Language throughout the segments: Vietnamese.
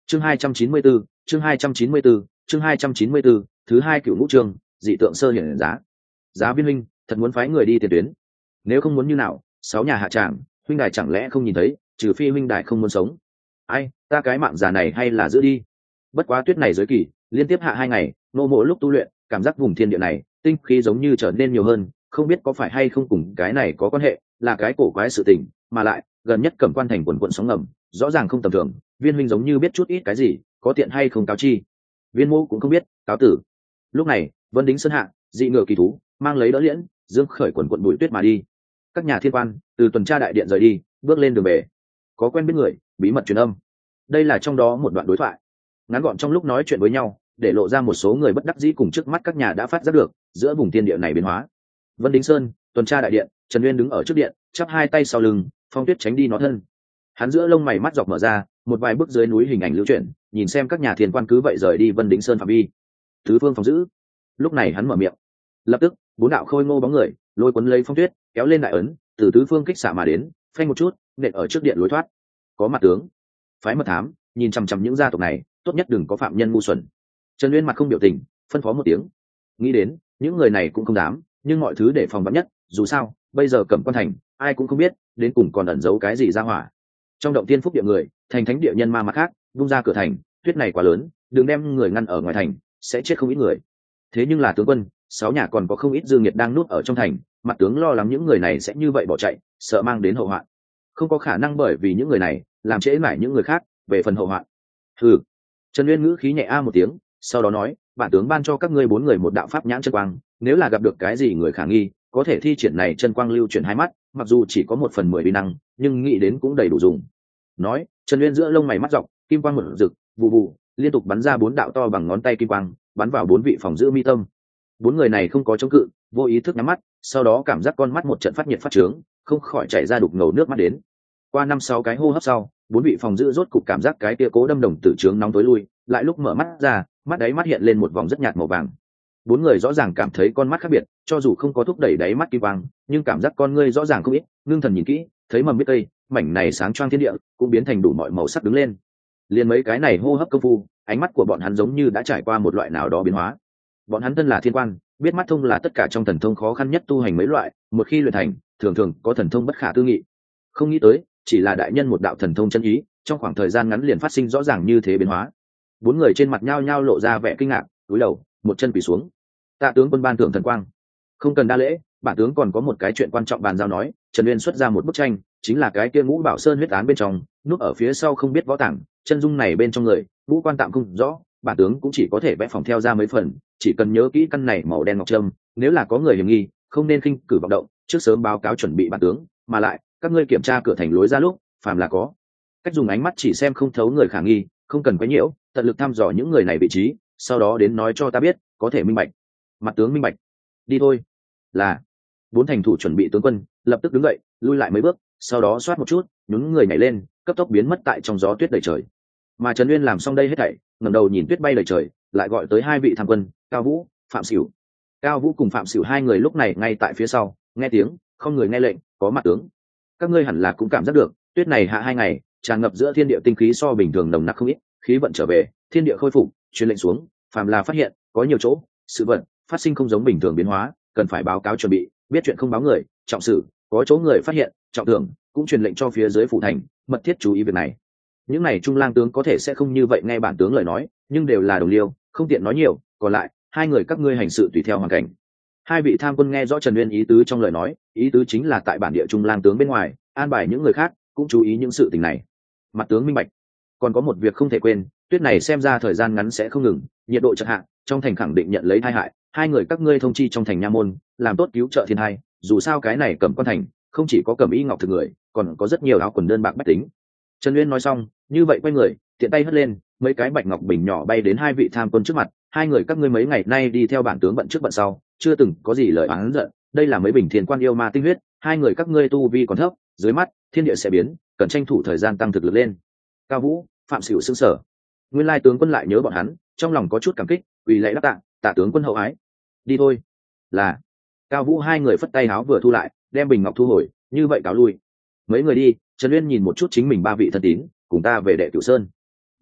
chương 294, chương 294, chương 294, thứ hai cựu ngũ chương dị tượng sơ hiển giá viên huynh thật muốn phái người đi tiền tuyến, nếu không muốn như nào sáu nhà hạ tràng huynh đài chẳng lẽ không nhìn thấy, trừ phi huynh đài không muốn sống. Ai, ta cái mạng già này hay là giữ đi. Bất quá tuyết này giới kỳ liên tiếp hạ 2 ngày, nô mỗi lúc tu luyện cảm giác vùng thiên địa này tinh khí giống như trở nên nhiều hơn, không biết có phải hay không cùng cái này có quan hệ, là cái cổ quái sự tình, mà lại gần nhất Cẩm Quan thành quần quận sóng ngầm rõ ràng không tầm thường, viên huynh giống như biết chút ít cái gì, có tiện hay không cáo chi. Viên mô cũng không biết, cáo tử. Lúc này Vân Đính Sơn hạ dị ngựa kỳ thú mang lấy đỡ liễn dương khởi quần quận bụi tuyết mà đi. Các nhà thiên quan từ tuần tra đại điện rời đi, bước lên đường về. Có quen biết người bí mật truyền âm, đây là trong đó một đoạn đối thoại ngắn gọn trong lúc nói chuyện với nhau, để lộ ra một số người bất đắc dĩ cùng trước mắt các nhà đã phát giác được giữa vùng thiên địa này biến hóa. Vân Đính Sơn tuần tra đại điện, Trần Uyên đứng ở trước điện chắp hai tay sau lưng, phong tuyết tránh đi nó thân. Hắn giữa lông mày mắt dọc mở ra, một vài bước dưới núi hình ảnh lưu chuyển, nhìn xem các nhà thiên quan cứ vậy rời đi Vân Đính Sơn phạm vi. Tứ phương phòng giữ. Lúc này hắn mở miệng, lập tức 4 đạo khôi ngô bóng người lôi cuốn lấy phong tuyết kéo lên đại ấn, từ tứ phương kích xạ mà đến, phanh một chút nện ở trước điện lối thoát. Có mặt tướng phái mật thám nhìn chằm chằm những gia tộc này, tốt nhất đừng có phạm nhân ngu xuẩn. Trần Uyên mặt không biểu tình, phân phó một tiếng. Nghĩ đến những người này cũng không dám, nhưng mọi thứ để phòng vắn nhất, dù sao bây giờ Cẩm Quan thành ai cũng không biết đến cùng còn ẩn giấu cái gì ra hỏa. Trong động tiên phúc địa người, thành thánh địa nhân ma mặt khác vung ra cửa thành, tuyết này quá lớn, đừng đem người ngăn ở ngoài thành, sẽ chết không ít người. Thế nhưng là tướng quân, 6 nhà còn có không ít dương nghiệt đang núp ở trong thành, mặt tướng lo lắng những người này sẽ như vậy bỏ chạy, sợ mang đến hậu hoạn. Không có khả năng bởi vì những người này làm trễ mãi những người khác về phần hậu hoạn. Hừ. Trần Uyên ngữ khí nhẹ a một tiếng, sau đó nói, bản tướng ban cho các ngươi 4 người một đạo pháp nhãn chân quang, nếu là gặp được cái gì người khả nghi, có thể thi triển này chân quang lưu chuyển 2 mắt, mặc dù chỉ có 1/10 uy năng, nhưng nghĩ đến cũng đầy đủ dùng. Nói, Trần Uyên giữa lông mày mắt dọc, kim quang mở rực, vụ vụ, liên tục bắn ra 4 đạo to bằng ngón tay kim quang, bắn vào 4 vị phòng giữ mi tâm. 4 người này không có chống cự, vô ý thức nhắm mắt, sau đó cảm giác con mắt một trận phát nhiệt phát trướng, không khỏi chảy ra đục ngầu nước mắt đến. Qua 5-6 cái hô hấp sau, 4 vị phòng giữ rốt cục cảm giác cái kia cố đâm đồng tử trướng nóng tối lui, lại lúc mở mắt ra, mắt đáy mắt hiện lên một vòng rất nhạt màu vàng. 4 người rõ ràng cảm thấy con mắt khác biệt, cho dù không có thúc đẩy đáy mắt kim quang, nhưng cảm giác con ngươi rõ ràng không ít, ngưng thần nhìn kỹ, thấy mầm biết cây, mảnh này sáng choang thiên địa, cũng biến thành đủ mọi màu sắc đứng lên. Liên mấy cái này hô hấp công phu, ánh mắt của bọn hắn giống như đã trải qua một loại nào đó biến hóa. Bọn hắn thân là thiên quan, biết mắt thông là tất cả trong thần thông khó khăn nhất tu hành mấy loại, một khi luyện thành, thường thường có thần thông bất khả tư nghị. Không nghĩ tới, chỉ là đại nhân một đạo thần thông chân ý, trong khoảng thời gian ngắn liền phát sinh rõ ràng như thế biến hóa. 4 người trên mặt nhao nhao lộ ra vẻ kinh ngạc, cúi đầu, một chân quỳ xuống. Tạ tướng quân ban thưởng thần quang. Không cần đa lễ, bản tướng còn có một cái chuyện quan trọng bàn giao nói. Trần Uyên xuất ra một bức tranh, chính là cái kia Ngũ Bảo Sơn huyết án bên trong, núp ở phía sau không biết võ tảng, chân dung này bên trong người, ngũ quan tạm không rõ, bản tướng cũng chỉ có thể vẽ phòng theo ra mấy phần, chỉ cần nhớ kỹ căn này màu đen ngọc trâm, nếu là có người hiểm nghi, không nên khinh cử vọng động, trước sớm báo cáo chuẩn bị bản tướng, mà lại, các ngươi kiểm tra cửa thành lối ra lúc, phàm là có cách dùng ánh mắt chỉ xem không thấu người khả nghi, không cần quấy nhiễu, tận lực thăm dò những người này vị trí, sau đó đến nói cho ta biết, có thể minh bạch. Mặt tướng minh bạch. Đi thôi. Là. 4 thành thủ chuẩn bị tướng quân lập tức đứng dậy, lui lại mấy bước, sau đó xoát một chút, nhún người nhảy lên, cấp tốc biến mất tại trong gió tuyết đầy trời. Mà Trần Uyên làm xong đây hết thảy, ngẩng đầu nhìn tuyết bay đầy trời, lại gọi tới 2 vị tham quân, Cao Vũ, Phạm Sửu. Cao Vũ cùng Phạm Sửu 2 người lúc này ngay tại phía sau, nghe tiếng, không người nghe lệnh, có mặt tướng. Các ngươi hẳn là cũng cảm giác được, tuyết này hạ 2 ngày, tràn ngập giữa thiên địa tinh khí so bình thường nồng nặc không ít, khí vận trở về, thiên địa khôi phục, truyền lệnh xuống, phàm là phát hiện có nhiều chỗ sự vận phát sinh không giống bình thường biến hóa, cần phải báo cáo chuẩn bị, biết chuyện không báo người, trọng sự, có chỗ người phát hiện trọng thưởng, cũng truyền lệnh cho phía dưới phủ thành mật thiết chú ý việc này. Những này trung lang tướng có thể sẽ không như vậy nghe bản tướng lời nói, nhưng đều là đồng liêu, không tiện nói nhiều, còn lại 2 người các ngươi hành sự tùy theo hoàn cảnh. 2 vị tham quân nghe rõ Trần Uyên ý tứ trong lời nói, ý tứ chính là tại bản địa trung lang tướng bên ngoài an bài những người khác cũng chú ý những sự tình này. Mặt tướng minh bạch. Còn có một việc không thể quên, tuyết này xem ra thời gian ngắn sẽ không ngừng, nhiệt độ chợt hạ, trong thành khẳng định nhận lấy tai hại, 2 người các ngươi thông chi trong thành nha môn, làm tốt cứu trợ thiên hai, dù sao cái này Cẩm Quan thành không chỉ có Cẩm Y Ngọc thực người, còn có rất nhiều áo quần đơn bạc bách tính. Trần Uyên nói xong, như vậy quay người, tiện tay hất lên, mấy cái bạch ngọc bình nhỏ bay đến 2 vị tham quân trước mặt. 2 người các ngươi mấy ngày nay đi theo bản tướng bận trước bận sau, chưa từng có gì lời oán giận, đây là mấy bình thiên quan yêu ma tinh huyết, 2 người các ngươi tu vi còn thấp, dưới mắt thiên địa sẽ biến, cần tranh thủ thời gian tăng thực lực lên. Cao Vũ, Phạm Sửu sững sờ. Nguyên lai tướng quân lại nhớ bọn hắn, trong lòng có chút cảm kích, ủy lễ đáp tạ, tạ tướng quân hậu ái. Đi thôi. Là. Cao Vũ 2 người phất tay áo vừa thu lại, đem bình ngọc thu hồi, như vậy cáo lui. Mấy người đi, Trần Uyên nhìn một chút chính mình 3 vị thân tín, cùng ta về Đệ Cửu Sơn. Nói,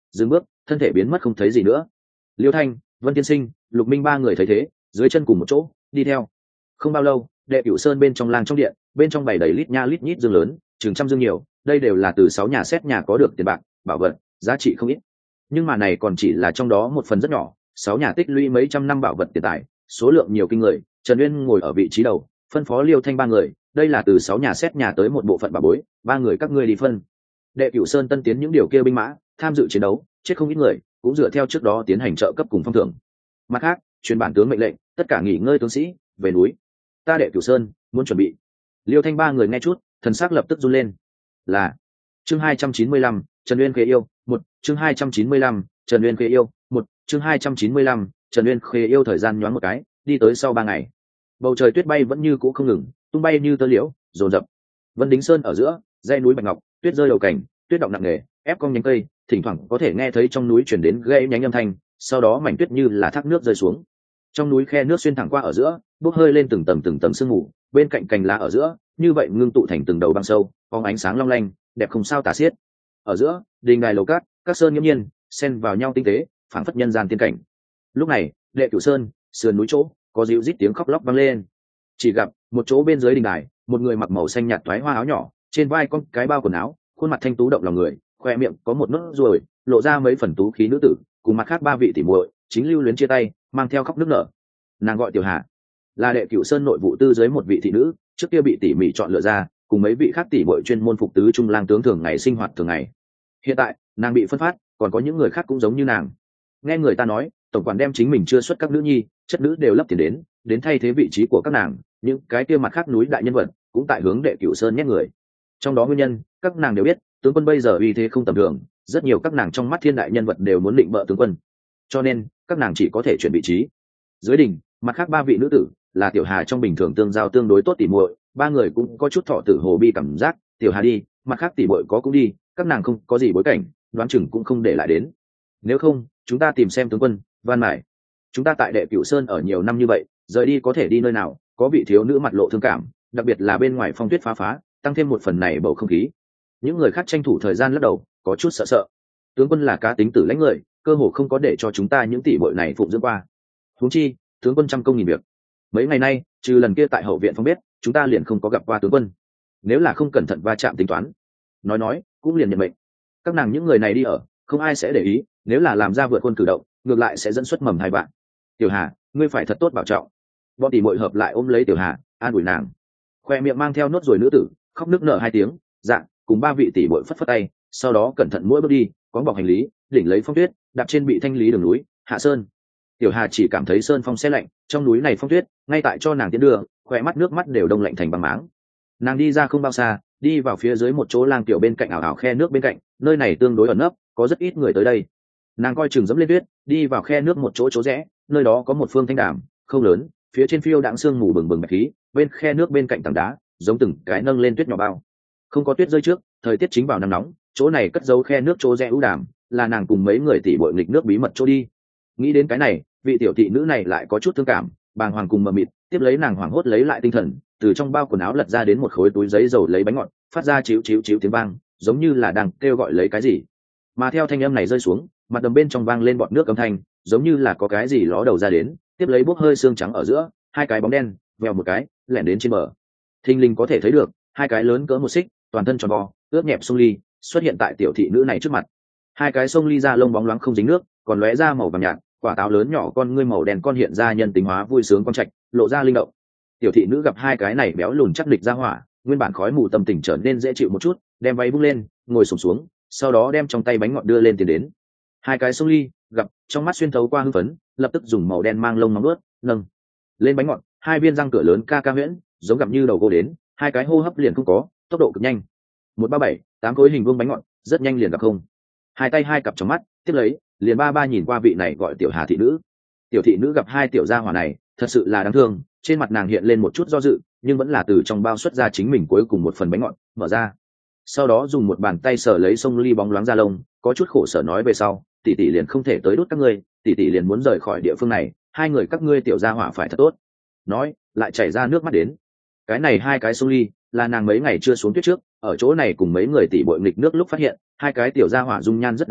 dừng bước, thân thể biến mất không thấy gì nữa. Liêu Thanh, Vân Tiên Sinh, Lục Minh ba người thấy thế, dưới chân cùng một chỗ đi theo. Không bao lâu, Đệ Cửu Sơn bên trong lang trong điện, bên trong bày đầy lít nha lít nhít dương lớn, chừng trăm dương nhiều, đây đều là từ 6 nhà xét nhà có được tiền bạc, bảo vật, giá trị không ít. Nhưng mà này còn chỉ là trong đó một phần rất nhỏ, 6 nhà tích lũy mấy trăm năm bảo vật tiền tài, số lượng nhiều kinh người. Trần Uyên ngồi ở vị trí đầu, phân phó Liêu Thanh ba người, đây là từ 6 nhà xét nhà tới một bộ phận bảo bối, ba người các ngươi đi phân. Đệ Cửu Sơn tân tiến những điều kia binh mã, tham dự chiến đấu, chết không ít người, cũng dựa theo trước đó tiến hành trợ cấp cùng phong thưởng. Mặt khác, truyền bản tướng mệnh lệnh, tất cả nghỉ ngơi tướng sĩ, về núi. Ta Đệ Cửu Sơn muốn chuẩn bị. Liêu Thanh ba người nghe chút, thần sắc lập tức run lên. Là chương 295, Trần Uyên khế yêu, một chương 295, Trần Uyên khế yêu, một chương 295, Trần Uyên khế yêu. Thời gian nhoáng một cái, đi tới sau 3 ngày. Bầu trời tuyết bay vẫn như cũ không ngừng, tung bay như tơ liễu, dồn dập. Vân Đính Sơn ở giữa, dãy núi bạch ngọc, tuyết rơi đầu cảnh, tuyết động nặng nề, ép cong nhánh cây, thỉnh thoảng có thể nghe thấy trong núi truyền đến gãy nhánh âm thanh, sau đó mảnh tuyết như là thác nước rơi xuống. Trong núi khe nước xuyên thẳng qua ở giữa, bốc hơi lên từng tầng sương mù, bên cạnh cành lá ở giữa, như vậy ngưng tụ thành từng đầu băng sâu, phóng ánh sáng long lanh, đẹp không sao tả xiết. Ở giữa, đình đài lầu cát, các sơn nghiễm nhiên, xen vào nhau tinh tế, phảng phất nhân gian tiên cảnh. Lúc này, Đệ Cửu Sơn, sườn núi chỗ, có dịu rít tiếng khóc lóc vang lên. Chỉ gặp một chỗ bên dưới đình đài, một người mặc màu xanh nhạt toái hoa áo nhỏ, trên vai con cái bao quần áo, khuôn mặt thanh tú động lòng người, khoe miệng có một nốt ruồi, lộ ra mấy phần tú khí nữ tử, cùng mặt khác 3 vị tỷ muội, chính lưu luyến chia tay, mang theo khóc nức nở. Nàng gọi Tiểu Hà, là Đệ Cửu Sơn nội vụ tư dưới một vị thị nữ, trước kia bị tỉ mỉ chọn lựa ra, cùng mấy vị khác tỷ muội chuyên môn phục tứ trung lang tướng thường ngày sinh hoạt thường ngày. Hiện tại, nàng bị phân phát, còn có những người khác cũng giống như nàng. Nghe người ta nói, tổng quản đem chính mình chưa xuất các nữ nhi, chất nữ đều lấp tiền đến thay thế vị trí của các nàng, những cái kia mặt khác núi đại nhân vật cũng tại hướng Đệ Cửu Sơn nhét người. Trong đó nguyên nhân, các nàng đều biết, tướng quân bây giờ uy thế không tầm thường, rất nhiều các nàng trong mắt thiên đại nhân vật đều muốn định bợ tướng quân, cho nên các nàng chỉ có thể chuyển vị trí. Dưới đỉnh, mặt khác 3 vị nữ tử là Tiểu Hà trong bình thường tương giao tương đối tốt tỉ muội, 3 người cũng có chút thọ tử hồ bi cảm giác. Tiểu Hà đi, mặt khác tỉ muội có cũng đi, các nàng không có gì bối cảnh, đoán chừng cũng không để lại đến. Nếu không, chúng ta tìm xem tướng quân, van mải. Chúng ta tại Đệ Cửu Sơn ở nhiều năm như vậy, rời đi có thể đi nơi nào, có vị thiếu nữ mặt lộ thương cảm, đặc biệt là bên ngoài phong tuyết phá, tăng thêm một phần này bầu không khí. Những người khác tranh thủ thời gian lắc đầu, có chút sợ. Tướng quân là cá tính tử lãnh người, cơ hồ không có để cho chúng ta những tỷ muội này phụng dưỡng qua. Huống chi, tướng quân trăm công nghìn việc. Mấy ngày nay, trừ lần kia tại hậu viện phong biết, chúng ta liền không có gặp qua tướng quân. Nếu là không cẩn thận va chạm tính toán, nói cũng liền nhận mệnh. Các nàng những người này đi ở, không ai sẽ để ý, nếu là làm ra vượt quân cử động, ngược lại sẽ dẫn xuất mầm hai bạn. Tiểu Hà, ngươi phải thật tốt bảo trọng. Bọn tỷ muội hợp lại ôm lấy Tiểu Hà, an ủi nàng. Khoe miệng mang theo nốt ruồi nữ tử, khóc nức nở 2 tiếng, dạ, cùng 3 vị tỷ muội phất tay, sau đó cẩn thận mỗi bước đi, có bọc hành lý, đỉnh lấy phong tuyết, đạp trên bị thanh lý đường núi, hạ sơn. Tiểu Hà chỉ cảm thấy sơn phong se lạnh, trong núi này phong tuyết, ngay tại cho nàng tiến đường, khỏe mắt nước mắt đều đông lạnh thành băng máng. Nàng đi ra không bao xa, đi vào phía dưới một chỗ lang tiểu bên cạnh ảo khe nước bên cạnh, nơi này tương đối ẩn nấp, có rất ít người tới đây. Nàng coi chừng dẫm lên tuyết, đi vào khe nước một chỗ rẽ, nơi đó có một phương thanh đàm, không lớn, phía trên phiêu đãng sương mù bừng bừng bạch khí, bên khe nước bên cạnh tảng đá, giống từng cái nâng lên tuyết nhỏ bao. Không có tuyết rơi trước, thời tiết chính vào nắng nóng, chỗ này cất giấu khe nước chỗ rẽ ưu đàm, là nàng cùng mấy người tỷ muội nghịch nước bí mật chỗ đi. Nghĩ đến cái này, vị tiểu thị nữ này lại có chút thương cảm, bàng hoàng cùng mờ mịt, tiếp lấy nàng hoảng hốt lấy lại tinh thần, từ trong bao quần áo lật ra đến một khối túi giấy dầu lấy bánh ngọt, phát ra chíu tiếng vang, giống như là đang kêu gọi lấy cái gì. Mà theo thanh âm này rơi xuống, mặt đầm bên trong vang lên bọt nước âm thanh, giống như là có cái gì ló đầu ra đến, tiếp lấy bốc hơi xương trắng ở giữa, 2 cái bóng đen vèo một cái lẻn đến trên bờ. Thình lình có thể thấy được 2 cái lớn cỡ 1 xích, toàn thân tròn vo, ướt nhẹp sông ly xuất hiện tại tiểu thị nữ này trước mặt. 2 cái sông ly da lông bóng loáng không dính nước, còn lóe ra màu vàng nhạt, quả táo lớn nhỏ con ngươi màu đen con hiện ra nhân tính hóa vui sướng con trạch, lộ ra linh động. Tiểu thị nữ gặp 2 cái này béo lùn chắc địch ra hỏa, nguyên bản khói mù tâm tình trở nên dễ chịu một chút, đem váy bung lên, ngồi xổm xuống, sau đó đem trong tay bánh ngọt đưa lên tiền đến. 2 cái sông ly gặp trong mắt xuyên thấu qua hưng phấn, lập tức dùng màu đen mang lông nóng ướt nâng lên bánh ngọt, 2 viên răng cửa lớn ca huyễn, giống gặp như đầu gỗ đến, 2 cái hô hấp liền không có, tốc độ cực nhanh. 137, 8 khối hình vuông bánh ngọt, rất nhanh liền gặp không. 2 tay 2 cặp trong mắt, tiếp lấy, liền ba nhìn qua vị này gọi Tiểu Hà thị nữ. Tiểu thị nữ gặp 2 tiểu gia hỏa này, thật sự là đáng thương, trên mặt nàng hiện lên một chút do dự, nhưng vẫn là từ trong bao xuất ra chính mình cuối cùng một phần bánh ngọt, mở ra. Sau đó dùng một bàn tay sờ lấy sông ly bóng loáng da lông, có chút khổ sở nói về sau, tỷ tỷ liền không thể tới đốt các ngươi, tỷ tỷ liền muốn rời khỏi địa phương này, 2 người các ngươi tiểu gia hỏa phải thật tốt. Nói, lại chảy ra nước mắt đến. Cái này 2 cái sông ly, là nàng mấy ngày chưa xuống tuyết trước, ở chỗ này cùng mấy người tỷ bội nghịch nước lúc phát hiện, 2 cái tiểu gia hỏa dung nhan rất đáng yêu,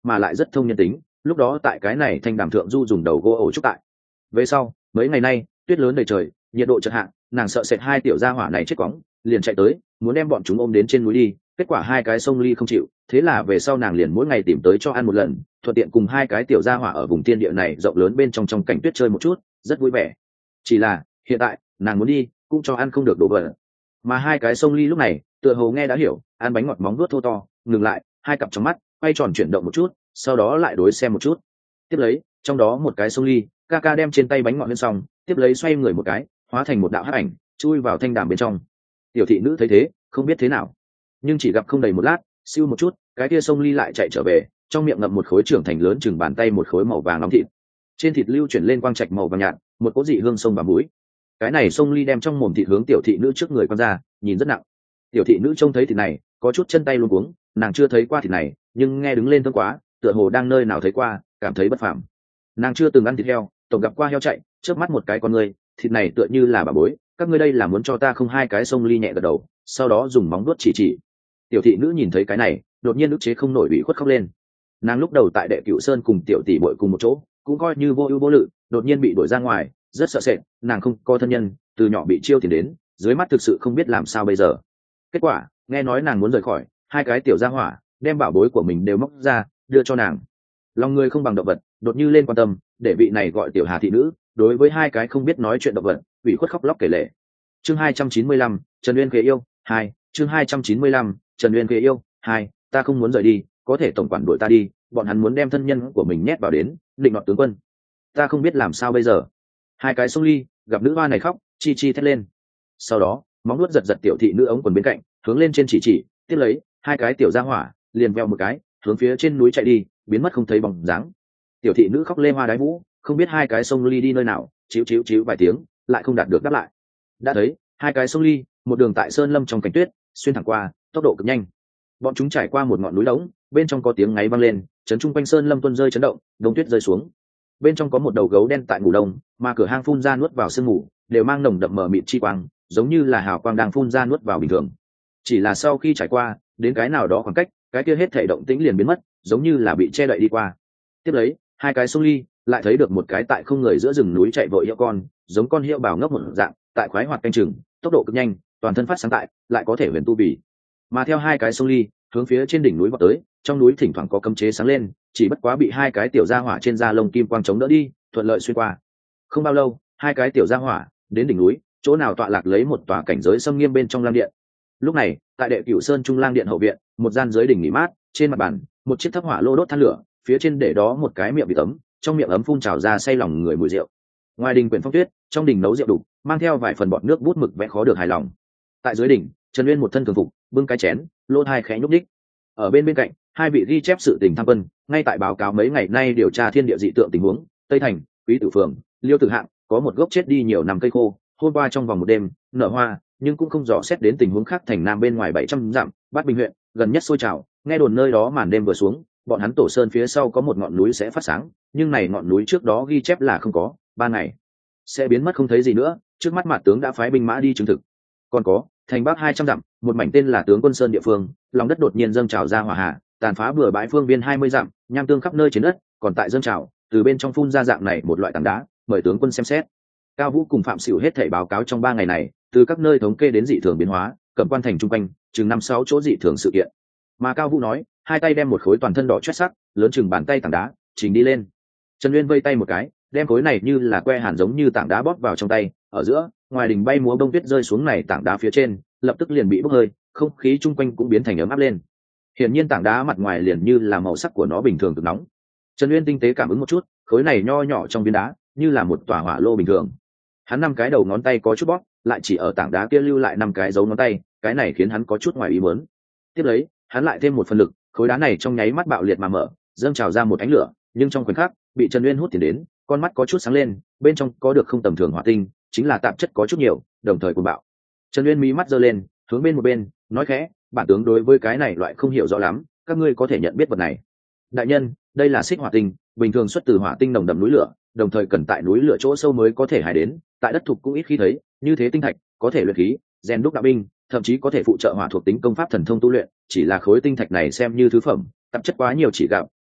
mà lại rất thông nhân tính. Lúc đó tại cái này thanh đàm thượng du dùng đầu gỗ ổ trúc tại. Về sau mấy ngày nay tuyết lớn đầy trời, nhiệt độ chợt hạ, nàng sợ sệt hai tiểu gia hỏa này chết cóng, liền chạy tới muốn đem bọn chúng ôm đến trên núi đi. Kết quả hai cái sông ly không chịu, thế là về sau nàng liền mỗi ngày tìm tới cho ăn một lần, thuận tiện cùng hai cái tiểu gia hỏa ở vùng thiên địa này rộng lớn bên trong cảnh tuyết chơi một chút, rất vui vẻ. Chỉ là hiện tại nàng muốn đi cũng cho ăn không được đồ vật, mà hai cái sông ly lúc này tựa hồ nghe đã hiểu, ăn bánh ngọt móng vuốt thô to, ngừng lại, hai cặp trong mắt quay tròn chuyển động một chút, sau đó lại đối xem một chút. Tiếp lấy trong đó một cái sông ly ca ca đem trên tay bánh ngọt lên xong, tiếp lấy xoay người một cái, hóa thành một đạo hắc ảnh chui vào thanh đàm bên trong. Tiểu thị nữ thấy thế không biết thế nào, nhưng chỉ gặp không đầy một lát, siêu một chút, cái kia sông ly lại chạy trở về, trong miệng ngậm một khối trưởng thành lớn chừng bàn tay một khối màu vàng nóng thịt, trên thịt lưu chuyển lên quang trạch màu vàng nhạt, một cỗ dị hương sông vào mũi. Cái này sông ly đem trong mồm thịt hướng tiểu thị nữ trước người con ra, nhìn rất nặng. Tiểu thị nữ trông thấy thịt này có chút chân tay luống cuống, nàng chưa thấy qua thịt này, nhưng nghe đứng lên thơm quá, tựa hồ đang nơi nào thấy qua, cảm thấy bất phàm. Nàng chưa từng ăn thịt heo, tổng gặp qua heo chạy, trước mắt một cái con người, thịt này tựa như là bà bối, các ngươi đây là muốn cho ta không? Hai cái sông ly nhẹ gật đầu, sau đó dùng móng vuốt chỉ. Tiểu thị nữ nhìn thấy cái này đột nhiên ức chế không nổi, bị khuất khóc lên. Nàng lúc đầu tại Đệ Cửu Sơn cùng tiểu tỷ muội cùng một chỗ, cũng coi như vô ưu vô lự, đột nhiên bị đuổi ra ngoài, rất sợ sệt, nàng không có thân nhân, từ nhỏ bị chiêu tiền đến, dưới mắt thực sự không biết làm sao bây giờ. Kết quả nghe nói nàng muốn rời khỏi, hai cái tiểu gia hỏa đem bảo bối của mình đều móc ra đưa cho nàng. Lòng người không bằng động vật, đột nhiên lên quan tâm, để vị này gọi tiểu Hà thị nữ đối với hai cái không biết nói chuyện động vật ủy khuất khóc lóc kể lể. Chương 295, Trần Uyên kế yêu 2. Chương 295, Trần Uyên kế yêu 2. Ta không muốn rời đi, có thể tổng quản đuổi ta đi, bọn hắn muốn đem thân nhân của mình nhét vào đến định nọt tướng quân, ta không biết làm sao bây giờ. Hai cái sông ly gặp nữ hoa này khóc, chi chi thét lên, sau đó móng nuốt giật giật tiểu thị nữ ống quần bên cạnh, hướng lên trên chỉ, tiếp lấy hai cái tiểu gia hỏa liền veo một cái hướng phía trên núi chạy đi, biến mất không thấy bóng dáng. Tiểu thị nữ khóc lê hoa đái vũ, không biết hai cái sông ly đi nơi nào, chíu vài tiếng lại không đạt được đáp lại. Đã thấy hai cái sông ly một đường tại sơn lâm trong cảnh tuyết xuyên thẳng qua, tốc độ cực nhanh. Bọn chúng trải qua một ngọn núi đống, bên trong có tiếng ngáy vang lên, chấn trung quanh sơn lâm tuôn rơi chấn động, đông tuyết rơi xuống. Bên trong có một đầu gấu đen tại ngủ đông, mà cửa hang phun ra nuốt vào sương ngủ, đều mang nồng đậm mờ mịt chi quang, giống như là hào quang đang phun ra nuốt vào bình thường. Chỉ là sau khi trải qua đến cái nào đó khoảng cách, cái kia hết thể động tĩnh liền biến mất, giống như là bị che đậy đi qua. Tiếp lấy hai cái sông ly lại thấy được một cái tại không người giữa rừng núi chạy vội hiệu con, giống con hiệu bào ngốc một dạng, tại khoái hoạt canh chừng, tốc độ cực nhanh, toàn thân phát sáng tại, lại có thể huyền tu bì. Mà theo hai cái sông ly hướng phía trên đỉnh núi vọt tới, trong núi thỉnh thoảng có cấm chế sáng lên, chỉ bất quá bị hai cái tiểu gia hỏa trên da lông kim quang chống đỡ đi, thuận lợi xuyên qua. Không bao lâu hai cái tiểu gia hỏa đến đỉnh núi, chỗ nào tọa lạc lấy một tòa cảnh giới xâm nghiêm bên trong lang điện. Lúc này tại Đệ Cửu Sơn trung lang điện hậu viện, một gian dưới đỉnh nghỉ mát, trên mặt bàn một chiếc thấp hỏa lô đốt than lửa, phía trên để đó một cái miệng bị tấm, trong miệng ấm phun trào ra say lòng người mùi rượu. Ngoài đình quyển phong tuyết, trong đình nấu rượu đủ, mang theo vài phần bọt nước bút mực vẽ khó được hài lòng. Tại dưới đỉnh, Trần Uyên một thân thường phục, bưng cái chén, lỗ tai khẽ nhúc đích. Ở bên cạnh hai vị ghi chép sự tình tham quân, ngay tại báo cáo mấy ngày nay điều tra thiên địa dị tượng tình huống. Tây thành Quý Tử Phường, Liêu Tử Hạng có một gốc chết đi nhiều năm cây khô, hôm qua trong vòng một đêm nở hoa, nhưng cũng không rõ xét đến tình huống khác. Thành Nam bên ngoài 700 dặm, Bát Bình huyện gần nhất sôi trào, nghe đồn nơi đó màn đêm vừa xuống, bọn hắn tổ sơn phía sau có một ngọn núi sẽ phát sáng, nhưng này ngọn núi trước đó ghi chép là không có, ban ngày sẽ biến mất không thấy gì nữa. Trước mắt Mạt tướng đã phái binh mã đi chứng thực. Còn có thành Bắc 200 dặm, một mảnh tên là Tướng Quân Sơn địa phương, lòng đất đột nhiên dâng trào ra hỏa hà, tàn phá bừa bãi phương viên 20 dặm, nham tương khắp nơi trên đất, còn tại dâng trào, từ bên trong phun ra dạng này một loại tảng đá, mời tướng quân xem xét. Cao Vũ cùng Phạm Sửu hết thảy báo cáo trong 3 ngày này, từ các nơi thống kê đến dị thường biến hóa, Cẩm Quan thành trung quanh chừng 5-6 chỗ dị thường sự kiện. Mà Cao Vũ nói, hai tay đem một khối toàn thân đỏ chót sắc, lớn chừng bàn tay tảng đá trình đi lên. Trần Uyên vây tay một cái, đem khối này như là que hàn giống như tảng đá bóp vào trong tay, ở giữa ngoài đình bay múa bông tuyết rơi xuống này tảng đá phía trên, lập tức liền bị bốc hơi, không khí chung quanh cũng biến thành ấm áp lên. Hiển nhiên tảng đá mặt ngoài liền như là màu sắc của nó bình thường cực nóng. Trần Uyên tinh tế cảm ứng một chút, khối này nho nhỏ trong viên đá như là một tòa hỏa lô bình thường. Hắn 5 cái đầu ngón tay có chút bóp, lại chỉ ở tảng đá kia lưu lại 5 cái dấu ngón tay, cái này khiến hắn có chút ngoài ý muốn. Tiếp lấy hắn lại thêm một phần lực, khối đá này trong nháy mắt bạo liệt mà mở, dâng trào ra một ánh lửa, nhưng trong khoảnh khắc bị Trần Uyên hút tiền đến, con mắt có chút sáng lên, bên trong có được không tầm thường hỏa tinh, chính là tạp chất có chút nhiều, đồng thời cuồng bạo. Trần Uyên mí mắt giơ lên, hướng bên một bên, nói khẽ, bản tướng đối với cái này loại không hiểu rõ lắm, các ngươi có thể nhận biết vật này. Đại nhân, đây là xích hỏa tinh, bình thường xuất từ hỏa tinh nồng đậm núi lửa, đồng thời cần tại núi lửa chỗ sâu mới có thể hái đến, tại đất thục cũng ít khi thấy, như thế tinh thạch có thể luyện khí, rèn đúc đạo binh, thậm chí có thể phụ trợ hỏa thuộc tính công pháp thần thông tu luyện, chỉ là khối tinh thạch này xem như thứ phẩm, tạp chất quá nhiều chỉ gặp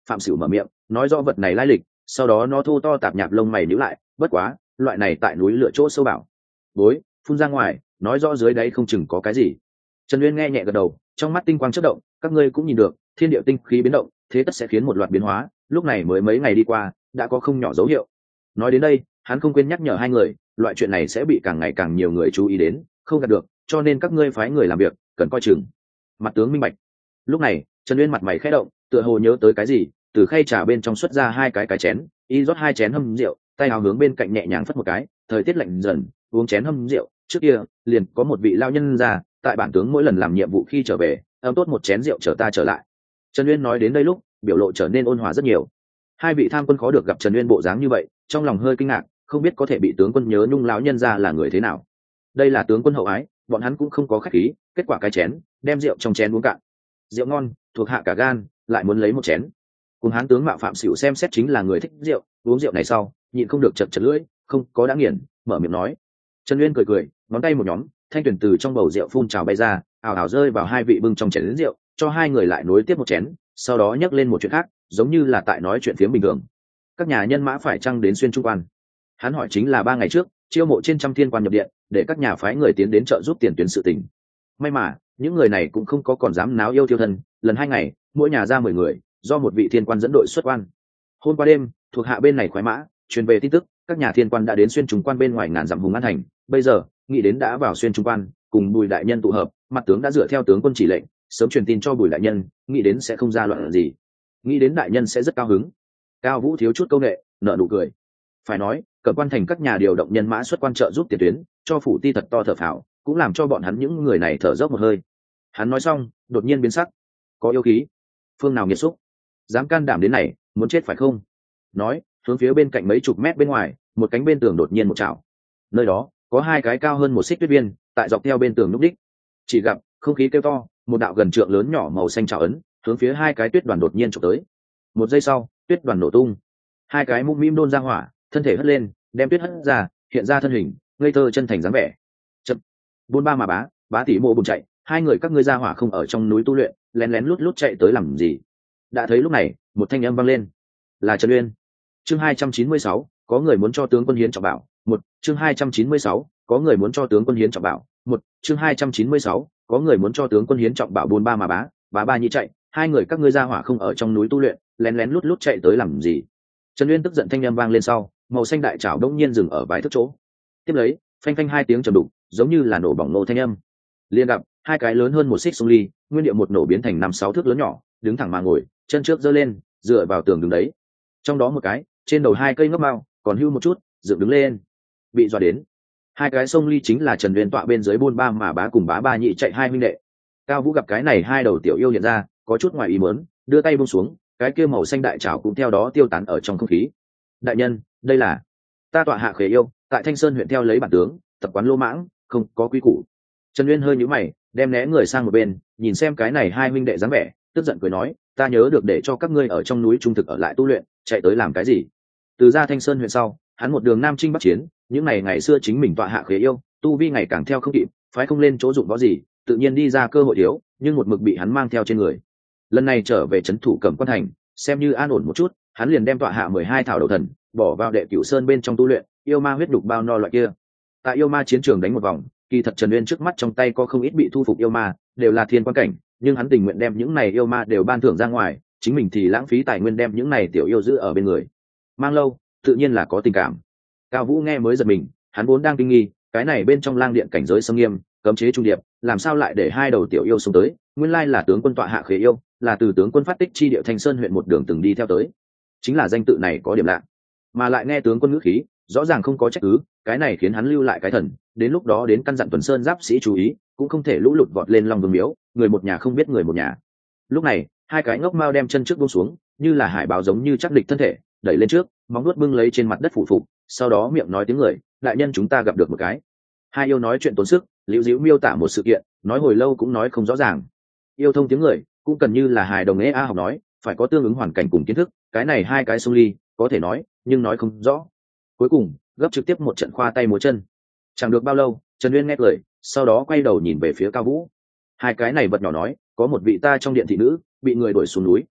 Phạm Sửu mở miệng nói rõ vật này lai lịch, sau đó nó thô to tạp nhạp lông mày nhíu lại, bất quá loại này tại núi lửa chỗ sâu bảo bối phun ra ngoài, nói rõ dưới đáy không chừng có cái gì. Trần Uyên nghe nhẹ gật đầu, trong mắt tinh quang chớp động, các ngươi cũng nhìn được thiên địa tinh khí biến động, thế tất sẽ khiến một loạt biến hóa, lúc này mới mấy ngày đi qua đã có không nhỏ dấu hiệu. Nói đến đây hắn không quên nhắc nhở hai người, loại chuyện này sẽ bị càng ngày càng nhiều người chú ý đến, không gạt được, cho nên các ngươi phái người làm việc cần coi chừng. Mặt tướng minh bạch. Lúc này Trần Uyên mặt mày khẽ động, tựa hồ nhớ tới cái gì, từ khay trà bên trong xuất ra hai cái chén, y rót hai chén hâm rượu, tay áo hướng bên cạnh nhẹ nhàng phất một cái, thời tiết lạnh dần, uống chén hâm rượu, trước kia liền có một vị lao nhân ra tại bản tướng mỗi lần làm nhiệm vụ khi trở về ấm tốt một chén rượu chờ ta trở lại. Trần Uyên nói đến đây lúc biểu lộ trở nên ôn hòa rất nhiều. Hai vị tham quân khó được gặp Trần Uyên bộ dáng như vậy, trong lòng hơi kinh ngạc, không biết có thể bị tướng quân nhớ nhung lão nhân ra là người thế nào. Đây là tướng quân hậu ái, bọn hắn cũng không có khách khí, kết quả cái chén đem rượu trong chén uống cạn. Rượu ngon thuộc hạ cả gan, lại muốn lấy một chén. Cùng hán tướng mạo Phạm Sửu xem xét chính là người thích rượu, uống rượu này sau nhịn không được chật chật lưỡi, không có đã nghiền, mở miệng nói. Trần Uyên cười cười, ngón tay một nhóm, thanh tuyển từ trong bầu rượu phun trào bay ra, ảo ảo rơi vào hai vị bưng trong chén rượu, cho hai người lại nối tiếp một chén, sau đó nhắc lên một chuyện khác, giống như là tại nói chuyện phiếm bình thường. Các nhà nhân mã phải chăng đến xuyên trung quan? Hắn hỏi chính là 3 ngày trước chiêu mộ trên trăm thiên quan nhập điện, để các nhà phái người tiến đến trợ giúp tiền tuyến sự tình. May mà những người này cũng không có còn dám náo yêu tiêu thân, lần 2 ngày mỗi nhà ra 10 người, do một vị thiên quan dẫn đội xuất quan. Hôm qua đêm thuộc hạ bên này khoái mã truyền về tin tức, các nhà thiên quan đã đến xuyên trung quan bên ngoài ngàn dặm Hùng An thành, bây giờ nghĩ đến đã vào xuyên trung quan cùng Bùi đại nhân tụ hợp, mặt tướng đã dựa theo tướng quân chỉ lệnh sớm truyền tin cho Bùi đại nhân, nghĩ đến sẽ không ra loạn gì, nghĩ đến đại nhân sẽ rất cao hứng. Cao Vũ thiếu chút câu nệ, nở nụ cười. Phải nói Cẩm Quan thành các nhà điều động nhân mã xuất quan trợ giúp tiền tuyến, cho phủ ti thật to thở phào, cũng làm cho bọn hắn những người này thở dốc một hơi. Hắn nói xong đột nhiên biến sắc. Có yêu khí, phương nào nghiệt xúc, dám can đảm đến này, muốn chết phải không? Nói hướng phía bên cạnh mấy chục mét bên ngoài một cánh bên tường đột nhiên một chảo, nơi đó có 2 cái cao hơn 1 xích tuyết viên tại dọc theo bên tường núp đích. Chỉ gặp không khí kêu to, một đạo gần trượng lớn nhỏ màu xanh chảo ấn hướng phía 2 cái tuyết đoàn đột nhiên chụp tới. Một giây sau tuyết đoàn nổ tung, 2 cái mũm mĩm đôn ra hỏa, thân thể hất lên đem tuyết hất ra, hiện ra thân hình ngây thơ chân thành dáng vẻ. Chậm, buôn ba mà bá tỷ mộ bùng chạy, 2 người các ngươi ra hỏa không ở trong núi tu luyện, lén lén lút lút chạy tới làm gì? Đã thấy lúc này một thanh âm vang lên, là Trần Uyên. Chương 296, có người muốn cho tướng quân hiến trọng bảo. Một chương 296, có người muốn cho tướng quân hiến trọng bảo. Một chương 296, có người muốn cho tướng quân hiến trọng bảo. Buôn ba mà bá nhị chạy, 2 người các ngươi ra hỏa không ở trong núi tu luyện, lén lén lút lút chạy tới làm gì? Trần Uyên tức giận thanh âm vang lên sau, màu xanh đại trảo đông nhiên dừng ở vài thước chỗ. Tiếp lấy phanh phanh 2 tiếng trầm đục, giống như là nổ bỏng nổ thanh âm. Liên gặp 2 cái lớn hơn 1 xích sông ly, nguyên điệu một nổ biến thành 5-6 thước lớn nhỏ, đứng thẳng mà ngồi, chân trước giơ lên, dựa vào tường đứng đấy. Trong đó một cái trên đầu 2 cây ngấp mao, còn hưu một chút, dựng đứng lên. Bị dọa đến. 2 cái sông ly chính là Trần Uyên tọa bên dưới buôn ba mà bá cùng bá ba nhị chạy 2 huynh đệ. Cao Vũ gặp cái này 2 đầu tiểu yêu hiện ra, có chút ngoài ý muốn, đưa tay buông xuống, cái kia màu xanh đại trảo cũng theo đó tiêu tán ở trong không khí. Đại nhân, đây là ta tọa hạ khế yêu, tại Thanh Sơn huyện theo lấy bản tướng, tập quán lô mãng, không có quy củ. Trần Uyên hơi nhíu mày, đem né người sang một bên, nhìn xem cái này 2 huynh đệ dáng vẻ, tức giận cười nói, ta nhớ được để cho các ngươi ở trong núi trung thực ở lại tu luyện, chạy tới làm cái gì? Từ ra Thanh Sơn huyện sau, hắn một đường nam chinh bắc chiến, những ngày xưa chính mình tọa hạ khế yêu, tu vi ngày càng theo không kịp, phái không lên chỗ dụng võ gì, tự nhiên đi ra cơ hội thiếu, nhưng một mực bị hắn mang theo trên người. Lần này trở về trấn thủ Cẩm Quan thành, xem như an ổn một chút, hắn liền đem tọa hạ 12 thảo đầu thần bỏ vào Đệ Cửu Sơn bên trong tu luyện, yêu ma huyết đục bao no loại kia. Tại yêu ma chiến trường đánh một vòng, kỳ thật Trần Uyên trước mắt trong tay có không ít bị thu phục yêu ma, đều là thiên quan cảnh, nhưng hắn tình nguyện đem những này yêu ma đều ban thưởng ra ngoài, chính mình thì lãng phí tài nguyên đem những này tiểu yêu giữ ở bên người. Mang lâu, tự nhiên là có tình cảm. Cao Vũ nghe mới giật mình, hắn vốn đang kinh nghi, cái này bên trong lang điện cảnh giới sâm nghiêm, cấm chế trung điệp, làm sao lại để 2 đầu tiểu yêu xuống tới? Nguyên lai là tướng quân tọa hạ khế yêu, là từ tướng quân phát tích chi địa Thanh Sơn huyện một đường từng đi theo tới. Chính là danh tự này có điểm lạ, mà lại nghe tướng quân ngữ khí, rõ ràng không có trách cứ, cái này khiến hắn lưu lại cái thần, đến lúc đó đến căn dặn Tuần Sơn giáp sĩ chú ý, cũng không thể lũ lụt vọt lên Long Vương miếu, người một nhà không biết người một nhà. Lúc này 2 cái ngốc mao đem chân trước buông xuống, như là hải báo giống như chắc địch thân thể, đẩy lên trước, móng nuốt bưng lấy trên mặt đất phủ phục, sau đó miệng nói tiếng người, đại nhân chúng ta gặp được một cái. 2 yêu nói chuyện tốn sức, liễu diễu miêu tả một sự kiện, nói hồi lâu cũng nói không rõ ràng. Yêu thông tiếng người, cũng cần như là hài đồng ế a học nói, phải có tương ứng hoàn cảnh cùng kiến thức, cái này 2 cái sông ly, có thể nói, nhưng nói không rõ. Cuối cùng, gấp trực tiếp một trận khoa tay múa chân. Chẳng được bao lâu, Trần Uyên nghe lời, sau đó quay đầu nhìn về phía Cao Vũ. 2 cái này vật nhỏ nói, có một vị ta trong điện thị nữ, bị người đuổi xuống núi.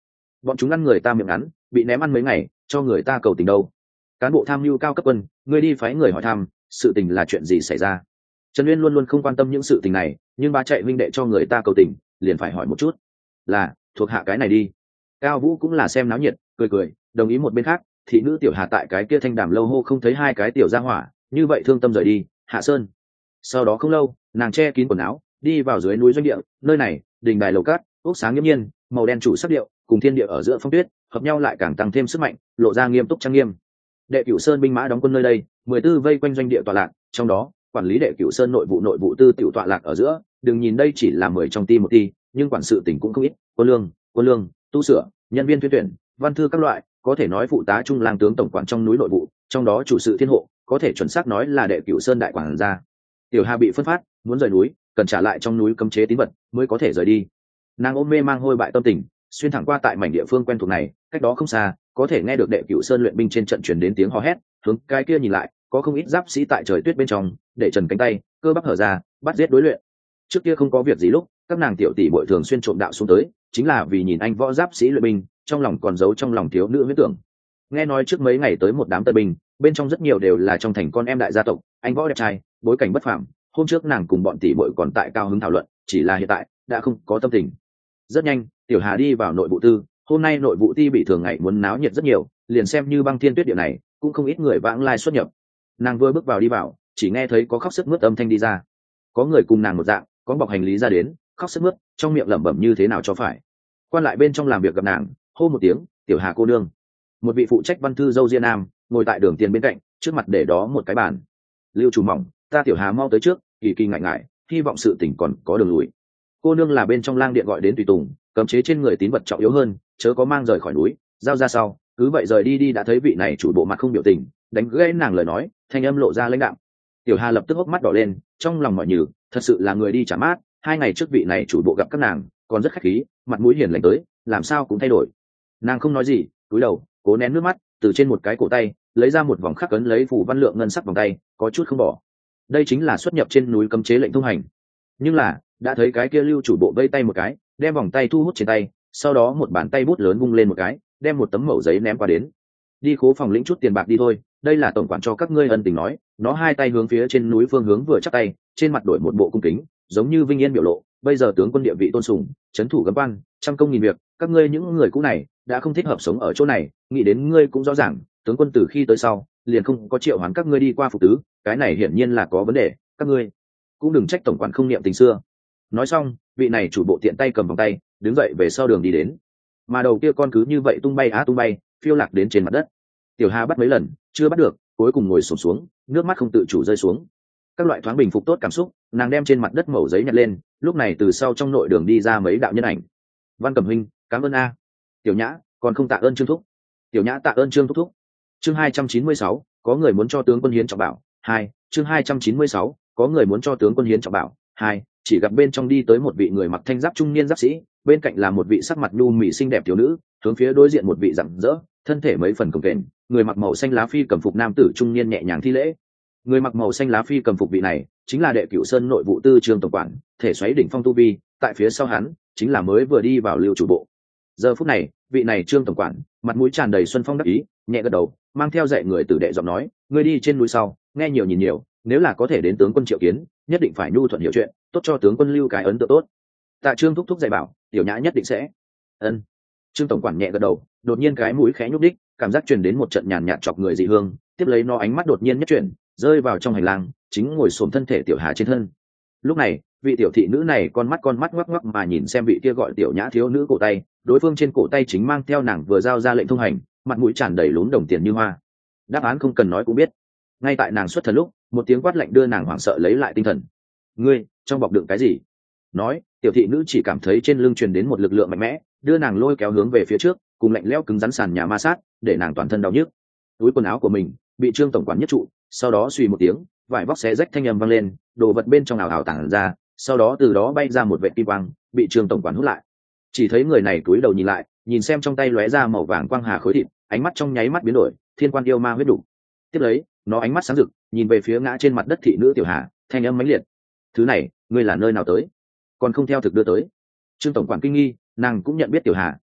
bọn chúng ăn người ta miệng ngắn, bị ném ăn mấy ngày, cho người ta cầu tình đâu. Cán bộ tham mưu cao cấp quân, ngươi đi phái người hỏi thăm sự tình là chuyện gì xảy ra. Trần Uyên luôn luôn không quan tâm những sự tình này, nhưng ba chạy huynh đệ cho người ta cầu tình liền phải hỏi một chút. Là thuộc hạ cái này đi. Cao Vũ cũng là xem náo nhiệt, cười cười đồng ý. Một bên khác, thị nữ Tiểu Hà tại cái kia thanh đàm lâu hô không thấy hai cái tiểu gia hỏa, như vậy thương tâm rời đi Hạ Sơn. Sau đó không lâu, nàng che kín quần áo đi vào dưới núi doanh địa. Nơi này đình đài lầu cát, ốc sáng nghiêm nhiên, màu đen chủ sắc điệu cùng thiên địa ở giữa phong tuyết hợp nhau lại càng tăng thêm sức mạnh, lộ ra nghiêm túc trang nghiêm. Đệ Cửu Sơn binh mã đóng quân nơi đây, 14 vây quanh doanh địa tọa lạc, trong đó quản lý Đệ Cửu Sơn nội vụ tư tiểu tọa lạc ở giữa. Đừng nhìn đây chỉ là 10 trong ti một ti, nhưng quản sự tỉnh cũng không ít, quân lương, tu sửa, nhân viên tuyên tuyển, văn thư các loại, có thể nói phụ tá trung lang tướng tổng quản trong núi nội vụ, trong đó chủ sự thiên hộ có thể chuẩn xác nói là Đệ Cửu Sơn đại quản gia. Tiểu Hà bị phân phát muốn rời núi, cần trả lại trong núi cấm chế tín vật mới có thể rời đi. Nàng ôm mê mang hôi bại tâm tình, xuyên thẳng qua tại mảnh địa phương quen thuộc này. Cách đó không xa, có thể nghe được Đệ Cửu Sơn luyện binh trên trận truyền đến tiếng hò hét. Hướng cái kia nhìn lại, có không ít giáp sĩ tại trời tuyết bên trong để trần cánh tay, cơ bắp hở ra, bắt giết đối luyện. Trước kia không có việc gì lúc, các nàng tiểu tỷ bội thường xuyên trộm đạo xuống tới, chính là vì nhìn anh võ giáp sĩ luyện binh, trong lòng còn giấu trong lòng thiếu nữ huyết tưởng. Nghe nói trước mấy ngày tới một đám tân binh, bên trong rất nhiều đều là trong thành con em đại gia tộc, anh võ đẹp trai, bối cảnh bất phàm. Hôm trước nàng cùng bọn tỷ bội còn tại cao hứng thảo luận, chỉ là hiện tại đã không có tâm tình. Rất nhanh, Tiểu Hà đi vào nội vụ tư. Hôm nay nội vụ ti bị thường ngày muốn náo nhiệt rất nhiều, liền xem như băng thiên tuyết địa này cũng không ít người vãng lai xuất nhập. Nàng vừa bước vào đi vào, chỉ nghe thấy có khóc sướt mướt âm thanh đi ra. Có người cùng nàng một dạng, có bọc hành lý ra đến, khóc sướt mướt, trong miệng lẩm bẩm như thế nào cho phải. Quan lại bên trong làm việc gặp nàng, hô một tiếng, Tiểu Hà cô nương. Một vị phụ trách văn thư dâu ria nam ngồi tại đường tiền bên cạnh, trước mặt để đó một cái bàn. Lưu chủ mỏng, ta Tiểu Hà mau tới trước, kỳ kỳ ngại ngại, hy vọng sự tỉnh còn có đường lùi. Cô nương là bên trong lang điện gọi đến tùy tùng, cấm chế trên người tín vật trọng yếu hơn, chớ có mang rời khỏi núi, giao ra sau cứ vậy rời đi. Đã thấy vị này chủ bộ mặt không biểu tình, đánh gãy nàng lời nói, thanh âm lộ ra lãnh đạm. Tiểu Hà lập tức hốc mắt đỏ lên, trong lòng mỏi nhừ, thật sự là người đi trả mát. 2 ngày trước vị này chủ bộ gặp các nàng còn rất khách khí, mặt mũi hiền lành tới, làm sao cũng thay đổi. Nàng không nói gì, cúi đầu cố nén nước mắt, từ trên một cái cổ tay lấy ra một vòng khắc ấn lấy phủ văn lượng ngân sắc vòng tay, có chút không bỏ. Đây chính là xuất nhập trên núi cấm chế lệnh thông hành. Nhưng là đã thấy cái kia Lưu chủ bộ vây tay một cái, đem vòng tay thu hút trên tay, sau đó một bàn tay bút lớn vung lên một cái, đem một tấm mẩu giấy ném qua đến. Đi khố phòng lĩnh chút tiền bạc đi thôi, đây là tổng quản cho các ngươi ân tình nói. Nó 2 tay hướng phía trên núi phương hướng vừa chắp tay, trên mặt đổi một bộ cung kính, giống như vinh yên biểu lộ. Bây giờ tướng quân địa vị tôn sùng, trấn thủ gấm quan, trăm công nghìn việc, các ngươi những người cũ này đã không thích hợp sống ở chỗ này. Nghĩ đến ngươi cũng rõ ràng, tướng quân từ khi tới sau liền không có triệu hoán các ngươi đi qua phục tứ, cái này hiển nhiên là có vấn đề. Các ngươi cũng đừng trách tổng quản không niệm tình xưa. Nói xong, vị này chủ bộ tiện tay cầm vòng tay, đứng dậy về sau đường đi đến. Mà đầu kia con cứ như vậy tung bay, phiêu lạc đến trên mặt đất. Tiểu Hà bắt mấy lần chưa bắt được, cuối cùng ngồi xổm xuống, nước mắt không tự chủ rơi xuống. Các loại thoáng bình phục tốt cảm xúc, nàng đem trên mặt đất mẩu giấy nhặt lên. Lúc này từ sau trong nội đường đi ra mấy đạo nhân ảnh. Văn Cẩm huynh, cảm ơn a. Tiểu Nhã, còn không tạ ơn Trương thúc. Tiểu Nhã tạ ơn Trương thúc. Chương 296, có người muốn cho tướng quân hiến trọng bảo. 2. Chương 296, có người muốn cho tướng quân hiến trọng bảo. 2. Chỉ gặp bên trong đi tới một vị người mặc thanh giáp trung niên giáp sĩ, bên cạnh là một vị sắc mặt nhu mì xinh đẹp thiếu nữ, hướng phía đối diện một vị rạng rỡ, thân thể mấy phần cồng kềnh, người mặc màu xanh lá phi cầm phục nam tử trung niên nhẹ nhàng thi lễ. Người mặc màu xanh lá phi cầm phục vị này chính là Đệ Cửu Sơn nội vụ tư Trương tổng quản, thể xoáy đỉnh phong tu vi. Tại phía sau hắn chính là mới vừa đi vào Lưu chủ bộ. Giờ phút này, vị này Trương tổng quản mặt mũi tràn đầy xuân phong đắc ý, nhẹ gật đầu, mang theo dạy người tử đệ giọng nói, ngươi đi trên núi sau, nghe nhiều nhìn nhiều, nếu là có thể đến tướng quân triệu kiến, nhất định phải nhu thuận hiểu chuyện, tốt cho tướng quân lưu cái ấn tượng tốt. Tạ Trương thúc thúc dạy bảo, Tiểu Nhã nhất định sẽ. Ân. Trương tổng quản nhẹ gật đầu, đột nhiên cái mũi khẽ nhúc đích, cảm giác truyền đến một trận nhàn nhạt chọc người dị hương, tiếp lấy nó ánh mắt đột nhiên nhất chuyển, rơi vào trong hành lang, chính ngồi xổm thân thể Tiểu Hà trên thân. Lúc này, vị tiểu thị nữ này con mắt ngoắc ngoắc mà nhìn xem vị kia gọi Tiểu Nhã thiếu nữ cổ tay, đối phương trên cổ tay chính mang theo nàng vừa giao ra lệnh thông hành, mặt mũi tràn đầy lún đồng tiền như hoa. Đáp án không cần nói cũng biết. Ngay tại nàng xuất thần lúc, một tiếng quát lạnh đưa nàng hoảng sợ lấy lại tinh thần. Ngươi trong bọc đựng cái gì? Nói, tiểu thị nữ chỉ cảm thấy trên lưng truyền đến một lực lượng mạnh mẽ, đưa nàng lôi kéo hướng về phía trước, cùng lạnh lẽo cứng rắn sàn nhà ma sát, để nàng toàn thân đau nhức. Túi quần áo của mình bị Trương tổng quản nhất trụ, sau đó suy một tiếng, vải vóc xé rách thanh âm vang lên, đồ vật bên trong ảo ảo tản ra, sau đó từ đó bay ra một vệt kim quang, bị Trương tổng quản hút lại. Chỉ thấy người này cúi đầu nhìn lại, nhìn xem trong tay lóe ra màu vàng quang hà khối thịt, ánh mắt trong nháy mắt biến đổi, thiên quan yêu ma huyết đủ. Tiếp lấy, nó ánh mắt sáng rực, nhìn về phía ngã trên mặt đất thị nữ Tiểu Hà, thanh âm mãnh liệt. Thứ này, ngươi là nơi nào tới? Còn không theo thực đưa tới. Trương tổng quản kinh nghi, nàng cũng nhận biết Tiểu Hà,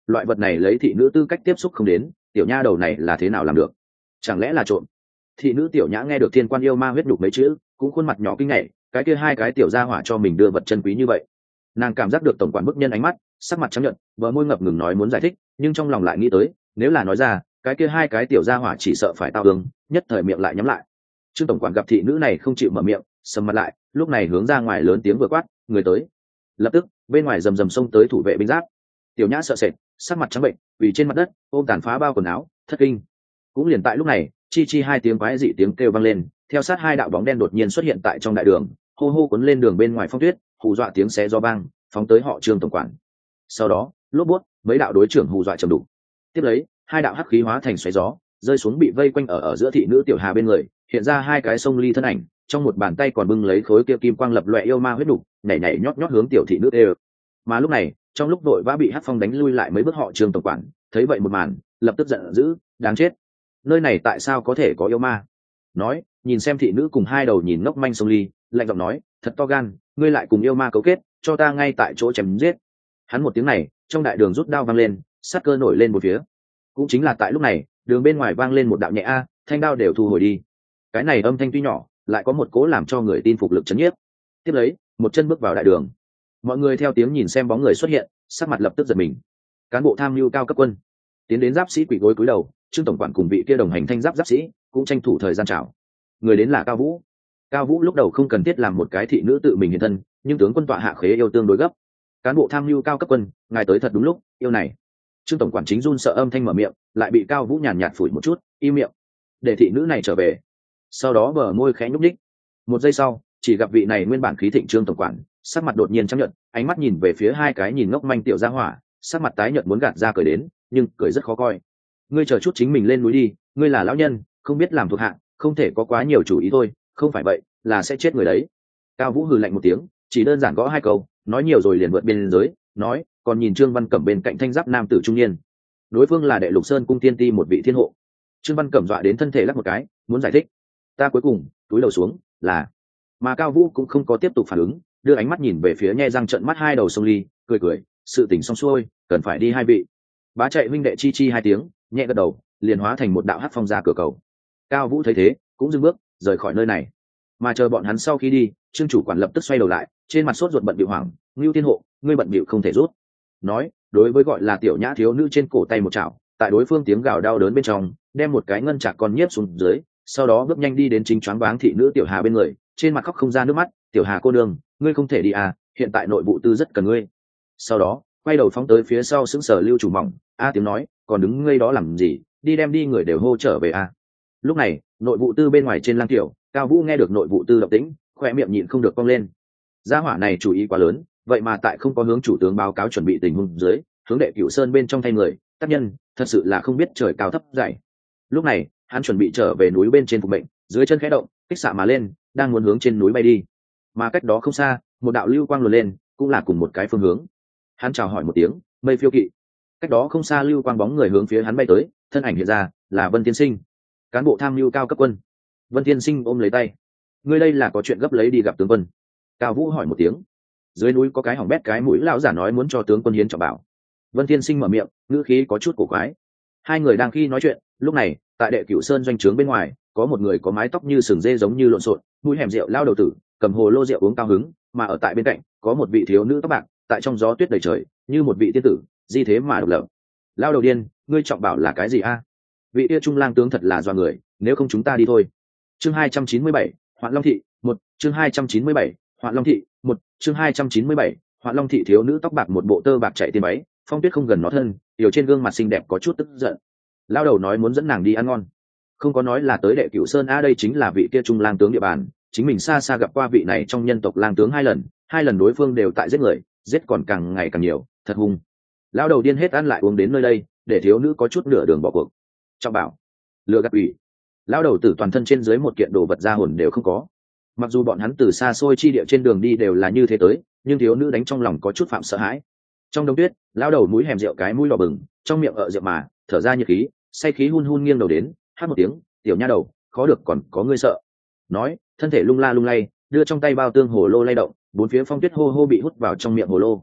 loại vật này lấy thị nữ tư cách tiếp xúc không đến, tiểu nha đầu này là thế nào làm được? Chẳng lẽ là trộm? Thị nữ tiểu nhã nghe được thiên quan yêu ma huyết đục mấy chữ, cũng khuôn mặt nhỏ kinh ngạc, cái kia hai cái tiểu gia hỏa cho mình đưa vật chân quý như vậy. Nàng cảm giác được tổng quản bức nhân ánh mắt, sắc mặt trắng nhợt, bờ môi ngập ngừng nói muốn giải thích, nhưng trong lòng lại nghĩ tới, nếu là nói ra, cái kia hai cái tiểu gia hỏa chỉ sợ phải tao đường, nhất thời miệng lại nhắm lại. Trương tổng quản gặp thị nữ này không chịu mở miệng, sầm mặt lại, lúc này hướng ra ngoài lớn tiếng vừa quát, người tới. Lập tức, bên ngoài rầm rầm xông tới thủ vệ binh giáp. Tiểu nhã sợ sệt, sắc mặt trắng bệnh, quỳ trên mặt đất, ôm tàn phá bao quần áo, thất kinh. Cũng liền tại lúc này, chi chi hai tiếng quái dị tiếng kêu vang lên, theo sát hai đạo bóng đen đột nhiên xuất hiện tại trong đại đường, hô hô cuốn lên đường bên ngoài phong tuyết, hù dọa tiếng xé gió vang, phóng tới họ Trương tổng quản. Sau đó, lốp bút, mấy đạo đối trưởng hù dọa trầm đủ. Tiếp lấy, hai đạo hắc khí hóa thành xoáy gió, rơi xuống bị vây quanh ở giữa thị nữ tiểu hà bên người, hiện ra hai cái sông ly thân ảnh, trong một bàn tay còn bưng lấy khối kia kim quang lập loè yêu ma huyết đủ, nhảy nhảy nhót nhót hướng tiểu thị nữ đều. Mà lúc này, trong lúc đội vã bị hắc phong đánh lui lại mấy bước họ Trương tổng quản, thấy vậy một màn, lập tức giận dữ, đáng chết, nơi này tại sao có thể có yêu ma? Nói, nhìn xem thị nữ cùng hai đầu nhìn ngốc manh sông ly, lạnh giọng nói, thật to gan, ngươi lại cùng yêu ma cấu kết, cho ta ngay tại chỗ chém giết. Hắn một tiếng này, trong đại đường rút đao vang lên, sát cơ nổi lên một phía. Cũng chính là tại lúc này, đường bên ngoài vang lên một đạo nhẹ a, thanh đao đều thu hồi đi. Cái này âm thanh tuy nhỏ, lại có một cố làm cho người tin phục lực chấn nhiếp. Tiếp lấy, một chân bước vào đại đường. Mọi người theo tiếng nhìn xem bóng người xuất hiện, sắc mặt lập tức giật mình. Cán bộ tham mưu cao cấp quân tiến đến giáp sĩ quỳ gối cúi đầu, Trương tổng quản cùng vị kia đồng hành thanh giáp sĩ cũng tranh thủ thời gian chào. Người đến là Cao Vũ. Cao Vũ lúc đầu không cần thiết làm một cái thị nữ tự mình hiện thân, nhưng tướng quân tọa hạ khế yêu tương đối gấp. Cán bộ tham mưu cao cấp quân, ngài tới thật đúng lúc, yêu này. Trương tổng quản chính run sợ âm thanh mở miệng, lại bị Cao Vũ nhàn nhạt phủi một chút, im miệng, để thị nữ này trở về. Sau đó bờ môi khẽ nhúc nhích. Một giây sau, chỉ gặp vị này nguyên bản khí thịnh Trương tổng quản, sắc mặt đột nhiên trắng nhợt, ánh mắt nhìn về phía hai cái nhìn ngốc manh tiểu gia hỏa, sắc mặt tái nhợt muốn gạt ra cười đến, nhưng cười rất khó coi. Ngươi chờ chút chính mình lên núi đi, ngươi là lão nhân, không biết làm thuộc hạ, không thể có quá nhiều chủ ý thôi, không phải vậy là sẽ chết người đấy. Cao Vũ hừ lạnh một tiếng, chỉ đơn giản gõ hai câu, nói nhiều rồi liền vượt biên giới, nói, còn nhìn Trương Văn Cẩm bên cạnh thanh giáp nam tử trung niên. Đối phương là Đệ Lục Sơn cung tiên ti một vị thiên hộ. Trương Văn Cẩm dọa đến thân thể lắc một cái, muốn giải thích. Ta cuối cùng túi đầu xuống, là. Mà Cao Vũ cũng không có tiếp tục phản ứng, đưa ánh mắt nhìn về phía nhe răng trợn mắt hai đầu sông ly, cười cười, sự tình xong xuôi, cần phải đi hai vị. Bá chạy huynh đệ chi chi hai tiếng, nhẹ gật đầu, liền hóa thành một đạo hắc phong ra cửa cầu. Cao Vũ thấy thế, cũng dừng bước, rời khỏi nơi này. Mà chờ bọn hắn sau khi đi, Trương chủ quản lập tức xoay đầu lại, trên mặt sốt ruột bận bịu hoảng, "Ngưu Tiên hộ, ngươi bận bịu không thể rút." Nói, đối với gọi là tiểu nhã thiếu nữ trên cổ tay một chảo, tại đối phương tiếng gào đau đớn bên trong, đem một cái ngân chạc con nhiếp xuống dưới, sau đó bước nhanh đi đến chính choáng váng thị nữ tiểu Hà bên người, trên mặt khóc không ra nước mắt, "Tiểu Hà cô nương, ngươi không thể đi à, hiện tại nội vụ tư rất cần ngươi." Sau đó, quay đầu phóng tới phía sau sững sờ Lưu chủ mỏng, a tiếng nói, "Còn đứng ngây đó làm gì, đi đem đi người đều hô trở về à." Lúc này, nội vụ tư bên ngoài trên lang tiểu, Cao Vũ nghe được nội vụ tư động tĩnh, khoe miệng nhịn không được cong lên. Gia hỏa này chủ ý quá lớn, vậy mà tại không có hướng chủ tướng báo cáo chuẩn bị tình huống dưới, hướng Đệ Cửu Sơn bên trong thay người, tác nhân, thật sự là không biết trời cao thấp dày. Lúc này, hắn chuẩn bị trở về núi bên trên phục mệnh, dưới chân khẽ động, kích xạ mà lên, đang muốn hướng trên núi bay đi. Mà cách đó không xa, một đạo lưu quang luồn lên, cũng là cùng một cái phương hướng. Hắn chào hỏi một tiếng, mây phiêu kỵ. Cách đó không xa lưu quang bóng người hướng phía hắn bay tới, thân ảnh hiện ra, là Vân Tiên Sinh, cán bộ tham mưu cao cấp quân. Vân Tiên Sinh ôm lấy tay, ngươi đây là có chuyện gấp lấy đi gặp tướng quân. Cao Vũ hỏi một tiếng, dưới núi có cái hỏng bét cái mũi lão giả nói muốn cho tướng quân hiến trọng bảo. Vân Tiên Sinh mở miệng, ngữ khí có chút cổ quái. Hai người đang khi nói chuyện, lúc này tại Đệ Cửu Sơn doanh trướng bên ngoài, có một người có mái tóc như sừng dê giống như lộn xộn, mũi hẻm rượu lao đầu tử, cầm hồ lô rượu uống cao hứng, mà ở tại bên cạnh có một vị thiếu nữ tóc bạc, tại trong gió tuyết đầy trời, như một vị tiên tử, di thế mà độc lập. Lao đầu điên, ngươi trọng bảo là cái gì a? Vị kia trung lang tướng thật là doa người, nếu không chúng ta đi thôi. Chương 297, Hoạn Long thị, 1, chương 297, Hoạn Long thị, 1, chương 297, Hoạn Long thị thiếu nữ tóc bạc một bộ tơ bạc chạy tiền váy, phong tuyết không gần nó thân, điều trên gương mặt xinh đẹp có chút tức giận. Lao đầu nói muốn dẫn nàng đi ăn ngon, không có nói là tới Đệ Cửu Sơn a, đây chính là vị kia trung lang tướng địa bàn, chính mình xa xa gặp qua vị này trong nhân tộc lang tướng hai lần đối phương đều tại giết người, giết còn càng ngày càng nhiều, thật hung. Lao đầu điên hết ăn lại uống đến nơi đây, để thiếu nữ có chút nửa đường bỏ cuộc. Trọng bảo, lừa gạt ủy. Lao đầu tử toàn thân trên dưới một kiện đồ vật ra hồn đều không có. Mặc dù bọn hắn từ xa xôi chi địa trên đường đi đều là như thế tới, nhưng thiếu nữ đánh trong lòng có chút phạm sợ hãi. Trong đông tuyết, lao đầu mũi hẻm rượu cái mũi đỏ bừng, trong miệng ợ rượu mà thở ra nhiệt khí, say khí hun hun nghiêng đầu đến, hát một tiếng, "Tiểu nha đầu, khó được còn có ngươi sợ." Nói, thân thể lung la lung lay, đưa trong tay bao tương hồ lô lay động, bốn phía phong tuyết hô hô bị hút vào trong miệng hồ lô.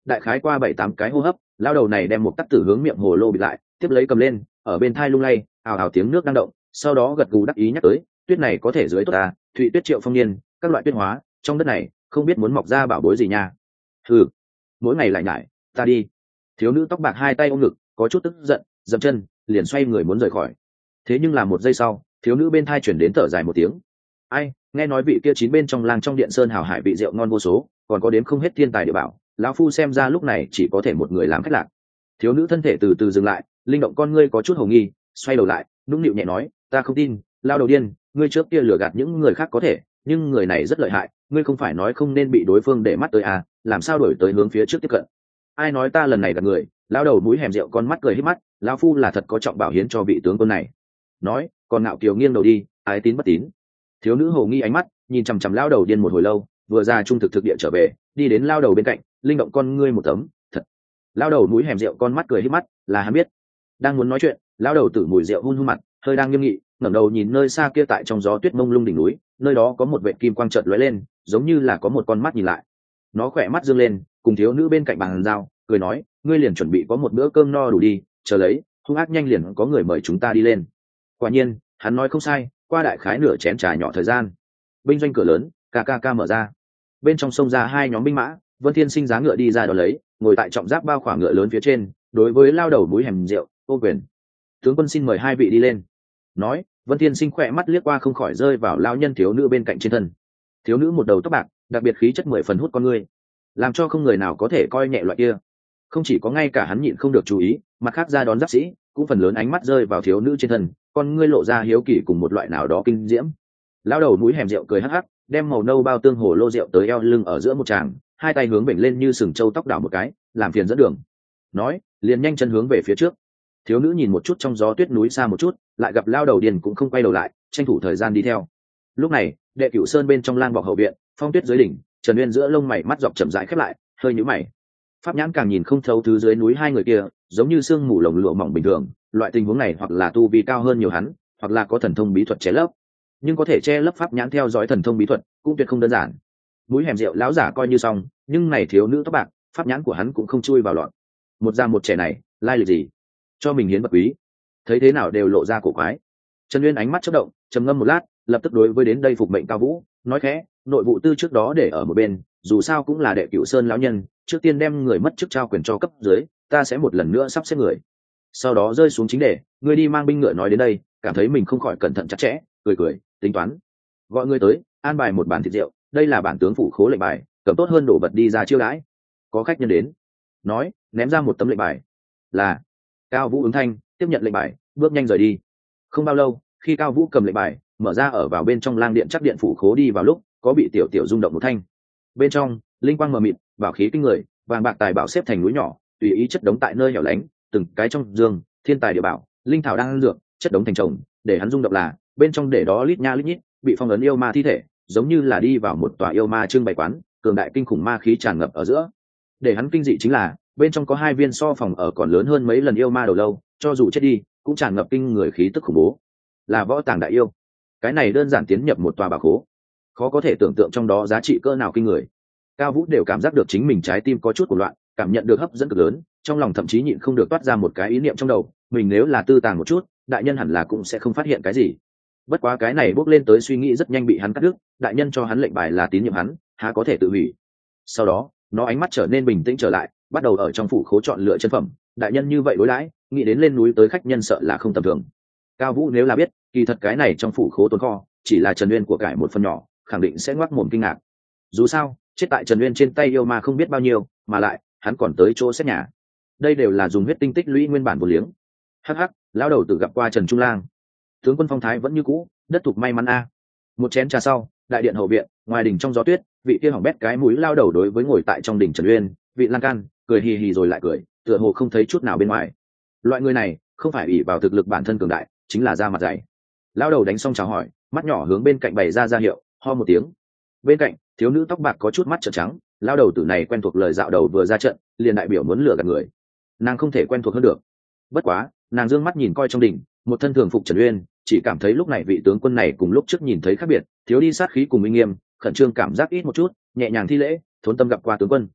đại khái qua 7-8 cái hô hấp, lao đầu này đem một tắc tử hướng miệng hồ lô bịt lại, tiếp lấy cầm lên, ở bên thai lung lay, ào ào tiếng nước đang động, sau đó gật gù đắc ý nhắc tới, tuyết này có thể dưới tốt ta, thụy tuyết triệu phong niên, các loại tuyết hóa, trong đất này không biết muốn mọc ra bảo bối gì nha. Ừ, mỗi ngày lại nhải, ta đi. Thiếu nữ tóc bạc hai tay ôm ngực, có chút tức giận, dậm chân, liền xoay người muốn rời khỏi. Thế nhưng là một giây sau, thiếu nữ bên thai chuyển đến thở dài một tiếng. Ai, nghe nói vị kia chín bên trong làng trong điện sơn hào hải vị rượu ngon vô số, còn có đến không hết thiên tài địa bảo, lão phu xem ra lúc này chỉ có thể một người làm khách lạc. Thiếu nữ thân thể từ từ dừng lại, linh động con ngươi có chút hồ nghi, xoay đầu lại, nũng nịu nhẹ nói, ta không tin, lao đầu điên, ngươi trước kia lừa gạt những người khác có thể, nhưng người này rất lợi hại, ngươi không phải nói không nên bị đối phương để mắt tới à, làm sao đổi tới hướng phía trước tiếp cận. Ai nói ta lần này gạt người, lao đầu mũi hẻm rượu con mắt cười hít mắt, lão phu là thật có trọng bảo hiến cho vị tướng quân này. Nói, còn ngạo kiều nghiêng đầu đi, ái tín bất tín. Thiếu nữ hồ nghi ánh mắt, nhìn chằm chằm lao đầu điên một hồi lâu, vừa ra trung thực thực địa trở về, đi đến lao đầu bên cạnh, linh động con ngươi một tấm, thật. Lao đầu mũi hẻm rượu con mắt cười hít mắt, là hắn biết. Đang muốn nói chuyện, lao đầu tử mùi rượu hun hun mặt, hơi đang nghiêm nghị, ngẩng đầu nhìn nơi xa kia tại trong gió tuyết mông lung đỉnh núi, nơi đó có một vệt kim quang chợt lóe lên, giống như là có một con mắt nhìn lại. Nó khỏe mắt dương lên, cùng thiếu nữ bên cạnh bàn giao, cười nói, ngươi liền chuẩn bị có một bữa cơm no đủ đi, chờ lấy, hung ác nhanh liền có người mời chúng ta đi lên. Quả nhiên, hắn nói không sai, qua đại khái nửa chén trà nhỏ thời gian, binh doanh cửa lớn ca mở ra, bên trong sông ra hai nhóm binh mã, Vân Thiên Sinh giá ngựa đi ra đó lấy, ngồi tại trọng giáp bao khỏa ngựa lớn phía trên, đối với lao đầu mũi hẻm rượu, ô quyền, tướng quân xin mời hai vị đi lên. Nói, Vân Thiên Sinh khỏe mắt liếc qua không khỏi rơi vào lao nhân thiếu nữ bên cạnh trên thân. Thiếu nữ một đầu tóc bạc, đặc biệt khí chất 10 phần hút con ngươi, làm cho không người nào có thể coi nhẹ loại kia. Không chỉ có ngay cả hắn nhịn không được chú ý, mặt khác ra đón giáp sĩ cũng phần lớn ánh mắt rơi vào thiếu nữ trên thân, con ngươi lộ ra hiếu kỳ cùng một loại nào đó kinh diễm. Lão đầu mũi hẻm rượu cười hắc hắc, đem màu nâu bao tương hồ lô rượu tới eo lưng ở giữa một tràng, hai tay hướng bệnh lên như sừng trâu tóc đảo một cái, làm phiền dẫn đường. Nói, liền nhanh chân hướng về phía trước. Thiếu nữ nhìn một chút trong gió tuyết núi xa một chút, lại gặp lao đầu điền cũng không quay đầu lại, tranh thủ thời gian đi theo. Lúc này, đệ cửu sơn bên trong lang bọc hậu viện, phong tuyết dưới đỉnh, Trần Uyên giữa lông mày mắt dọc chậm rãi khép lại, hơi nhíu mày. Pháp nhãn càng nhìn không thấu thứ dưới núi hai người kia, giống như sương mù lồng lụa mỏng bình thường, loại tình huống này hoặc là tu vi cao hơn nhiều hắn, hoặc là có thần thông bí thuật che lấp. Nhưng có thể che lấp pháp nhãn theo dõi thần thông bí thuật, cũng tuyệt không đơn giản. Mũi hẻm rượu lão giả coi như xong, nhưng này thiếu nữ tóc bạc, pháp nhãn của hắn cũng không chui vào loạn. Một già một trẻ này, lai lịch gì? Cho mình hiến vật quý, thấy thế nào đều lộ ra cổ quái. Trần Uyên ánh mắt chớp động, trầm ngâm một lát, lập tức đối với đến đây phục mệnh Cao Vũ, nói khẽ, nội vụ tư trước đó để ở một bên, dù sao cũng là đệ cửu sơn lão nhân, trước tiên đem người mất chức trao quyền cho cấp dưới, ta sẽ một lần nữa sắp xếp người. Sau đó rơi xuống chính đề, ngươi đi mang binh ngựa nói đến đây, cảm thấy mình không khỏi cẩn thận chặt chẽ, cười tính toán, gọi ngươi tới, an bài một bàn thịt rượu, đây là bản tướng phủ khố lệnh bài, cầm tốt hơn đổ vật đi ra chiêu đãi. Có khách nhân đến, nói, ném ra một tấm lệnh bài. Là. Cao Vũ ứng thanh, tiếp nhận lệnh bài, bước nhanh rời đi. Không bao lâu, khi Cao Vũ cầm lệnh bài, mở ra ở vào bên trong lang điện chắc điện phủ khố đi vào lúc, có bị tiểu tiểu rung động một thanh. Bên trong, linh quang mờ mịt, bảo khí kinh người, vàng bạc tài bảo xếp thành núi nhỏ, tùy ý chất đống tại nơi hẻo lánh, từng cái trong giường, thiên tài địa bảo, linh thảo đang dược, chất đống thành chồng, để hắn rung động là, bên trong để đó lít nha lít nhít, bị phong ấn yêu ma thi thể, giống như là đi vào một tòa yêu ma trưng bày quán, cường đại kinh khủng ma khí tràn ngập ở giữa. Để hắn kinh dị chính là, bên trong có hai viên so phòng ở còn lớn hơn mấy lần yêu ma đầu lâu, cho dù chết đi, cũng tràn ngập kinh người khí tức khủng bố. Là võ tàng đại yêu. Cái này đơn giản tiến nhập một tòa bảo khố, khó có thể tưởng tượng trong đó giá trị cỡ nào kinh người. Cao Vũ đều cảm giác được chính mình trái tim có chút hỗn loạn, cảm nhận được hấp dẫn cực lớn, trong lòng thậm chí nhịn không được toát ra một cái ý niệm trong đầu, mình nếu là tư tàng một chút, đại nhân hẳn là cũng sẽ không phát hiện cái gì. Bất quá cái này bốc lên tới suy nghĩ rất nhanh bị hắn cắt đứt, đại nhân cho hắn lệnh bài là tín nhiệm hắn, há có thể tự hủy. Sau đó, nó ánh mắt trở nên bình tĩnh trở lại, bắt đầu ở trong phủ khố chọn lựa chân phẩm, đại nhân như vậy đối đãi, nghĩ đến lên núi tới khách nhân sợ là không tầm thường. Cao Vũ nếu là biết, kỳ thật cái này trong phủ khố tồn kho, chỉ là Trần Uyên của cải một phần nhỏ, khẳng định sẽ ngoác mồm kinh ngạc. Dù sao, chết tại Trần Uyên trên tay yêu ma không biết bao nhiêu, mà lại, hắn còn tới chỗ xét nhà. Đây đều là dùng huyết tinh tích lũy nguyên bản vô liếng. Hắc hắc, lão đầu tử gặp qua Trần Trung Lang. Tướng quân phong thái vẫn như cũ, đất thục may mắn a. Một chén trà sau, đại điện hậu viện, ngoài đỉnh trong gió tuyết, vị kia hỏng bét cái mũi lao đầu đối với ngồi tại trong đỉnh Trần Uyên, vị lan can, cười hì hì rồi lại cười, tựa hồ không thấy chút nào bên ngoài. Loại người này, không phải ỷ vào thực lực bản thân cường đại, chính là da mặt dày. Lao đầu đánh xong chào hỏi, mắt nhỏ hướng bên cạnh bày ra hiệu, ho một tiếng. Bên cạnh, thiếu nữ tóc bạc có chút mắt trợn trắng, lao đầu tử này quen thuộc lời dạo đầu vừa ra trận, liền đại biểu muốn lừa gạt người. Nàng không thể quen thuộc hơn được. Bất quá, nàng dương mắt nhìn coi trong đỉnh, một thân thường phục Trần Uyên, chỉ cảm thấy lúc này vị tướng quân này cùng lúc trước nhìn thấy khác biệt, thiếu đi sát khí cùng uy nghiêm, khẩn trương cảm giác ít một chút, nhẹ nhàng thi lễ, thốn tâm gặp qua tướng quân.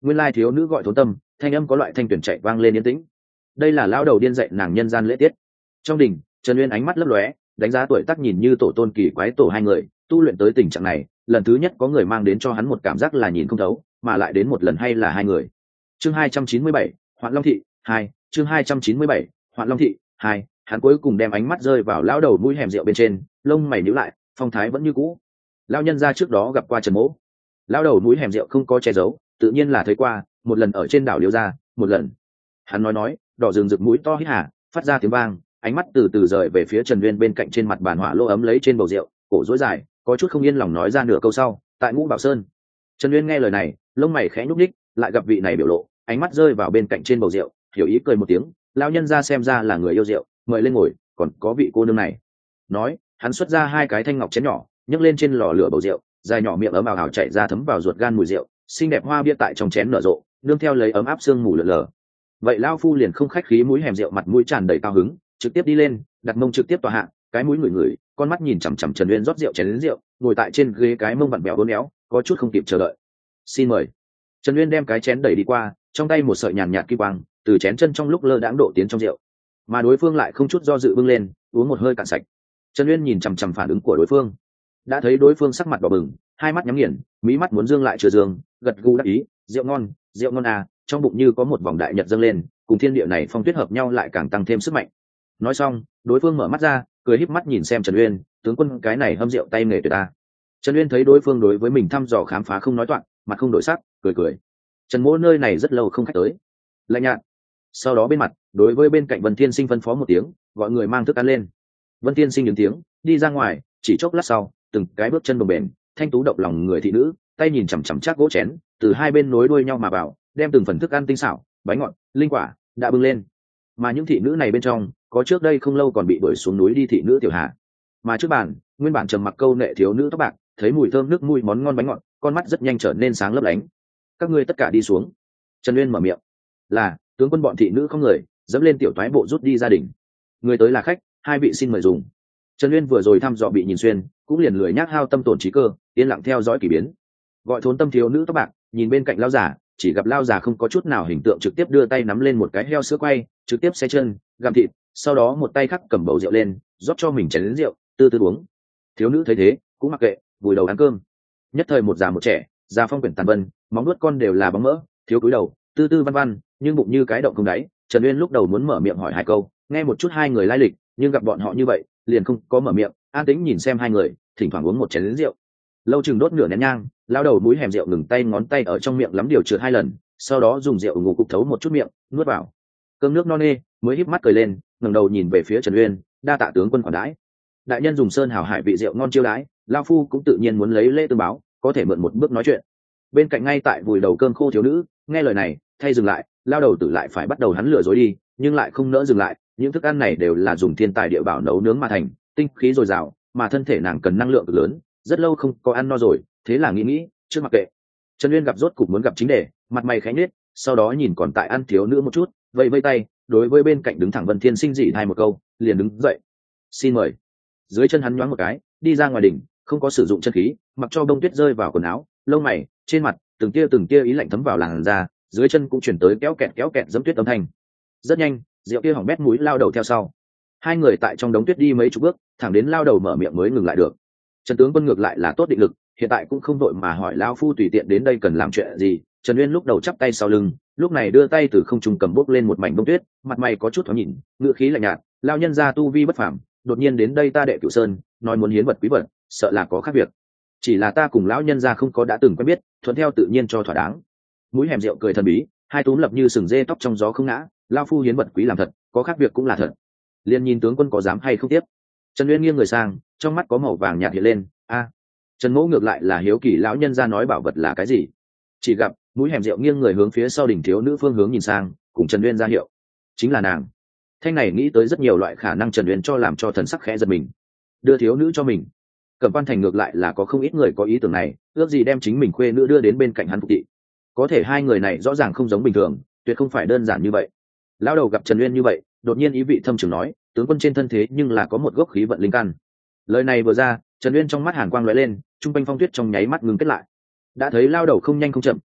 nguyên lai thiếu nữ gọi Thốn Tâm, thanh âm có loại thanh tuyển chạy vang lên yên tĩnh. Đây là lão đầu điên dạy nàng nhân gian lễ tiết. Trong đình, Trần Uyên ánh mắt lấp lóe, đánh giá tuổi tác nhìn như tổ tôn kỳ quái tổ hai người, tu luyện tới tình trạng này, lần thứ nhất có người mang đến cho hắn một cảm giác là nhìn không thấu, mà lại đến một lần hay là hai người. Chương 297, Hoạn Long thị 2, chương 297, Hoạn Long thị 2, hắn cuối cùng đem ánh mắt rơi vào lão đầu mũi hẻm rượu bên trên, lông mày nhíu lại, phong thái vẫn như cũ. Lão nhân gia trước đó gặp qua Trần Mỗ. Lão đầu mũi hẻm rượu không có che giấu, tự nhiên là thấy qua, một lần ở trên đảo Liêu gia, một lần. Hắn nói, đỏ rừng rực mũi to hít hà, phát ra tiếng vang, ánh mắt từ từ rời về phía Trần Uyên bên cạnh trên mặt bàn hỏa lô ấm lấy trên bầu rượu, cổ rối dài, có chút không yên lòng nói ra nửa câu sau, tại Ngũ Bảo Sơn. Trần Uyên nghe lời này, lông mày khẽ nhúc nhích, lại gặp vị này biểu lộ, ánh mắt rơi vào bên cạnh trên bầu rượu, hiểu ý cười một tiếng, lão nhân gia xem ra là người yêu rượu, mời lên ngồi, còn có vị cô nương này. Nói, hắn xuất ra hai cái thanh ngọc chén nhỏ, nhấc lên trên lò lửa bầu rượu, dài nhỏ miệng ấm ào ào chảy ra thấm vào ruột gan mùi rượu, xinh đẹp hoa bia tại trong chén nở rộ, nương theo lấy ấm áp sương mù lờ lờ. Vậy lão phu liền không khách khí mũi hẻm rượu, mặt mũi tràn đầy cao hứng, trực tiếp đi lên, đặt mông trực tiếp tòa hạ, cái mũi ngửi ngửi, con mắt nhìn chằm chằm Trần Uyên rót rượu chén đến rượu, ngồi tại trên ghế cái mông vặn bẹo uốn éo, có chút không kịp chờ đợi. Xin mời. Trần Uyên đem cái chén đẩy đi qua, trong tay một sợi nhàn nhạt kim quang từ chén chân trong lúc lơ đãng độ tiến trong rượu, mà đối phương lại không chút do dự bưng lên, uống một hơi cạn sạch. Trần Uyên nhìn chằm chằm phản ứng của đối phương, đã thấy đối phương sắc mặt đỏ bừng, hai mắt nhắm nghiền, mí mắt muốn dương lại chưa dương, gật gù đáp ý, rượu ngon à, trong bụng như có một vòng đại nhật dâng lên, cùng thiên địa này phong tuyết hợp nhau lại càng tăng thêm sức mạnh. Nói xong, đối phương mở mắt ra, cười híp mắt nhìn xem Trần Uyên, tướng quân cái này hâm rượu tay nghề tuyệt ta. Trần Uyên thấy đối phương đối với mình thăm dò khám phá không nói toạc, mặt không đổi sắc, cười. Trần Mỗ nơi này rất lâu không khách tới. Lạnh nhạt. Sau đó bên mặt, đối với bên cạnh Vân Thiên Sinh phân phó một tiếng, gọi người mang thức ăn lên. Vân Thiên Sinh những tiếng, đi ra ngoài, chỉ chốc lát sau, từng cái bước chân bồng bềnh, thanh tú động lòng người thị nữ, tay nhìn chằm chằm chắc gỗ chén, từ hai bên nối đuôi nhau mà vào, đem từng phần thức ăn tinh xảo, bánh ngọt, linh quả đã bưng lên. Mà những thị nữ này bên trong, có trước đây không lâu còn bị đuổi xuống núi đi thị nữ Tiểu Hà. Mà trước bàn, nguyên bản trầm mặc câu nệ thiếu nữ tóc bạc, thấy mùi thơm nước mùi món ngon bánh ngọt, con mắt rất nhanh trở nên sáng lấp lánh. Các ngươi tất cả đi xuống. Trần Uyên mở miệng. Là, tướng quân. Bọn thị nữ không người dẫm lên tiểu toái bộ rút đi gia đình. Người tới là khách, hai vị xin mời dùng. Trần Uyên vừa rồi thăm dò bị nhìn xuyên, cũng liền lười nhác hao tâm tổn trí cơ, yên lặng theo dõi kỳ biến. Gọi Thốn Tâm thiếu nữ tóc bạc, nhìn bên cạnh lao giả, chỉ gặp lao già không có chút nào hình tượng, trực tiếp đưa tay nắm lên một cái heo sữa quay, trực tiếp xé chân gặm thịt, sau đó một tay khác cầm bầu rượu lên, rót cho mình chén lớn rượu, từ từ uống. Thiếu nữ thấy thế, cũng mặc kệ, vùi đầu ăn cơm. Nhất thời một già một trẻ, già phong quyển tàn vân, móng nuốt con đều là bóng mỡ, thiếu cúi đầu, tư tư văn văn, nhưng bụng như cái động không đáy. Trần Uyên lúc đầu muốn mở miệng hỏi hai câu, nghe một chút hai người lai lịch, nhưng gặp bọn họ như vậy, liền không có mở miệng, an tĩnh nhìn xem hai người, thỉnh thoảng uống một chén lớn rượu. Lâu chừng đốt nửa nén nhang, lao đầu mũi hẻm rượu ngừng tay, ngón tay ở trong miệng lắm điều trượt hai lần, sau đó dùng rượu ngủ cục thấu một chút miệng, nuốt vào. Cơm nước no nê, mới híp mắt cười lên, ngẩng đầu nhìn về phía Trần Uyên, đa tạ tướng quân khoản đãi. Đại nhân dùng sơn hảo hải vị rượu ngon chiêu đãi, lao phu cũng tự nhiên muốn lấy lễ tương báo, có thể mượn một bước nói chuyện. Bên cạnh ngay tại vùi đầu cơm khô thiếu nữ, nghe lời này, thay dừng lại, lao đầu tử lại phải bắt đầu hắn lừa dối đi, nhưng lại không nỡ dừng lại. Những thức ăn này đều là dùng thiên tài địa bảo nấu nướng mà thành, tinh khí dồi dào, mà thân thể nàng cần năng lượng lớn, rất lâu không có ăn no rồi, thế là nghĩ, trước mặc kệ. Trần Uyên gặp rốt cục muốn gặp chính đề, mặt mày khẽ nhếch, sau đó nhìn còn tại ăn thiếu nữ một chút, vẫy tay, đối với bên cạnh đứng thẳng Vân Thiên Sinh dị hai một câu, liền đứng dậy. Xin mời. Dưới chân hắn nhoáng một cái, đi ra ngoài đỉnh, không có sử dụng chân khí, mặc cho bông tuyết rơi vào quần áo, lông mày, trên mặt, từng tia ý lạnh thấm vào làn da, dưới chân cũng chuyển tới kéo kẹt giẫm tuyết âm thanh. Rất nhanh, rượu kia hỏng bét mũi lao đầu theo sau. Hai người tại trong đống tuyết đi mấy chục bước, thẳng đến lao đầu mở miệng mới ngừng lại được. Trần tướng quân ngược lại là tốt định lực, hiện tại cũng không đội mà hỏi lão phu tùy tiện đến đây cần làm chuyện gì. Trần Uyên lúc đầu chắp tay sau lưng, lúc này đưa tay từ không trung cầm bốc lên một mảnh bông tuyết, mặt mày có chút thoáng nhìn, ngựa khí lạnh nhạt, lao nhân gia tu vi bất phàm, đột nhiên đến đây ta Đệ Cửu Sơn, nói muốn hiến vật quý vật, sợ là có khác việc. Chỉ là ta cùng lão nhân gia không có đã từng quen biết, thuận theo tự nhiên cho thỏa đáng. Mũi hẻm rượu cười thần bí, hai túm lập như sừng dê tóc trong gió không ngã, lao phu hiến vật quý làm thật, có khác việc cũng là thật. Liên nhìn tướng quân có dám hay không tiếp. Trần Uyên nghiêng người sang, trong mắt có màu vàng nhạt hiện lên. A, Trần Mỗ ngược lại là hiếu kỳ lão nhân gia nói bảo vật là cái gì. Chỉ gặp mũi hẻm rượu nghiêng người hướng phía sau đỉnh thiếu nữ phương hướng nhìn sang, cùng Trần Uyên ra hiệu, chính là nàng. Thanh này nghĩ tới rất nhiều loại khả năng, Trần Uyên cho làm cho thần sắc khẽ giật mình. Đưa thiếu nữ cho mình. Cẩm Quan Thành ngược lại là có không ít người có ý tưởng này, ước gì đem chính mình khuê nữ đưa đến bên cạnh hắn phục thị. Có thể hai người này rõ ràng không giống bình thường, tuyệt không phải đơn giản như vậy. Lão đầu gặp Trần Uyên như vậy, đột nhiên ý vị thâm trường nói, tướng quân trên thân thế nhưng là có một gốc khí vận linh căn. Lời này vừa ra, Trần Uyên trong mắt hàn quang lóe lên, trung quanh phong tuyết trong nháy mắt ngừng kết lại. Đã thấy lao đầu không nhanh không chậm,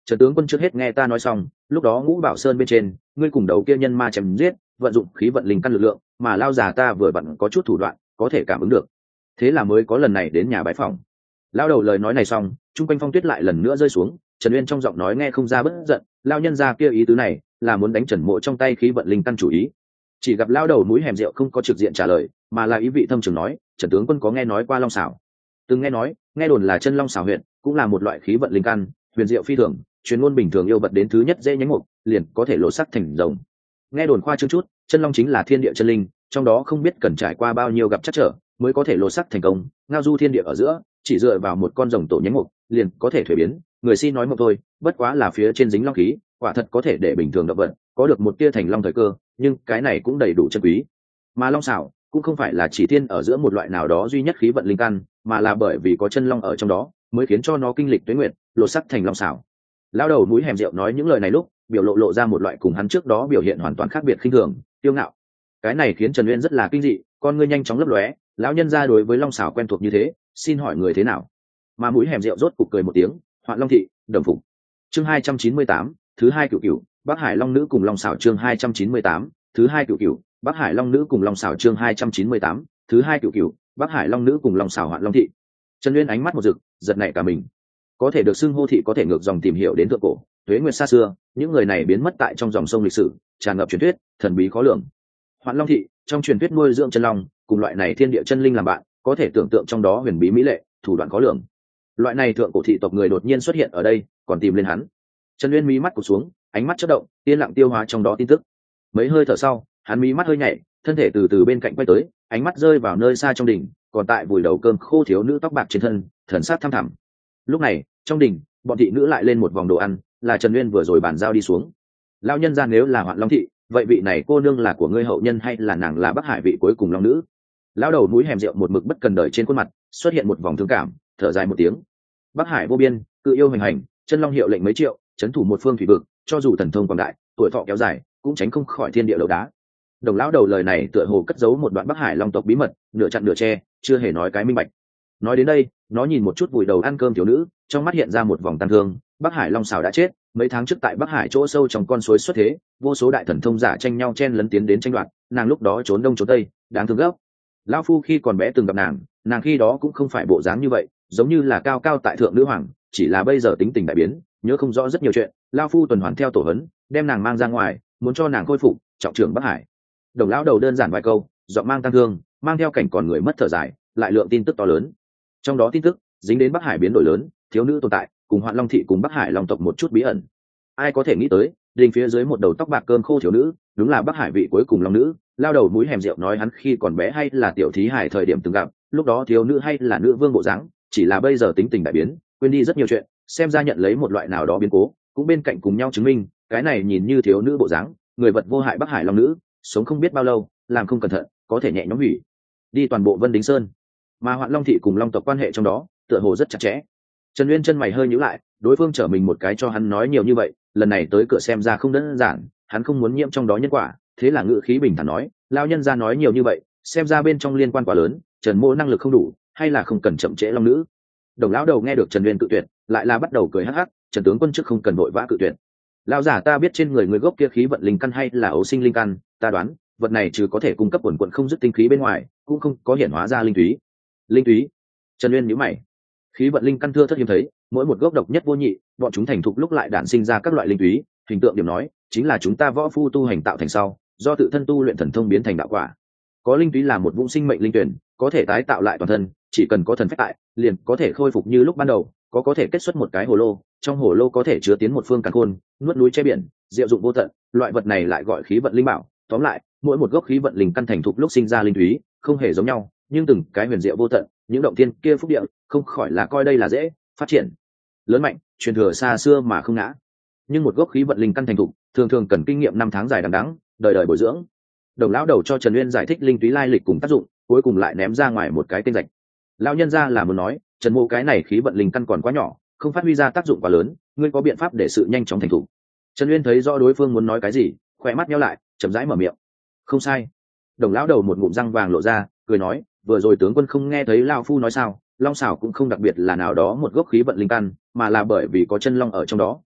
Trần tướng quân trước hết nghe ta nói xong, lúc đó Ngũ Bảo Sơn bên trên, ngươi cùng đầu kia nhân ma chém giết, vận dụng khí vận linh căn lực lượng, mà lao già ta vừa vặn có chút thủ đoạn, có thể cảm ứng được. Thế là mới có lần này đến nhà bái phòng. Lao đầu lời nói này xong, trung quanh phong tuyết lại lần nữa rơi xuống, Trần Uyên trong giọng nói nghe không ra bất giận, lao nhân ra kia ý tứ này là muốn đánh Trần Mộ trong tay khí vận linh căn chủ ý. Chỉ gặp lao đầu mũi hẻm rượu không có trực diện trả lời, mà là ý vị thâm trường nói, Trần tướng quân có nghe nói qua long xảo? Từng nghe nói, nghe đồn là chân long xảo huyện, cũng là một loại khí vận linh căn, huyền diệu phi thường, truyền ngôn bình thường yêu bật đến thứ nhất dễ nhánh mục, liền có thể lộ sắc thành rồng. Nghe đồn khoa trương chút, chân long chính là thiên địa chân linh, trong đó không biết cần trải qua bao nhiêu gặp chắc trở mới có thể lộ sắc thành công, ngao du thiên địa ở giữa, chỉ dựa vào một con rồng tổ nhánh mục, liền có thể thuế biến. Người xin nói một thôi, bất quá là phía trên dính long khí, quả thật có thể để bình thường động vật có được một tia thành long thời cơ, nhưng cái này cũng đầy đủ chân quý. Mà long xảo cũng không phải là chỉ thiên ở giữa một loại nào đó duy nhất khí vận linh căn, mà là bởi vì có chân long ở trong đó mới khiến cho nó kinh lịch tuế nguyệt, lột sắc thành long xảo. Lao đầu mũi hẻm rượu nói những lời này lúc biểu lộ ra một loại cùng hắn trước đó biểu hiện hoàn toàn khác biệt khinh thường, kiêu ngạo. Cái này khiến Trần Uyên rất là kinh dị, con ngươi nhanh chóng lấp lóe, lão nhân ra đối với long xảo quen thuộc như thế, xin hỏi người thế nào? Mà mũi hẻm rượu rốt cục cười một tiếng, Hoạn Long thị, Đồng Phục. Chương 298, thứ hai cửu cửu, Bắc Hải Long nữ cùng long xảo chương 298, thứ hai cửu cửu, Bắc Hải Long nữ cùng long xảo chương 298, thứ hai cửu cửu, Bắc Hải Long nữ cùng long xảo Hoạn Long thị. Trần Uyên ánh mắt một rực, giật nảy cả mình. Có thể được xưng hô thị có thể ngược dòng tìm hiểu đến thượng cổ, tuế nguyệt xa xưa, những người này biến mất tại trong dòng sông lịch sử, tràn ngập truyền thuyết, thần bí khó lường. Hoạn Long thị, trong truyền thuyết nuôi dưỡng chân long, cùng loại này thiên địa chân linh làm bạn, có thể tưởng tượng trong đó huyền bí mỹ lệ, thủ đoạn khó lường. Loại này thượng cổ thị tộc người đột nhiên xuất hiện ở đây, còn tìm lên hắn. Trần Uyên mí mắt cụp xuống, ánh mắt chớp động, yên lặng tiêu hóa trong đó tin tức. Mấy hơi thở sau, hắn mí mắt hơi nhảy, thân thể từ từ bên cạnh quay tới, ánh mắt rơi vào nơi xa trong đỉnh, còn tại vùi đầu cơm khô thiếu nữ tóc bạc trên thân, thần sắc thăm thẳm. Lúc này, trong đỉnh, bọn thị nữ lại lên một vòng đồ ăn, là Trần Uyên vừa rồi bàn giao đi xuống. Lão nhân gia nếu là Hoạn Long thị, vậy vị này cô nương là của ngươi hậu nhân hay là nàng là Bắc Hải vị cuối cùng long nữ? Lão đầu núi hẻm rượu một mực bất cần đời trên khuôn mặt, xuất hiện một vòng thương cảm, thở dài một tiếng. Bắc Hải vô biên, cự yêu hành hành, chân long hiệu lệnh mấy triệu, trấn thủ một phương thủy vực, cho dù thần thông quảng đại, tuổi thọ kéo dài, cũng tránh không khỏi thiên địa lậu đá. Đồng lão đầu lời này tựa hồ cất giấu một đoạn Bắc Hải long tộc bí mật, nửa chặn nửa che, chưa hề nói cái minh bạch. Nói đến đây, nó nhìn một chút vùi đầu ăn cơm thiếu nữ, trong mắt hiện ra một vòng tàn thương. Bắc Hải long xảo đã chết, mấy tháng trước tại Bắc Hải chỗ sâu trong con suối xuất thế, vô số đại thần thông giả tranh nhau chen lấn tiến đến tranh đoạt, nàng lúc đó trốn đông trốn tây, đáng thương gấp. Lão phu khi còn bé từng gặp nàng khi đó cũng không phải bộ dáng như vậy, giống như là cao cao tại thượng nữ hoàng, chỉ là bây giờ tính tình đại biến, nhớ không rõ rất nhiều chuyện. Lão phu tuần hoàn theo tổ hấn, đem nàng mang ra ngoài, muốn cho nàng khôi phục trọng trưởng Bắc Hải. Đồng lão đầu đơn giản vài câu, giọng mang tang thương, mang theo cảnh còn người mất thở dài, lại lượng tin tức to lớn. Trong đó tin tức dính đến Bắc Hải biến đổi lớn, thiếu nữ tồn tại, cùng Hoạn Long thị cùng Bắc Hải long tộc một chút bí ẩn. Ai có thể nghĩ tới, đình phía dưới một đầu tóc bạc cơm khô thiếu nữ, đúng là Bắc Hải vị cuối cùng long nữ. Lao đầu mũi hẻm rượu nói hắn khi còn bé hay là tiểu thí hải thời điểm từng gặp, lúc đó thiếu nữ hay là nữ vương bộ dáng, chỉ là bây giờ tính tình đại biến, quên đi rất nhiều chuyện, xem ra nhận lấy một loại nào đó biến cố, cũng bên cạnh cùng nhau chứng minh, cái này nhìn như thiếu nữ bộ dáng, người vật vô hại Bắc Hải long nữ, sống không biết bao lâu, làm không cẩn thận, có thể nhẹ nhõm hủy đi toàn bộ Vân Đính Sơn. Mà Hoạn Long thị cùng long tộc quan hệ trong đó, tựa hồ rất chặt chẽ. Trần Uyên chân mày hơi nhíu lại, đối phương trở mình một cái cho hắn nói nhiều như vậy, lần này tới cửa xem ra không đơn giản, hắn không muốn nhiễm trong đó nhân quả, thế là ngữ khí bình thản nói, lão nhân gia nói nhiều như vậy, xem ra bên trong liên quan quá lớn, Trần Mỗ năng lực không đủ, hay là không cần chậm trễ long nữ. Đồng lão đầu nghe được Trần Uyên cự tuyệt, lại là bắt đầu cười hắc hắc, Trần tướng quân trước không cần vội vã cự tuyệt. Lão giả ta biết trên người người gốc kia khí vận linh căn hay là ấu sinh linh căn, ta đoán, vật này trừ có thể cung cấp quần quần không dứt tinh khí bên ngoài, cũng không có hiển hóa ra linh túy. Linh túy? Trần Uyên nhíu mày. Khí vận linh căn thưa thớt hiếm thấy, mỗi một gốc độc nhất vô nhị, bọn chúng thành thục lúc lại đản sinh ra các loại linh túy, hình tượng điểm nói, chính là chúng ta võ phu tu hành tạo thành sau, do tự thân tu luyện thần thông biến thành đạo quả. Có linh túy là một vũng sinh mệnh linh tuyển, có thể tái tạo lại toàn thân, chỉ cần có thần phách tại, liền có thể khôi phục như lúc ban đầu, có thể kết xuất một cái hồ lô, trong hồ lô có thể chứa tiến một phương càn khôn, nuốt núi che biển, diệu dụng vô tận, loại vật này lại gọi khí vận linh bảo. Tóm lại, mỗi một gốc khí vận linh căn thành thục lúc sinh ra linh túy, không hề giống nhau, nhưng từng cái huyền diệu vô tận, những động thiên kia phúc địa, không khỏi là coi đây là dễ phát triển lớn mạnh, truyền thừa xa xưa mà không ngã. Nhưng một gốc khí vận linh căn thành thục, thường thường cần kinh nghiệm năm tháng dài đằng đẵng, đời đời bồi dưỡng. Đồng lão đầu cho Trần Uyên giải thích linh túy lai lịch cùng tác dụng, cuối cùng lại ném ra ngoài một cái tên rạch. Lão nhân gia là muốn nói, Trần Mộ cái này khí vận linh căn còn quá nhỏ, không phát huy ra tác dụng quá lớn, ngươi có biện pháp để sự nhanh chóng thành thục. Trần Uyên thấy rõ đối phương muốn nói cái gì, khỏe mắt nheo lại, chậm rãi mở miệng. Không sai. Đồng lão đầu một ngụm răng vàng lộ ra, cười nói, vừa rồi tướng quân không nghe thấy lão phu nói sao, long xảo cũng không đặc biệt là nào đó một gốc khí vận linh căn, mà là bởi vì có chân long ở trong đó,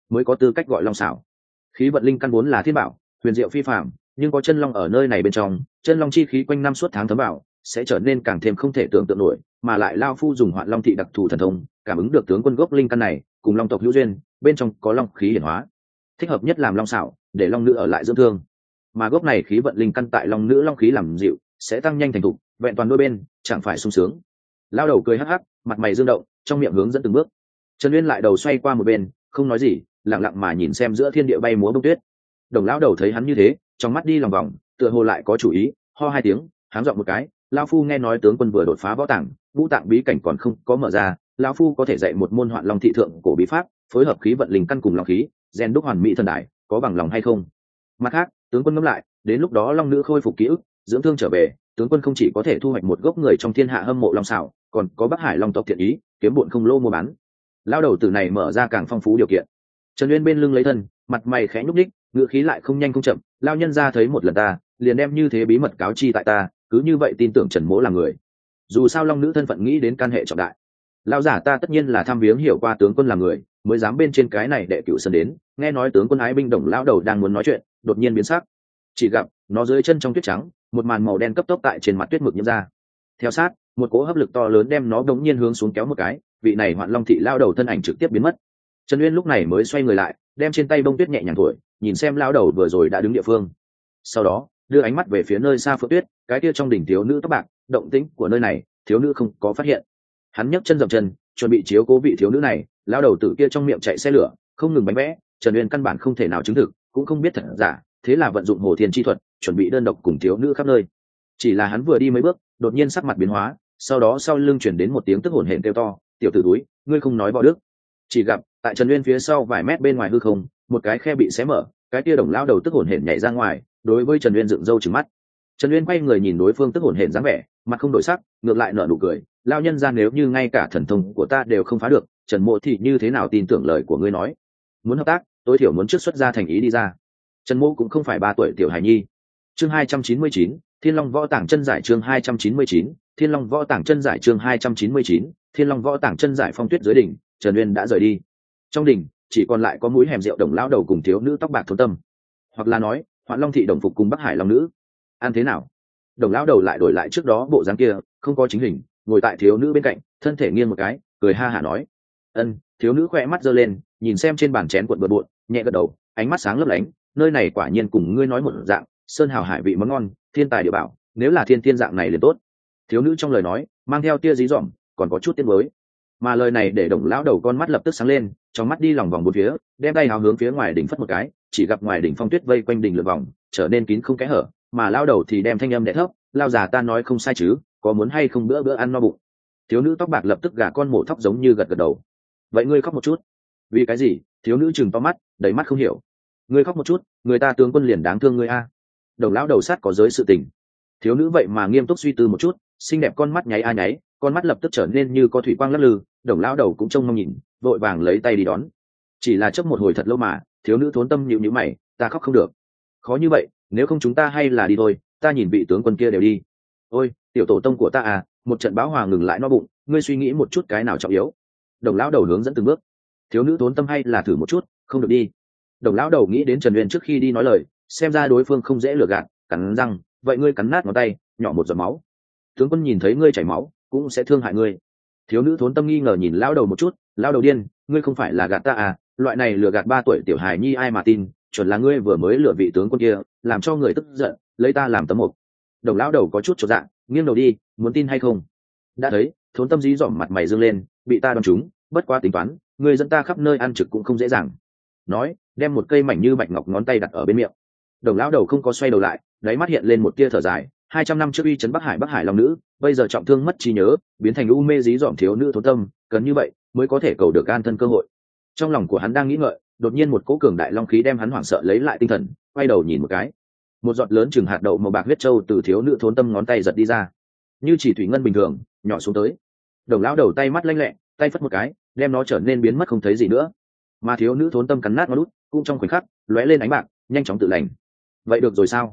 mới có tư cách gọi long xảo. Khí vận linh căn vốn là thiên bảo, huyền diệu phi phàm, nhưng có chân long ở nơi này bên trong, chân long chi khí quanh năm suốt tháng thấm vào, sẽ trở nên càng thêm không thể tưởng tượng nổi, mà lại lao phu dùng Hoạn Long thị đặc thù thần thông, cảm ứng được tướng quân gốc linh căn này, cùng long tộc hữu duyên, bên trong có long khí hiển hóa, thích hợp nhất làm long xảo, để long nữ ở lại dưỡng thương. Mà gốc này khí vận linh căn tại long nữ long khí làm dịu, sẽ tăng nhanh thành thục, vẹn toàn đôi bên, chẳng phải sung sướng. Lao đầu cười hắc hắc, mặt mày dương động, trong miệng hướng dẫn từng bước. Trần Uyên lại đầu xoay qua một bên, không nói gì, lặng lặng mà nhìn xem giữa thiên địa bay múa bông tuyết. Đồng lão đầu thấy hắn như thế, trong mắt đi lòng vòng, tựa hồ lại có chủ ý, ho hai tiếng, háng giọng một cái, lão phu nghe nói tướng quân vừa đột phá võ tàng, ngũ tạng bí cảnh còn không có mở ra, lão phu có thể dạy một môn Hoạn Long thị thượng cổ bí pháp, phối hợp khí vận linh căn cùng long khí, rèn đúc hoàn mỹ thần đại, có bằng lòng hay không? Mặt khác, tướng quân ngẫm lại, đến lúc đó long nữ khôi phục ký ức, dưỡng thương trở về, tướng quân không chỉ có thể thu hoạch một gốc người trong thiên hạ hâm mộ long xảo, còn có Bắc Hải long tộc thiện ý, kiếm bộn không lô mua bán. Lão đầu tử này mở ra càng phong phú điều kiện. Trần Uyên bên lưng lấy thân, mặt mày khẽ nhúc nhích, ngựa khí lại không nhanh không chậm, lao nhân ra thấy một lần ta, liền đem như thế bí mật cáo chi tại ta, cứ như vậy tin tưởng Trần Mỗ là người. Dù sao long nữ thân phận nghĩ đến can hệ trọng đại. Lao giả ta tất nhiên là thăm viếng hiểu qua tướng quân là người, mới dám bên trên cái này đệ cửu sân đến, nghe nói tướng quân ái binh Đồng lão đầu đang muốn nói chuyện, đột nhiên biến sắc. Chỉ gặp nó dưới chân trong tuyết trắng, một màn màu đen cấp tốc tại trên mặt tuyết mực nhiễm ra. Theo sát, một cỗ hấp lực to lớn đem nó đống nhiên hướng xuống kéo một cái, vị này Hoạn Long thị lao đầu thân ảnh trực tiếp biến mất. Trần Uyên lúc này mới xoay người lại, đem trên tay bông tuyết nhẹ nhàng thổi, nhìn xem lao đầu vừa rồi đã đứng địa phương. Sau đó, đưa ánh mắt về phía nơi xa Phượng Tuyết, cái kia trong đỉnh thiếu nữ tóc bạc, động tĩnh của nơi này, thiếu nữ không có phát hiện. Hắn nhấc chân dậm chân, chuẩn bị chiếu cố vị thiếu nữ này, lao đầu tử kia trong miệng chạy xe lửa, không ngừng bánh vẽ, Trần Uyên căn bản không thể nào chứng thực, cũng không biết thật giả, thế là vận dụng Hồ Thiên chi thuật, chuẩn bị đơn độc cùng thiếu nữ khắp nơi. Chỉ là hắn vừa đi mấy bước, đột nhiên sắc mặt biến hóa, sau đó sau lưng chuyển đến một tiếng tức hổn hển kêu to, tiểu tử túi, ngươi không nói võ đức. Chỉ gặp tại Trần Uyên phía sau vài mét bên ngoài hư không, một cái khe bị xé mở, cái kia Đồng lão đầu tức hổn hển nhảy ra ngoài, đối với Trần Uyên dựng râu trừng mắt. Trần Uyên quay người nhìn đối phương tức hổn hển dáng vẻ, mặt không đổi sắc, ngược lại nở nụ cười, lao nhân ra nếu như ngay cả thần thông của ta đều không phá được, Trần Mộ thì như thế nào tin tưởng lời của ngươi nói? Muốn hợp tác, tối thiểu muốn trước xuất ra thành ý đi ra. Trần Mộ cũng không phải 3 tuổi tiểu hài nhi. Chương 299, Thiên Long Võ Tàng chân giải chương 299, Thiên Long Võ Tàng chân giải chương 299, Thiên Long Võ Tàng chân giải phong tuyết dưới đỉnh, Trần Uyên đã rời đi. Trong đỉnh chỉ còn lại có mũi hẻm rượu Đồng lão đầu cùng thiếu nữ tóc bạc Thốn Tâm, hoặc là nói Hoạn Long thị đồng phục cùng Bắc Hải long nữ. Ăn thế nào? Đồng lão đầu lại đổi lại trước đó bộ dáng kia, không có chính hình, ngồi tại thiếu nữ bên cạnh, thân thể nghiêng một cái, cười ha hả nói. Ân. Thiếu nữ khỏe mắt giơ lên, nhìn xem trên bàn chén cuộn bừa bộn, nhẹ gật đầu, ánh mắt sáng lấp lánh, nơi này quả nhiên cùng ngươi nói một dạng, sơn hào hải vị món ngon, thiên tài địa bảo, nếu là thiên dạng này liền tốt. Thiếu nữ trong lời nói mang theo tia dí dỏm, còn có chút tiếc nuối. Mà lời này để Đồng lão đầu con mắt lập tức sáng lên, trong mắt đi lòng vòng bốn phía, đem tay hào hướng phía ngoài đỉnh phất một cái, chỉ gặp ngoài đỉnh phong tuyết vây quanh đỉnh lượn vòng, trở nên kín không kẽ hở, mà lão đầu thì đem thanh âm đè thấp, lao già ta nói không sai chứ, có muốn hay không bữa ăn no bụng? Thiếu nữ tóc bạc lập tức gà con mổ thóc giống như gật gật đầu. Vậy ngươi khóc một chút. Vì cái gì? Thiếu nữ chừng to mắt, đầy mắt không hiểu. Ngươi khóc một chút, người ta tướng quân liền đáng thương ngươi a. Đồng lão đầu sát có giới sự tình. Thiếu nữ vậy mà nghiêm túc suy tư một chút, xinh đẹp con mắt nháy a nháy, con mắt lập tức trở nên như có thủy quang lắc lư. Đồng lão đầu cũng trông mong nhìn, vội vàng lấy tay đi đón. Chỉ là chớp một hồi thật lâu mà, thiếu nữ Thốn Tâm nhíu nhíu mày, ta khóc không được. Khó như vậy, nếu không chúng ta hay là đi thôi, ta nhìn vị tướng quân kia đều đi. Ôi, tiểu tổ tông của ta à, một trận bão hòa ngừng lại no bụng, ngươi suy nghĩ một chút cái nào trọng yếu. Đồng lão đầu hướng dẫn từng bước. Thiếu nữ Thốn Tâm hay là thử một chút, không được đi. Đồng lão đầu nghĩ đến Trần Uyên trước khi đi nói lời, xem ra đối phương không dễ lừa gạt, cắn răng, vậy ngươi cắn nát ngón tay, nhỏ một giọt máu. Tướng quân nhìn thấy ngươi chảy máu, cũng sẽ thương hại ngươi. Thiếu nữ Thốn Tâm nghi ngờ nhìn lão đầu một chút, lão đầu điên, ngươi không phải là gạt ta à, loại này lừa gạt 3 tuổi tiểu hài nhi ai mà tin, chuẩn là ngươi vừa mới lừa vị tướng quân kia, làm cho người tức giận, lấy ta làm tấm mộc. Đồng lão đầu có chút chột dạ, nghiêng đầu đi, muốn tin hay không? Đã thấy Thốn Tâm dí dỏm mặt mày dương lên, bị ta đoán trúng, bất quá tính toán, người dẫn ta khắp nơi ăn trực cũng không dễ dàng. Nói, đem một cây mảnh như bạch ngọc ngón tay đặt ở bên miệng. Đồng lão đầu không có xoay đầu lại, đáy mắt hiện lên một tia thở dài. 200 năm trước uy trấn Bắc Hải long nữ, bây giờ trọng thương mất trí nhớ, biến thành u mê dí dỏm thiếu nữ Thốn Tâm, cần như vậy mới có thể cầu được an thân cơ hội. Trong lòng của hắn đang nghĩ ngợi, đột nhiên một cỗ cường đại long khí đem hắn hoảng sợ lấy lại tinh thần, quay đầu nhìn một cái, một giọt lớn chừng hạt đậu màu bạc huyết châu từ thiếu nữ Thốn Tâm ngón tay giật đi ra, như chỉ thủy ngân bình thường nhỏ xuống tới. Đồng lão đầu tay mắt lanh lẹ, tay phất một cái, đem nó trở nên biến mất không thấy gì nữa. Mà thiếu nữ Thốn Tâm cắn nát ngón út, cũng trong khoảnh khắc lóe lên ánh bạc, nhanh chóng tự lành. Vậy được rồi sao?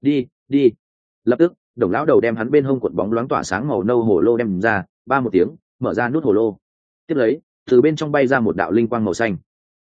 Đi. Lập tức Đồng lão đầu đem hắn bên hông cuộn bóng loáng tỏa sáng màu nâu hồ lô đem ra, ba một tiếng mở ra nút hồ lô. Tiếp lấy từ bên trong bay ra một đạo linh quang màu xanh.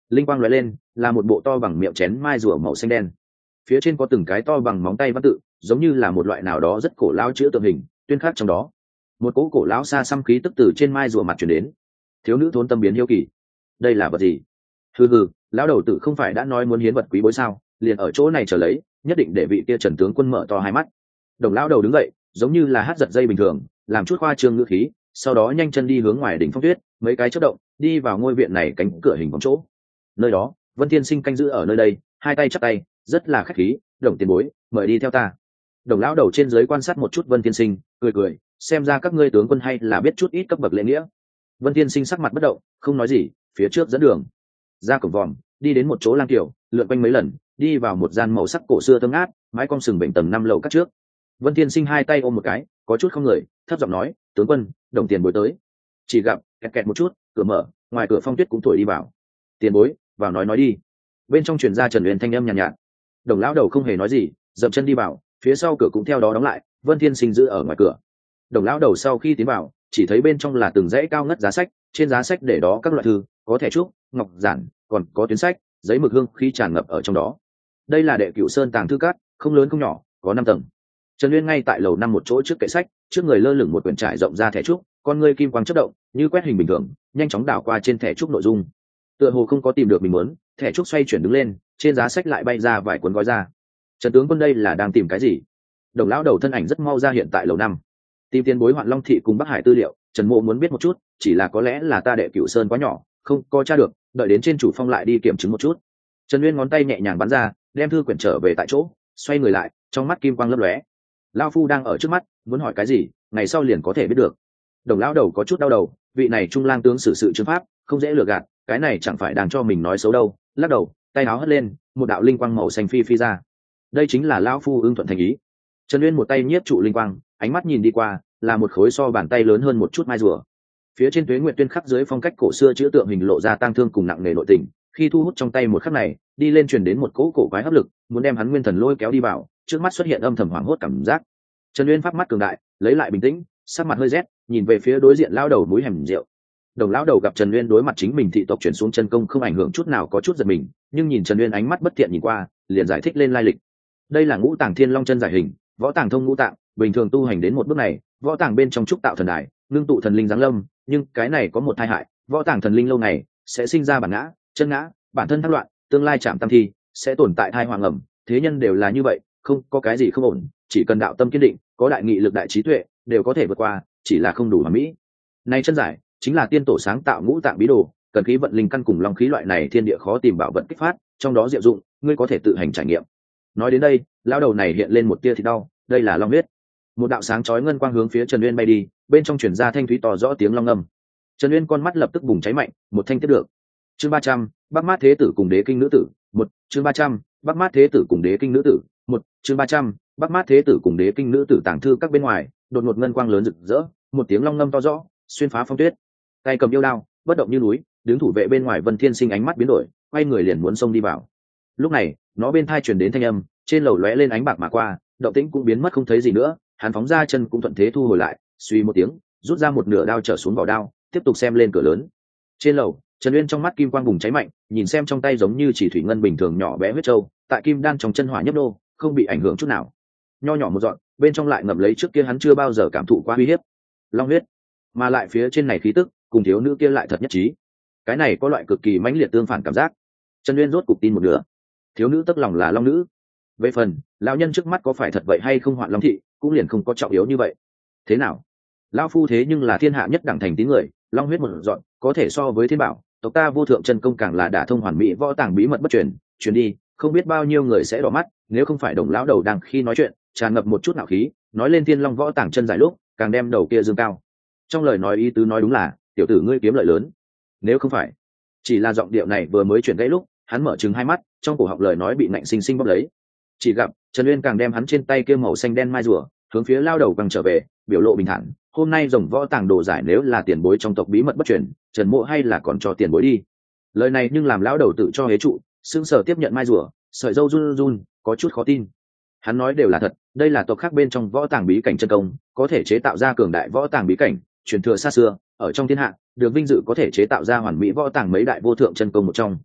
linh quang lóe lên, là một bộ to bằng miệng chén mai rùa màu xanh đen, phía trên có từng cái to bằng móng tay văn tự, giống như là một loại nào đó rất cổ lão chữ tượng hình tuyên khắc trong đó. Một cỗ cổ lão xa xăm khí tức từ trên mai rùa mặt chuyển đến. Thiếu nữ thốn tâm biến hiếu kỳ, đây là vật gì? Hừ hừ, lão đầu tử không phải đã nói muốn hiến vật quý bối sao, liền ở chỗ này chờ lấy, nhất định để vị kia Trần tướng quân mở to hai mắt. Đồng lão đầu đứng dậy, giống như là hát giật dây bình thường, làm chút khoa trương ngữ khí, sau đó nhanh chân đi hướng ngoài đỉnh phong tuyết, mấy cái chớp động, đi vào ngôi viện này cánh cửa hình vòng chỗ. Nơi đó, Vân Thiên Sinh canh giữ ở nơi đây, hai tay chắp tay, rất là khách khí, Đồng tiền bối, mời đi theo ta. Đồng lão đầu trên dưới quan sát một chút Vân Thiên Sinh, cười cười, xem ra các ngươi tướng quân hay là biết chút ít cấp bậc lễ nghĩa. Vân Thiên Sinh sắc mặt bất động, không nói gì, phía trước dẫn đường, ra cổng vòm, đi đến một chỗ lang tiểu, lượn quanh mấy lần, đi vào một gian màu sắc cổ xưa thơm ngát, mái cong sừng bệnh tầng 5 lầu các trước. Vân Thiên Sinh hai tay ôm một cái, có chút không người, thấp giọng nói, tướng quân, Đồng tiền bối tới. Chỉ gặp kẹt kẹt một chút, cửa mở, ngoài cửa phong tuyết cũng thổi đi vào. Tiền bối, vào nói đi. Bên trong truyền ra Trần Uyên thanh âm nhàn nhạt. Đồng lão đầu không hề nói gì, dậm chân đi vào, phía sau cửa cũng theo đó đóng lại. Vân Thiên Sinh giữ ở ngoài cửa. Đồng lão đầu sau khi tiến vào, chỉ thấy bên trong là từng dãy cao ngất giá sách, trên giá sách để đó các loại thư, có thẻ trúc, ngọc giản, còn có tuyến sách, giấy mực hương khi tràn ngập ở trong đó. Đây là Đệ Cửu Sơn tàng thư cát, không lớn không nhỏ, có 5 tầng. Trần Uyên ngay tại lầu 5 một chỗ trước kệ sách, trước người lơ lửng một quyển trải rộng ra thẻ trúc, con ngươi kim quang chớp động, như quét hình bình thường, nhanh chóng đảo qua trên thẻ trúc nội dung. Tựa hồ không có tìm được mình muốn, thẻ trúc xoay chuyển đứng lên, trên giá sách lại bay ra vài cuốn gói ra. Trần tướng quân đây là đang tìm cái gì? Đồng lão đầu thân ảnh rất mau ra hiện tại lầu 5. Tìm tiền bối Hoạn Long thị cùng Bắc Hải tư liệu, Trần Mộ muốn biết một chút, chỉ là có lẽ là ta Đệ Cửu Sơn quá nhỏ, không có tra được, đợi đến trên chủ phong lại đi kiểm chứng một chút. Trần Uyên ngón tay nhẹ nhàng bắn ra, đem thư quyển trở về tại chỗ, xoay người lại, trong mắt kim quang lấp lóe. Lão phu đang ở trước mắt, muốn hỏi cái gì, ngày sau liền có thể biết được. Đồng lão đầu có chút đau đầu, vị này trung lang tướng xử sự chứng pháp, không dễ lừa gạt, cái này chẳng phải đang cho mình nói xấu đâu. Lắc đầu, tay áo hất lên, một đạo linh quang màu xanh phi ra. Đây chính là lão phu ưng thuận thành ý. Trần Uyên một tay nhiếp trụ linh quang, ánh mắt nhìn đi qua, là một khối so bàn tay lớn hơn một chút mai rùa. Phía trên tuế nguyệt tuyên khắc dưới phong cách cổ xưa chữ tượng hình lộ ra tang thương cùng nặng nề nội tình. Khi thu hút trong tay một khắc này, đi lên truyền đến một cỗ cổ quái hấp lực, muốn đem hắn nguyên thần lôi kéo đi vào. Trước mắt xuất hiện âm thầm hoảng hốt cảm giác. Trần Uyên pháp mắt cường đại, lấy lại bình tĩnh, sắc mặt hơi rét, nhìn về phía đối diện lao đầu mũi hẻm rượu. Đồng lão đầu gặp Trần Uyên đối mặt chính mình thị tộc chuyển xuống chân công không ảnh hưởng chút nào, có chút giật mình, nhưng nhìn Trần Uyên ánh mắt bất thiện nhìn qua, liền giải thích lên lai lịch. Đây là Ngũ Tàng Thiên Long chân giải hình, võ tàng thông ngũ tạng, bình thường tu hành đến một bước này, võ tàng bên trong trúc tạo thần đài, ngưng tụ thần linh giáng lâm, nhưng cái này có một tai hại, võ tàng thần linh lâu ngày sẽ sinh ra bản ngã, chân ngã, bản thân thác loạn, tương lai chạm tam thi, sẽ tồn tại thai hoàng ẩm, thế nhân đều là như vậy, không có cái gì không ổn, chỉ cần đạo tâm kiên định, có đại nghị lực đại trí tuệ, đều có thể vượt qua, chỉ là không đủ hoàn mỹ. Này chân giải chính là tiên tổ sáng tạo ngũ tạng bí đồ, cần khí vận linh căn cùng long khí loại này thiên địa khó tìm bảo vật kích phát, trong đó diệu dụng, ngươi có thể tự hành trải nghiệm. Nói đến đây, lão đầu này hiện lên một tia thì đau, đây là long huyết. Một đạo sáng chói ngân quang hướng phía Trần Uyên bay đi, bên trong truyền ra thanh thúy to rõ tiếng long ngâm. Trần Uyên con mắt lập tức bùng cháy mạnh, một thanh tiếp được. Chương 300, Bắc Mát Thế tử cùng Đế Kinh nữ tử, một. Chương 300, Bắc Mát Thế tử cùng Đế Kinh nữ tử, một. Chương 300, Bắc Mát Thế tử cùng Đế Kinh nữ tử tàng thư các bên ngoài, đột ngột ngân quang lớn rực rỡ, một tiếng long ngâm to rõ, xuyên phá phong tuyết. Tay cầm yêu đao, bất động như núi, đứng thủ vệ bên ngoài. Vân Thiên Sinh ánh mắt biến đổi, quay người liền muốn xông đi vào. Lúc này, nó bên tai truyền đến thanh âm, trên lầu lóe lên ánh bạc mà qua, động tĩnh cũng biến mất không thấy gì nữa. Hắn phóng ra chân cũng thuận thế thu hồi lại, suy một tiếng, rút ra một nửa đao trở xuống vỏ đao, tiếp tục xem lên cửa lớn. Trên lầu, Trần Uyên trong mắt kim quang bùng cháy mạnh, nhìn xem trong tay giống như chỉ thủy ngân bình thường nhỏ bé huyết châu, tại kim đan trong chân hỏa nhấp nô, không bị ảnh hưởng chút nào. Nho nhỏ một dọn, bên trong lại ngậm lấy trước kia hắn chưa bao giờ cảm thụ qua uy hiếp, long huyết, mà lại phía trên này khí tức, cùng thiếu nữ kia lại thật nhất trí. Cái này có loại cực kỳ mãnh liệt tương phản cảm giác. Trần Uyên rốt cục tin một nửa, thiếu nữ tức lòng là long nữ. Về phần lão nhân trước mắt có phải thật vậy hay không Hoạn Long thị, cũng liền không có trọng yếu như vậy. Thế nào, lão phu thế nhưng là thiên hạ nhất đẳng thành tín người, long huyết một dọn có thể so với thiên bảo, tộc ta vô thượng chân công càng là đả thông hoàn mỹ võ tàng bí mật bất truyền, truyền đi không biết bao nhiêu người sẽ đỏ mắt. Nếu không phải Đồng lão đầu đang khi nói chuyện tràn ngập một chút nạo khí, nói lên thiên long võ tàng chân giải lúc càng đem đầu kia dương cao. Trong lời nói ý tứ nói đúng là tiểu tử ngươi kiếm lợi lớn. Nếu không phải, chỉ là giọng điệu này vừa mới chuyển gãy lúc hắn mở trừng hai mắt, trong cổ họng lời nói bị nạnh sinh sinh bóp lấy. Chỉ gặp Trần Uyên càng đem hắn trên tay kia màu xanh đen mai rùa hướng phía lao đầu càng trở về, biểu lộ bình thản. Hôm nay rồng võ tàng đồ giải nếu là tiền bối trong tộc bí mật bất truyền, Trần Mộ hay là còn cho tiền bối đi. Lời này nhưng làm lão đầu tự cho hế trụ, sững sờ tiếp nhận mai rùa, sợi râu run run, có chút khó tin. Hắn nói đều là thật, đây là tộc khác bên trong võ tàng bí cảnh chân công, có thể chế tạo ra cường đại võ tàng bí cảnh, truyền thừa xa xưa, ở trong thiên hạ được vinh dự có thể chế tạo ra hoàn mỹ võ tàng mấy đại vô thượng chân công một trong.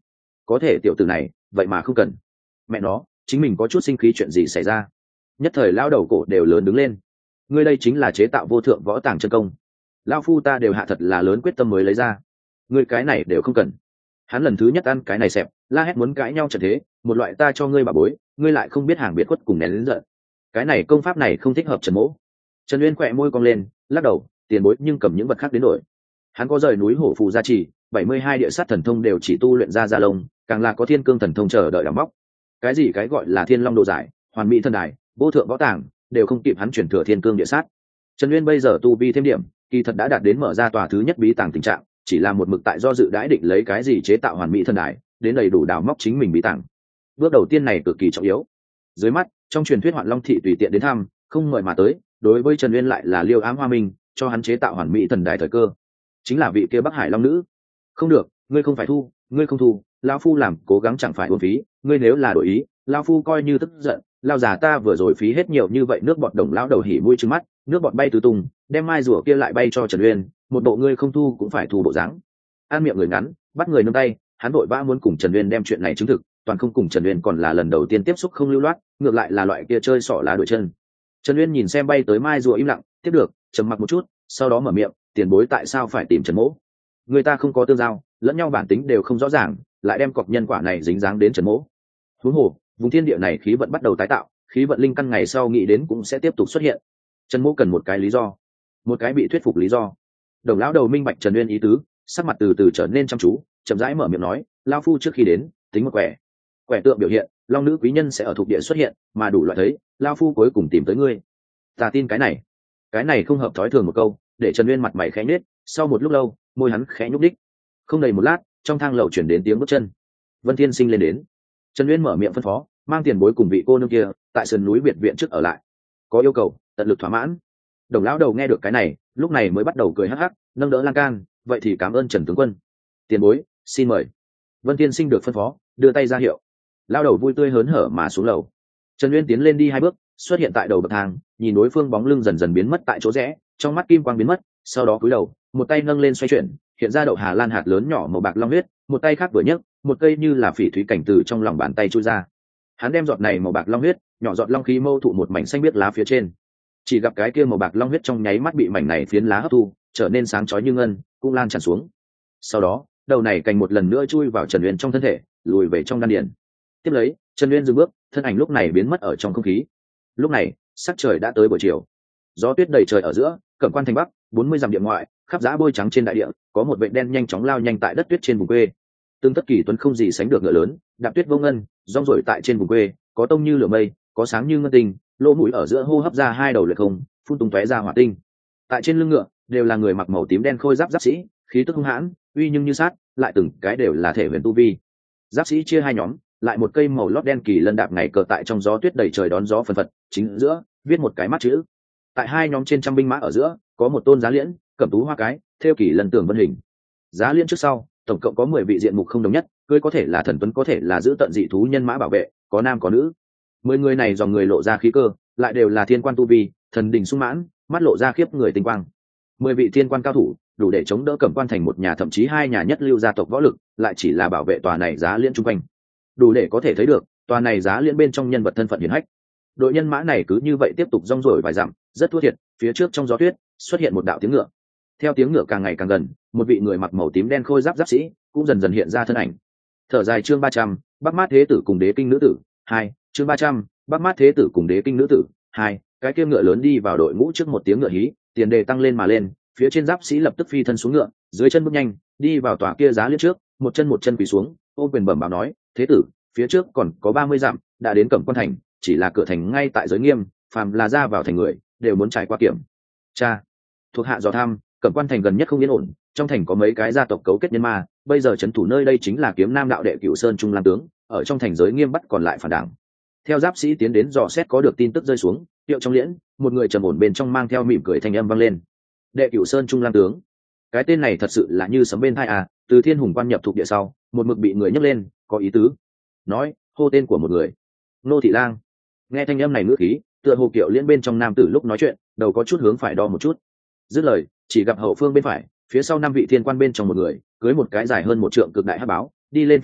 có thể tiểu tử này vậy mà không cần. Mẹ nó, chính mình có chút sinh khí, chuyện gì xảy ra? Nhất thời lao đầu cổ đều lớn đứng lên. Ngươi đây chính là chế tạo vô thượng võ tàng chân công, lao phu ta đều hạ thật là lớn quyết tâm mới lấy ra, ngươi cái này đều không cần. Hắn lần thứ nhất ăn cái này xẹp, la hét muốn cãi nhau trận thế, một loại ta cho ngươi bà bối, ngươi lại không biết hàng biệt khuất cùng nén lớn giận. Cái này công pháp này không thích hợp Trần Mỗ. Trần Uyên khỏe môi cong lên, lắc đầu, tiền bối nhưng cầm những vật khác đến đổi. Hắn có rời núi hổ phù gia trì, 72 địa sát thần thông đều chỉ tu luyện ra gia lông, càng là có thiên cương thần thông chờ đợi đào móc. Cái gì cái gọi là thiên long đồ giải, hoàn mỹ thần đài, vô thượng võ tàng, đều không kịp hắn chuyển thừa thiên cương địa sát. Trần Uyên bây giờ tu vi thêm điểm, kỳ thật đã đạt đến mở ra tòa thứ nhất bí tàng tình trạng, chỉ là một mực tại do dự đãi định lấy cái gì chế tạo hoàn mỹ thần đài, đến đầy đủ đào móc chính mình bí tàng. Bước đầu tiên này cực kỳ trọng yếu. Dưới mắt, trong truyền thuyết Hoạn Long thị tùy tiện đến thăm, không mời mà tới, đối với Trần Uyên lại là Liêu Ám Hoa Minh, cho hắn chế tạo hoàn mỹ thần đài thời cơ. Chính là vị kia Bắc Hải Long nữ. Không được, ngươi không phải thu, ngươi không thu, lão phu làm cố gắng chẳng phải uổng phí, ngươi nếu là đổi ý, lão phu coi như tức giận, lão già ta vừa rồi phí hết nhiều như vậy nước bọt đồng lão đầu hỉ mũi trừng mắt, nước bọt bay tứ tung, đem mai rùa kia lại bay cho Trần Uyên, một bộ ngươi không thu cũng phải thu bộ dáng. An miệng người ngắn, bắt người nâng tay, hắn vội vã muốn cùng Trần Uyên đem chuyện này chứng thực, toàn không cùng Trần Uyên còn là lần đầu tiên tiếp xúc không lưu loát, ngược lại là loại kia chơi xỏ lá đuổi chân. Trần Uyên nhìn xem bay tới mai rùa im lặng, tiếp được, trầm mặc một chút, sau đó mở miệng, tiền bối tại sao phải tìm Trần Mỗ? Người ta không có tương giao, lẫn nhau bản tính đều không rõ ràng, lại đem cọc nhân quả này dính dáng đến Trần Mỗ. Huống hồ, vùng thiên địa này khí vận bắt đầu tái tạo, khí vận linh căn ngày sau nghĩ đến cũng sẽ tiếp tục xuất hiện. Trần Mỗ cần một cái lý do, một cái bị thuyết phục lý do. Đồng lão đầu minh bạch Trần Uyên ý tứ, sắc mặt từ từ trở nên chăm chú, chậm rãi mở miệng nói, lao phu trước khi đến, tính một quẻ. Quẻ tượng biểu hiện, long nữ quý nhân sẽ ở thuộc địa xuất hiện, mà đủ loại thấy, lao phu cuối cùng tìm tới ngươi. Ta tin cái này không hợp thói thường một câu, để Trần Uyên mặt mày khẽ nhếch, sau một lúc lâu, môi hắn khẽ nhúc đích. Không đầy một lát, trong thang lầu chuyển đến tiếng bước chân. Vân Thiên Sinh lên đến. Trần Uyên mở miệng phân phó, mang tiền bối cùng vị cô nương kia, tại sườn núi biệt viện trước ở lại. Có yêu cầu, tận lực thỏa mãn. Đồng lão đầu nghe được cái này, lúc này mới bắt đầu cười hắc hắc, nâng đỡ lan can, vậy thì cảm ơn Trần tướng quân. Tiền bối, xin mời. Vân Thiên Sinh được phân phó, đưa tay ra hiệu. Lão đầu vui tươi hớn hở mà xuống lầu. Trần Uyên tiến lên đi 2 bước, xuất hiện tại đầu bậc thang, nhìn đối phương bóng lưng dần dần biến mất tại chỗ rẽ, trong mắt kim quang biến mất, sau đó cúi đầu, một tay nâng lên xoay chuyển, hiện ra đậu hà lan hạt lớn nhỏ màu bạc long huyết, một tay khác vừa nhấc, một cây như là phỉ thúy cảnh từ trong lòng bàn tay chui ra. Hắn đem giọt này màu bạc long huyết, nhỏ giọt long khí mâu thụ một mảnh xanh biếc lá phía trên. Chỉ gặp cái kia màu bạc long huyết trong nháy mắt bị mảnh này phiến lá hấp thu, trở nên sáng chói như ngân, cũng lan tràn xuống. Sau đó, đầu này cành một lần nữa chui vào Trần Uyên trong thân thể, lùi về trong đan điền. Tiếp lấy, Trần Uyên dừng bước, thân ảnh lúc này biến mất ở trong không khí. Lúc này, sắc trời đã tới buổi chiều. Gió tuyết đầy trời ở giữa, Cẩm Quan thành bắc, 40 dặm địa ngoại, khắp dã bôi trắng trên đại địa, có một vệt đen nhanh chóng lao nhanh tại đất tuyết trên vùng quê. Tương tất kỳ tuấn không gì sánh được ngựa lớn, đạp tuyết vô ngân, rong rổi tại trên vùng quê, có tông như lửa mây, có sáng như ngân tinh, lỗ mũi ở giữa hô hấp ra 2 đầu lệ không, phun tung tóe ra hỏa tinh. Tại trên lưng ngựa đều là người mặc màu tím đen khôi giáp sĩ, khí tức hung hãn, uy nhưng như sát, lại từng cái đều là thể huyền tu vi. Giáp sĩ chia 2 nhóm, lại một cây màu lót đen kỳ lân đạp ngày cờ tại trong gió tuyết đầy trời đón gió phần phật, chính giữa viết một cái mắt chữ. Tại 2 nhóm trên trăm binh mã ở giữa có một tôn giá liễn, cẩm tú hoa cái, theo kỳ lân tường vân hình. Giá liễn trước sau tổng cộng có 10 vị diện mục không đồng nhất, cưỡi có thể là thần tuấn, có thể là giữ tận dị thú nhân mã bảo vệ, có nam có nữ. 10 người này dòng người lộ ra khí cơ, lại đều là thiên quan tu vi, thần đình sung mãn, mắt lộ ra khiếp người tinh quang. 10 vị thiên quan cao thủ, đủ để chống đỡ Cẩm Quan thành một nhà thậm chí 2 nhà nhất lưu gia tộc võ lực, lại chỉ là bảo vệ tòa này giá liễn trung quanh. Đủ để có thể thấy được, tòa này giá liễn bên trong nhân vật thân phận hiển hách. Đội nhân mã này cứ như vậy tiếp tục rong ruổi vài dặm, rất thua thiệt, phía trước trong gió tuyết xuất hiện một đạo tiếng ngựa. Theo tiếng ngựa càng ngày càng gần, một vị người mặc màu tím đen khôi giáp sĩ cũng dần dần hiện ra thân ảnh. Thở dài chương 300, Bắc Mát Thế tử cùng Đế Kinh nữ tử 2, chương 300, Bắc Mát Thế tử cùng Đế Kinh nữ tử 2, cái kia ngựa lớn đi vào đội ngũ trước một tiếng ngựa hí, tiền đề tăng lên mà lên, phía trên giáp sĩ lập tức phi thân xuống ngựa, dưới chân bước nhanh, đi vào tòa kia giá liễn trước, một chân quỳ xuống, ôm quyền bẩm báo nói, thế tử, phía trước còn có 30 dặm, đã đến Cẩm Quan thành, chỉ là cửa thành ngay tại giới nghiêm, phàm là ra vào thành người đều muốn trải qua kiểm tra. Thuộc hạ dò thăm, Cẩm Quan thành gần nhất không yên ổn, trong thành có mấy cái gia tộc cấu kết nhân ma, bây giờ trấn thủ nơi đây chính là Kiếm Nam đạo đệ Cửu Sơn Trung Lam tướng, ở trong thành giới nghiêm bắt còn lại phản đảng. Theo giáp sĩ tiến đến dò xét có được tin tức rơi xuống, tiệu trong liễn, một người trầm ổn bên trong mang theo mỉm cười thanh âm vang lên. Đệ Cửu Sơn Trung Lam tướng, cái tên này thật sự là như sấm bên tai à, từ Thiên Hùng quan nhập thuộc địa sau, một mực bị người nhấc lên, có ý tứ. Nói, hô tên của một người. Nô Thị Lang. Nghe thanh âm này ngữ khí, tựa hồ Kiệu Liễn bên trong nam tử lúc nói chuyện, đầu có chút hướng phải đo một chút. Dứt lời, chỉ gặp hậu phương bên phải, phía sau 5 vị thiên quan bên trong một người, cưới một cái dài hơn 1 trượng cực đại hắc báo, đi lên phía trước,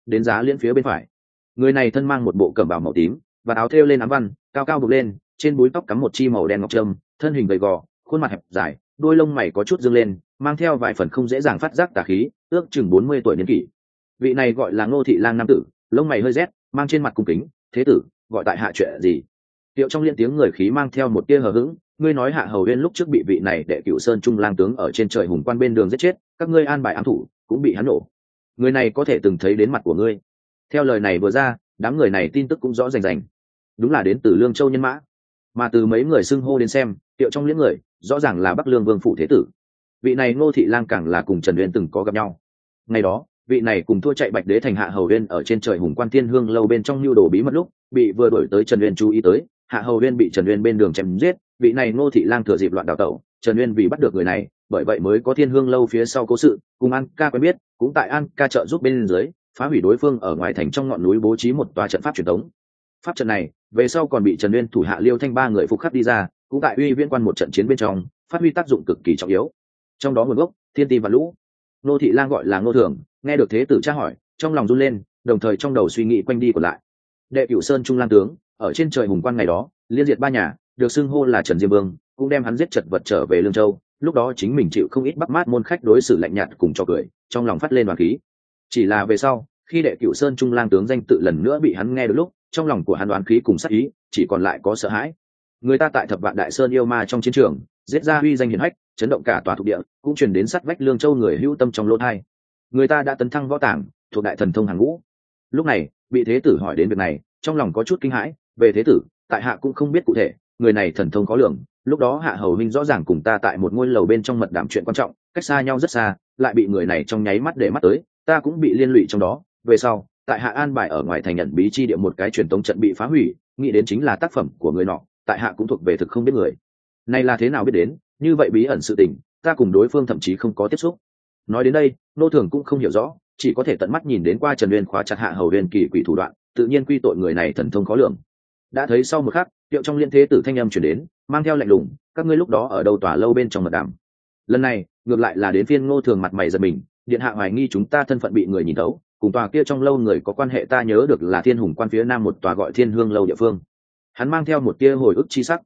đến giá liễn phía bên phải. Người này thân mang một bộ cẩm bào màu tím và áo thêu lên ám văn, cao cao buộc lên, trên búi tóc cắm một chi màu đen ngọc trâm, thân hình gầy gò, khuôn mặt hẹp dài, đuôi lông mày có chút dương lên, mang theo vài phần không dễ dàng phát giác tà khí, ước chừng 40 tuổi niên kỷ. Vị này gọi là Ngô Thị Lang nam tử, lông mày hơi rét, mang trên mặt cung kính. Thế tử, gọi tại hạ chuyện gì? Tiệu trong liên tiếng người khí mang theo một tia hờ hững. Ngươi nói Hạ Hầu Uyên lúc trước bị vị này đệ Cửu Sơn Trung lang tướng ở trên trời hùng quan bên đường giết chết, các ngươi an bài ám thủ cũng bị hắn nổ. Người này có thể từng thấy đến mặt của ngươi. Theo lời này vừa ra, đám người này tin tức cũng rõ rành rành. Đúng là đến từ Lương Châu nhân mã, mà từ mấy người xưng hô đến xem, tiệu trong những người rõ ràng là Bắc Lương Vương phủ thế tử. Vị này Ngô Thị Lang càng là cùng Trần Uyên từng có gặp nhau. Ngày đó, vị này cùng thua chạy Bạch Đế thành Hạ Hầu Uyên ở trên trời hùng quan Thiên Hương lâu bên trong nhu đồ bí mật lúc, bị vừa đổi tới Trần Uyên chú ý tới, Hạ Hầu Uyên bị Trần Uyên bên đường chém giết, vị này Ngô Thị Lang thừa dịp loạn đào tẩu, Trần Uyên vì bắt được người này, bởi vậy mới có Thiên Hương lâu phía sau cố sự, cùng An Ca quen biết, cũng tại An Ca trợ giúp bên dưới, phá hủy đối phương ở ngoài thành trong ngọn núi bố trí một tòa trận pháp truyền thống. Pháp trận này, về sau còn bị Trần Uyên thủ hạ Liêu Thanh ba người phục khắc đi ra, cũng tại Uy Viễn quan một trận chiến bên trong, phát huy tác dụng cực kỳ trọng yếu. Trong đó nguồn gốc, thiên ti và lũ. Ngô Thị Lang gọi là Ngô Thường, nghe được thế tử tra hỏi, trong lòng run lên, đồng thời trong đầu suy nghĩ quanh đi còn lại. Đệ Cửu Sơn Trung lang tướng, ở trên trời hùng quan ngày đó, liên diệt ba nhà, được xưng hô là Trần Diêm Vương, cũng đem hắn giết chật vật trở về Lương Châu. Lúc đó chính mình chịu không ít bắt mát môn khách đối xử lạnh nhạt cùng cho cười, trong lòng phát lên đoàn khí. Chỉ là về sau, khi Đệ Cửu Sơn Trung lang tướng danh tự lần nữa bị hắn nghe được lúc, trong lòng của hắn đoán khí cùng sát ý, chỉ còn lại có sợ hãi. Người ta tại Thập Vạn Đại Sơn yêu ma trong chiến trường, giết ra uy danh hiển hách, chấn động cả tòa thuộc địa, cũng truyền đến sát vách Lương Châu người hữu tâm trong lỗ tai. Người ta đã tấn thăng võ tàng, thuộc đại thần thông hàng ngũ. Lúc này, bị thế tử hỏi đến việc này, trong lòng có chút kinh hãi. Về thế tử, tại hạ cũng không biết cụ thể, người này thần thông khó lường. Lúc đó Hạ Hầu huynh rõ ràng cùng ta tại một ngôi lầu bên trong mật đàm chuyện quan trọng, cách xa nhau rất xa, lại bị người này trong nháy mắt để mắt tới, ta cũng bị liên lụy trong đó. Về sau, tại hạ an bài ở ngoài thành nhận bí chi địa một cái truyền tống trận bị phá hủy, nghĩ đến chính là tác phẩm của người nọ, tại hạ cũng thuộc về thực không biết người. Này là thế nào biết đến, như vậy bí ẩn sự tình, ta cùng đối phương thậm chí không có tiếp xúc. Nói đến đây, Nô Thường cũng không hiểu rõ, chỉ có thể tận mắt nhìn đến qua Trần Uyên khóa chặt Hạ Hầu Uyên kỳ quỷ thủ đoạn, tự nhiên quy tội người này thần thông khó lường. Đã thấy sau một khắc, tiệu trong liên thế tử thanh âm truyền đến, mang theo lạnh lùng, các ngươi lúc đó ở đâu tòa lâu bên trong mật đàm. Lần này, ngược lại là đến phiên Ngô Thường mặt mày giật mình, điện hạ hoài nghi chúng ta thân phận bị người nhìn thấu, cùng tòa kia trong lâu người có quan hệ, ta nhớ được là Thiên Hùng quan phía nam một tòa gọi Thiên Hương lâu địa phương. Hắn mang theo một tia hồi ức chi sắc.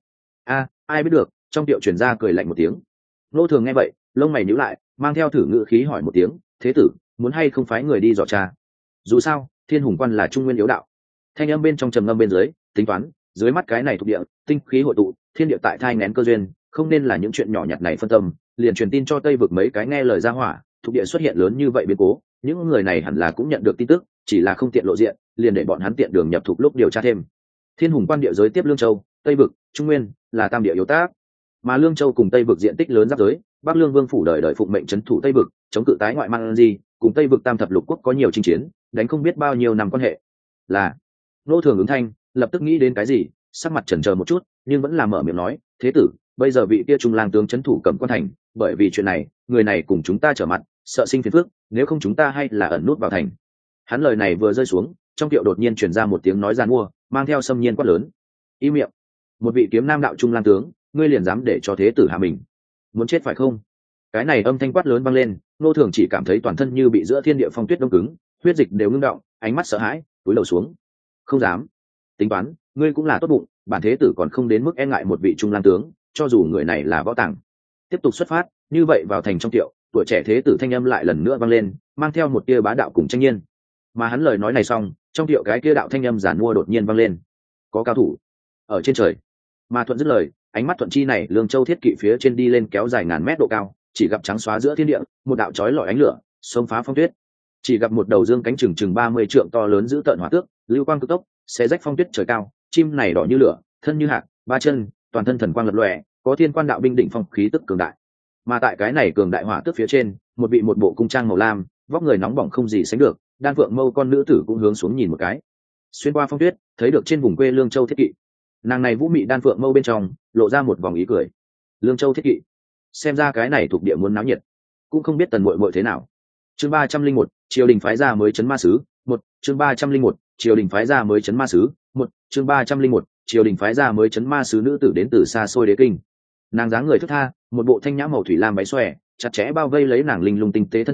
Ai biết được, trong tiệu truyền ra cười lạnh một tiếng. Ngô Thường nghe vậy, lông mày nhíu lại, mang theo thử ngữ khí hỏi một tiếng, thế tử, muốn hay không phái người đi dò tra? Dù sao, Thiên Hùng quan là trung nguyên yếu đạo. Thanh âm bên trong trầm ngâm bên dưới, tính toán, dưới mắt cái này thuộc địa, tinh khí hội tụ, thiên địa tại thai nén cơ duyên, không nên là những chuyện nhỏ nhặt này phân tâm, liền truyền tin cho Tây vực mấy cái nghe lời ra hỏa, thuộc địa xuất hiện lớn như vậy biến cố, những người này hẳn là cũng nhận được tin tức, chỉ là không tiện lộ diện, liền để bọn hắn tiện đường nhập thuộc lúc điều tra thêm. Thiên Hùng quan địa giới tiếp Lương Châu, Tây vực, Trung Nguyên là tam địa yếu tác, mà Lương Châu cùng Tây vực diện tích lớn giáp giới, Bắc Lương Vương phủ đời đời phụng mệnh trấn thủ Tây vực, chống cự tái ngoại mang gì, cùng Tây vực tam thập lục quốc có nhiều chinh chiến, đánh không biết bao nhiêu năm quan hệ. Là Nô Thường ứng thanh, lập tức nghĩ đến cái gì, sắc mặt chần chờ một chút, nhưng vẫn là mở miệng nói, thế tử, bây giờ vị kia trung lang tướng trấn thủ Cẩm Quan thành, bởi vì chuyện này, người này cùng chúng ta trở mặt, sợ sinh phiền phức, nếu không chúng ta hay là ẩn nút vào thành. Hắn lời này vừa rơi xuống, trong tiệu đột nhiên truyền ra một tiếng nói giàn mua, mang theo xâm nhiên quát lớn. Im miệng! Một vị kiếm nam đạo trung lang tướng, ngươi liền dám để cho thế tử hạ mình, muốn chết phải không? Cái này âm thanh quát lớn vang lên, Nô Thường chỉ cảm thấy toàn thân như bị giữa thiên địa phong tuyết đông cứng, huyết dịch đều ngưng động, ánh mắt sợ hãi, cúi đầu xuống. Không dám. Tính toán, ngươi cũng là tốt bụng, bản thế tử còn không đến mức e ngại một vị trung lang tướng, cho dù người này là võ tàng. Tiếp tục xuất phát, như vậy vào thành trong tiệu, tuổi trẻ thế tử thanh âm lại lần nữa vang lên, mang theo một tia bá đạo cùng tranh nhiên. Mà hắn lời nói này xong, trong tiệu cái kia đạo thanh âm giản mua đột nhiên vang lên. Có cao thủ ở trên trời. Mà Thuận dứt lời, ánh mắt Thuận chi này Lương Châu thiết kỵ phía trên đi lên kéo dài ngàn mét độ cao, chỉ gặp trắng xóa giữa thiên địa, một đạo chói lọi ánh lửa, xông phá phong tuyết. Chỉ gặp một đầu dương cánh chừng 30 trượng to lớn giữ tợn hỏa tước, lưu quang cực tốc, xé rách phong tuyết trời cao, chim này đỏ như lửa, thân như hạc, ba chân, toàn thân thần quang lập lòe, có thiên quan đạo binh đỉnh phong khí tức cường đại. Mà tại cái này cường đại hỏa tước phía trên, một bộ cung trang màu lam, vóc người nóng bỏng không gì sánh được, đan phượng mâu con nữ tử cũng hướng xuống nhìn một cái. Xuyên qua phong tuyết, thấy được trên vùng quê Lương Châu thiết kỵ. Nàng này vũ mị đan phượng mâu bên trong, lộ ra một vòng ý cười. Lương Châu thiết kỵ, xem ra cái này thuộc địa muốn náo nhiệt, cũng không biết tần muội muội thế nào. Chương 301, triều đình phái ra mới chấn ma sứ, một chương 301, triều đình phái ra mới chấn ma sứ, một chương 301, triều đình phái ra mới chấn ma sứ nữ tử đến từ xa xôi đế kinh. Nàng dáng người thướt tha, một bộ thanh nhã màu thủy lam váy xòe, chặt chẽ bao vây lấy nàng linh lung tinh tế thân thể,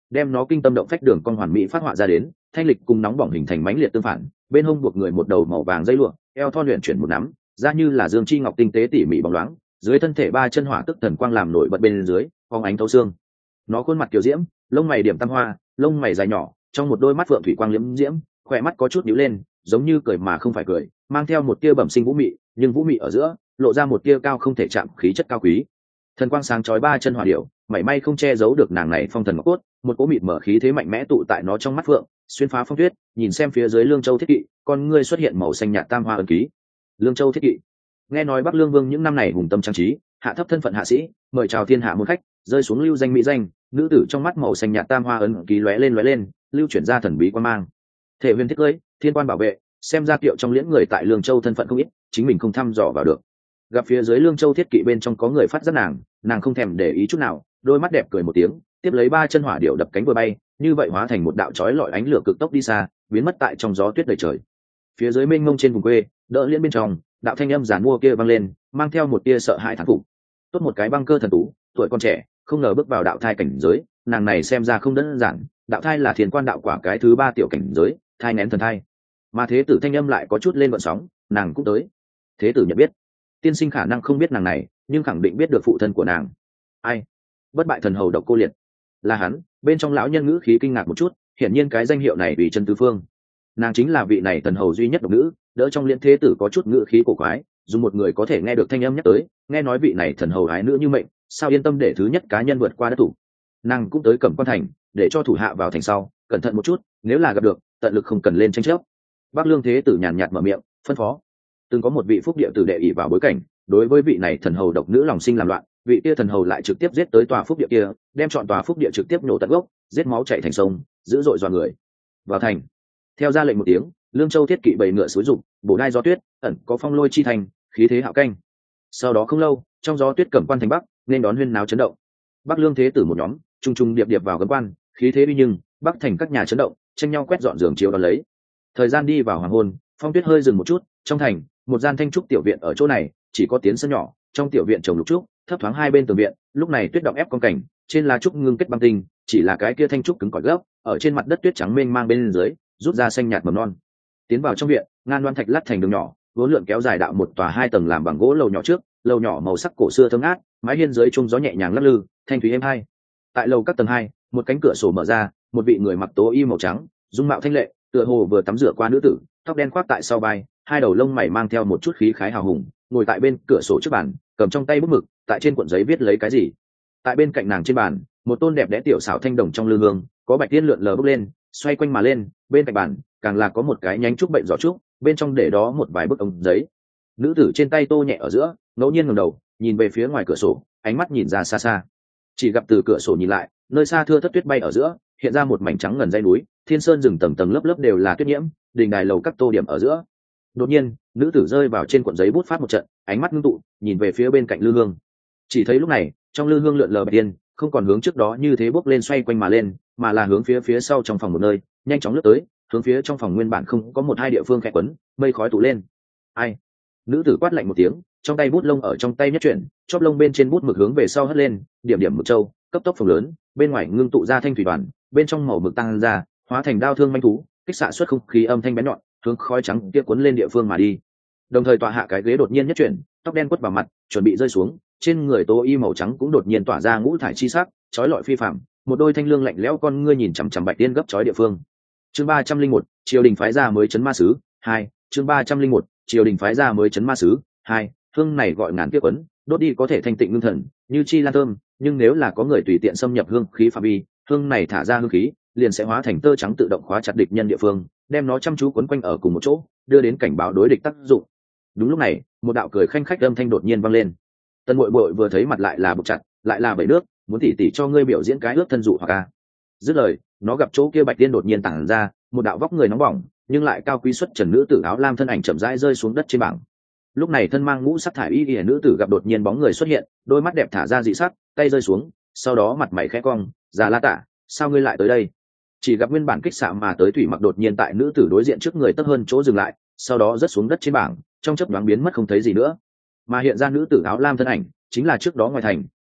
đem nó kinh tâm động phách đường con hoàn mỹ phát họa ra đến, thanh lịch cùng nóng bỏng hình thành mãnh liệt tương phản, bên hông buộc người một đầu màu vàng dây lụa, eo thon luyện chuyển một nắm, da như là dương chi ngọc tinh tế tỉ mỉ bóng loáng, dưới thân thể ba chân hỏa tức thần quang làm nổi bật bên dưới, phóng ánh thấu xương. Nó khuôn mặt kiều diễm, lông mày điểm tam hoa, lông mày dài nhỏ, trong một đôi mắt phượng thủy quang liễm diễm, khỏe mắt có chút nhíu lên, giống như cười mà không phải cười, mang theo một tia bẩm sinh vũ mị, nhưng vũ mị ở giữa lộ ra một tia cao không thể chạm khí chất cao quý. Thần quang sáng chói ba chân hỏa điểu, mảy may không che giấu được nàng này phong thần ngọc cốt, một cỗ mịt mở khí thế mạnh mẽ tụ tại nó trong mắt phượng, xuyên phá phong tuyết, nhìn xem phía dưới lương châu thiết kỵ, con ngươi xuất hiện màu xanh nhạt tam hoa ấn ký. Lương châu thiết kỵ, nghe nói Bắc Lương Vương những năm này hùng tâm trang trí, hạ thấp thân phận hạ sĩ, mời chào thiên hạ môn khách, rơi xuống lưu danh mỹ danh, nữ tử trong mắt màu xanh nhạt tam hoa ấn ký lóe lên, lưu chuyển ra thần bí quan mang. Thể huyền thiết cưới, thiên quan bảo vệ, xem ra kiệu trong liễn người tại Lương Châu thân phận không ít, chính mình không thăm dò vào được. Gặp phía dưới Lương Châu thiết kỵ bên trong có người phát giác nàng không thèm để ý chút nào, đôi mắt đẹp cười một tiếng, tiếp lấy ba chân hỏa điệu đập cánh vừa bay, như vậy hóa thành một đạo chói lọi ánh lửa cực tốc đi xa, biến mất tại trong gió tuyết đầy trời. Phía dưới mênh mông trên vùng quê, đỡ liễn bên trong, đạo thanh âm giàn mua kia vang lên, mang theo một tia sợ hãi thán phục. Tốt một cái băng cơ thần tú, tuổi còn trẻ, không ngờ bước vào đạo thai cảnh giới, nàng này xem ra không đơn giản, đạo thai là thiên quan đạo quả cái thứ 3 tiểu cảnh giới, thai nén thần thai. Mà thế tử thanh âm lại có chút lên gợn sóng, nàng cũng tới. Thế tử nhận biết, tiên sinh khả năng không biết nàng này, nhưng khẳng định biết được phụ thân của nàng. Ai? Bất bại thần hầu Độc Cô Liệt. Là hắn. Bên trong lão nhân ngữ khí kinh ngạc một chút, hiển nhiên cái danh hiệu này vì chân tứ phương. Nàng chính là vị này thần hầu duy nhất độc nữ, đỡ trong liên thế tử có chút ngữ khí cổ quái, dùng một người có thể nghe được thanh âm nhắc tới, nghe nói vị này thần hầu ái nữ như mệnh, sao yên tâm để thứ nhất cá nhân vượt qua đất thủ. Nàng cũng tới Cẩm Quan thành, để cho thủ hạ vào thành sau, cẩn thận một chút, nếu là gặp được, tận lực không cần lên tranh chấp. Bắc Lương thế tử nhàn nhạt mở miệng, phân phó. Từng có một vị phúc địa tử đệ ỷ vào bối cảnh, đối với vị này thần hầu độc nữ lòng sinh làm loạn, vị kia thần hầu lại trực tiếp giết tới tòa phúc địa kia, đem chọn tòa phúc địa trực tiếp nổ tận gốc, giết máu chảy thành sông, dữ dội dọa người. Vào thành. Theo ra lệnh một tiếng, Lương Châu thiết kỵ bầy ngựa xúi rục, bổ đai gió tuyết, ẩn có phong lôi chi thành, khí thế hạo canh. Sau đó không lâu, trong gió tuyết Cẩm Quan thành bắc, nên đón huyên náo chấn động. Bắc Lương thế tử một nhóm, trung trung điệp điệp vào Cẩm Quan, khí thế uy nhưng, bắc thành các nhà chấn động, tranh nhau quét dọn giường chiếu đón lấy. Thời gian đi vào hoàng hôn, phong tuyết hơi dừng một chút, trong thành, một gian thanh trúc tiểu viện ở chỗ này, chỉ có tiến sân nhỏ, trong tiểu viện trồng lục trúc, thấp thoáng hai bên tường viện, lúc này tuyết động ép con cảnh, trên lá trúc ngưng kết băng tinh, chỉ là cái kia thanh trúc cứng cỏi gấp, ở trên mặt đất tuyết trắng mênh mang bên dưới, rút ra xanh nhạt mầm non. Tiến vào trong viện, ngan đoan thạch lát thành đường nhỏ, vốn lượn kéo dài đạo một tòa 2 tầng làm bằng gỗ lầu nhỏ trước, lầu nhỏ màu sắc cổ xưa thơm ngát, mái hiên dưới trung gió nhẹ nhàng lắc lư, thanh thúy êm hai. Tại lầu các tầng 2, một cánh cửa sổ mở ra, một vị người mặc tố y màu trắng, dung mạo thanh lệ, tựa hồ vừa tắm rửa qua nữ tử, tóc đen khoác tại sau vai, hai đầu lông mày mang theo một chút khí khái hào hùng, ngồi tại bên cửa sổ trước bàn, cầm trong tay bút mực, tại trên cuộn giấy viết lấy cái gì. Tại bên cạnh nàng trên bàn, một tôn đẹp đẽ tiểu xảo thanh đồng trong lư hương, có bạch tiên lượn lờ bốc lên, xoay quanh mà lên, bên cạnh bàn, càng là có một cái nhánh trúc bệnh giỏ trúc, bên trong để đó một vài bức ống giấy. Nữ tử trên tay tô nhẹ ở giữa, ngẫu nhiên ngẩng đầu, nhìn về phía ngoài cửa sổ, ánh mắt nhìn ra xa xa. Chỉ gặp từ cửa sổ nhìn lại, nơi xa thưa thất tuyết bay ở giữa, hiện ra một mảnh trắng ngần dãy núi, thiên sơn rừng tầng tầng lớp lớp đều là tuyết nhiễm, đình đài lầu các tô điểm ở giữa. Đột nhiên, nữ tử rơi vào trên cuộn giấy bút phát một trận, ánh mắt ngưng tụ, nhìn về phía bên cạnh lư hương. Chỉ thấy lúc này, trong lư hương lượn lờ bạch tiên, không còn hướng trước đó như thế bốc lên xoay quanh mà lên, mà là hướng phía sau trong phòng một nơi, nhanh chóng lướt tới, hướng phía trong phòng nguyên bản không có một hai địa phương khẽ quấn, mây khói tụ lên. Ai? Nữ tử quát lạnh một tiếng, trong tay bút lông ở trong tay nhất chuyển, chóp lông bên trên bút mực hướng về sau hất lên, điểm điểm mực châu, cấp tốc phồng lớn, bên ngoài ngưng tụ ra thanh thủy đoàn, bên trong màu mực tăng ra, hóa thành đao thương manh thú, kích xạ xuất không khí âm thanh bén nhọn, hướng khói trắng kia cuốn lên địa phương mà đi. Đồng thời tọa hạ cái ghế đột nhiên nhất chuyển, tóc đen quất vào mặt, chuẩn bị rơi xuống, trên người tô y màu trắng cũng đột nhiên tỏa ra ngũ thải chi sắc, chói lọi phi phàm, một đôi thanh lương lạnh lẽo con ngươi nhìn chằm chằm bạch tiên gấp chói địa phương. Chương 301, triều đình phái ra mới chấn ma sứ 2. Chương 301, triều đình phái ra mới chấn ma sứ 2. Hương này gọi ngàn kiếp ấn, đốt đi có thể thanh tịnh ngưng thần, như chi lan thơm, nhưng nếu là có người tùy tiện xâm nhập hương khí phạm vi, hương này thả ra hương khí, liền sẽ hóa thành tơ trắng tự động khóa chặt địch nhân địa phương, đem nó chăm chú quấn quanh ở cùng một chỗ, đưa đến cảnh báo đối địch tác dụng. Đúng lúc này, một đạo cười khanh khách âm thanh đột nhiên vang lên. Tân Bội Bội vừa thấy mặt lại là buộc chặt, lại là bảy nước, muốn tỉ tỉ cho ngươi biểu diễn cái ước thân dụ hoặc a. Dứt lời, nó gặp chỗ kia bạch tiên đột nhiên tản ra, một đạo vóc người nóng bỏng, nhưng lại cao quý xuất trần nữ tử áo lam thân ảnh chậm rãi rơi xuống đất trên bảng. Lúc này thân mang ngũ sắc thải y y nữ tử gặp đột nhiên bóng người xuất hiện, đôi mắt đẹp thả ra dị sắc, tay rơi xuống, sau đó mặt mày khẽ cong, "Già La Tả, sao ngươi lại tới đây?" Chỉ gặp nguyên bản kích xạ mà tới thủy mặc đột nhiên tại nữ tử đối diện trước người tấp hơn chỗ dừng lại, sau đó rớt xuống đất trên bảng, trong chớp nhoáng biến mất không thấy gì nữa. Mà hiện ra nữ tử áo lam thân ảnh, chính là trước đó ngoài thành,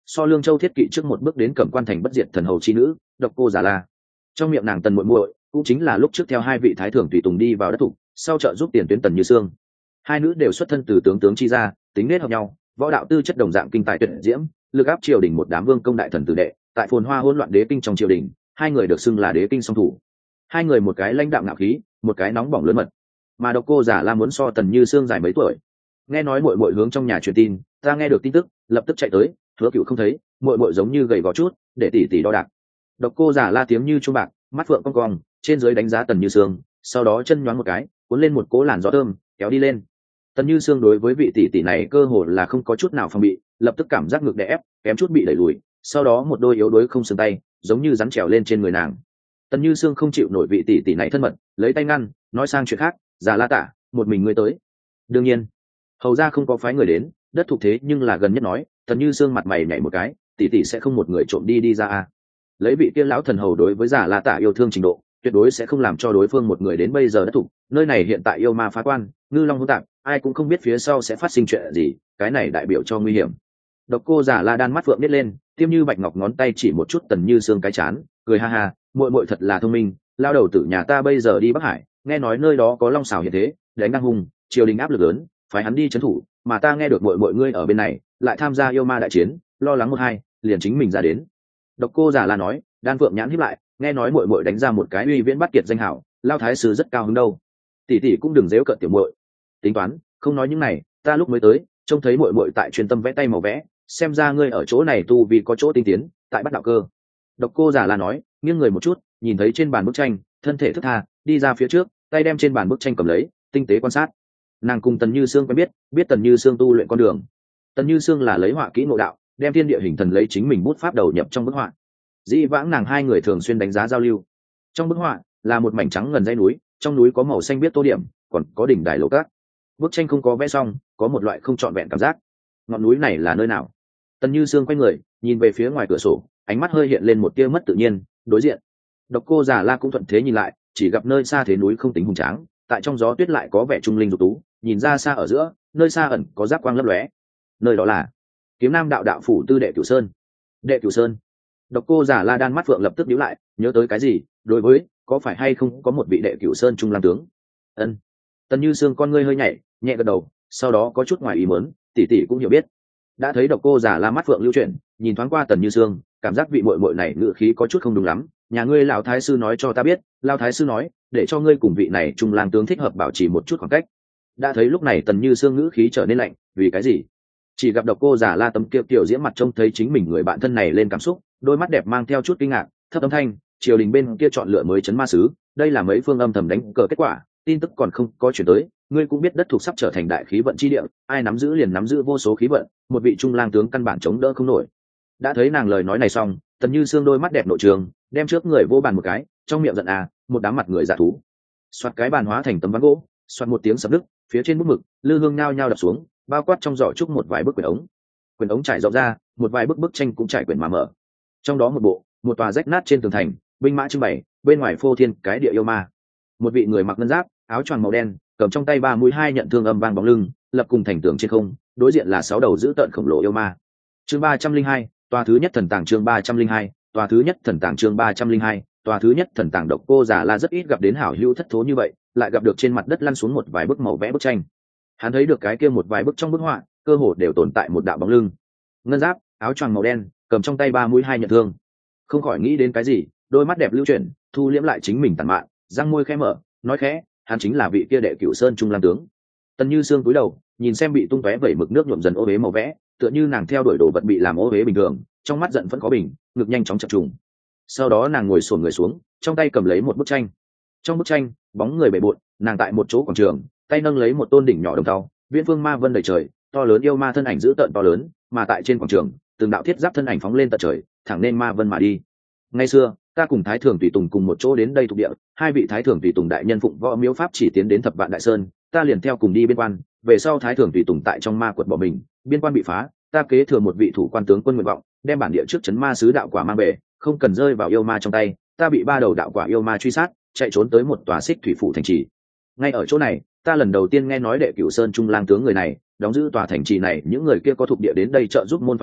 so Lương Châu thiết kỵ trước một bước đến Cẩm Quan thành bất diệt thần hầu chi nữ, Độc Cô Già La. Trong miệng nàng Tần muội muội, cũng chính là lúc trước theo hai vị thái thượng tùy tùng đi vào đất thủ, sau trợ giúp tiền tuyến Tần Như Sương. Hai nữ đều xuất thân từ tướng chi gia, tính nết hợp nhau, võ đạo tư chất đồng dạng kinh tài tuyệt diễm, lực áp triều đình một đám vương công đại thần tử đệ, tại phồn hoa hỗn loạn đế kinh trong triều đình, hai người được xưng là đế kinh song thủ. Hai người một cái lãnh đạm ngạo khí, một cái nóng bỏng lớn mật. Mà Độc Cô Già La muốn so Tần Như Sương dài mấy tuổi. Nghe nói muội muội hướng trong nhà truyền tin, ta nghe được tin tức, lập tức chạy tới, Hứa Cửu không thấy, muội muội giống như gầy gò chút, để tỷ tỷ đo đạc. Độc Cô Già La tiếng như chuông bạc, mắt phượng cong cong, trên dưới đánh giá Tần Như Sương, sau đó chân nhoáng một cái, cuốn lên một cỗ làn gió thơm, kéo đi lên. Tần Như Sương đối với vị tỷ tỷ này cơ hồ là không có chút nào phòng bị, lập tức cảm giác ngực đè ép, kém chút bị đẩy lùi, sau đó một đôi yếu đuối không xương tay, giống như rắn trèo lên trên người nàng. Tần Như Sương không chịu nổi vị tỷ tỷ này thân mật, lấy tay ngăn, nói sang chuyện khác, "Già La Tả, một mình ngươi tới." Đương nhiên, hầu ra không có phái người đến, đất thuộc thế nhưng là gần nhất nói, Tần Như Sương mặt mày nhảy một cái, tỷ tỷ sẽ không một người trộm đi ra à? Lấy vị kia lão thần hầu đối với Già La Tả yêu thương trình độ, tuyệt đối sẽ không làm cho đối phương một người đến bây giờ đất thủ. Nơi này hiện tại yêu ma phá quan, ngư long hỗn tạp, ai cũng không biết phía sau sẽ phát sinh chuyện gì, cái này đại biểu cho nguy hiểm. Độc Cô Già La đan mắt phượng nít lên, tiêm như bạch ngọc ngón tay chỉ một chút Tần Như Sương cái chán, cười ha ha, muội muội thật là thông minh, lao đầu tử nhà ta bây giờ đi Bắc Hải, nghe nói nơi đó có long xảo hiện thế, đánh đang hùng, triều đình áp lực lớn, phải hắn đi trấn thủ, mà ta nghe được muội muội ngươi ở bên này, lại tham gia yêu ma đại chiến, lo lắng một hai, liền chính mình ra đến. Độc Cô Già La nói, đan phượng nhãn híp lại, nghe nói muội muội đánh ra một cái uy viễn bắt kiệt danh hảo, lao thái sư rất cao hứng đâu. Tỷ tỷ cũng đừng giễu cợt tiểu muội. Tính toán, không nói những này, ta lúc mới tới, trông thấy muội muội tại truyền tâm vẽ tay màu vẽ, xem ra ngươi ở chỗ này tu vì có chỗ tinh tiến, tại bắt đạo cơ. Độc Cô Già La nói, nghiêng người một chút, nhìn thấy trên bàn bức tranh, thân thể thức tha, đi ra phía trước, tay đem trên bàn bức tranh cầm lấy, tinh tế quan sát. Nàng cùng Tần Như Sương quen biết Tần Như Sương tu luyện con đường. Tần Như Sương là lấy họa kỹ ngộ đạo, đem thiên địa hình thần lấy chính mình bút pháp đầu nhập trong bức họa. Dĩ vãng nàng hai người thường xuyên đánh giá giao lưu. Trong bức họa là một mảnh trắng ngần dãy núi, trong núi có màu xanh biếc tô điểm, còn có đỉnh đài lầu cát. Bức tranh không có vẽ xong, có một loại không trọn vẹn cảm giác. Ngọn núi này là nơi nào? Tần Như Sương quay người, nhìn về phía ngoài cửa sổ, ánh mắt hơi hiện lên một tia mất tự nhiên. Đối diện, Độc Cô Già La cũng thuận thế nhìn lại, chỉ gặp nơi xa thế núi không tính hùng tráng, tại trong gió tuyết lại có vẻ trung linh dục tú, nhìn ra xa ở giữa, nơi xa ẩn có giáp quang lấp lóe. Nơi đó là Kiếm Nam đạo đạo phủ tư Đệ Cửu Sơn. Đệ Cửu Sơn. Độc Cô Già La đan mắt phượng lập tức nhíu lại, nhớ tới cái gì, đối với có phải hay không có một vị Đệ Cửu Sơn trung lang tướng. Ân. Tần Như Sương con ngươi hơi nhảy, nhẹ gật đầu, sau đó có chút ngoài ý muốn, tỷ tỷ cũng hiểu biết. Đã thấy Độc Cô Già La mắt phượng lưu chuyển, nhìn thoáng qua Tần Như Sương, cảm giác vị muội muội này ngữ khí có chút không đúng lắm. Nhà ngươi lão thái sư nói cho ta biết, lão thái sư nói để cho ngươi cùng vị này trung lang tướng thích hợp bảo trì một chút khoảng cách. Đã thấy lúc này Tần Như Sương ngữ khí trở nên lạnh, vì cái gì? Chỉ gặp Độc Cô Già La tấm kia tiểu diễm mặt trông thấy chính mình người bạn thân này lên cảm xúc, đôi mắt đẹp mang theo chút kinh ngạc, thấp âm thanh, triều đình bên kia chọn lựa mới trấn ma sứ, đây là mấy phương âm thầm đánh cờ kết quả, tin tức còn không có chuyển tới, ngươi cũng biết đất thuộc sắp trở thành đại khí vận chi địa, ai nắm giữ liền nắm giữ vô số khí vận, một vị trung lang tướng căn bản chống đỡ không nổi. Đã thấy nàng lời nói này xong, Tần Như Sương đôi mắt đẹp nội trường, đem trước người vô bàn một cái, trong miệng giận à, một đám mặt người dạ thú. Xoạt cái bàn hóa thành tấm ván gỗ, xoạt một tiếng sập nứt, phía trên bút mực, lư hương nhao nhao đập xuống, bao quát trong giỏ trúc một vài bức quyển ống trải rộng ra, một vài bức tranh cũng trải quyển mà mở. Trong đó một tòa rách nát trên tường thành, binh mã trưng bày, bên ngoài phô thiên cái địa yêu ma. Một vị người mặc ngân giáp, áo choàng màu đen, cầm trong tay ba mũi hai nhận thương âm vang bóng lưng, lập cùng thành tường trên không, đối diện là 6 đầu dữ tợn khổng lồ yêu ma. Chương 302, tòa thứ nhất thần tàng chương 302, tòa thứ nhất thần tàng chương 302, tòa thứ nhất thần tàng. Độc Cô Già La rất ít gặp đến hảo hữu thất thố như vậy, lại gặp được trên mặt đất lăn xuống một vài bức màu vẽ bức tranh. Hắn thấy được cái kia một vài bức trong bức họa, cơ hồ đều tồn tại một đạo bóng lưng. Ngân giáp, áo choàng màu đen, cầm trong tay ba mũi hai nhận thương. Không khỏi nghĩ đến cái gì, đôi mắt đẹp lưu chuyển, thu liễm lại chính mình tàn mạn, răng môi khẽ mở, nói khẽ, hắn chính là vị kia Đệ Cửu Sơn trung lang tướng. Tần Như Sương cúi đầu, nhìn xem bị tung tóe vẩy mực nước nhuộm dần ô uế màu vẽ, tựa như nàng theo đuổi đồ vật bị làm ô uế bình thường, trong mắt giận vẫn có bình, ngực nhanh chóng chập trùng. Sau đó nàng ngồi xổm người xuống, trong tay cầm lấy một bức tranh. Trong bức tranh, bóng người bề bộn, nàng tại một chỗ quảng trường, tay nâng lấy một tôn đỉnh nhỏ đồng tàu, viễn phương ma vân đầy trời, to lớn yêu ma thân ảnh dữ tợn to lớn, mà tại trên quảng trường, từng đạo thiết giáp thân ảnh phóng lên tận trời, thẳng lên ma vân mà đi. Ngày xưa, ta cùng Thái Thường tùy tùng cùng một chỗ đến đây thuộc địa, hai vị Thái Thường tùy tùng đại nhân phụng võ miếu pháp chỉ tiến đến Thập Vạn Đại Sơn, ta liền theo cùng đi biên quan, về sau Thái Thường tùy tùng tại trong ma quật bỏ mình, biên quan bị phá, ta kế thừa một vị thủ quan tướng quân nguyện vọng, đem bản địa trước trấn ma sứ đạo quả mang về, không cần rơi vào yêu ma trong tay, ta bị ba đầu đạo quả yêu ma truy sát, chạy trốn tới một tòa xích thủy phủ thành trì. Ngay ở chỗ này, ta lần đầu tiên nghe nói Đệ Cửu Sơn trung lang tướng người này, đóng giữ tòa thành trì này, những người kia có thuộc địa đến đây trợ giúp môn phái nhỏ,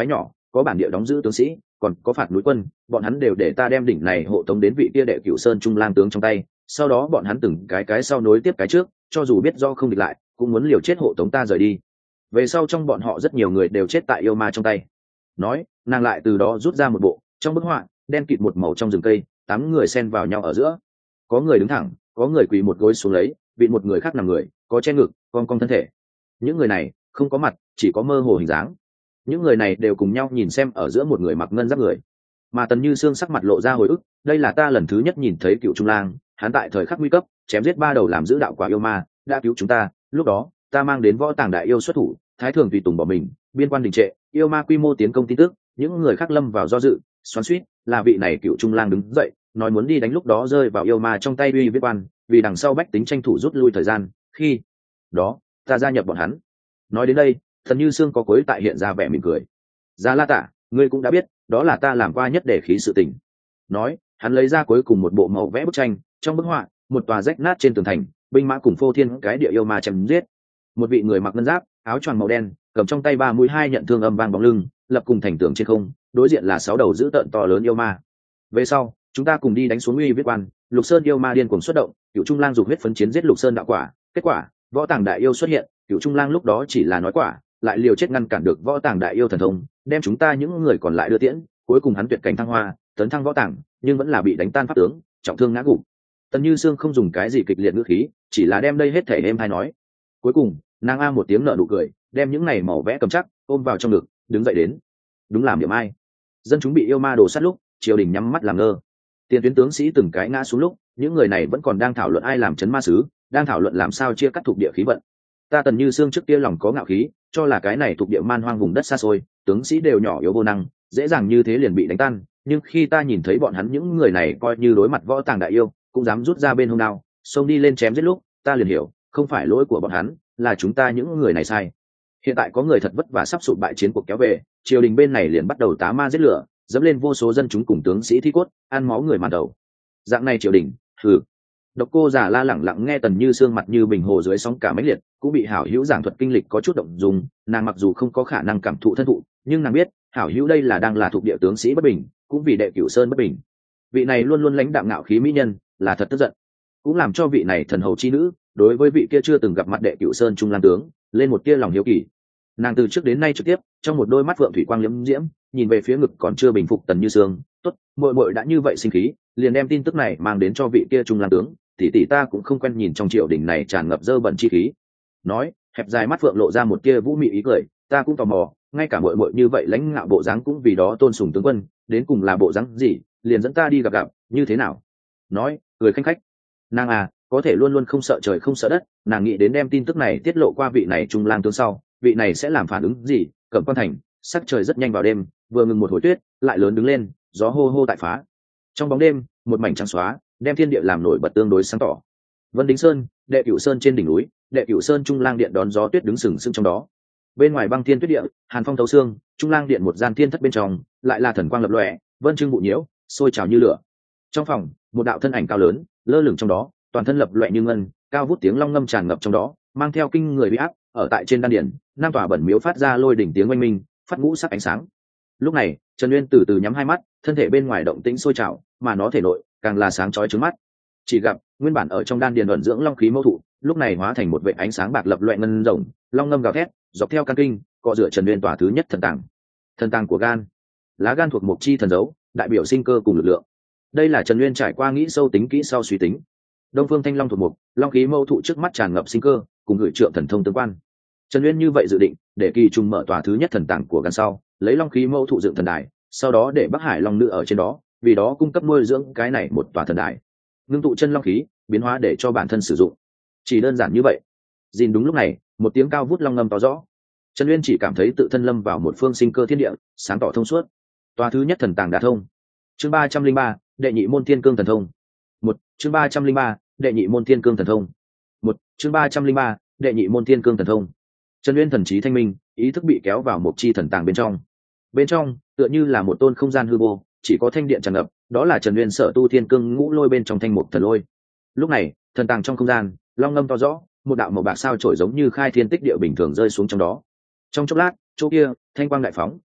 có bản địa đóng giữ tướng sĩ, còn có phạt núi quân, bọn hắn đều để ta đem đỉnh này hộ tống đến vị kia đệ Cửu Sơn Trung Lang tướng trong tay, sau đó bọn hắn từng cái sau nối tiếp cái trước, cho dù biết do không địch lại cũng muốn liều chết hộ tống ta rời đi. Về sau trong bọn họ rất nhiều người đều chết tại yêu ma trong tay. Nói, nàng lại từ đó rút ra một bộ, trong bức họa đen kịt một màu trong rừng cây, 8 người xen vào nhau ở giữa, có người đứng thẳng, có người quỳ một gối xuống lấy, bị một người khác nằm người, có che ngực, cong thân thể. Những người này không có mặt, chỉ có mơ hồ hình dáng. Những người này đều cùng nhau nhìn xem ở giữa một người mặc ngân giáp người, mà Tần Như Sương sắc mặt lộ ra hồi ức, đây là ta lần thứ nhất nhìn thấy Cựu Trung Lang, hắn tại thời khắc nguy cấp chém giết 3 đầu làm giữ đạo quả yêu ma, đã cứu chúng ta. Lúc đó ta mang đến Võ Tàng Đại Yêu xuất thủ, Thái Thường tùy tùng bỏ mình, biên quan đình trệ, yêu ma quy mô tiến công tin tức, những người khác lâm vào do dự, xoắn xuýt, là vị này Cựu Trung Lang đứng dậy, nói muốn đi đánh, lúc đó rơi vào yêu ma trong tay uy viết quan, vì đằng sau bách tính tranh thủ rút lui thời gian, khi đó ta gia nhập bọn hắn. Nói đến đây, Tần Như Sương có cuối tại hiện ra vẻ mỉm cười. Gia La Tả, ngươi cũng đã biết, đó là ta làm qua nhất để khí sự tình. Nói, hắn lấy ra cuối cùng một bộ mẫu vẽ bức tranh, trong bức họa một tòa rách nát trên tường thành, binh mã cùng phô thiên cái địa yêu ma chém giết. Một vị người mặc ngân giáp, áo choàng màu đen, cầm trong tay 3 mũi 2 nhận thương âm vang bóng lưng, lập cùng thành tường trên không, đối diện là 6 đầu dữ tợn to lớn yêu ma. Về sau, chúng ta cùng đi đánh xuống uy viết quan, Lục Sơn yêu ma điên cuồng xuất động, Cựu Trung Lang dục huyết phấn chiến giết Lục Sơn đạo quả, kết quả, Võ Tàng Đại Yêu xuất hiện, Cựu Trung Lang lúc đó chỉ là nói quả, lại liều chết ngăn cản được Võ Tàng Đại Yêu thần thông, đem chúng ta những người còn lại đưa tiễn, cuối cùng hắn tuyệt cảnh thăng hoa, tấn thăng Võ Tàng, nhưng vẫn là bị đánh tan pháp tướng, trọng thương ngã gục. Tần Như Sương không dùng cái gì kịch liệt ngữ khí, chỉ là đem đây hết thể êm hay nói. Cuối cùng, nàng a một tiếng nở nụ cười, đem những này màu vẽ cầm chắc, ôm vào trong ngực, đứng dậy đến. Đúng làm điểm ai? Dân chúng bị yêu ma đổ sát lúc, triều đình nhắm mắt làm ngơ. Tiền tuyến tướng sĩ từng cái ngã xuống lúc, những người này vẫn còn đang thảo luận ai làm chấn ma sứ, đang thảo luận làm sao chia cắt thuộc địa khí vận. Ta Tần Như Sương trước kia lòng có ngạo khí, cho là cái này thuộc địa man hoang vùng đất xa xôi, tướng sĩ đều nhỏ yếu vô năng, dễ dàng như thế liền bị đánh tan. Nhưng khi ta nhìn thấy bọn hắn những người này coi như đối mặt Võ Tàng Đại Yêu, cũng dám rút ra bên hông đao, xông đi lên chém giết lúc, ta liền hiểu, không phải lỗi của bọn hắn, là chúng ta những người này sai. Hiện tại có người thật vất vả sắp sụp bại chiến cuộc kéo về, triều đình bên này liền bắt đầu tá ma giết lửa, dẫm lên vô số dân chúng cùng tướng sĩ thi cốt, ăn máu người màn đầu. Dạng này triều đình, hừ. Độc Cô Già La lẳng lặng nghe Tần Như Sương mặt như bình hồ dưới sóng cả mãnh liệt, cũng bị Hảo Hữu giảng thuật kinh lịch có chút động dung, nàng mặc dù không có khả năng cảm thụ thân thụ, nhưng nàng biết, Hảo Hữu đây là đang là thuộc địa tướng sĩ bất bình, cũng vì đệ Cửu Sơn bất bình. Vị này luôn luôn lãnh đạm ngạo khí mỹ nhân, là thật tức giận, cũng làm cho vị này thần hầu chi nữ đối với vị kia chưa từng gặp mặt đệ Cửu Sơn Trung Lang tướng lên một tia lòng hiếu kỳ. Nàng từ trước đến nay trực tiếp, trong một đôi mắt vượng thủy quang liễm diễm, nhìn về phía ngực còn chưa bình phục Tần Như Sương, tốt, muội muội đã như vậy sinh khí, liền đem tin tức này mang đến cho vị kia Trung Lang tướng, tỷ ta cũng không quen nhìn trong triều đình này tràn ngập dơ bẩn chi khí. Nói, hẹp dài mắt vượng lộ ra một tia vũ mị ý cười, ta cũng tò mò, ngay cả muội muội như vậy lãnh ngạo bộ dáng cũng vì đó tôn sùng tướng quân, đến cùng là bộ dáng gì, liền dẫn ta đi gặp, như thế nào? Nói, cười khanh khách. Nàng à, có thể luôn luôn không sợ trời không sợ đất, nàng nghĩ đến đem tin tức này tiết lộ qua vị này Trung Lang tướng sau, vị này sẽ làm phản ứng gì. Cẩm Quan thành, sắc trời rất nhanh vào đêm, vừa ngừng một hồi tuyết, lại lớn đứng lên, gió hô hô tại phá. Trong bóng đêm, một mảnh trắng xóa, đem thiên địa làm nổi bật tương đối sáng tỏ. Vân Đính Sơn, đệ Cửu Sơn trên đỉnh núi, đệ Cửu Sơn Trung Lang điện đón gió tuyết đứng sừng sững trong đó. Bên ngoài băng thiên tuyết địa, hàn phong thấu xương, Trung Lang điện một gian thiên thất bên trong, lại là thần quang lập lòe, vân trưng vụ nhiễu, sôi trào như lửa. Trong phòng, một đạo thân ảnh cao lớn, lơ lửng trong đó, toàn thân lập loè như ngân, cao vút tiếng long ngâm tràn ngập trong đó, mang theo kinh người uy áp, ở tại trên đan điển, nam tòa bẩn miếu phát ra lôi đỉnh tiếng oanh minh, phát ngũ sắc ánh sáng. Lúc này, Trần Uyên từ từ nhắm hai mắt, thân thể bên ngoài động tĩnh sôi trào, mà nó thể nội càng là sáng chói trứng mắt. Chỉ gặp, nguyên bản ở trong đan điền ẩn dưỡng long khí mâu thụ, lúc này hóa thành một vệt ánh sáng bạc lập loè ngân rồng, long ngâm gào thét, dọc theo căn kinh, cọ rửa Trần Uyên tòa thứ nhất thần tàng. Thần tàng của gan. Lá gan thuộc mộc chi thần dấu, đại biểu sinh cơ cùng lực lượng. Đây là Trần Uyên trải qua nghĩ sâu tính kỹ sau suy tính. Đông Phương Thanh Long thuộc mộc, long khí mâu thụ trước mắt tràn ngập sinh cơ, cùng gửi trượng thần thông tương quan. Trần Uyên như vậy dự định, để kỳ trùng mở tòa thứ nhất thần tàng của gan sau, lấy long khí mâu thụ dựng thần đài, sau đó để Bắc Hải long nữ ở trên đó, vì đó cung cấp nuôi dưỡng cái này một tòa thần đài. Ngưng tụ chân long khí, biến hóa để cho bản thân sử dụng. Chỉ đơn giản như vậy. Dìn đúng lúc này, một tiếng cao vút long ngâm to rõ. Trần Uyên chỉ cảm thấy tự thân lâm vào một phương sinh cơ thiên địa, sáng tỏ thông suốt. Tòa thứ nhất thần tàng đã thông. Chương 303, đệ nhị môn thiên cương thần thông. Chương 303, đệ nhị môn thiên cương thần thông. Chương 303, đệ nhị môn thiên cương thần thông. Trần Uyên thần trí thanh minh, ý thức bị kéo vào một chi thần tàng bên trong. Bên trong, tựa như là một tôn không gian hư vô, chỉ có thanh điện tràn ngập, đó là Trần Uyên sở tu thiên cương ngũ lôi bên trong thanh mục thần lôi. Lúc này, thần tàng trong không gian, long ngâm to rõ, một đạo màu bạc sao trổi giống như khai thiên tích địa bình thường rơi xuống trong đó. Trong chốc lát, chỗ kia, thanh quang đại phóng,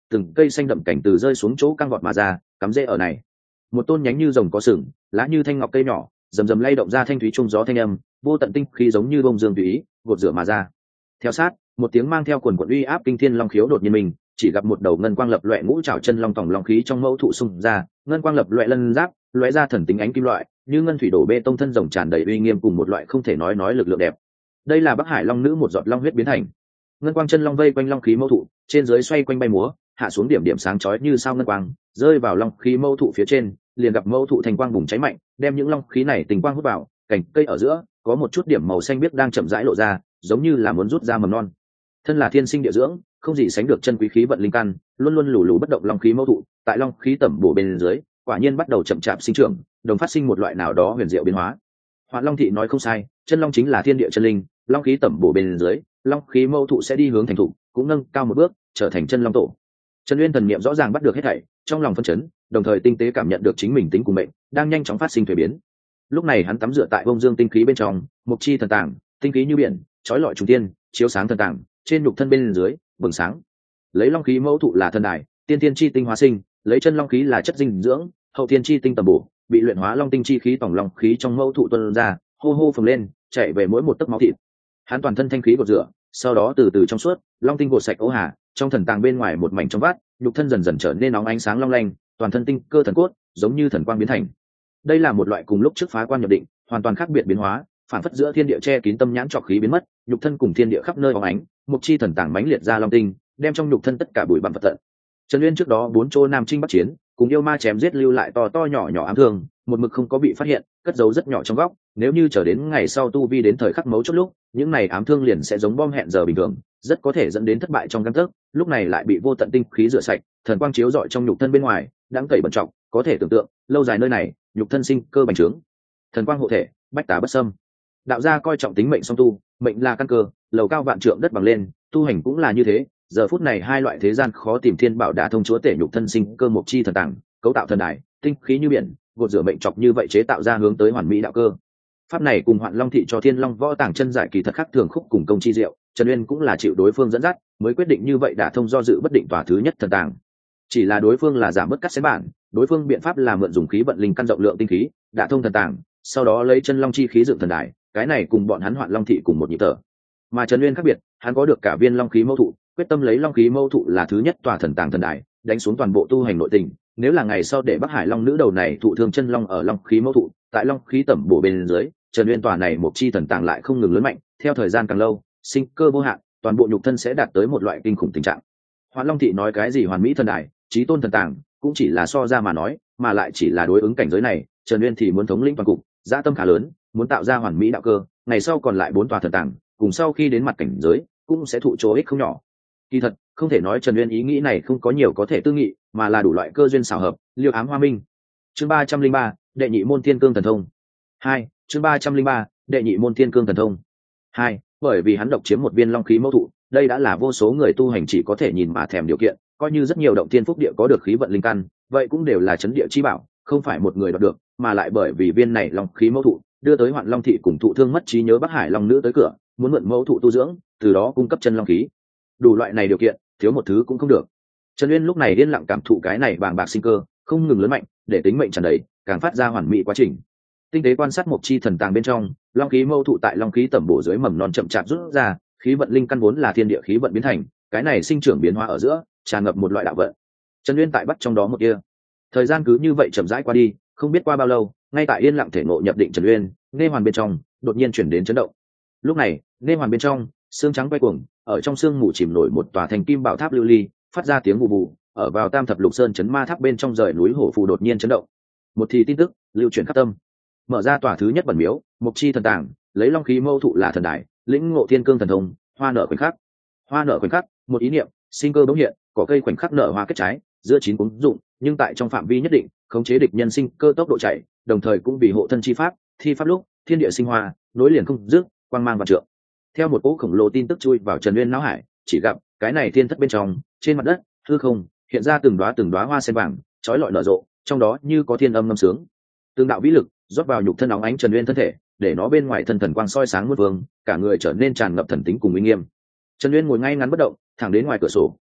từng cây xanh đậm cảnh từ rơi xuống chỗ căng vọt mà ra, cắm rễ ở này. Một tôn nhánh như rồng có sừng, lá như thanh ngọc cây nhỏ, rầm rầm lay động ra thanh thúy trung gió thanh âm, vô tận tinh khí giống như bông dương tùy ý gột rửa mà ra. Theo sát, một tiếng mang theo quần quần uy áp kinh thiên long khiếu đột nhiên mình, chỉ gặp một đầu ngân quang lập loè ngũ trảo chân long tòng long khí trong mẫu thụ xung ra, ngân quang lập loè lân giáp, lóe ra thần tính ánh kim loại, như ngân thủy đổ bê tông thân rồng tràn đầy uy nghiêm cùng một loại không thể nói lực lượng đẹp. Đây là Bắc Hải Long nữ một giọt long huyết biến thành. Ngân quang chân long vây quanh long khí mẫu thụ, trên dưới xoay quanh bay múa, hạ xuống điểm điểm sáng chói như sao ngân quang, rơi vào long khí mẫu thụ phía trên, liền gặp mẫu thụ thành quang bùng cháy mạnh, đem những long khí này tình quang hút vào, cành cây ở giữa có một chút điểm màu xanh biếc đang chậm rãi lộ ra, giống như là muốn rút ra mầm non. Thân là thiên sinh địa dưỡng, không gì sánh được chân quý khí vận linh căn, luôn luôn lù lù bất động long khí mẫu thụ, tại long khí tẩm bổ bên dưới, quả nhiên bắt đầu chậm chạp sinh trưởng, đồng phát sinh một loại nào đó huyền diệu biến hóa. Hoạn Long thị nói không sai, chân long chính là thiên địa chân linh, long khí tẩm bổ bên dưới, long khí mẫu thụ sẽ đi hướng thành thụ, cũng nâng cao một bước, trở thành chân long tổ. Trần Uyên thần niệm rõ ràng bắt được hết thảy, trong lòng phân chấn, đồng thời tinh tế cảm nhận được chính mình tính cùng mệnh đang nhanh chóng phát sinh thay biến. Lúc này hắn tắm rửa tại bông dương tinh khí bên trong, mục chi thần tàng, tinh khí như biển, chói lọi trùng tiên, chiếu sáng thần tàng, trên nhục thân bên dưới, bừng sáng. Lấy long khí mẫu thụ là thân đài, tiên tiên chi tinh hóa sinh, lấy chân long khí là chất dinh dưỡng, hậu tiên chi tinh tầm bổ, bị luyện hóa long tinh chi khí tổng long khí trong mẫu thụ tuôn ra, hô hô phồng lên, chạy về mỗi một tấc máu thịt. Hắn toàn thân thanh khí gột rửa, sau đó từ từ trong suốt, long tinh gột sạch ố hà, trong thần tàng bên ngoài một mảnh trong vát, nhục thân dần dần trở nên nóng ánh sáng long lanh, toàn thân tinh cơ thần cốt, giống như thần quang biến thành. Đây là một loại cùng lúc trước phá quan nhập định, hoàn toàn khác biệt biến hóa, phản phất giữa thiên địa che kín tâm nhãn trọc khí biến mất, nhục thân cùng thiên địa khắp nơi bóng ánh, mục chi thần tàng mãnh liệt ra long tinh, đem trong nhục thân tất cả bụi bặm vật tận. Trần Uyên trước đó 4 chỗ nam chinh bắc chiến, cùng yêu ma chém giết lưu lại to to nhỏ nhỏ ám thương, một mực không có bị phát hiện, cất giấu rất nhỏ trong góc, nếu như chờ đến ngày sau tu vi đến thời khắc mấu chốt lúc, những này ám thương liền sẽ giống bom hẹn giờ bình thường, rất có thể dẫn đến thất bại trong căn thức, lúc này lại bị vô tận tinh khí rửa sạch, thần quang chiếu rọi trong nhục thân bên ngoài, đãng tẩy bẩn trọng, có thể tưởng tượng, lâu dài nơi này, nhục thân sinh cơ bành trướng. Thần quang hộ thể, bách tà bất xâm. Đạo gia coi trọng tính mệnh song tu, mệnh là căn cơ, lầu cao vạn trượng đất bằng lên, tu hành cũng là như thế. Giờ phút này hai loại thế gian khó tìm thiên bảo đã thông chúa tể nhục thân sinh cơ mộc chi thần tàng, cấu tạo thần đài, tinh khí như biển, gột rửa mệnh chọc như vậy chế tạo ra hướng tới hoàn mỹ đạo cơ. Pháp này cùng Hoạn Long thị cho Thiên Long võ tàng chân giải kỳ thật khác thường khúc cùng công chi diệu, Trần Uyên cũng là chịu đối phương dẫn dắt, mới quyết định như vậy đã thông do dự bất định tòa thứ nhất thần tàng. Chỉ là đối phương là giảm bớt cắt xén bản, đối phương biện pháp là mượn dùng khí vận linh căn rộng lượng tinh khí, đã thông thần tàng, sau đó lấy chân long chi khí dựng thần đài, cái này cùng bọn hắn Hoạn Long thị cùng một nhịp thở. Mà Trần Uyên khác biệt, hắn có được cả viên long khí mâu thụ, quyết tâm lấy long khí mâu thụ là thứ nhất tòa thần tàng thần đài, đánh xuống toàn bộ tu hành nội tình. Nếu là ngày sau để Bắc Hải Long nữ đầu này thụ thương chân long ở long khí mâu thụ, tại long khí tẩm bổ bên dưới, Trần Uyên tòa này một chi thần tàng lại không ngừng lớn mạnh, theo thời gian càng lâu, sinh cơ vô hạn, toàn bộ nhục thân sẽ đạt tới một loại kinh khủng tình trạng. Hoạn Long thị nói cái gì hoàn mỹ thần đài, chí tôn thần tàng, cũng chỉ là so ra mà nói, mà lại chỉ là đối ứng cảnh giới này, Trần Uyên thì muốn thống lĩnh toàn cục, dã tâm khá lớn, muốn tạo ra hoàn mỹ đạo cơ, ngày sau còn lại 4 tòa thần tàng, cùng sau khi đến mặt cảnh giới, cũng sẽ thụ chỗ ích không nhỏ. Kỳ thật, không thể nói Trần Uyên ý nghĩ này không có nhiều có thể tư nghị, mà là đủ loại cơ duyên xảo hợp, liêu ám hoa minh. Chương 303, đệ nhị môn thiên cương thần thông. 2, chương 303, đệ nhị môn thiên cương thần thông. 2, bởi vì hắn độc chiếm một viên long khí mẫu thụ, đây đã là vô số người tu hành chỉ có thể nhìn mà thèm điều kiện, coi như rất nhiều động thiên phúc địa có được khí vận linh căn, vậy cũng đều là trấn địa chi bảo, không phải một người đoạt được, mà lại bởi vì viên này long khí mẫu thụ, đưa tới Hoạn Long thị cùng thụ thương mất trí nhớ Bắc Hải Long nữ tới cửa, muốn mượn mẫu thụ tu dưỡng, từ đó cung cấp chân long khí. Đủ loại này điều kiện, thiếu một thứ cũng không được. Trần Uyên lúc này yên lặng cảm thụ cái này bàng bạc sinh cơ, không ngừng lớn mạnh, để tính mệnh tràn đầy, càng phát ra hoàn mỹ quá trình. Tinh tế quan sát một chi thần tàng bên trong, long khí mâu thụ tại long khí tẩm bổ dưới mầm non chậm chạp rút ra, khí vận linh căn vốn là thiên địa khí vận biến thành, cái này sinh trưởng biến hóa ở giữa, tràn ngập một loại đạo vận. Trần Uyên tại bắt trong đó một kia. Thời gian cứ như vậy chậm rãi qua đi, không biết qua bao lâu, ngay tại yên lặng thể ngộ nhập định Trần Uyên, nghe hoàn bên trong đột nhiên chuyển đến chấn động. Lúc này, nghe hoàn bên trong, xương trắng quay cuồng, ở trong xương mù chìm nổi một tòa thành kim bảo tháp lưu ly, phát ra tiếng bù bù, ở vào Tam Thập Lục Sơn chấn ma tháp bên trong rời núi hổ phù đột nhiên chấn động. Một thì tin tức lưu chuyển khắp tâm. Mở ra tòa thứ nhất bẩn miếu, mục chi thần tàng, lấy long khí mâu thụ là thần đài, lĩnh ngộ thiên cương thần thông, hoa nở khoảnh khắc. Hoa nở khoảnh khắc, một ý niệm, sinh cơ bỗng hiện, cỏ cây khoảnh khắc nở hoa kết trái, giữa chín cuống dụng, nhưng tại trong phạm vi nhất định, khống chế địch nhân sinh cơ tốc độ chạy, đồng thời cũng vì hộ thân chi pháp, thi pháp lúc, thiên địa sinh hoa, nối liền không dứt, quang mang vạn trượng. Theo một cỗ khổng lồ tin tức chui vào Trần Uyên não hải, chỉ gặp cái này thiên thất bên trong, trên mặt đất, hư không, hiện ra từng đóa hoa sen vàng, chói lọi nở rộ, trong đó như có thiên âm ngâm sướng. Từng đạo vĩ lực rót vào nhục thân óng ánh Trần Uyên thân thể, để nó bên ngoài thân thần quang soi sáng muôn vương, cả người trở nên tràn ngập thần tính cùng uy nghiêm. Trần Uyên ngồi ngay ngắn bất động, thẳng đến ngoài cửa sổ,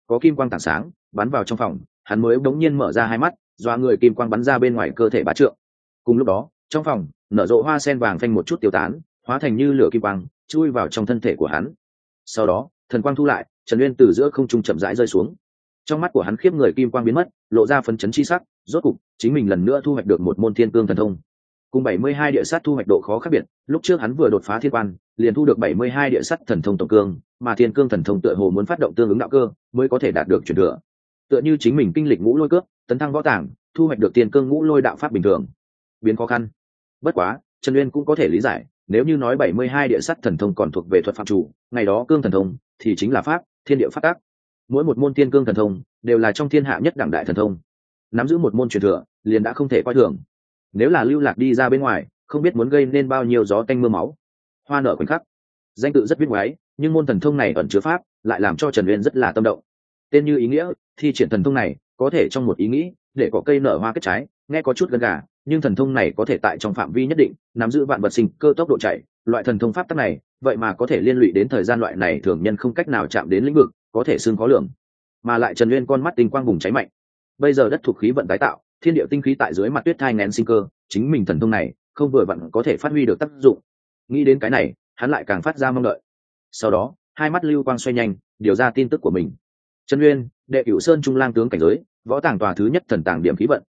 có kim quang tảng sáng bắn vào trong phòng, hắn mới bỗng nhiên mở ra hai mắt, doa người kim quang bắn ra bên ngoài cơ thể bá trượng. Cùng lúc đó trong phòng nở rộ hoa sen vàng phanh một chút tiêu tán, hóa thành như lửa kim quang chui vào trong thân thể của hắn. Sau đó thần quang thu lại, Trần Uyên từ giữa không trung chậm rãi rơi xuống. Trong mắt của hắn khiếp người kim quang biến mất, lộ ra phấn chấn chi sắc, rốt cục chính mình lần nữa thu hoạch được một môn thiên cương thần thông. Cùng 72 địa sát thu hoạch độ khó khác biệt, lúc trước hắn vừa đột phá thiên quan, liền thu được 72 địa sát thần thông tổng cương, mà thiên cương thần thông tựa hồ muốn phát động tương ứng đạo cơ, mới có thể đạt được truyền thừa. Tựa như chính mình kinh lịch ngũ lôi cước, tấn thăng võ tàng, thu hoạch được thiên cương ngũ lôi đạo pháp bình thường. Biến khó khăn. Bất quá, Trần Uyên cũng có thể lý giải, nếu như nói 72 địa sát thần thông còn thuộc về thuật phạm chủ, ngày đó cương thần thông thì chính là pháp, thiên địa pháp tác. Mỗi một môn thiên cương thần thông đều là trong thiên hạ nhất đẳng đại thần thông. Nắm giữ một môn truyền thừa, liền đã không thể coi thường. Nếu là lưu lạc đi ra bên ngoài, không biết muốn gây nên bao nhiêu gió tanh mưa máu. Hoa nở khoảnh khắc, danh tự rất viết ngoái, nhưng môn thần thông này ẩn chứa pháp, lại làm cho Trần Uyên rất là tâm động. Tên như ý nghĩa, thi triển thần thông này có thể trong một ý nghĩ để có cây nở hoa kết trái, nghe có chút gần gà, nhưng thần thông này có thể tại trong phạm vi nhất định nắm giữ vạn vật sinh cơ tốc độ chạy. Loại thần thông pháp tắc này vậy mà có thể liên lụy đến thời gian, loại này thường nhân không cách nào chạm đến lĩnh vực, có thể xương khó lường. Mà lại Trần Uyên con mắt tinh quang bùng cháy mạnh, bây giờ đất thuộc khí vận tái tạo, thiên địa tinh khí tại dưới mặt tuyết thai nghén sinh cơ, chính mình thần thông này không vừa vặn có thể phát huy được tác dụng. Nghĩ đến cái này, hắn lại càng phát ra mong đợi. Sau đó hai mắt lưu quang xoay nhanh, điều ra tin tức của mình. Trần Uyên, đệ cửu sơn trung lang tướng cảnh giới, võ tàng tòa thứ nhất thần tàng điểm khí vận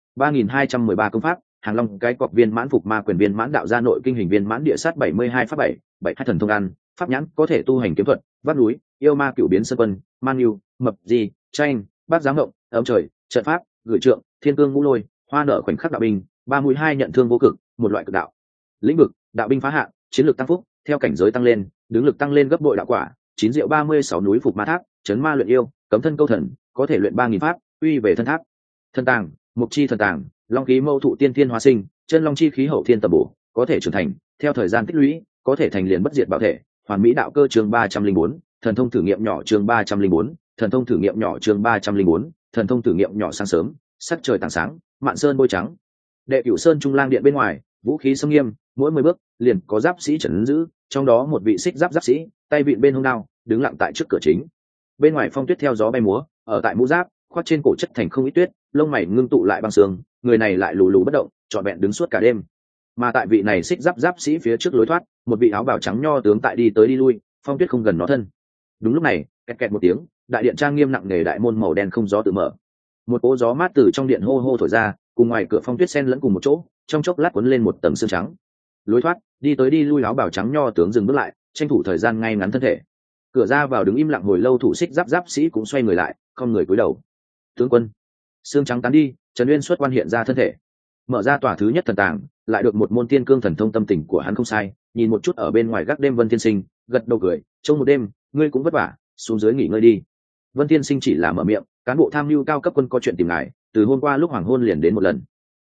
3213 công pháp, hàng long cái cọc viên mãn phục ma quyền viên mãn đạo gia nội kinh hình viên mãn địa sát 72 pháp 72 thần thông ăn pháp nhãn có thể tu hành kiếm thuật, vác núi yêu ma cửu biến sơn quân man yêu mập di tranh bát giám ngộng ấm trời trận pháp gửi trượng thiên cương ngũ lôi hoa nở khoảnh khắc đạo binh 32 nhận thương vô cực, một loại cực đạo lĩnh vực, đạo binh phá hạn, chiến lược tăng phúc, theo cảnh giới tăng lên đứng lực tăng lên gấp bội đạo quả, 9 diệu 36 núi phục ma tháp, chấn ma luyện yêu, cấm thân câu thần, có thể luyện 3000 pháp, uy về thân tháp. Thân tàng, mục chi thần tàng, long khí mâu thụ tiên thiên hóa sinh, chân long chi khí hậu thiên tầm bổ, có thể trưởng thành, theo thời gian tích lũy, có thể thành liền bất diệt bảo thể. Hoàn mỹ đạo cơ chương 304, thần thông thử nghiệm nhỏ chương 304, thần thông thử nghiệm nhỏ chương 304, thần thông thử nghiệm nhỏ sáng sớm, sắc trời tảng sáng, mạn sơn bôi trắng. Đệ cửu sơn trung lang điện bên ngoài, vũ khí sông nghiêm, mỗi 10 bước liền có giáp sĩ trấn giữ, trong đó một vị xích giáp sĩ, tay vịn bên hông đao, đứng lặng tại trước cửa chính. Bên ngoài phong tuyết theo gió bay múa, ở tại mũ giáp khoác trên cổ chất thành không ít tuyết, lông mày ngưng tụ lại băng sương, người này lại lù lù bất động, trọn vẹn đứng suốt cả đêm. Mà tại vị này xích giáp sĩ phía trước lối thoát, một vị áo bào trắng nho tướng tại đi tới đi lui, phong tuyết không gần nó thân. Đúng lúc này, kẹt kẹt một tiếng, đại điện trang nghiêm nặng nề đại môn màu đen không gió tự mở. Một cỗ gió mát từ trong điện hô hô thổi ra, cùng ngoài cửa phong tuyết xen lẫn cùng một chỗ, trong chốc lát cuốn lên một tầng sương trắng. Lối thoát, đi tới đi lui áo bào trắng nho tướng dừng bước lại, tranh thủ thời gian ngay ngắn thân thể. Cửa ra vào đứng im lặng hồi lâu thủ xích giáp sĩ cũng xoay người lại, không người cúi đầu. Tướng quân. Sương trắng tán đi, Trần Uyên xuất quan hiện ra thân thể, mở ra tòa thứ nhất thần tàng, lại được một môn tiên cương thần thông. Tâm tình của hắn không sai, nhìn một chút ở bên ngoài gác đêm Vân Thiên Sinh, gật đầu cười, trông một đêm ngươi cũng vất vả, xuống dưới nghỉ ngơi đi. Vân Thiên Sinh chỉ là mở miệng, cán bộ tham mưu cao cấp quân có chuyện tìm ngài, từ hôm qua lúc hoàng hôn liền đến một lần.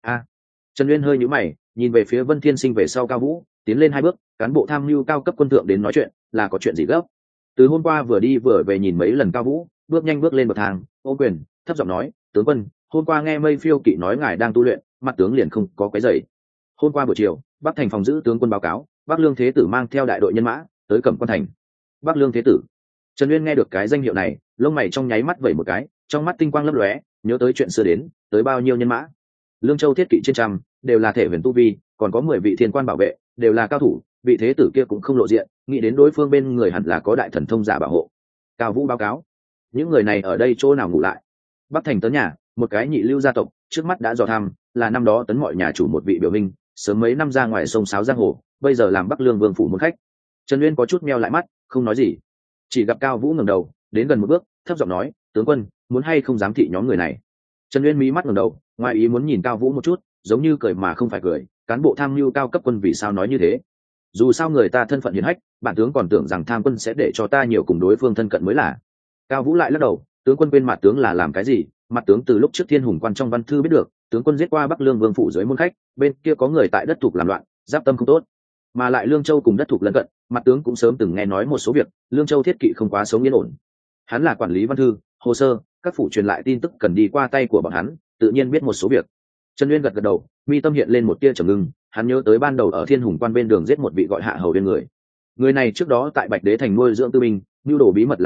Trần Uyên hơi nhíu mày, nhìn về phía Vân Thiên Sinh về sau Cao Vũ, tiến lên 2 bước, cán bộ tham mưu cao cấp quân thượng đến nói chuyện, là có chuyện gì gấp? Từ hôm qua vừa đi vừa về nhìn mấy lần Cao Vũ, bước nhanh bước lên bậc thang, ôm quyền, thấp giọng nói, tướng quân, hôm qua nghe Mây Phiêu Kỵ nói ngài đang tu luyện, mặt tướng liền không có quấy rầy. Hôm qua buổi chiều, Bắc Thành phòng giữ tướng quân báo cáo, Bắc Lương Thế Tử mang theo đại đội nhân mã tới Cẩm Quan thành. Bắc Lương Thế Tử. Trần Uyên nghe được cái danh hiệu này, lông mày trong nháy mắt vẩy một cái, trong mắt tinh quang lấp lóe, nhớ tới chuyện xưa đến, tới bao nhiêu nhân mã. Lương Châu thiết kỵ trên trăm, đều là thể huyền tu vi, còn có 10 vị thiên quan bảo vệ, đều là cao thủ, vị thế tử kia cũng không lộ diện, nghĩ đến đối phương bên người hẳn là có đại thần thông giả bảo hộ. Cao Vũ báo cáo, những người này ở đây chỗ nào ngủ lại? Bắc Thành Tấn nhà, một cái nhị lưu gia tộc, trước mắt đã dò thăm, là năm đó Tấn mọi nhà chủ một vị biểu hình, sớm mấy năm ra ngoài sông sáo giang hồ, bây giờ làm Bắc Lương vương phủ môn khách. Trần Uyên có chút meo lại mắt, không nói gì, chỉ gặp Cao Vũ ngẩng đầu, đến gần một bước, thấp giọng nói, tướng quân, muốn hay không giám thị nhóm người này? Trần Uyên mí mắt ngẩng đầu, ngoài ý muốn nhìn Cao Vũ một chút, giống như cười mà không phải cười, cán bộ tham mưu cao cấp quân vì sao nói như thế? Dù sao người ta thân phận hiển hách, bản tướng còn tưởng rằng tham quân sẽ để cho ta nhiều cùng đối phương thân cận mới là. Cao Vũ lại lắc đầu, tướng quân quên mặt tướng là làm cái gì? Mặt tướng từ lúc trước Thiên Hùng quan trong văn thư biết được, tướng quân giết qua Bắc Lương vương phủ dưới môn khách, bên kia có người tại đất thuộc làm loạn, giáp tâm không tốt, mà lại Lương Châu cùng đất thuộc lân cận, mặt tướng cũng sớm từng nghe nói một số việc, Lương Châu thiết kỵ không quá sống yên ổn. Hắn là quản lý văn thư, hồ sơ, các phủ truyền lại tin tức cần đi qua tay của bọn hắn, tự nhiên biết một số việc. Trần Uyên gật gật đầu, mi tâm hiện lên một tia trầm ngưng, hắn nhớ tới ban đầu ở Thiên Hùng quan bên đường giết một vị gọi Hạ Hầu Điên người. Người này trước đó tại Bạch Đế thành nuôi dưỡng tư binh, nưu đồ bí mật làm loạn,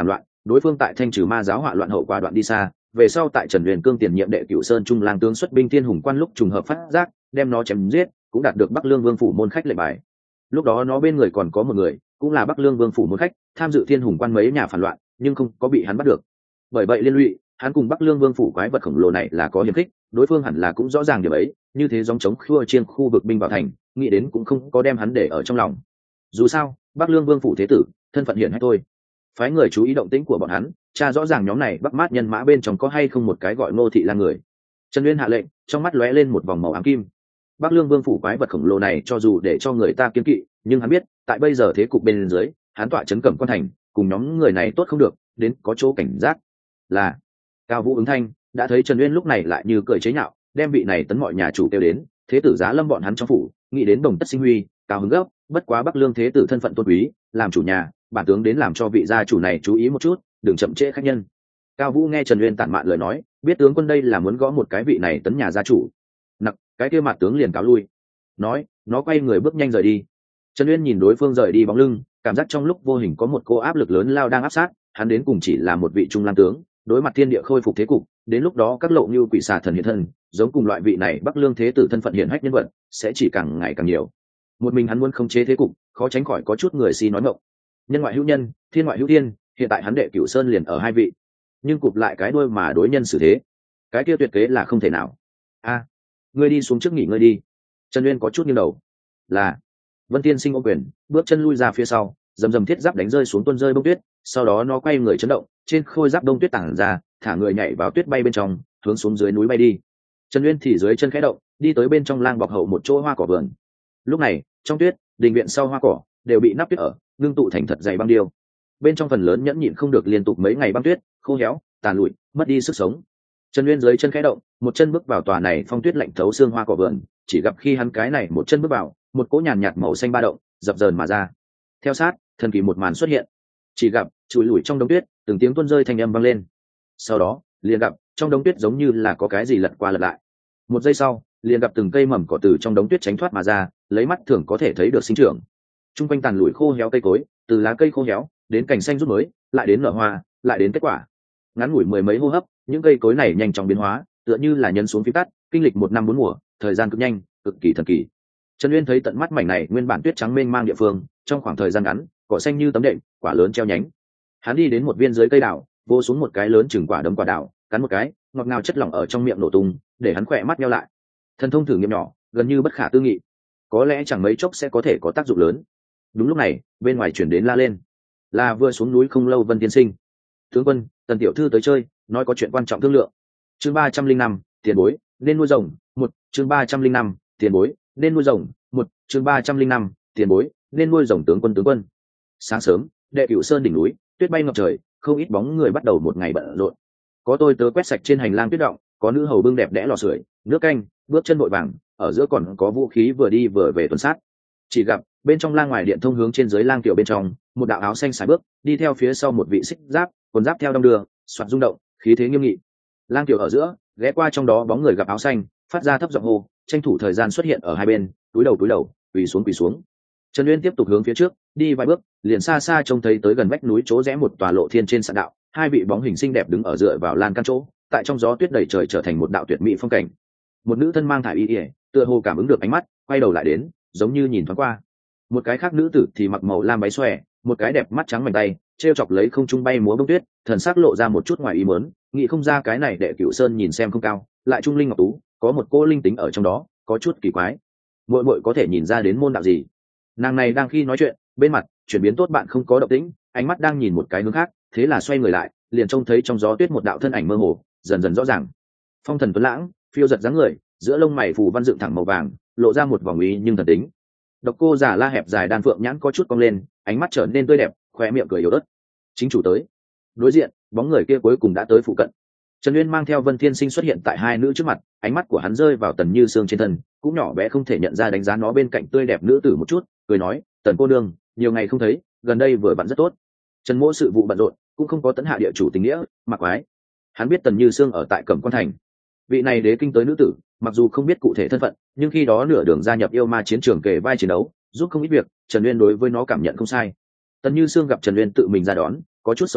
đối phương tại thanh trừ ma giáo họa loạn hậu quả đoạn đi xa, về sau tại Trần Huyền Cương tiền nhiệm đệ Cửu Sơn trung lang tướng xuất binh Thiên Hùng Quan lúc trùng hợp phát giác, đem nó chém giết, cũng đạt được Bắc Lương Vương phủ môn khách lệnh bài. Lúc đó nó bên người còn có một người, cũng là Bắc Lương Vương phủ môn khách, tham dự Thiên Hùng Quan mấy nhà phản loạn, nhưng không có bị hắn bắt được. Bởi vậy liên lụy, hắn cùng Bắc Lương Vương phủ quái vật khổng lồ này là có hiềm khích, đối phương hẳn là cũng rõ ràng điểm ấy, như thế giống chống khua chiên khu vực binh vào thành, nghĩ đến cũng không có đem hắn để ở trong lòng. Dù sao, Bắc Lương Vương phủ thế tử, thân phận hiển hách thôi. Phái người chú ý động tĩnh của bọn hắn, tra rõ ràng nhóm này Bắc Mát nhân mã bên trong có hay không một cái gọi Ngô Thị Lang người. Trần Uyên hạ lệnh, trong mắt lóe lên một vòng màu ám kim. Bắc Lương Vương phủ quái vật khổng lồ này cho dù để cho người ta kiêng kỵ, nhưng hắn biết, tại bây giờ thế cục bên dưới, hắn tọa trấn Cẩm Quan thành, cùng nhóm người này tốt không được, đến có chỗ cảnh giác. Là Cao Vũ ứng thanh, đã thấy Trần Uyên lúc này lại như cười chế nhạo, đem vị này tấn mọi nhà chủ kêu đến, thế tử Giá Lâm bọn hắn trong phủ, nghĩ đến Đồng Tất sinh huy, cao hứng gấp, bất quá Bắc Lương thế tử thân phận tôn quý, làm chủ nhà, bản tướng đến làm cho vị gia chủ này chú ý một chút, đừng chậm trễ khách nhân. Cao Vũ nghe Trần Uyên tản mạn lời nói, biết tướng quân đây là muốn gõ một cái vị này tấn nhà gia chủ. Nặc, cái kia mặt tướng liền cáo lui. Nói, nó quay người bước nhanh rời đi. Trần Uyên nhìn đối phương rời đi bóng lưng, cảm giác trong lúc vô hình có một cô áp lực lớn lao đang áp sát, hắn đến cùng chỉ là một vị trung lang tướng, đối mặt thiên địa khôi phục thế cục, đến lúc đó các lộ như quỷ xà thần hiện thân, giống cùng loại vị này Bắc Lương thế tử thân phận hiển hách nhân vật, sẽ chỉ càng ngày càng nhiều. Một mình hắn muốn khống chế thế cục, khó tránh khỏi có chút người si nói ngọng. Nhân ngoại hữu nhân, thiên ngoại hữu thiên, hiện tại hắn đệ Cửu Sơn liền ở hai vị, nhưng cụp lại cái đuôi mà đối nhân xử thế, cái kia tuyệt kế là không thể nào. A, ngươi đi xuống trước nghỉ ngơi đi. Trần Uyên có chút nghiêng đầu. Là. Vân Tiên Sinh ôm quyền, bước chân lui ra phía sau, rầm rầm thiết giáp đánh rơi xuống tuôn rơi bông tuyết, sau đó nó quay người chấn động, trên khôi giáp đông tuyết tản ra, thả người nhảy vào tuyết bay bên trong, hướng xuống dưới núi bay đi. Trần Uyên thì dưới chân khẽ động, đi tới bên trong lang bọc hậu một chỗ hoa cỏ vườn. Lúc này, trong tuyết, đình viện sau hoa cỏ đều bị nắp tuyết ở, ngưng tụ thành thật dày băng điêu. Bên trong phần lớn nhẫn nhịn không được liên tục mấy ngày băng tuyết, khô héo, tàn lụi, mất đi sức sống. Trần Uyên dưới chân khẽ động, một chân bước vào tòa này phong tuyết lạnh thấu xương hoa cỏ vườn, chỉ gặp khi hắn cái này một chân bước vào, một cỗ nhàn nhạt màu xanh ba động, dập dờn mà ra. Theo sát, thần kỳ một màn xuất hiện. Chỉ gặp, chùi lủi trong đống tuyết, từng tiếng tuôn rơi thanh âm vang lên. Sau đó, liền gặp, trong đống tuyết giống như là có cái gì lật qua lật lại. Một giây sau, liền gặp từng cây mầm cỏ từ trong đống tuyết tránh thoát mà ra, lấy mắt thường có thể thấy được sinh trưởng. Trung quanh tàn lủi khô héo cây cối, từ lá cây khô héo đến cành xanh rút mới, lại đến nở hoa, lại đến kết quả. Ngắn ngủi mười mấy hô hấp, những cây cối này nhanh chóng biến hóa, tựa như là nhân xuống phím tắt, kinh lịch 1 năm 4 mùa, thời gian cực nhanh, cực kỳ thần kỳ. Trần Uyên thấy tận mắt mảnh này nguyên bản tuyết trắng mênh mang địa phương, trong khoảng thời gian ngắn, cỏ xanh như tấm đệm, quả lớn treo nhánh. Hắn đi đến một viên dưới cây đào, vô xuống một cái lớn chừng quả đấm quả đào, cắn một cái, ngọt ngào chất lỏng ở trong miệng nổ tung, để hắn khỏe mắt nheo lại. Thần thông thử nghiệm nhỏ, gần như bất khả tư nghị, có lẽ chẳng mấy chốc sẽ có thể có tác dụng lớn. Đúng lúc này, bên ngoài chuyển đến la lên, là vừa xuống núi không lâu Vân Tiên Sinh. Tướng quân, Tần tiểu thư tới chơi, nói có chuyện quan trọng thương lượng. Chương 305, tiền bối nên nuôi rồng. Chương 305, tiền bối nên nuôi rồng. Chương 305, tiền bối nên nuôi rồng. Tướng quân. Sáng sớm, đệ Cửu Sơn đỉnh núi, tuyết bay ngập trời, không ít bóng người bắt đầu một ngày bận rộn. Có tôi tớ quét sạch trên hành lang tuyết động, có nữ hầu bưng đẹp đẽ lò sưởi, nước canh, bước chân vội vàng, ở giữa còn có vũ khí vừa đi vừa về tuần sát. Chỉ gặp bên trong lang ngoài điện thông hướng trên dưới lang tiểu bên trong, một đạo áo xanh sải bước, đi theo phía sau một vị xích giáp, quần giáp theo đong đưa, soạt rung động, khí thế nghiêm nghị. Lang tiểu ở giữa, ghé qua trong đó bóng người gặp áo xanh, phát ra thấp giọng hô, tranh thủ thời gian xuất hiện ở hai bên, túi đầu, quỳ xuống. Trần Uyên tiếp tục hướng phía trước, đi vài bước, liền xa xa trông thấy tới gần vách núi chỗ rẽ một tòa lộ thiên trên sạn đạo, hai vị bóng hình xinh đẹp đứng ở dựa vào lan can chỗ, tại trong gió tuyết đầy trời trở thành một đạo tuyệt mỹ phong cảnh. Một nữ thân mang thải y, tựa hồ cảm ứng được ánh mắt, quay đầu lại đến, giống như nhìn thoáng qua. Một cái khác nữ tử thì mặc màu lam váy xòe, một cái đẹp mắt trắng mảnh tay, treo chọc lấy không trung bay múa bông tuyết, thần sắc lộ ra một chút ngoài ý muốn, nghĩ không ra cái này đệ Cửu Sơn nhìn xem không cao, lại trung linh ngọc tú, có một cô linh tính ở trong đó, có chút kỳ quái. Muội có thể nhìn ra đến môn đạo gì? Nàng này đang khi nói chuyện, bên mặt chuyển biến tốt bạn không có động tĩnh, ánh mắt đang nhìn một cái hướng khác, thế là xoay người lại, liền trông thấy trong gió tuyết một đạo thân ảnh mơ hồ, dần dần rõ ràng. Phong thần tuấn lãng, phiêu giật dáng người, giữa lông mày phù văn dựng thẳng màu vàng, lộ ra một vòng ý nhưng thần tính. Độc cô giả la hẹp dài đan phượng nhãn có chút cong lên, ánh mắt trở nên tươi đẹp, khóe miệng cười yếu ớt. Chính chủ tới. Đối diện, bóng người kia cuối cùng đã tới phụ cận. Trần Uyên mang theo Vân Thiên Sinh xuất hiện tại hai nữ trước mặt, ánh mắt của hắn rơi vào Tần Như Sương trên thân, cũng nhỏ bé không thể nhận ra đánh giá nó bên cạnh tươi đẹp nữ tử một chút, cười nói, "Tần cô nương, nhiều ngày không thấy, gần đây vừa vặn rất tốt." Trần Mỗ sự vụ bận rộn, cũng không có tấn hạ địa chủ tình nghĩa, mặc quái. Hắn biết Tần Như Sương ở tại Cẩm Quan thành. Vị này đế kinh tới nữ tử, mặc dù không biết cụ thể thân phận, nhưng khi đó nửa đường gia nhập yêu ma chiến trường kề vai chiến đấu, giúp không ít việc, Trần Uyên đối với nó cảm nhận không sai. Tần Như Sương gặp Trần Uyên tự mình ra đón, có chút xấu hổ,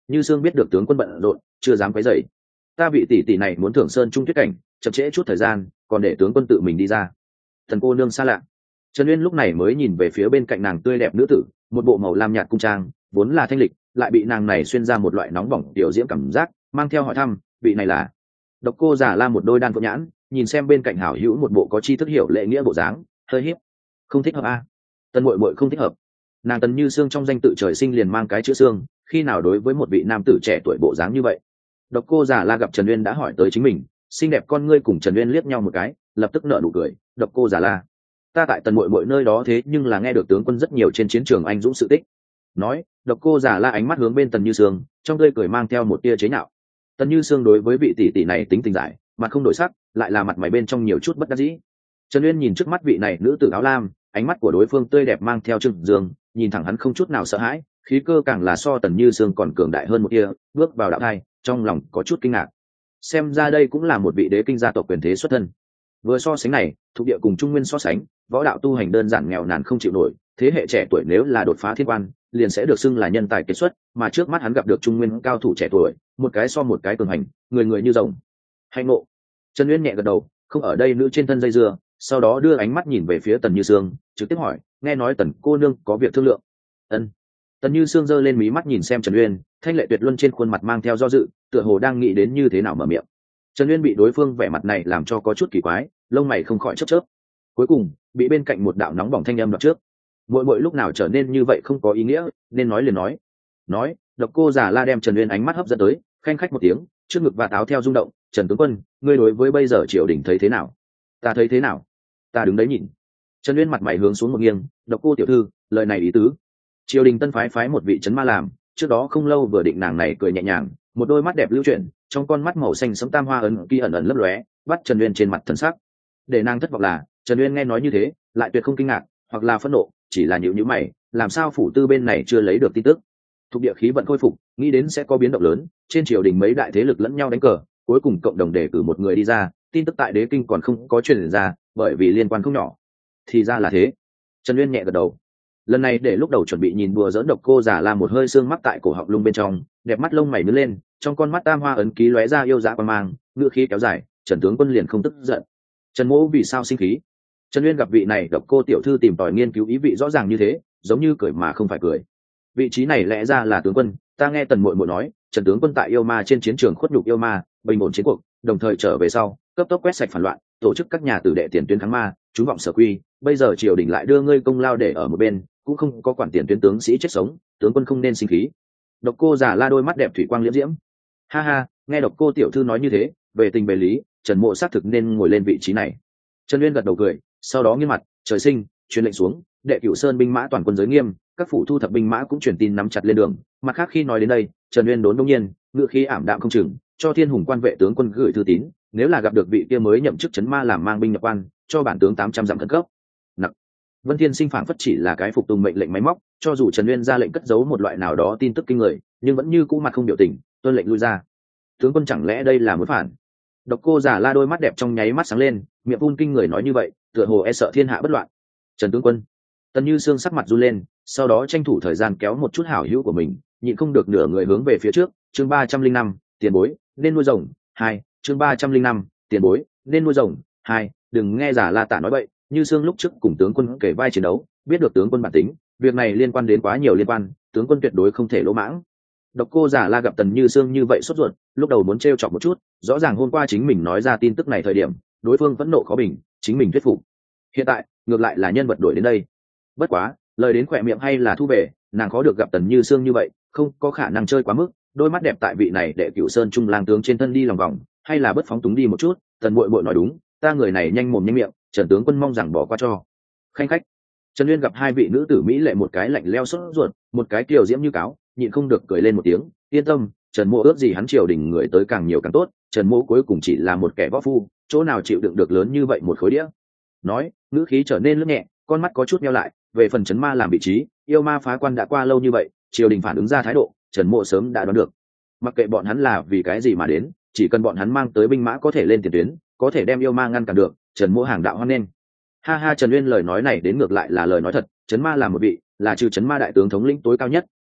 Như Sương biết được tướng quân bận rộn, chưa dám quấy rầy. Ta vị tỷ tỷ này muốn thưởng sơn trung tuyết cảnh, chậm trễ chút thời gian, còn để tướng quân tự mình đi ra. Thần cô nương xa lạ. Trần Uyên lúc này mới nhìn về phía bên cạnh nàng tươi đẹp nữ tử, một bộ màu lam nhạt cung trang, vốn là thanh lịch, lại bị nàng này xuyên ra một loại nóng bỏng tiểu diễm cảm giác, mang theo hỏi thăm, vị này là? Độc Cô Giả La một đôi đan phượng nhãn, nhìn xem bên cạnh hảo hữu một bộ có tri thức hiểu lễ nghĩa bộ dáng, hơi hiếp. Không thích hợp a. Tân muội muội không thích hợp. Nàng Tần Như Sương trong danh tự trời sinh liền mang cái chữ Sương, khi nào đối với một vị nam tử trẻ tuổi bộ dáng như vậy. Độc Cô Giả La gặp Trần Uyên đã hỏi tới chính mình, xinh đẹp con ngươi cùng Trần Uyên liếc nhau một cái, lập tức nở nụ cười. Độc Cô Giả La, ta tại Tần muội muội nơi đó thế nhưng là nghe được tướng quân rất nhiều trên chiến trường anh dũng sự tích. Nói, Độc Cô Giả La ánh mắt hướng bên Tần Như Sương, trong tươi cười mang theo một tia chế nhạo. Tần Như Sương đối với vị tỷ tỷ này tính tình giải, mặt không đổi sắc, lại là mặt mày bên trong nhiều chút bất đắc dĩ. Trần Uyên nhìn trước mắt vị này nữ tử áo lam, ánh mắt của đối phương tươi đẹp mang theo trừng dương, nhìn thẳng hắn không chút nào sợ hãi, khí cơ càng là so Tần Như Sương còn cường đại hơn một tia, bước vào đạo thai, trong lòng có chút kinh ngạc. Xem ra đây cũng là một vị đế kinh gia tộc quyền thế xuất thân. Vừa so sánh này, thuộc địa cùng Trung Nguyên so sánh, võ đạo tu hành đơn giản nghèo nàn không chịu nổi, thế hệ trẻ tuổi nếu là đột phá thiên quan, liền sẽ được xưng là nhân tài kiệt xuất, mà trước mắt hắn gặp được Trung Nguyên cao thủ trẻ tuổi, một cái so một cái cường hành, người người như rồng. Hạnh nộ. Trần Uyên nhẹ gật đầu, không ở đây nữ trên thân dây dưa, sau đó đưa ánh mắt nhìn về phía Tần Như Sương, trực tiếp hỏi, nghe nói Tần cô nương có việc thương lượng. Ân. Tần Như Sương giơ lên mí mắt nhìn xem Trần Uyên, thanh lệ tuyệt luân trên khuôn mặt mang theo do dự, tựa hồ đang nghĩ đến như thế nào mở miệng. Trần Uyên bị đối phương vẻ mặt này làm cho có chút kỳ quái, lông mày không khỏi chớp chớp. Cuối cùng, bị bên cạnh một đạo nóng bỏng thanh âm đoạt trước. Mỗi lúc nào trở nên như vậy không có ý nghĩa, nên nói liền nói. Nói, Độc Cô Giả La đem Trần Uyên ánh mắt hấp dẫn tới, khanh khách một tiếng, trước ngực và táo theo rung động, "Trần tướng quân, ngươi đối với bây giờ triều đình thấy thế nào?" "Ta thấy thế nào?" "Ta đứng đấy nhìn." Trần Uyên mặt mày hướng xuống một nghiêng, "Độc Cô tiểu thư, lời này ý tứ." Triều đình tân phái một vị trấn ma làm, trước đó không lâu vừa định nàng này cười nhẹ nhàng, một đôi mắt đẹp lưu chuyển, trong con mắt màu xanh sẫm tam hoa ấn ký ẩn ẩn lấp lóe, bắt Trần Uyên trên mặt thần sắc. Để nàng thất vọng là, Trần Uyên nghe nói như thế, lại tuyệt không kinh ngạc, hoặc là phẫn nộ, chỉ là nhíu nhíu mày, làm sao phủ tư bên này chưa lấy được tin tức. Thuộc địa khí vận khôi phục, nghĩ đến sẽ có biến động lớn, trên triều đình mấy đại thế lực lẫn nhau đánh cờ, cuối cùng cộng đồng đề cử một người đi ra, tin tức tại đế kinh còn không có truyền ra, bởi vì liên quan không nhỏ. Thì ra là thế. Trần Uyên nhẹ gật đầu. Lần này để lúc đầu chuẩn bị nhìn đùa giỡn Độc Cô Giả La một hơi xương mắc tại cổ họng lung bên trong, đẹp mắt lông mày nhướng lên, trong con mắt tam hoa ấn ký lóe ra yêu dã quan mang, ngựa khí kéo dài, Trần tướng quân liền không tức giận. Trần Mỗ vì sao sinh khí? Trần Uyên gặp vị này Độc Cô tiểu thư tìm tòi nghiên cứu ý vị rõ ràng như thế, giống như cười mà không phải cười. Vị trí này lẽ ra là tướng quân, ta nghe Tần muội muội nói, Trần tướng quân tại yêu ma trên chiến trường khuất nhục yêu ma, bình ổn chiến cuộc, đồng thời trở về sau, cấp tốc quét sạch phản loạn, tổ chức các nhà tử đệ tiền tuyến kháng ma, chúng vọng sở quy, bây giờ triều đình lại đưa ngươi công lao để ở một bên, cũng không có quản tiền tuyến tướng sĩ chết sống, tướng quân không nên sinh khí. Độc Cô Giả La đôi mắt đẹp thủy quang liễm diễm. Ha ha, nghe Độc Cô tiểu thư nói như thế, về tình về lý, Trần Mộ xác thực nên ngồi lên vị trí này. Trần Uyên gật đầu cười, sau đó nghiêng mặt, trời sinh, truyền lệnh xuống, đệ Cửu Sơn binh mã toàn quân giới nghiêm, các phủ thu thập binh mã cũng truyền tin nắm chặt lên đường. Mặt khác khi nói đến đây, Trần Uyên đốn đông nhiên, ngựa khí ảm đạm không chừng, cho Thiên Hùng quan vệ tướng quân gửi thư tín, nếu là gặp được vị kia mới nhậm chức trấn ma làm mang binh nhập quan, cho bản tướng 800 dặm khẩn cấp. Nặc. Vân Thiên Sinh phảng phất chỉ là cái phục tùng mệnh lệnh máy móc, cho dù Trần Uyên ra lệnh cất giấu một loại nào đó tin tức kinh người, nhưng vẫn như cũ mặt không biểu tình, tuân lệnh lui ra. Tướng quân chẳng lẽ đây là muốn phản? Độc Cô Giả La đôi mắt đẹp trong nháy mắt sáng lên, miệng phun kinh người nói như vậy, tựa hồ e sợ thiên hạ bất loạn. Trần tướng quân. Tần Như Sương sắc mặt run lên, sau đó tranh thủ thời gian kéo một chút hảo hữu của mình, nhịn không được nửa người hướng về phía trước. Chương 305, tiền bối, nên nuôi rồng. 2, chương 305, tiền bối, nên nuôi rồng. 2, đừng nghe Giả La Tả nói bậy, Như Sương lúc trước cùng tướng quân kể vai chiến đấu, biết được tướng quân bản tính, việc này liên quan đến quá nhiều liên quan, tướng quân tuyệt đối không thể lỗ mãng. Độc Cô Giả La gặp Tần Như Sương như vậy sốt ruột, lúc đầu muốn trêu chọc một chút, rõ ràng hôm qua chính mình nói ra tin tức này thời điểm, đối phương vẫn nộ khó bình, chính mình thuyết phục. Hiện tại, ngược lại là nhân vật đổi đến đây. Bất quá, lời đến khỏe miệng hay là thu về, nàng khó được gặp Tần Như Sương như vậy, không có khả năng chơi quá mức, đôi mắt đẹp tại vị này đệ Cửu Sơn trung lang tướng trên thân đi lòng vòng, hay là bất phóng túng đi một chút. Tần muội muội nói đúng, ta người này nhanh mồm nhanh miệng, Trần tướng quân mong rằng bỏ qua cho. Khanh khách. Trần Uyên gặp hai vị nữ tử mỹ lệ một cái lạnh leo sốt ruột, một cái kiều diễm như cáo, nhịn không được cười lên một tiếng. Yên tâm, Trần Mộ ước gì hắn triều đình người tới càng nhiều càng tốt, Trần Mộ cuối cùng chỉ là một kẻ võ phu, chỗ nào chịu đựng được lớn như vậy một khối đĩa. Nói, ngữ khí trở nên lướt nhẹ, con mắt có chút nheo lại. Về phần trấn ma làm vị trí, yêu ma phá quan đã qua lâu như vậy, triều đình phản ứng ra thái độ, Trần Mộ sớm đã đoán được. Mặc kệ bọn hắn là vì cái gì mà đến, chỉ cần bọn hắn mang tới binh mã có thể lên tiền tuyến, có thể đem yêu ma ngăn cản được, Trần Mộ hàng đạo hoan nghênh. Ha ha, Trần Uyên lời nói này đến ngược lại là lời nói thật, trấn ma là một vị, là trừ trấn ma đại tướng thống lĩnh tối cao nhất,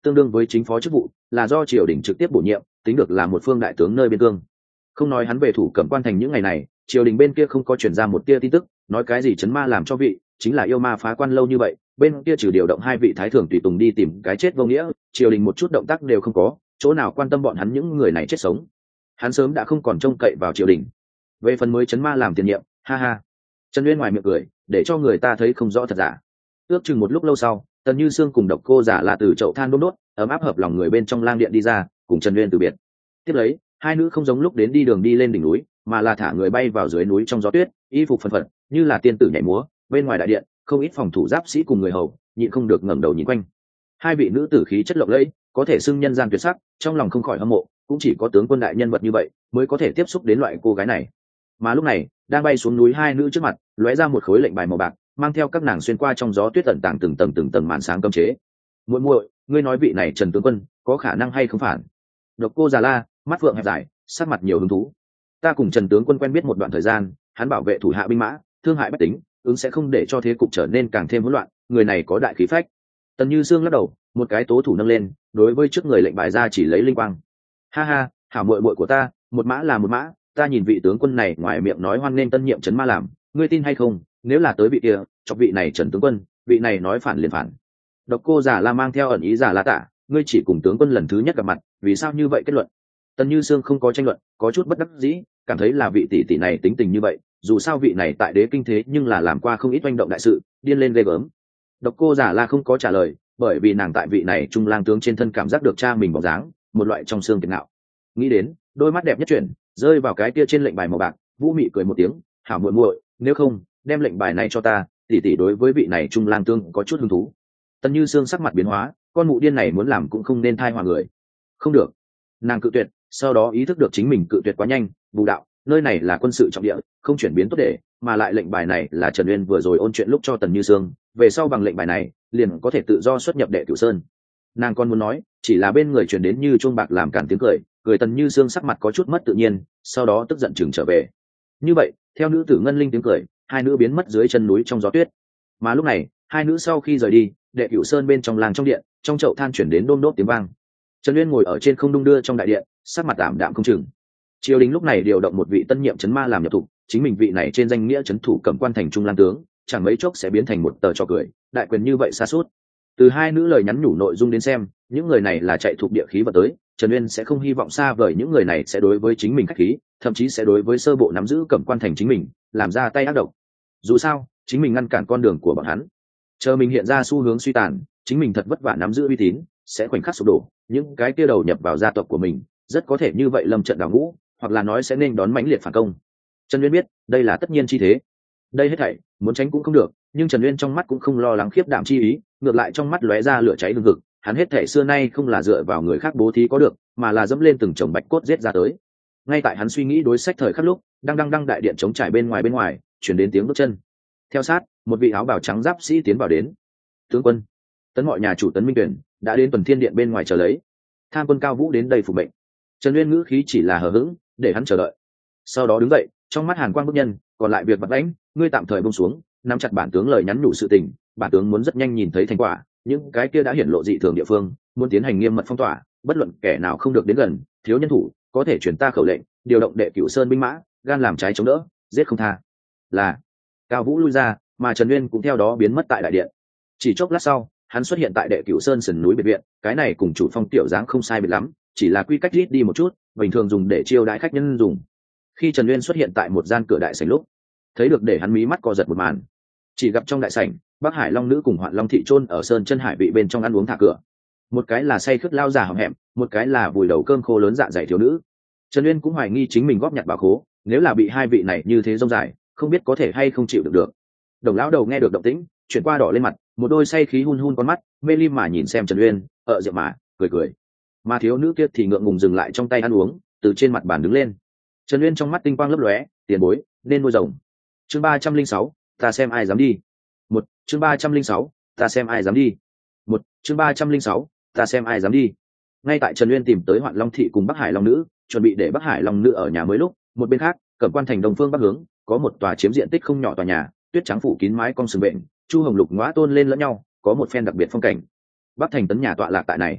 tương đương với chính phó chức vụ, là do triều đình trực tiếp bổ nhiệm, tính được là một phương đại tướng nơi biên cương. Không nói hắn về thủ cẩm quan thành những ngày này, triều đình bên kia không có chuyển ra một tia tin tức, nói cái gì chấn ma làm cho vị, chính là yêu ma phá quan lâu như vậy, bên kia trừ điều động 2 vị thái thượng tùy tùng đi tìm cái chết vô nghĩa, triều đình một chút động tác đều không có, chỗ nào quan tâm bọn hắn những người này chết sống. Hắn sớm đã không còn trông cậy vào triều đình. Về phần mới chấn ma làm tiền nhiệm, ha ha. Trần Uyên ngoài miệng cười, để cho người ta thấy không rõ thật giả. Ước chừng một lúc lâu sau, Tần Như Sương cùng Độc Cô Giả là từ chậu than đốt đốt, ấm áp hợp lòng người bên trong lang điện đi ra, cùng Trần Uyên từ biệt. Tiếp lấy, hai nữ không giống lúc đến đi đường đi lên đỉnh núi, mà là thả người bay vào dưới núi trong gió tuyết, y phục phần phật, như là tiên tử nhảy múa. Bên ngoài đại điện, không ít phòng thủ giáp sĩ cùng người hầu, nhịn không được ngẩng đầu nhìn quanh. Hai vị nữ tử khí chất lộng lẫy, có thể xưng nhân gian tuyệt sắc, trong lòng không khỏi hâm mộ, cũng chỉ có tướng quân đại nhân vật như vậy mới có thể tiếp xúc đến loại cô gái này. Mà lúc này, đang bay xuống núi hai nữ trước mặt, lóe ra một khối lệnh bài màu bạc, mang theo các nàng xuyên qua trong gió tuyết tận tàng từng tầng màn sáng cấm chế. Muội muội, ngươi nói vị này Trần tướng quân có khả năng hay không phản? Độc Cô Già La, mắt phượng hẹp dài, sắc mặt nhiều hứng thú. Ta cùng Trần tướng quân quen biết một đoạn thời gian, hắn bảo vệ thủ hạ binh mã, thương hại bách tính, ứng sẽ không để cho thế cục trở nên càng thêm hỗn loạn, người này có đại khí phách. Tần Như Sương lắc đầu, một cái tố thủ nâng lên, đối với trước người lệnh bài ra chỉ lấy linh quang. Ha ha, hảo muội muội của ta, một mã là một mã, ta nhìn vị tướng quân này ngoài miệng nói hoan nghênh tân nhiệm trấn ma làm, ngươi tin hay không? Nếu là tới vị kia, chọc vị này Trần tướng quân, vị này nói phản liền phản. Độc Cô Giả La mang theo ẩn ý Giả La Tả, ngươi chỉ cùng tướng quân lần thứ nhất gặp mặt, vì sao như vậy kết luận? Tần Như Sương không có tranh luận, có chút bất đắc dĩ, cảm thấy là vị tỷ tỷ này tính tình như vậy, dù sao vị này tại đế kinh thế nhưng là làm qua không ít oanh động đại sự, điên lên ghê gớm. Độc Cô Giả La không có trả lời, bởi vì nàng tại vị này trung lang tướng trên thân cảm giác được cha mình bóng dáng, một loại trong xương kiệt ngạo. Nghĩ đến, đôi mắt đẹp nhất chuyển, rơi vào cái kia trên lệnh bài màu bạc, Vũ Mị cười một tiếng, hảo muội muội, nếu không, đem lệnh bài này cho ta, tỷ tỷ đối với vị này trung lang tướng có chút hứng thú. Tần Như Sương sắc mặt biến hóa, con mụ điên này muốn làm cũng không nên thai hòa người. Không được. Nàng cự tuyệt, sau đó ý thức được chính mình cự tuyệt quá nhanh, bù đạo, nơi này là quân sự trọng địa, không chuyển biến tốt để, mà lại lệnh bài này là Trần Uyên vừa rồi ôn chuyện lúc cho Tần Như Sương, về sau bằng lệnh bài này, liền có thể tự do xuất nhập Đệ Cửu Sơn. Nàng còn muốn nói, chỉ là bên người truyền đến như chuông bạc làm cản tiếng cười, cười Tần Như Sương sắc mặt có chút mất tự nhiên, sau đó tức giận chừng trở về. Như vậy, theo nữ tử ngân linh tiếng cười, hai nữ biến mất dưới chân núi trong gió tuyết. Mà lúc này, hai nữ sau khi rời đi, Đệ Cửu Sơn bên trong làng trong điện, trong chậu than chuyển đến đôm đốt tiếng vang. Trần Uyên ngồi ở trên không đung đưa trong đại điện, sắc mặt tạm đạm không chừng. Triều đình lúc này điều động một vị tân nhiệm trấn ma làm nhập thủ, chính mình vị này trên danh nghĩa trấn thủ cẩm quan thành trung lang tướng, chẳng mấy chốc sẽ biến thành một tờ trò cười, đại quyền như vậy xa suốt. Từ hai nữ lời nhắn nhủ nội dung đến xem, những người này là chạy thuộc địa khí vào tới, Trần Uyên sẽ không hy vọng xa vời những người này sẽ đối với chính mình khách khí, thậm chí sẽ đối với sơ bộ nắm giữ cẩm quan thành chính mình, làm ra tay ác độc. Dù sao, chính mình ngăn cản con đường của bọn hắn. Chờ mình hiện ra xu hướng suy tàn, chính mình thật vất vả nắm giữ uy tín, sẽ khoảnh khắc sụp đổ, những cái kia đầu nhập vào gia tộc của mình, rất có thể như vậy lâm trận đào ngũ, hoặc là nói sẽ nên đón mãnh liệt phản công. Trần Uyên biết, đây là tất nhiên chi thế. Đây hết thảy, muốn tránh cũng không được, nhưng Trần Uyên trong mắt cũng không lo lắng khiếp đảm chi ý, ngược lại trong mắt lóe ra lửa cháy hừng hực, hắn hết thảy xưa nay không là dựa vào người khác bố thí có được, mà là dẫm lên từng chồng bạch cốt giết ra tới. Ngay tại hắn suy nghĩ đối sách thời khắc lúc, đang đại điện chống trải bên ngoài, truyền đến tiếng bước chân. Theo sát, một vị áo bào trắng giáp sĩ tiến vào đến. Tướng quân, Tấn mọi nhà chủ Tấn Minh Tuyển đã đến Tuần Thiên điện bên ngoài chờ lấy. Tham quân Cao Vũ đến đây phục mệnh. Trần Uyên ngữ khí chỉ là hờ hững, để hắn chờ đợi. Sau đó đứng dậy, trong mắt hàn quang bức nhân, còn lại việc vật lãnh, ngươi tạm thời buông xuống, nắm chặt bản tướng lời nhắn nhủ sự tình, bản tướng muốn rất nhanh nhìn thấy thành quả, những cái kia đã hiển lộ dị thường địa phương, muốn tiến hành nghiêm mật phong tỏa, bất luận kẻ nào không được đến gần, thiếu nhân thủ, có thể truyền ta khẩu lệnh, điều động Đệ Cửu Sơn binh mã, gan làm trái chống đỡ, giết không tha. Là. Cao Vũ lui ra, mà Trần Uyên cũng theo đó biến mất tại đại điện. Chỉ chốc lát sau, hắn xuất hiện tại Đệ Cửu Sơn sườn núi biệt viện, cái này cùng chủ phong tiểu dáng không sai biệt lắm, chỉ là quy cách ít đi một chút, bình thường dùng để chiêu đãi khách nhân dùng. Khi Trần Uyên xuất hiện tại một gian cửa đại sảnh lúc, thấy được để hắn mí mắt co giật một màn. Chỉ gặp trong đại sảnh, Bắc Hải Long nữ cùng Hoạn Long thị chôn ở sơn chân hải vị bên trong ăn uống thả cửa. Một cái là say khướt lao già hậm hẹm, một cái là vùi đầu cơm khô lớn dạ dày thiếu nữ. Trần Uyên cũng hoài nghi chính mình góp nhặt bảo khố, nếu là bị hai vị này như thế rông dài, không biết có thể hay không chịu được. Đồng lão đầu nghe được động tĩnh, chuyển qua đỏ lên mặt, một đôi say khí hun hun con mắt, mê lim mà nhìn xem Trần Uyên, rượu mà, cười. Mà thiếu nữ kia thì ngượng ngùng dừng lại trong tay ăn uống, từ trên mặt bàn đứng lên. Trần Uyên trong mắt tinh quang lấp lóe, tiền bối, nên nuôi rồng. Chương 306, ta xem ai dám đi. Chương 306, ta xem ai dám đi. Chương 306, ta xem ai dám đi. Ngay tại Trần Uyên tìm tới Hoạn Long thị cùng Bắc Hải Long nữ, chuẩn bị để Bắc Hải Long nữ ở nhà mới lúc, một bên khác, Cẩm Quan thành Đông Phương Bắc hướng, có một tòa chiếm diện tích không nhỏ tòa nhà, tuyết trắng phủ kín mái cong sừng bệnh, chu hồng lục ngóa tôn lên lẫn nhau, có một phen đặc biệt phong cảnh. Bắc thành tấn nhà tọa lạc tại này.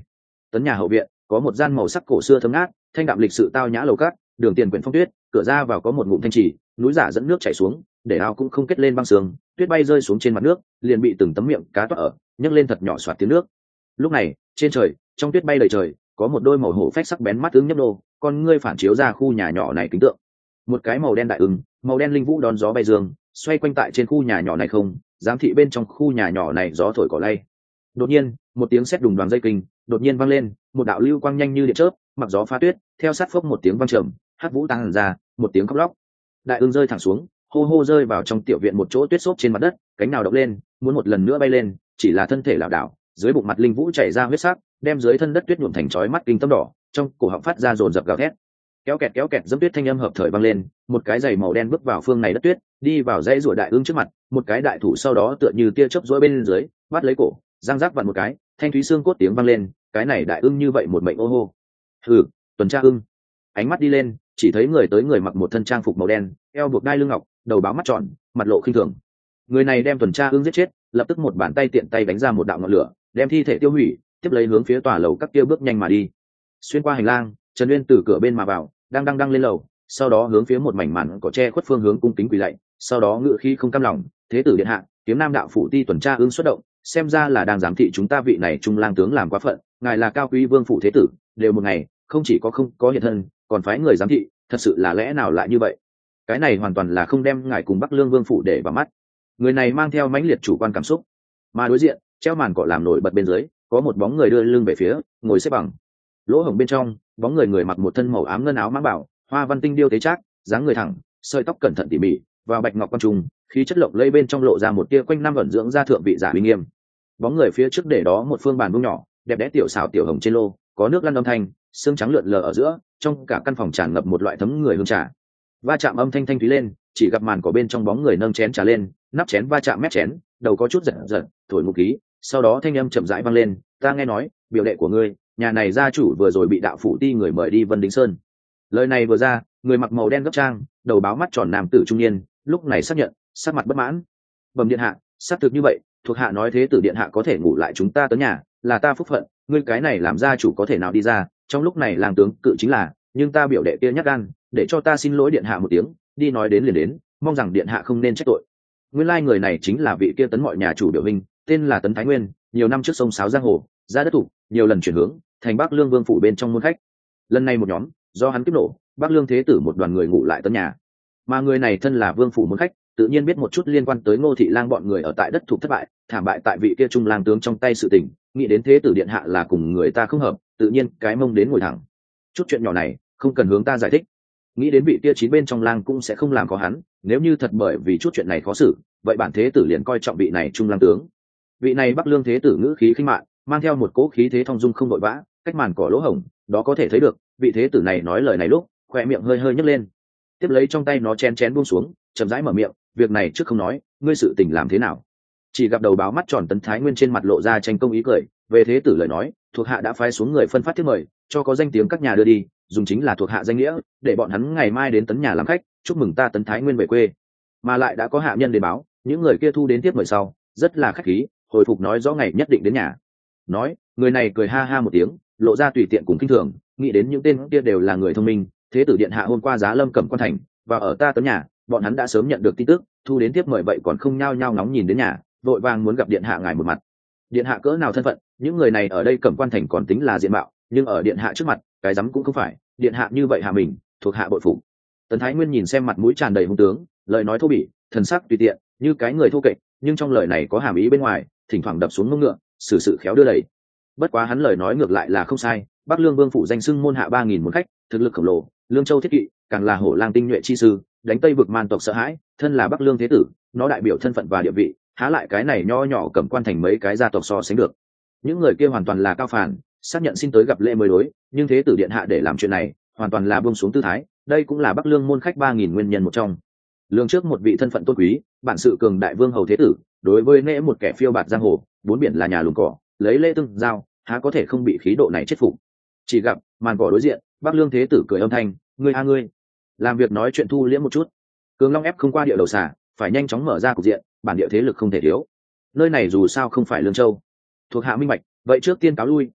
Tấn nhà hậu viện có một gian màu sắc cổ xưa thấm ngát, thanh đạm lịch sự tao nhã lầu cát, đường tiền quyển phong tuyết, cửa ra vào có một ngụm thanh trì, núi giả dẫn nước chảy xuống, để ao cũng không kết lên băng sương, tuyết bay rơi xuống trên mặt nước, liền bị từng tấm miệng cá toát ở, nhấc lên thật nhỏ xoạt tiếng nước. Lúc này, trên trời, trong tuyết bay đầy trời, có một đôi màu hổ phách sắc bén mắt ứng nhấp nô, con ngươi phản chiếu ra khu nhà nhỏ này kính tượng. Một cái màu đen đại ưng, màu đen linh vũ đón gió bay dương, xoay quanh tại trên khu nhà nhỏ này không, giám thị bên trong khu nhà nhỏ này gió thổi cỏ lay. Đột nhiên, một tiếng sét đùng đoàng dây kinh, đột nhiên vang lên, một đạo lưu quang nhanh như điện chớp, mặc gió pha tuyết, theo sát phốc một tiếng vang trầm, hắc vũ tăng ra, một tiếng khóc lóc. Đại ưng rơi thẳng xuống, hô hô rơi vào trong tiểu viện một chỗ tuyết xốp trên mặt đất, cánh nào động lên, muốn một lần nữa bay lên, chỉ là thân thể lảo đảo, dưới bụng mặt linh vũ chảy ra huyết sắc, đem dưới thân đất tuyết nhuộm thành chói mắt kinh tâm đỏ, trong cổ họng phát ra dồn dập gào thét. Kéo kẹt dẫm tuyết thanh âm hợp thời vang lên, một cái giày màu đen bước vào phương này đất tuyết, đi vào dãy rùa đại ưng trước mặt, một cái đại thủ sau đó tựa như tia chớp rũa bên dưới, bắt lấy cổ, giang rác vặn một cái, thanh thúy xương cốt tiếng vang lên, cái này đại ưng như vậy một mệnh ô hô. Tuần tra ưng. Ánh mắt đi lên, chỉ thấy người tới người mặc một thân trang phục màu đen, eo buộc đai lưng ngọc, đầu báo mắt tròn, mặt lộ khinh thường. Người này đem tuần tra ưng giết chết, lập tức một bàn tay tiện tay đánh ra một đạo ngọn lửa, đem thi thể tiêu hủy, tiếp lấy hướng phía tòa lầu các kia bước nhanh mà đi. Xuyên qua hành lang, Trần Uyên từ cửa bên mà vào, đang lên lầu, sau đó hướng phía một mảnh màn có che khuất phương hướng cung kính quỳ lạy, sau đó ngự khí không cam lòng, thế tử điện hạ, kiếm nam đạo phủ ti tuần tra ưng xuất động, xem ra là đang giám thị chúng ta vị này trung lang tướng làm quá phận, ngài là cao quý vương phủ thế tử, đều một ngày, không chỉ không có hiện thân, còn phái người giám thị, thật sự là lẽ nào lại như vậy? Cái này hoàn toàn là không đem ngài cùng Bắc Lương vương phủ để vào mắt. Người này mang theo mãnh liệt chủ quan cảm xúc, mà đối diện, treo màn cỏ làm nổi bật bên dưới, có một bóng người đưa lưng về phía, ngồi xếp bằng. Lỗ hổng bên trong, bóng người mặc một thân màu ám ngân áo mãng bảo, hoa văn tinh điêu tế trác, dáng người thẳng, sợi tóc cẩn thận tỉ mỉ, vào bạch ngọc quan trung, khí chất lộng lẫy bên trong lộ ra một tia quanh năm ẩn dưỡng ra thượng vị giả uy nghiêm. Bóng người phía trước để đó một phương bàn vuông nhỏ, đẹp đẽ tiểu xảo tiểu hồng trên lô, có nước lăn âm thanh, xương trắng lượn lờ ở giữa, trong cả căn phòng tràn ngập một loại thấm người hương trà. Va chạm âm thanh thanh thúy lên, chỉ gặp màn của bên trong bóng người nâng chén trà lên, nắp chén va chạm mép chén, đầu có chút giật giật, thổi một khí, sau đó thanh âm chậm rãi vang lên, ta nghe nói, biểu đệ của ngươi, nhà này gia chủ vừa rồi bị đạo phủ ti người mời đi Vân Đính Sơn. Lời này vừa ra, người mặc màu đen gấp trang, đầu báo mắt tròn nam tử trung niên, lúc này xác nhận, sắc mặt bất mãn. Bẩm điện hạ, xác thực như vậy, thuộc hạ nói thế tử điện hạ có thể ngủ lại chúng ta tới nhà, là ta phúc phận, ngươi cái này làm gia chủ có thể nào đi ra, trong lúc này làng tướng cự chính là, nhưng ta biểu đệ kia nhắc gan, để cho ta xin lỗi điện hạ một tiếng, đi nói đến liền đến, mong rằng điện hạ không nên trách tội. Nguyên lai người này chính là vị kia Tấn mọi nhà chủ biểu hình, tên là Tấn Thái Nguyên, nhiều năm trước sông sáo giang hồ, ra đất thủ, nhiều lần chuyển hướng, thành Bắc Lương vương phủ bên trong môn khách. Lần này một nhóm, do hắn kiếp nổ, Bắc Lương thế tử một đoàn người ngủ lại Tấn nhà. Mà người này thân là vương phủ môn khách, tự nhiên biết một chút liên quan tới Ngô Thị Lang bọn người ở tại đất thủ thất bại, thảm bại tại vị kia trung lang tướng trong tay sự tình, nghĩ đến thế tử điện hạ là cùng người ta không hợp, tự nhiên cái mông đến ngồi thẳng. Chút chuyện nhỏ này, không cần hướng ta giải thích. Nghĩ đến vị kia chín bên trong lang cũng sẽ không làm có hắn, nếu như thật bởi vì chút chuyện này khó xử, vậy bản thế tử liền coi trọng vị này trung lang tướng. Vị này Bắc Lương thế tử ngữ khí khinh mạn, mang theo một cỗ khí thế thong dong không vội vã, cách màn cỏ lỗ hổng, đó có thể thấy được, vị thế tử này nói lời này lúc, khóe miệng hơi hơi nhếch lên. Tiếp lấy trong tay nó chén buông xuống, chậm rãi mở miệng, việc này trước không nói, ngươi sự tình làm thế nào? Chỉ gặp đầu báo mắt tròn Tấn Thái Nguyên trên mặt lộ ra tranh công ý cười, về thế tử lời nói, thuộc hạ đã phái xuống người phân phát thiếp mời, cho có danh tiếng các nhà đưa đi, dùng chính là thuộc hạ danh nghĩa, để bọn hắn ngày mai đến Tấn nhà làm khách, chúc mừng ta Tấn Thái Nguyên về quê. Mà lại đã có hạ nhân đến báo, những người kia thu đến thiếp mời sau, rất là khách khí, hồi phục nói rõ ngày nhất định đến nhà. Nói, người này cười ha ha một tiếng, lộ ra tùy tiện cùng kinh thường, nghĩ đến những tên kia đều là người thông minh, thế tử điện hạ hôm qua giá lâm cẩm quan thành, và ở ta Tấn nhà, bọn hắn đã sớm nhận được tin tức, thu đến thiếp mời vậy còn không nhao nhao ngóng nhìn đến nhà, vội vàng muốn gặp điện hạ ngài một mặt. Điện hạ cỡ nào thân phận, những người này ở đây cẩm quan thành còn tính là diện mạo, nhưng ở điện hạ trước mặt, cái rắm cũng không phải, điện hạ như vậy hạ mình, thuộc hạ bội phục. Tấn Thái Nguyên nhìn xem mặt mũi tràn đầy hung tướng, lời nói thô bỉ, thần sắc tùy tiện, như cái người thô kệch, nhưng trong lời này có hàm ý bên ngoài, thỉnh thoảng đập xuống mông ngựa, xử sự khéo đưa đẩy. Bất quá hắn lời nói ngược lại là không sai, Bắc Lương vương phủ danh xưng môn hạ 3000 môn khách, thực lực khổng lồ, Lương Châu thiết kỵ, càng là hổ lang tinh nhuệ chi sư, đánh Tây vực man tộc sợ hãi, thân là Bắc Lương thế tử, nó đại biểu thân phận và địa vị, há lại cái này nho nhỏ cẩm quan thành mấy cái gia tộc so sánh được. Những người kia hoàn toàn là cao phản, xác nhận xin tới gặp lễ mới đối, nhưng thế tử điện hạ để làm chuyện này, hoàn toàn là buông xuống tư thái, đây cũng là Bắc Lương môn khách 3000 nguyên nhân một trong. Lương trước một vị thân phận tôn quý, bản sự cường đại vương hầu thế tử, đối với nễ một kẻ phiêu bạt giang hồ, bốn biển là nhà lùng cỏ, lấy lễ tương giao, há có thể không bị khí độ này chết phục. Chỉ gặp màn cỏ đối diện, Bắc Lương thế tử cười âm thanh, ngươi a ngươi, làm việc nói chuyện thu liễm một chút. Cường Long ép không qua địa đầu xả, phải nhanh chóng mở ra cục diện, bản địa thế lực không thể thiếu. Nơi này dù sao không phải Lương Châu, thuộc hạ minh bạch, vậy trước tiên cáo lui,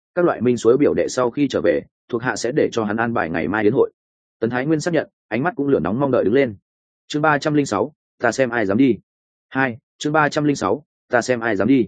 các loại minh suối biểu đệ sau khi trở về thuộc hạ sẽ để cho hắn an bài ngày mai đến hội. Tấn Thái Nguyên xác nhận, ánh mắt cũng lửa nóng mong đợi đứng lên. Chương 306, ta xem ai dám đi. Chương 306, ta xem ai dám đi.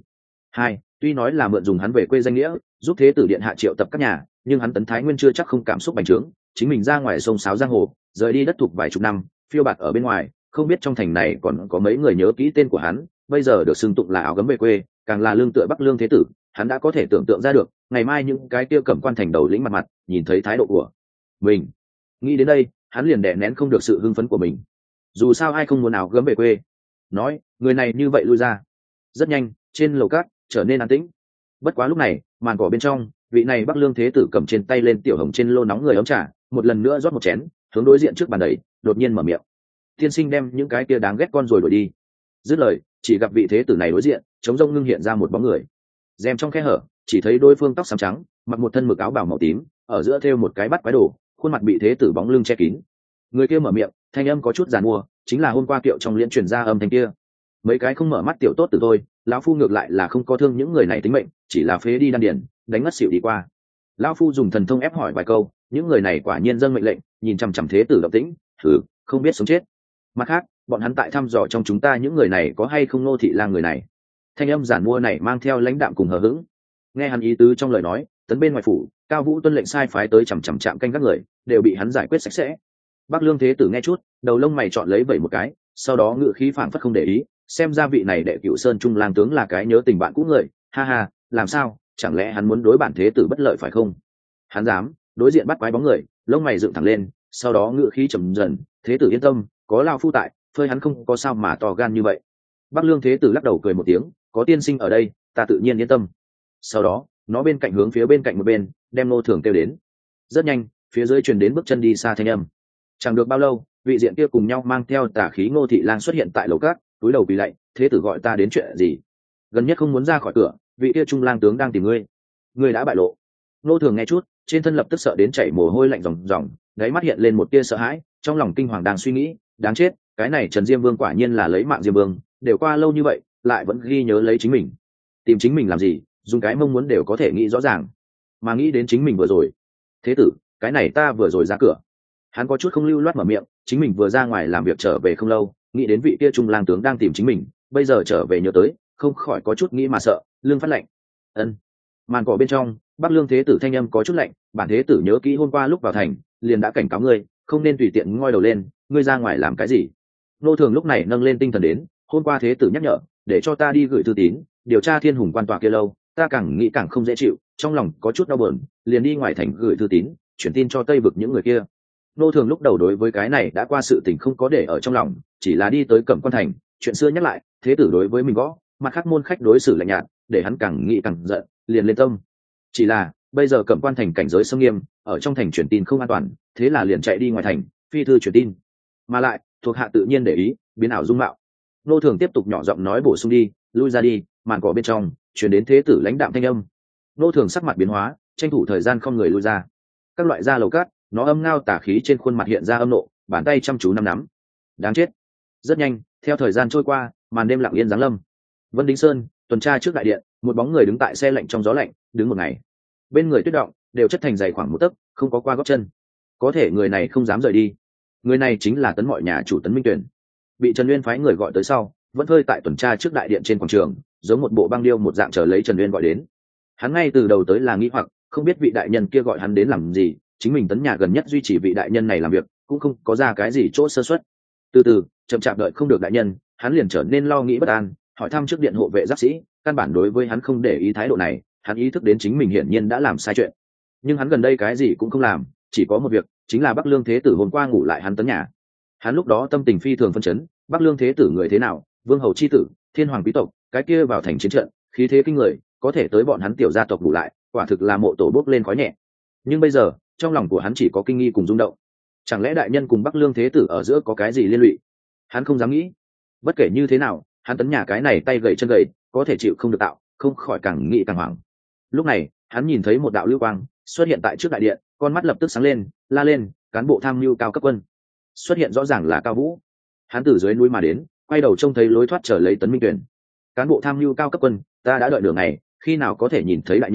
Tuy nói là mượn dùng hắn về quê danh nghĩa, giúp thế tử điện hạ triệu tập các nhà, nhưng hắn Tấn Thái Nguyên chưa chắc không cảm xúc bành trướng, chính mình ra ngoài sông sáo giang hồ, rời đi đất thuộc vài chục năm, phiêu bạt ở bên ngoài, không biết trong thành này còn có mấy người nhớ kỹ tên của hắn, bây giờ được xưng tụng là áo gấm về quê, càng là lương tựa Bắc Lương thế tử, hắn đã có thể tưởng tượng ra được, ngày mai những cái kia cẩm quan thành đầu lĩnh mặt mặt, nhìn thấy thái độ của mình. Nghĩ đến đây, hắn liền đè nén không được sự hưng phấn của mình. Dù sao ai không muốn áo gấm về quê. Nói, người này như vậy lui ra. Rất nhanh, trên lầu cát trở nên an tĩnh. Bất quá lúc này, màn cỏ bên trong, vị này Bắc Lương thế tử cầm trên tay lên tiểu hồng trên lô nóng người ấm trà, một lần nữa rót một chén, hướng đối diện trước bàn đầy, đột nhiên mở miệng. Tiên sinh đem những cái kia đáng ghét con rồi đuổi đi. Dứt lời, chỉ gặp vị thế tử này đối diện, chống rông ngưng hiện ra một bóng người. Rèm trong khe hở, chỉ thấy đôi phương tóc xám trắng, mặc một thân mực áo bào màu tím, ở giữa thêu một cái bắt quái đồ, khuôn mặt bị thế tử bóng lưng che kín. Người kia mở miệng, thanh âm có chút giàn mua, chính là hôm qua Kiệu trong liễn truyền ra âm thanh kia. Mấy cái không mở mắt tiểu tốt từ tôi, lão phu ngược lại là không có thương những người này tính mệnh, chỉ là phế đi đan điền, đánh ngất xỉu đi qua. Lão phu dùng thần thông ép hỏi vài câu, những người này quả nhiên dâng mệnh lệnh, nhìn chằm chằm thế tử động tĩnh, thử không biết sống chết. Mặt khác, bọn hắn tại thăm dò trong chúng ta những người này có hay không nô thị lang người này. Thanh âm giản mua này mang theo lãnh đạm cùng hờ hững. Nghe hắn ý tứ trong lời nói, tấn bên ngoài phủ, Cao Vũ tuân lệnh sai phái tới chằm chạm canh các người, đều bị hắn giải quyết sạch sẽ. Bắc Lương thế tử nghe chút, đầu lông mày chọn lấy vẩy một cái, sau đó ngự khí phảng phất không để ý, xem ra vị này đệ Cửu Sơn trung lang tướng là cái nhớ tình bạn cũ người, ha ha, làm sao, chẳng lẽ hắn muốn đối bản thế tử bất lợi phải không? Hắn dám, đối diện bắt quái bóng người, lông mày dựng thẳng lên, sau đó ngự khí trầm dần, thế tử yên tâm, có lao phu tại, phơi hắn không có sao mà to gan như vậy. Bắc Lương thế tử lắc đầu cười một tiếng, có tiên sinh ở đây, ta tự nhiên yên tâm. Sau đó, nó bên cạnh hướng phía bên cạnh một bên, đem Ngô Thường kêu đến. Rất nhanh, phía dưới truyền đến bước chân đi xa thanh âm. Chẳng được bao lâu, vị diện kia cùng nhau mang theo tà khí Ngô thị lang xuất hiện tại lầu cát, túi đầu quỳ lạy, thế tử gọi ta đến chuyện gì? Gần nhất không muốn ra khỏi cửa, vị kia trung lang tướng đang tìm ngươi. Ngươi đã bại lộ. Ngô Thường nghe chút, trên thân lập tức sợ đến chảy mồ hôi lạnh ròng ròng, đáy mắt hiện lên một tia sợ hãi, trong lòng kinh hoàng đang suy nghĩ, đáng chết, cái này Trần Diêm Vương quả nhiên là lấy mạng Diêm Vương, đều qua lâu như vậy, lại vẫn ghi nhớ lấy chính mình. Tìm chính mình làm gì, dùng cái mong muốn đều có thể nghĩ rõ ràng, mà nghĩ đến chính mình vừa rồi. Thế tử, cái này ta vừa rồi ra cửa. Hắn có chút không lưu loát mở miệng, chính mình vừa ra ngoài làm việc trở về không lâu, nghĩ đến vị kia trung lang tướng đang tìm chính mình, bây giờ trở về nhớ tới, không khỏi có chút nghĩ mà sợ, lương phát lạnh. Ân. Màn cỏ bên trong, Bắc Lương thế tử thanh âm có chút lạnh, bản thế tử nhớ kỹ hôm qua lúc vào thành, liền đã cảnh cáo ngươi, không nên tùy tiện ngoi đầu lên, ngươi ra ngoài làm cái gì? Nô Thường lúc này nâng lên tinh thần đến, hôm qua thế tử nhắc nhở, để cho ta đi gửi thư tín, điều tra Thiên Hùng quan tòa kia lâu, ta càng nghĩ càng không dễ chịu, trong lòng có chút đau buồn, liền đi ngoài thành gửi thư tín, chuyển tin cho Tây vực những người kia. Nô Thường lúc đầu đối với cái này đã qua sự tình không có để ở trong lòng, chỉ là đi tới Cẩm Quan thành, chuyện xưa nhắc lại, thế tử đối với mình gõ, mặt khác môn khách đối xử lạnh nhạt, để hắn càng nghĩ càng giận, liền lên tâm. Chỉ là bây giờ Cẩm Quan thành cảnh giới xâm nghiêm, ở trong thành truyền tin không an toàn, thế là liền chạy đi ngoài thành, phi thư truyền tin. Mà lại, thuộc hạ tự nhiên để ý, biến ảo dung mạo. Nô Thường tiếp tục nhỏ giọng nói bổ sung đi, lui ra đi, màn cỏ bên trong chuyển đến thế tử lãnh đạm thanh âm. Nô Thường sắc mặt biến hóa, tranh thủ thời gian không người lui ra. Các loại da lầu cát, nó âm ngao tả khí trên khuôn mặt hiện ra âm nộ, bàn tay chăm chú nắm nắm. Đáng chết. Rất nhanh, theo thời gian trôi qua, màn đêm lặng yên giáng lâm. Vân Đính Sơn, tuần tra trước đại điện, một bóng người đứng tại xe lạnh trong gió lạnh, đứng một ngày. Bên người tuyết động, đều chất thành dày khoảng một tấc, không có qua gót chân. Có thể người này không dám rời đi. Người này chính là Tấn Mọi nhà chủ Tấn Minh Tuyển. Bị Trần Uyên phái người gọi tới sau, vẫn phơi tại tuần tra trước đại điện trên quảng trường, giống một bộ băng điêu một dạng chờ lấy Trần Uyên gọi đến. Hắn ngay từ đầu tới là nghi hoặc, không biết vị đại nhân kia gọi hắn đến làm gì, chính mình Tấn nhà gần nhất duy trì vị đại nhân này làm việc, cũng không có ra cái gì chỗ sơ suất. Từ từ, chậm chạp đợi không được đại nhân, hắn liền trở nên lo nghĩ bất an, hỏi thăm trước điện hộ vệ giáp sĩ, căn bản đối với hắn không để ý thái độ này, hắn ý thức đến chính mình hiển nhiên đã làm sai chuyện. Nhưng hắn gần đây cái gì cũng không làm, chỉ có một việc, chính là Bắc Lương thế tử hôm qua ngủ lại hắn Tấn nhà. Hắn lúc đó tâm tình phi thường phân chấn, Bắc Lương thế tử người thế nào, vương hầu chi tử, thiên hoàng quý tộc, cái kia vào thành chiến trận, khí thế kinh người, có thể tới bọn hắn tiểu gia tộc ngủ lại, quả thực là mộ tổ bốc lên khói nhẹ. Nhưng bây giờ, trong lòng của hắn chỉ có kinh nghi cùng rung động. Chẳng lẽ đại nhân cùng Bắc Lương thế tử ở giữa có cái gì liên lụy? Hắn không dám nghĩ. Bất kể như thế nào, hắn Tấn nhà cái này tay gầy chân gầy, có thể chịu không được tạo, không khỏi càng nghĩ càng hoảng. Lúc này, hắn nhìn thấy một đạo lưu quang xuất hiện tại trước đại điện, con mắt lập tức sáng lên, la lên, cán bộ tham mưu cao cấp quân. Xuất hiện rõ ràng là Cao Vũ. Hắn từ dưới núi mà đến, quay đầu trông thấy lối thoát trở lấy Tấn Minh Tuyển. Cán bộ tham mưu cao cấp quân, ta đã đợi nửa ngày, khi nào có thể nhìn thấy đại nhân,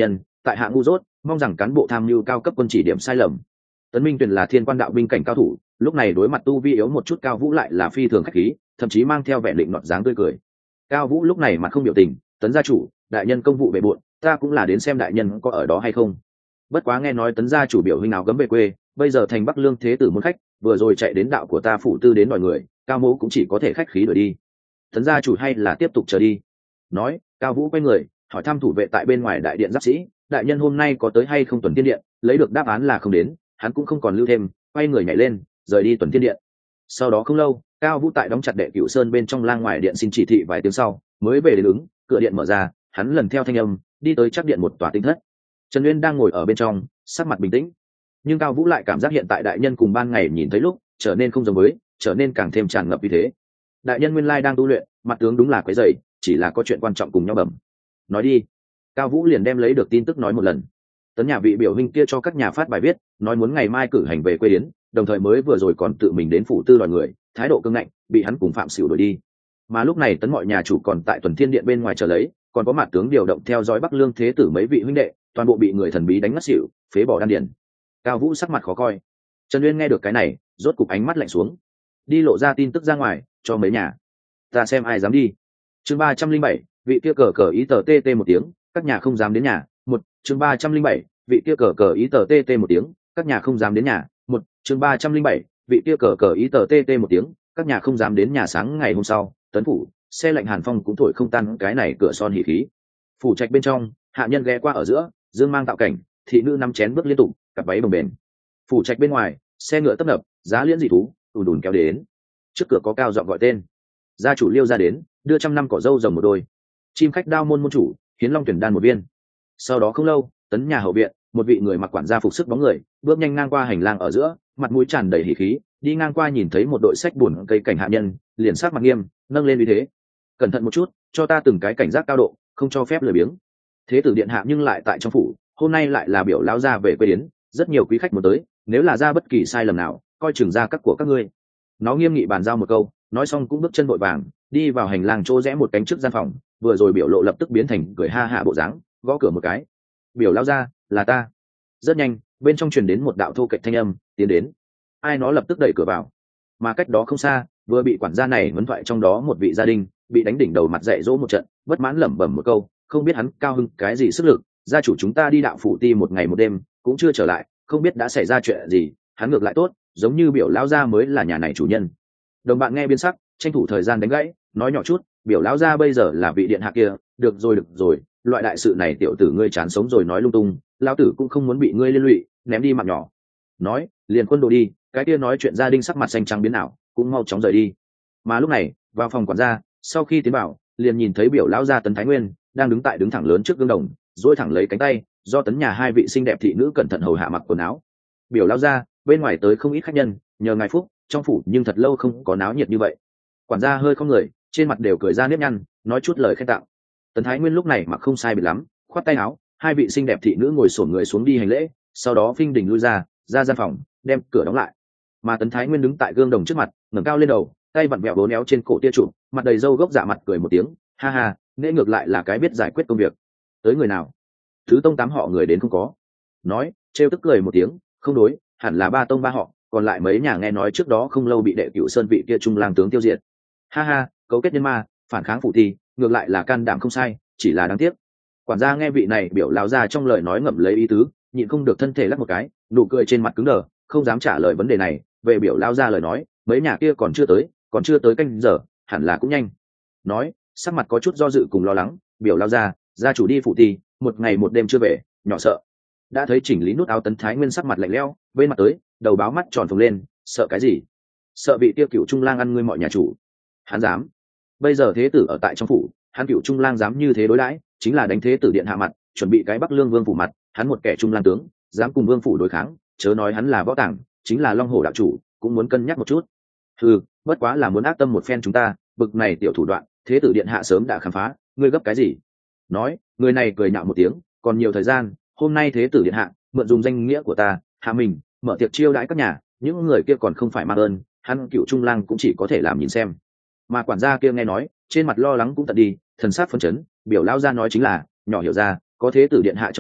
tại hạ ngu dốt, mong rằng cán bộ tham mưu cao cấp quân chỉ điểm sai lầm. Tấn Minh Tuyền là thiên quan đạo binh cảnh cao thủ, lúc này đối mặt tu vi yếu một chút Cao Vũ lại là phi thường khách khí, thậm chí mang theo vẻ định nọt dáng tươi cười. Cao Vũ lúc này mặt không biểu tình, Tấn gia chủ, đại nhân công vụ bề bộn, ta cũng là đến xem đại nhân có ở đó hay không. Bất quá nghe nói Tấn gia chủ biểu huynh nào gấm về quê, bây giờ thành Bắc Lương thế tử muốn khách, vừa rồi chạy đến đạo của ta phủ tư đến đòi người, Cao Mỗ cũng chỉ có thể khách khí đuổi đi. Tấn gia chủ hay là tiếp tục chờ đi. Nói, Cao Vũ quay người, hỏi thăm thủ vệ tại bên ngoài đại điện giáp sĩ, đại nhân hôm nay có tới hay không tuần tiên điện, lấy được đáp án là không đến, hắn cũng không còn lưu thêm, quay người nhảy lên, rời đi tuần tiên điện. Sau đó không lâu, Cao Vũ tại đóng chặt Đệ Cửu Sơn bên trong lang ngoài điện xin chỉ thị vài tiếng sau, mới về đến ứng, cửa điện mở ra, hắn lần theo thanh âm, đi tới chắc điện một tòa tinh thất. Trần Uyên đang ngồi ở bên trong, sắc mặt bình tĩnh, nhưng Cao Vũ lại cảm giác hiện tại đại nhân cùng ban ngày nhìn thấy lúc trở nên không giống với, trở nên càng thêm tràn ngập như thế. Đại nhân nguyên lai đang tu luyện, mặt tướng đúng là quấy rầy, chỉ là có chuyện quan trọng cùng nhau bẩm. Nói đi. Cao Vũ liền đem lấy được tin tức nói một lần. Tấn nhà vị biểu huynh kia cho các nhà phát bài viết, nói muốn ngày mai cử hành về quê yến, đồng thời mới vừa rồi còn tự mình đến phủ tư đòi người, thái độ cứng ngạnh, bị hắn cùng Phạm Sửu đuổi đi. Mà lúc này Tấn mọi nhà chủ còn tại Tuần Thiên điện bên ngoài chờ lấy, còn có mặt tướng điều động theo dõi Bắc Lương thế tử mấy vị huynh đệ, toàn bộ bị người thần bí đánh ngất xỉu, phế bỏ đan điền. Cao Vũ sắc mặt khó coi. Trần Uyên nghe được cái này, rốt cục ánh mắt lạnh xuống, đi lộ ra tin tức ra ngoài cho mấy nhà. Ta xem ai dám đi. Chương 307, vị kia cờ cờ ý tờ tê một tiếng, các nhà không dám đến nhà. Một chương 307, vị kia cờ cờ ý tờ tê một tiếng, các nhà không dám đến nhà. Một chương 307, vị kia cờ cờ ý tờ tê một tiếng, các nhà không dám đến nhà. Sáng ngày hôm sau, Tấn phủ, xe lạnh hàn phong cũng thổi không tan cái này cửa son hỉ khí. Phủ trạch bên trong, hạ nhân ghé qua ở giữa, dương mang tạo cảnh, thị nữ nắm chén bước liên tục, cặp váy bồng bềnh. Phủ trạch bên ngoài, xe ngựa tấp nập, giá liễn dị thú ùn ùn kéo đến. Trước cửa có cao giọng gọi tên. Gia chủ Liêu ra đến, đưa 100 năm cỏ dâu rồng một đôi. Chim khách đao môn môn chủ, hiến long tuyển đan một viên. Sau đó không lâu, Tấn nhà hậu viện, một vị người mặc quản gia phục sức bóng người, bước nhanh ngang qua hành lang ở giữa, mặt mũi tràn đầy hỉ khí, đi ngang qua nhìn thấy một đội sách buồn cây cảnh hạ nhân, liền sắc mặt nghiêm, nâng lên uy thế. Cẩn thận một chút, cho ta từng cái cảnh giác cao độ, không cho phép lười biếng. Thế tử điện hạ nhưng lại tại trong phủ, hôm nay lại là biểu lão gia về quê yến, rất nhiều quý khách muốn tới, nếu là ra bất kỳ sai lầm nào, coi chừng ra các của các ngươi. Nó nghiêm nghị bàn giao một câu, nói xong cũng bước chân vội vàng đi vào hành lang chỗ rẽ một cánh trước gian phòng, vừa rồi biểu lộ lập tức biến thành cười ha hạ bộ dáng, gõ cửa một cái. Biểu lao ra, là ta. Rất nhanh, bên trong truyền đến một đạo thô kệch thanh âm, tiến đến. Ai nó lập tức đẩy cửa vào. Mà cách đó không xa, vừa bị quản gia này vấn thoại trong đó một vị gia đình bị đánh đỉnh đầu mặt dạy dỗ một trận, bất mãn lẩm bẩm một câu, không biết hắn cao hưng cái gì sức lực, gia chủ chúng ta đi đạo phủ ti một ngày một đêm cũng chưa trở lại, không biết đã xảy ra chuyện gì, hắn ngược lại tốt, giống như biểu lão gia mới là nhà này chủ nhân. Đồng bạn nghe biến sắc, tranh thủ thời gian đánh gãy, nói nhỏ chút, biểu lão gia bây giờ là vị điện hạ kia, được rồi, loại đại sự này tiểu tử ngươi chán sống rồi nói lung tung, lão tử cũng không muốn bị ngươi liên lụy, ném đi mạng nhỏ. Nói, liền quân đồ đi, cái kia nói chuyện gia đình sắc mặt xanh trắng biến ảo, cũng mau chóng rời đi. Mà lúc này, vào phòng quản gia, sau khi tiến vào, liền nhìn thấy biểu lão gia Tấn Thái Nguyên đang đứng thẳng lớn trước gương đồng, duỗi thẳng lấy cánh tay, do Tấn nhà hai vị xinh đẹp thị nữ cẩn thận hầu hạ mặc quần áo. Biểu lão gia, bên ngoài tới không ít khách nhân, nhờ ngài phúc, trong phủ nhưng thật lâu không có náo nhiệt như vậy. Quản gia hơi không người, trên mặt đều cười ra nếp nhăn, nói chút lời khen tặng. Tấn Thái Nguyên lúc này mặc không sai biệt lắm, khoát tay áo, hai vị xinh đẹp thị nữ ngồi xổm người xuống đi hành lễ, sau đó phinh đình lui ra gian phòng, đem cửa đóng lại. Mà Tấn Thái Nguyên đứng tại gương đồng trước mặt, ngẩng cao lên đầu, tay vặn vẹo bốn éo trên cổ tia trụ, mặt đầy râu gốc dạ mặt cười một tiếng, ha ha, nễ ngược lại là cái biết giải quyết công việc. Tới người nào? Thứ tông 8 họ người đến không có? Nói, trêu tức cười một tiếng, không đối, hẳn là 3 tông 3 họ, còn lại mấy nhà nghe nói trước đó không lâu bị Đệ Cửu Sơn vị kia trung lang tướng tiêu diệt. Ha ha, cấu kết nhân ma, phản kháng phụ thi, ngược lại là can đảm không sai, chỉ là đáng tiếc. Quản gia nghe vị này biểu lão ra trong lời nói ngậm lấy ý tứ, nhịn không được thân thể lắc một cái, nụ cười trên mặt cứng đờ, không dám trả lời vấn đề này. Về biểu lão ra lời nói, mấy nhà kia còn chưa tới canh giờ, hẳn là cũng nhanh. Nói, sắc mặt có chút do dự cùng lo lắng, biểu lão ra, gia chủ đi phụ thi, một ngày một đêm chưa về, nhỏ sợ. Đã thấy chỉnh lý nút áo Tấn Thái Nguyên sắc mặt lạnh lẽo, bên mặt tới, đầu báo mắt tròn phồng lên, sợ cái gì? Sợ bị tiêu cựu trung lang ăn ngươi mọi nhà chủ. Hắn dám? Bây giờ thế tử ở tại trong phủ, hắn cựu trung lang dám như thế đối đãi, chính là đánh thế tử điện hạ mặt, chuẩn bị cái Bắc Lương vương phủ mặt, hắn một kẻ trung lang tướng, dám cùng vương phủ đối kháng, chớ nói hắn là võ tàng, chính là long hổ đạo chủ, cũng muốn cân nhắc một chút. Bất quá là muốn ác tâm một phen chúng ta, bực này tiểu thủ đoạn, thế tử điện hạ sớm đã khám phá, ngươi gấp cái gì? Nói, người này cười nhạo một tiếng, còn nhiều thời gian, hôm nay thế tử điện hạ mượn dùng danh nghĩa của ta, hạ mình mở tiệc chiêu đãi các nhà, những người kia còn không phải mang ơn, hắn cựu trung lang cũng chỉ có thể làm nhìn xem. Mà quản gia kia nghe nói, trên mặt lo lắng cũng tận đi, thần sắc phấn chấn, biểu lao ra nói chính là, nhỏ hiểu ra, có thế tử điện hạ trong phủ,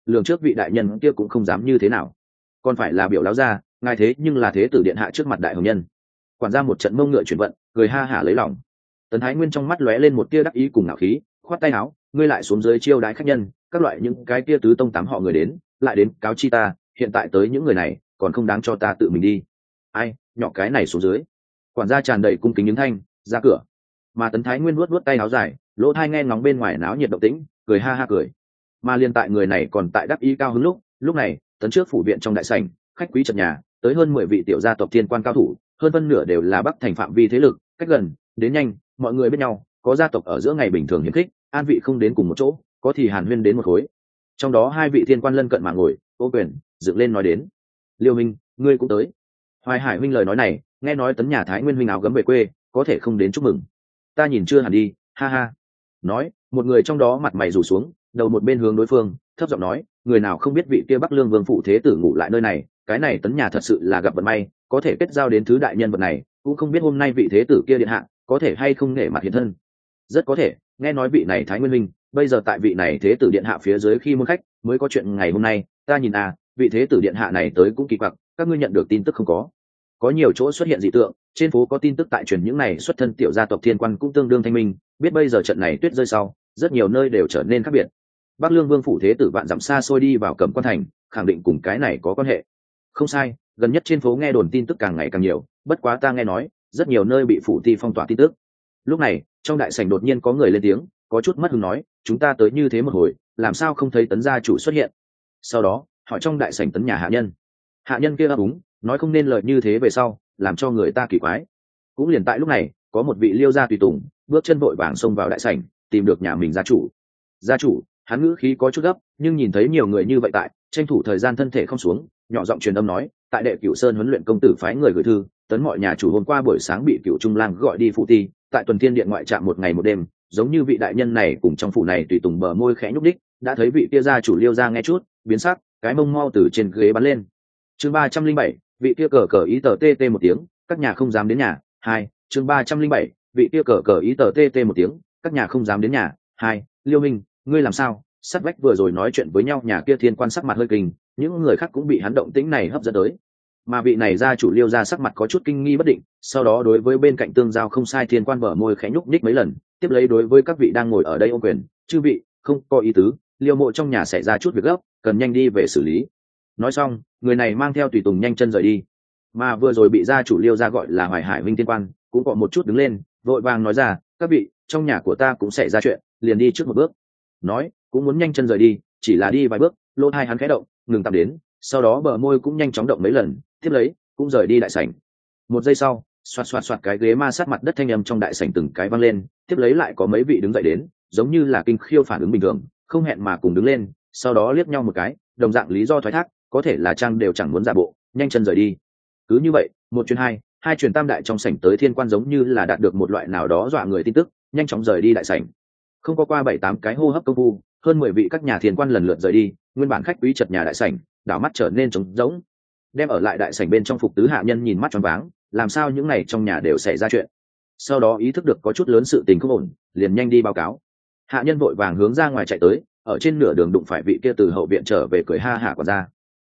lường trước vị đại nhân kia cũng không dám như thế nào, còn phải là biểu láo ra ngài thế nhưng là thế tử điện hạ trước mặt đại hồng nhân. Quản gia một trận mông ngựa chuyển vận, cười ha hả lấy lòng. Tấn Thái Nguyên trong mắt lóe lên một tia đắc ý cùng ngạo khí, khoát tay áo, ngươi lại xuống dưới chiêu đái khách nhân, các loại những cái tia tứ tông tám họ người đến, lại đến cáo chi ta, hiện tại tới những người này còn không đáng cho ta tự mình đi. Ai, nhỏ cái này xuống dưới. Quản gia tràn đầy cung kính những thanh, ra cửa. Mà Tấn Thái Nguyên vuốt tay áo dài, lỗ tai nghe ngóng bên ngoài náo nhiệt động tĩnh, cười ha ha cười. Mà liên tại người này còn tại đắc ý cao hứng lúc này, tấn trước phủ viện trong đại sảnh, khách quý trật nhà, tới hơn 10 vị tiểu gia tộc thiên quan cao thủ, hơn phân nửa đều là Bắc thành phạm vi thế lực, cách gần, đến nhanh, mọi người biết nhau, có gia tộc ở giữa ngày bình thường hiếm khích, an vị không đến cùng một chỗ, có thì hàn huyên đến một khối. Trong đó hai vị thiên quan lân cận mà ngồi, ô quyền, dựng lên nói đến. Liêu Minh, ngươi cũng tới. Hoài Hải huynh lời nói này, nghe nói tấn nhà Thái Nguyên huynh áo gấm về quê, có thể không đến chúc mừng. Ta nhìn chưa hẳn đi, ha ha. Nói, một người trong đó mặt mày rủ xuống, đầu một bên hướng đối phương, thấp giọng nói, người nào không biết vị kia Bắc Lương Vương phụ thế tử ngủ lại nơi này, cái này tấn nhà thật sự là gặp vận may, có thể kết giao đến thứ đại nhân vật này, cũng không biết hôm nay vị thế tử kia điện hạ có thể hay không nể mặt hiện thân. Rất có thể, nghe nói vị này Thái Nguyên minh, bây giờ tại vị này thế tử điện hạ phía dưới khi môn khách, mới có chuyện ngày hôm nay, ta nhìn vị thế tử điện hạ này tới cũng kỳ quặc, các ngươi nhận được tin tức không có? Có nhiều chỗ xuất hiện dị tượng, trên phố có tin tức tại truyền những này xuất thân tiểu gia tộc thiên quan cũng tương đương thanh minh, biết bây giờ trận này tuyết rơi sau, rất nhiều nơi đều trở nên khác biệt. Bắc Lương Vương phủ thế tử vạn dặm xa xôi đi vào Cẩm Quan thành, khẳng định cùng cái này có quan hệ. Không sai, gần nhất trên phố nghe đồn tin tức càng ngày càng nhiều, bất quá ta nghe nói, rất nhiều nơi bị phủ ti phong tỏa tin tức. Lúc này, trong đại sảnh đột nhiên có người lên tiếng, có chút mất hứng nói, chúng ta tới như thế một hồi, làm sao không thấy tấn gia chủ xuất hiện? Sau đó, hỏi trong đại sảnh tấn nhà hạ nhân. Hạ nhân kia ấp úng, nói không nên lời như thế về sau, làm cho người ta kỳ quái. Cũng liền tại lúc này, có một vị Liêu gia tùy tùng, bước chân vội vàng xông vào đại sảnh, tìm được nhà mình gia chủ. Gia chủ, hắn ngữ khí có chút gấp, nhưng nhìn thấy nhiều người như vậy tại, tranh thủ thời gian thân thể không xuống, nhỏ giọng truyền âm nói, tại Đệ Cửu Sơn huấn luyện công tử phái người gửi thư, tấn mọi nhà chủ hôm qua buổi sáng bị Cửu Trung Lang gọi đi phụ ti, tại Tuần Thiên Điện ngoại trạm một ngày một đêm, giống như vị đại nhân này cùng trong phủ này tùy tùng bờ môi khẽ nhúc đích, đã thấy vị kia gia chủ Liêu gia nghe chút, biến sắc, cái mông mau từ trên ghế bắn lên. Chương 307, vị kia cờ ý tờ tê tê một tiếng, các nhà không dám đến nhà. 2, chương 307, vị kia cờ ý tờ tê tê một tiếng, các nhà không dám đến nhà. 2, Liêu Minh, ngươi làm sao? Sát vách vừa rồi nói chuyện với nhau, nhà kia thiên quan sắc mặt hơi kinh, những người khác cũng bị hắn động tĩnh này hấp dẫn tới. Mà vị này gia chủ Liêu gia sắc mặt có chút kinh nghi bất định, sau đó đối với bên cạnh tương giao không sai thiên quan bờ môi khẽ nhúc nhích mấy lần, tiếp lấy đối với các vị đang ngồi ở đây ôm quyền, chư vị, không có ý tứ, Liêu mộ trong nhà xảy ra chút việc gấp, cần nhanh đi về xử lý. Nói xong, người này mang theo tùy tùng nhanh chân rời đi. Mà vừa rồi bị gia chủ Liêu gia gọi là Hoài Hải huynh thiên quan, cũng có một chút đứng lên, vội vàng nói ra, các vị, trong nhà của ta cũng xảy ra chuyện, liền đi trước một bước. Nói, cũng muốn nhanh chân rời đi, chỉ là đi vài bước, lỗ tai hắn khẽ động, ngừng tạm đến, sau đó bờ môi cũng nhanh chóng động mấy lần, tiếp lấy cũng rời đi đại sảnh. Một giây sau, xoạt xoạt xoạt cái ghế ma sát mặt đất thanh âm trong đại sảnh từng cái vang lên, tiếp lấy lại có mấy vị đứng dậy đến, giống như là kinh khiêu phản ứng bình thường, không hẹn mà cùng đứng lên, sau đó liếc nhau một cái, đồng dạng lý do thoái thác, có thể là trang đều chẳng muốn giả bộ, nhanh chân rời đi. Cứ như vậy, một chuyến hai chuyến tam đại trong sảnh tới thiên quan giống như là đạt được một loại nào đó dọa người tin tức, nhanh chóng rời đi đại sảnh. Không có qua 7-8 cái hô hấp công phu, hơn 10 vị các nhà thiên quan lần lượt rời đi, nguyên bản khách quý chật nhà đại sảnh, đảo mắt trở nên trống rỗng. Đem ở lại đại sảnh bên trong phục tứ hạ nhân nhìn mắt choáng váng, làm sao những này trong nhà đều xảy ra chuyện. Sau đó ý thức được có chút lớn sự tình không ổn, liền nhanh đi báo cáo. Hạ nhân vội vàng hướng ra ngoài chạy tới, ở trên nửa đường đụng phải vị kia từ hậu viện trở về cười ha hả quản gia.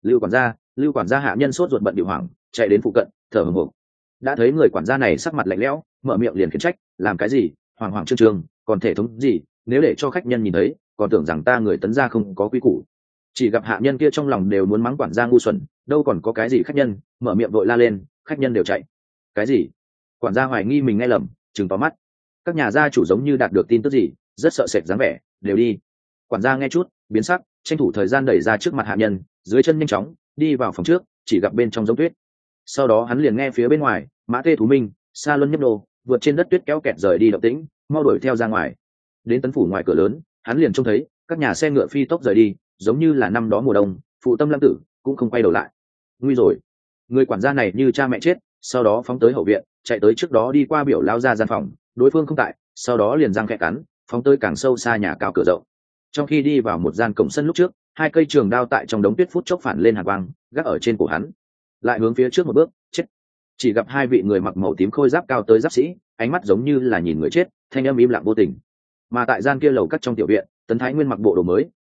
Lưu quản gia hạ nhân sốt ruột bận điều hoảng, chạy đến phụ cận, thở hổn hển. Đã thấy người quản gia này sắc mặt lạnh lẽo, mở miệng liền khiển trách, làm cái gì, hoàng hoàng trương trương, còn thể thống gì, nếu để cho khách nhân nhìn thấy, còn tưởng rằng ta người tấn gia không có quy củ. Chỉ gặp hạ nhân kia trong lòng đều muốn mắng quản gia ngu xuẩn, đâu còn có cái gì khách nhân, mở miệng vội la lên, khách nhân đều chạy. Cái gì? Quản gia hoài nghi mình nghe lầm, trừng to mắt. Các nhà gia chủ giống như đạt được tin tức gì, rất sợ sệt dáng vẻ, đều đi. Quản gia nghe chút, biến sắc, tranh thủ thời gian đẩy ra trước mặt hạ nhân, dưới chân nhanh chóng đi vào phòng trước, chỉ gặp bên trong giống tuyết. Sau đó hắn liền nghe phía bên ngoài, mã tê thú minh, xa luân nhấp nô, vượt trên đất tuyết kéo kẹt rời đi động tĩnh, mau đuổi theo ra ngoài. Đến tấn phủ ngoài cửa lớn, hắn liền trông thấy các nhà xe ngựa phi tốc rời đi, giống như là năm đó mùa đông, phụ tâm lâm tử cũng không quay đầu lại. Nguy rồi, người quản gia này như cha mẹ chết, sau đó phóng tới hậu viện, chạy tới trước đó đi qua biểu lao ra gian phòng, đối phương không tại, sau đó liền răng khẽ cắn, phóng tới càng sâu xa nhà cao cửa rộng. Trong khi đi vào một gian cổng sân lúc trước, hai cây trường đao tại trong đống tuyết phút chốc phản lên hàn quang, gác ở trên cổ hắn. Lại hướng phía trước một bước, chết. Chỉ gặp hai vị người mặc màu tím khôi giáp cao tới giáp sĩ, ánh mắt giống như là nhìn người chết, thanh âm im lặng vô tình. Mà tại gian kia lầu cắt trong tiểu viện, Tấn Thái Nguyên mặc bộ đồ mới,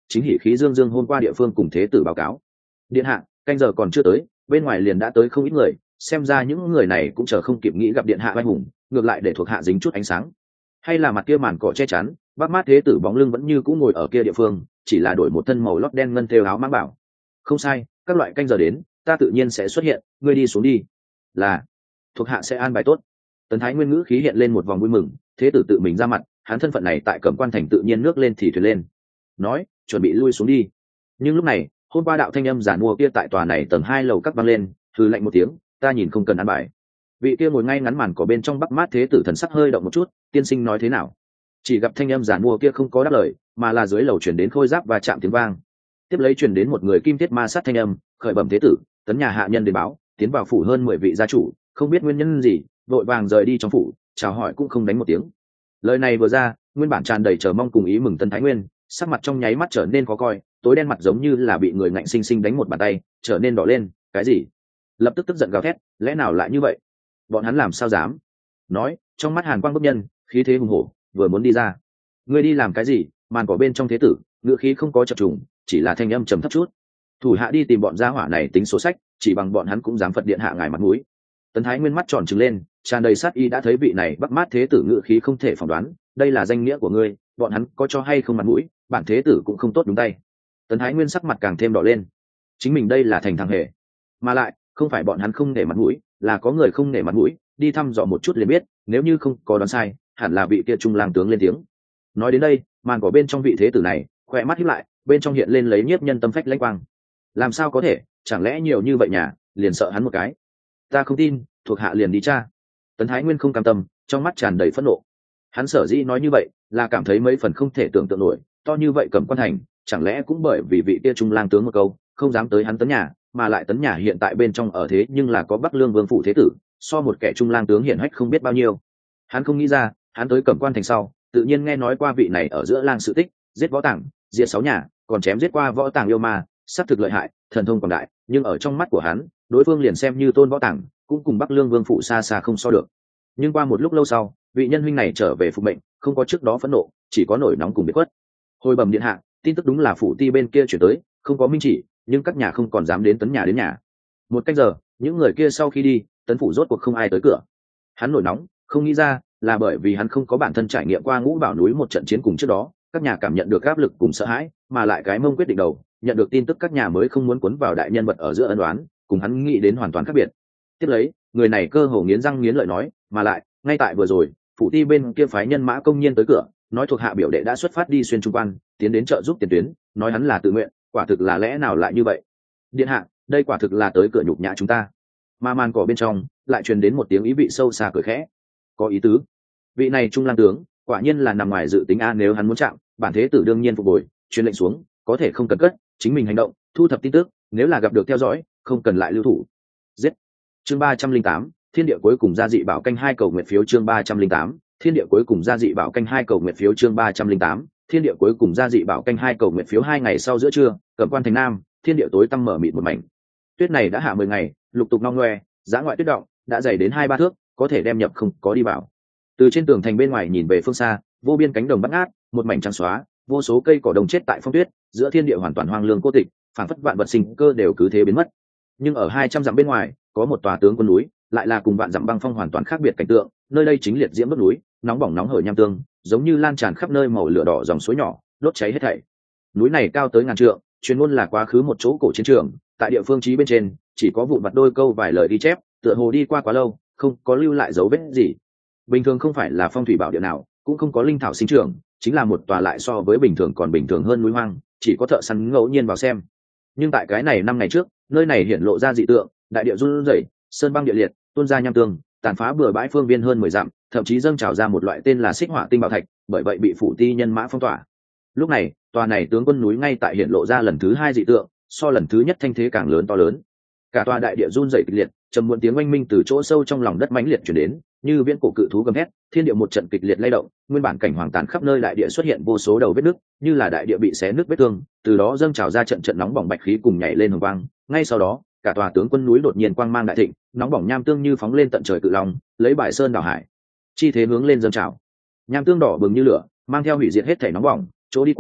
chính hỉ khí dương dương hôm qua địa phương cùng thế tử báo cáo. Điện hạ, canh giờ còn chưa tới, bên ngoài liền đã tới không ít người, xem ra những người này cũng chờ không kịp nghĩ gặp điện hạ oai hùng, ngược lại để thuộc hạ dính chút ánh sáng. Hay là mặt kia màn cỏ che chắn, Bắc Mát thế tử bóng lưng vẫn như cũ ngồi ở kia địa phương, chỉ là đổi một thân màu lót đen ngân thêu áo mang bảo. Không sai, các loại canh giờ đến, ta tự nhiên sẽ xuất hiện, ngươi đi xuống đi. Là, thuộc hạ sẽ an bài tốt. Tấn Thái Nguyên ngữ khí hiện lên một vòng vui mừng, thế tử tự mình ra mặt, hắn thân phận này tại Cẩm Quan thành tự nhiên nước lên thì thuyền lên. Nói, chuẩn bị lui xuống đi. Nhưng lúc này, hôm qua đạo thanh âm giản mua kia tại tòa này tầng 2 lầu các vang lên, hừ lạnh một tiếng, ta nhìn không cần an bài. Vị kia ngồi ngay ngắn màn cỏ bên trong Bắc Mát thế tử thần sắc hơi động một chút, tiên sinh nói thế nào? Chỉ gặp thanh âm giản mua kia không có đáp lời, mà là dưới lầu truyền đến khôi giáp và chạm tiếng vang. Tiếp lấy truyền đến một người kim thiết ma sát thanh âm, khởi bẩm thế tử, tấn nhà hạ nhân đến báo, tiến vào phủ hơn 10 vị gia chủ, không biết nguyên nhân gì, vội vàng rời đi trong phủ, chào hỏi cũng không đánh một tiếng. Lời này vừa ra, nguyên bản tràn đầy chờ mong cùng ý mừng Tân Thái Nguyên, sắc mặt trong nháy mắt trở nên khó coi, tối đen mặt giống như là bị người ngạnh sinh sinh đánh một bàn tay, trở nên đỏ lên. Cái gì? Lập tức tức giận gào thét, lẽ nào lại như vậy? Bọn hắn làm sao dám? Nói, trong mắt hàn quang bức nhân, khí thế hùng hổ, vừa muốn đi ra. Ngươi đi làm cái gì? Màn cỏ bên trong thế tử, ngữ khí không có chập trùng, chỉ là thanh âm trầm thấp chút. Thủ hạ đi tìm bọn gia hỏa này tính số sách, chỉ bằng bọn hắn cũng dám phật điện hạ ngài mặt mũi. Tấn Thái Nguyên mắt tròn trừng lên, tràn đầy sát ý đã thấy vị này Bắc Mát thế tử ngữ khí không thể phỏng đoán, đây là danh nghĩa của ngươi, bọn hắn có cho hay không mặt mũi, bản thế tử cũng không tốt đúng tay. Tấn Thái Nguyên sắc mặt càng thêm đỏ lên. Chính mình đây là thành thằng hề, mà lại không phải bọn hắn không nể mặt mũi, là có người không nể mặt mũi, đi thăm dò một chút liền biết, nếu như không có đoán sai, hẳn là vị kia trung lang tướng lên tiếng. Nói đến đây, màn cỏ bên trong vị thế tử này, khỏe mắt híp lại, bên trong hiện lên lấy nhiếp nhân tâm phách lãnh quang. Làm sao có thể, chẳng lẽ nhiều như vậy nhà, liền sợ hắn một cái? Ta không tin, thuộc hạ liền đi tra. Tấn Thái Nguyên không cam tâm, trong mắt tràn đầy phẫn nộ. Hắn sở dĩ nói như vậy, là cảm thấy mấy phần không thể tưởng tượng nổi, to như vậy Cẩm Quan thành, chẳng lẽ cũng bởi vì vị kia trung lang tướng một câu, không dám tới hắn Tấn nhà, mà lại Tấn nhà hiện tại bên trong ở thế nhưng là có Bắc Lương Vương phủ thế tử, so một kẻ trung lang tướng hiển hách không biết bao nhiêu. Hắn không nghĩ ra, hắn tới Cẩm Quan thành sau, tự nhiên nghe nói qua vị này ở giữa lang sự tích, giết võ tàng, diệt 6 nhà, còn chém giết qua võ tàng yêu ma, sát thực lợi hại, thần thông quảng đại, nhưng ở trong mắt của hắn, đối phương liền xem như tôn võ tàng, cũng cùng Bắc Lương Vương phụ xa xa không so được. Nhưng qua một lúc lâu sau, vị nhân huynh này trở về phục mệnh, không có trước đó phẫn nộ, chỉ có nổi nóng cùng biệt khuất. Hồi bẩm điện hạ, tin tức đúng là phủ ti bên kia chuyển tới, không có minh chỉ, nhưng các nhà không còn dám đến Tấn nhà đến nhà. Một cách giờ, những người kia sau khi đi, Tấn phủ rốt cuộc không ai tới cửa. Hắn nổi nóng, không nghĩ ra, là bởi vì hắn không có bản thân trải nghiệm qua Ngũ Bảo núi một trận chiến cùng trước đó, các nhà cảm nhận được áp lực cùng sợ hãi, mà lại cái mông quyết định đầu, nhận được tin tức các nhà mới không muốn cuốn vào đại nhân vật ở giữa ân đoán, cùng hắn nghĩ đến hoàn toàn khác biệt. Tiếp lấy, người này cơ hồ nghiến răng nghiến lợi nói, mà lại, ngay tại vừa rồi, phủ ti bên kia phái nhân mã công nhiên tới cửa, nói thuộc hạ biểu đệ đã xuất phát đi xuyên trung quan, tiến đến trợ giúp tiền tuyến, nói hắn là tự nguyện, quả thực là lẽ nào lại như vậy? Điện hạ, đây quả thực là tới cửa nhục nhã chúng ta. Mà màn cỏ bên trong lại truyền đến một tiếng ý vị sâu xa cười khẽ. Có ý tứ. Vị này trung lang tướng, quả nhiên là nằm ngoài dự tính a, nếu hắn muốn chạm, bản thế tử đương nhiên phục hồi, truyền lệnh xuống, có thể không cần cất, chính mình hành động, thu thập tin tức, nếu là gặp được theo dõi, không cần lại lưu thủ. Giết. Chương 308, thiên địa cuối cùng gia dị bảo canh 2 cầu nguyện phiếu chương 308, thiên địa cuối cùng gia dị bảo canh 2 cầu nguyện phiếu chương 308, thiên địa cuối cùng gia dị bảo canh 2 cầu nguyện phiếu 2 ngày sau giữa trưa, Cẩm Quan thành Nam, thiên địa tối tăm mở mịt một mảnh. Tuyết này đã hạ 10 ngày, lục tục long loe, dã ngoại tuyết động, đã dày đến 2-3 thước, có thể đem nhập không có đi vào. Từ trên tường thành bên ngoài nhìn về phương xa, vô biên cánh đồng bát ngát, một mảnh trắng xóa, vô số cây cỏ đồng chết tại phong tuyết, giữa thiên địa hoàn toàn hoang lương cô tịch, phảng phất vạn vật sinh cơ đều cứ thế biến mất. Nhưng ở 200 dặm bên ngoài, có một tòa tướng quân núi, lại là cùng vạn dặm băng phong hoàn toàn khác biệt cảnh tượng, nơi đây chính liệt diễm đốt núi, nóng bỏng nóng hởi nham tương, giống như lan tràn khắp nơi màu lửa đỏ dòng suối nhỏ, đốt cháy hết thảy. Núi này cao tới ngàn trượng, chuyên môn là quá khứ một chỗ cổ chiến trường, tại địa phương chí bên trên, chỉ có vụn vặt đôi câu vài lời ghi chép, tựa hồ đi qua quá lâu, không có lưu lại dấu vết gì. Bình thường không phải là phong thủy bảo địa nào, cũng không có linh thảo sinh trưởng, chính là một tòa lại so với bình thường còn bình thường hơn núi hoang, chỉ có thợ săn ngẫu nhiên vào xem. Nhưng tại cái này 5 ngày trước, nơi này hiện lộ ra dị tượng, đại địa run rẩy, sơn băng địa liệt, tuôn ra nham tương, tàn phá bừa bãi phương viên hơn 10 dặm, thậm chí dâng trào ra một loại tên là xích hỏa tinh bảo thạch, bởi vậy bị phủ ti nhân mã phong tỏa. Lúc này, tòa này tướng quân núi ngay tại hiện lộ ra lần thứ 2 dị tượng, so lần thứ nhất thanh thế càng lớn to lớn. Cả tòa đại địa run rẩy kịch liệt, trầm muộn tiếng oanh minh từ chỗ sâu trong lòng đất mãnh liệt truyền đến, như viễn cổ cự thú gầm thét, thiên địa một trận kịch liệt lay động, nguyên bản cảnh hoàng tàn khắp nơi đại địa xuất hiện vô số đầu vết nứt, như là đại địa bị xé nứt vết thương, từ đó dâng trào ra trận trận nóng bỏng bạch khí cùng nhảy lên hồng quang. Ngay sau đó, cả tòa tướng quân núi đột nhiên quang mang đại thịnh, nóng bỏng nham tương như phóng lên tận trời cự long, lấy bại sơn đảo hải, chi thế hướng lên dâng trào. Nham tương đỏ bừng như lửa, mang theo hủy diệt hết thảy nóng bỏng, chỗ đi qua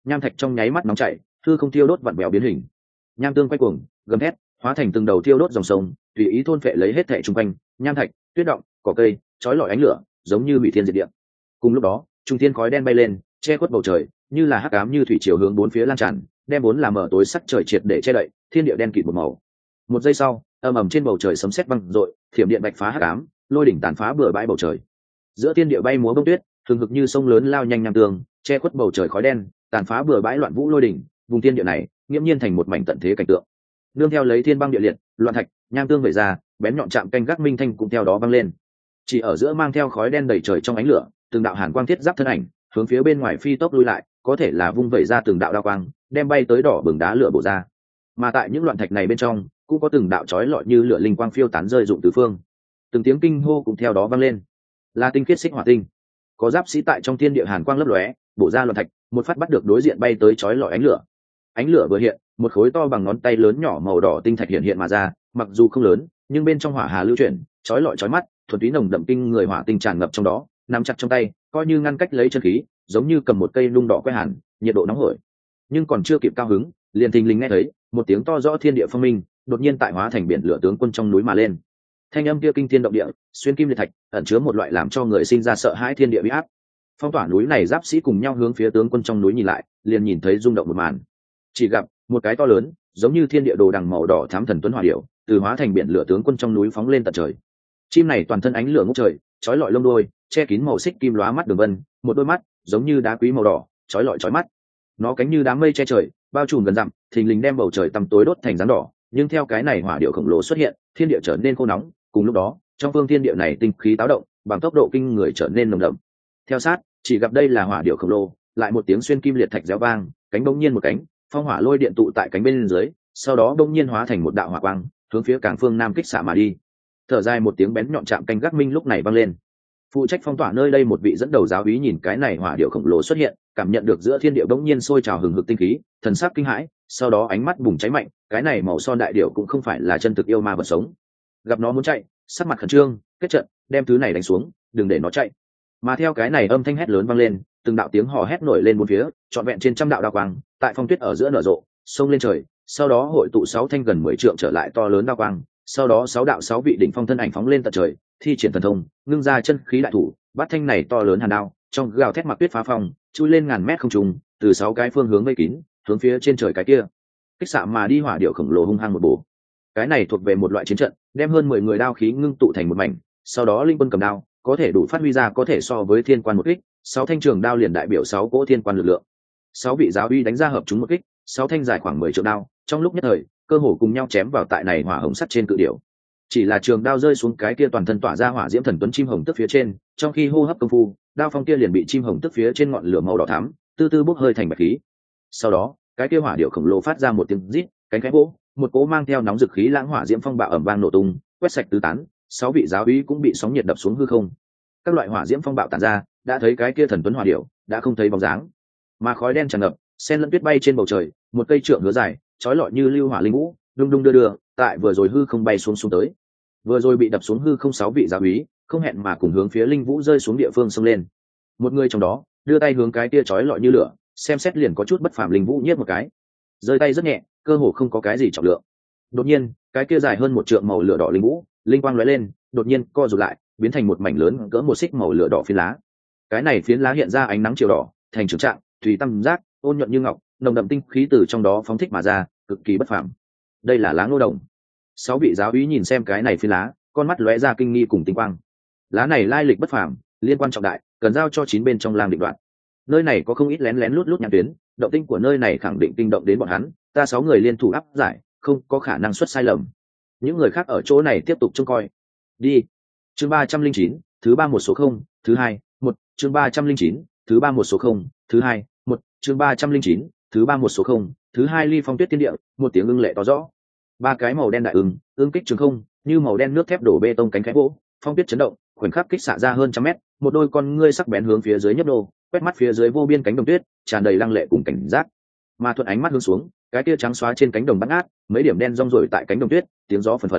nham thạch trong nháy mắt nóng chảy, hư không tiêu đốt vặn vẹo biến hình, nham tương quay cuồng gầm thét, hóa thành từng đầu tiêu đốt dòng sông, tùy ý thôn phệ lấy hết thảy xung quanh, nham thạch, tuyết động, cỏ cây, chói lọi ánh lửa, giống như bị thiên diệt địa. Cùng lúc đó, trung thiên khói đen bay lên, che khuất bầu trời, như là hắc ám như thủy triều hướng bốn phía lan tràn, đem bốn làm mở tối sắc trời triệt để che đậy, thiên địa đen kịt một màu. Một giây sau, ầm ầm trên bầu trời sấm sét vang dội, thiểm điện bạch phá hắc ám, lôi đỉnh tàn phá bừa bãi bầu trời. Giữa thiên địa bay múa bông tuyết, thường hực như sông lớn lao nhanh nham tường, che khuất bầu trời khói đen, tàn phá bừa bãi loạn vũ lôi đỉnh, vùng thiên địa này nghiễm nhiên thành một mảnh tận thế cảnh tượng. Nương theo lấy thiên băng địa liệt, loạn thạch, nham tương vẩy ra, bén nhọn chạm canh gác minh thanh cũng theo đó vang lên. Chỉ ở giữa mang theo khói đen đầy trời trong ánh lửa, từng đạo hàn quang thiết giáp thân ảnh, hướng phía bên ngoài phi tốc lui lại, có thể là vung vẩy ra từng đạo đao quang, đem bay tới đỏ bừng đá lửa bổ ra. Mà tại những loạn thạch này bên trong, cũng có từng đạo chói lọi như lửa linh quang phiêu tán rơi rụng tứ phương. Từng tiếng kinh hô cũng theo đó vang lên. Là tinh khiết xích hỏa tinh. Có giáp sĩ tại trong thiên địa hàn quang lấp lóe, bổ ra loạn thạch, một phát bắt được đối diện bay tới chói lọi ánh lửa. Ánh lửa vừa hiện, một khối to bằng ngón tay lớn nhỏ màu đỏ tinh thạch hiện hiện mà ra, mặc dù không lớn, nhưng bên trong hỏa hà lưu chuyển, chói lọi chói mắt, thuần túy nồng đậm kinh người hỏa tinh tràn ngập trong đó, nắm chặt trong tay, coi như ngăn cách lấy chân khí, giống như cầm một cây nung đỏ quét hàn, nhiệt độ nóng hổi. Nhưng còn chưa kịp cao hứng, liền thình lình nghe thấy một tiếng to rõ thiên địa phong minh, đột nhiên tại hóa thành biển lửa tướng quân trong núi mà lên. Thanh âm kia kinh thiên động địa, xuyên kim liệt thạch, ẩn chứa một loại làm cho người sinh ra sợ hãi thiên địa uy áp. Phong tỏa núi này giáp sĩ cùng nhau hướng phía tướng quân trong núi nhìn lại, liền nhìn thấy rung động một màn. Chỉ gặp một cái to lớn, giống như thiên địa đồ đằng màu đỏ thắm thần tuấn hỏa điểu, từ hóa thành biển lửa tướng quân trong núi phóng lên tận trời. Chim này toàn thân ánh lửa ngút trời, chói lọi lông đuôi, che kín màu xích kim lóa mắt đường vân, một đôi mắt giống như đá quý màu đỏ, chói lọi chói mắt. Nó cánh như đám mây che trời, bao trùm gần dặm, thình lình đem bầu trời tăm tối đốt thành dáng đỏ. Nhưng theo cái này hỏa điểu khổng lồ xuất hiện, thiên địa trở nên khô nóng. Cùng lúc đó, trong phương thiên địa này tinh khí táo động, bằng tốc độ kinh người trở nên nồng đậm. Theo sát, chỉ gặp đây là hỏa điểu khổng lồ, lại một tiếng xuyên kim liệt thạch réo vang, cánh bỗng nhiên một cánh, phong hỏa lôi điện tụ tại cánh bên dưới, sau đó bỗng nhiên hóa thành một đạo hỏa quang, hướng phía cảng phương nam kích xạ mà đi. Thở dài một tiếng bén nhọn chạm canh gác minh lúc này vang lên. Phụ trách phong tỏa nơi đây một vị dẫn đầu giáo úy nhìn cái này hỏa điểu khổng lồ xuất hiện, cảm nhận được giữa thiên địa bỗng nhiên sôi trào hừng hực tinh khí, thần sắc kinh hãi, sau đó ánh mắt bùng cháy mạnh, cái này màu son đại điểu cũng không phải là chân thực yêu ma vật sống. Gặp nó muốn chạy, sắc mặt khẩn trương, kết trận, đem thứ này đánh xuống, đừng để nó chạy. Mà theo cái này âm thanh hét lớn vang lên, từng đạo tiếng hò hét nổi lên bốn phía, trọn vẹn trên trăm đạo đao quang, tại phong tuyết ở giữa nở rộ, xông lên trời, sau đó hội tụ 6 thanh gần 10 trượng trở lại to lớn đao quang, sau đó 6 vị đỉnh phong thân ảnh phóng lên tận trời, thi triển thần thông, ngưng ra chân khí đại thủ, bắt thanh này to lớn hàn đao, trong gào thét mặc tuyết phá phong, chui lên ngàn mét không trung, từ 6 cái phương hướng vây kín, hướng phía trên trời cái kia. Kích xạ mà đi hỏa điểu khổng lồ hung hăng một bổ. Cái này thuộc về một loại chiến trận, đem hơn 10 người đao khí ngưng tụ thành một mảnh, sau đó linh quân cầm đao, có thể đủ phát huy ra có thể so với thiên quan một kích, 6 thanh trường đao liền đại biểu 6 cỗ thiên quan lực lượng. 6 vị giáo uy đánh ra hợp chúng một kích, 6 thanh dài khoảng 10 trượng đao, trong lúc nhất thời, cơ hồ cùng nhau chém vào tại này hỏa hồng sắt trên cự điểu. Chỉ là trường đao rơi xuống cái kia toàn thân tỏa ra hỏa diễm thần tuấn chim hồng tức phía trên, trong khi hô hấp công phu, đao phong kia liền bị chim hồng tức phía trên ngọn lửa màu đỏ thắm, từ từ bốc hơi thành bạch khí. Sau đó, cái kia hỏa điểu khổng lồ phát ra một tiếng rít, cánh khẽ vỗ, một cỗ mang theo nóng dực khí lãng hỏa diễm phong bạo ầm vang nổ tung, quét sạch tứ tán, 6 vị giáo úy cũng bị sóng nhiệt đập xuống hư không. Các loại hỏa diễm phong bạo tản ra, đã thấy cái kia thần tuấn hỏa điểu đã không thấy bóng dáng, mà khói đen tràn ngập, sen lẫn tuyết bay trên bầu trời, một cây trượng hứa dài, chói lọi như lưu hỏa linh vũ, đung đung đưa, tại vừa rồi hư không bay xuống tới. Vừa rồi bị đập xuống hư không 6 vị giáo úy, không hẹn mà cùng hướng phía linh vũ rơi xuống địa phương xông lên. Một người trong đó đưa tay hướng cái kia chói lọi như lửa, xem xét liền có chút bất phàm linh vũ nhiếp một cái. Rơi tay rất nhẹ, cơ hồ không có cái gì trọng lượng. Đột nhiên, cái kia dài hơn 1 trượng màu lửa đỏ linh vũ, linh quang lóe lên, đột nhiên co rụt lại, biến thành một mảnh lớn cỡ 1 xích màu lửa đỏ phiến lá. Cái này phiến lá hiện ra ánh nắng chiều đỏ, thành trường trạng, tùy tâm giác, ôn nhuận như ngọc, nồng đậm tinh khí từ trong đó phóng thích mà ra, cực kỳ bất phàm. Đây là lá ngô đồng. 6 vị giáo úy nhìn xem cái này phiến lá, con mắt lóe ra kinh nghi cùng tinh quang. Lá này lai lịch bất phàm, liên quan trọng đại, cần giao cho 9 bên trong lang định đoạn. Nơi này có không ít lén lén lút lút nhãn tuyến, động tinh của nơi này khẳng định kinh động đến bọn hắn, ta 6 người liên thủ áp giải, không có khả năng xuất sai lầm. Những người khác ở chỗ này tiếp tục trông coi. Đi. Chương 309, thứ 3 một số 0, thứ 2, 1, chương 309, thứ 3 một số 0, thứ 2, 1, chương 309, thứ 3 một số 0, thứ 2 ly phong tuyết thiên địa, một tiếng ưng lệ to rõ. 3 cái màu đen đại ưng kích trường không, như màu đen nước thép đổ bê tông cánh khẽ vỗ, phong tuyết chấn động, khoảnh khắc kích xạ ra hơn trăm mét, một đôi con ngươi sắc bén hướng phía dưới nhấp đô, quét mắt phía dưới vô biên cánh đồng tuyết, tràn đầy lăng lệ cùng cảnh giác. Mà thuận ánh mắt hướng xuống, cái kia trắng xóa trên cánh đồng bắn át, mấy điểm đen rong rổi tại cánh đồng tuyết, tiếng gió phần phật.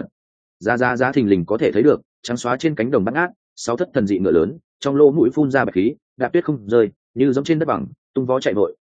Giá thình lình có thể thấy được, trắng xóa trên cánh đồng bắn át, 6 thất thần dị ngựa lớn, trong lỗ mũi phun ra bạch khí, đạp tuyết không rơi, như giống trên đất bằng, tung vó chạy vội,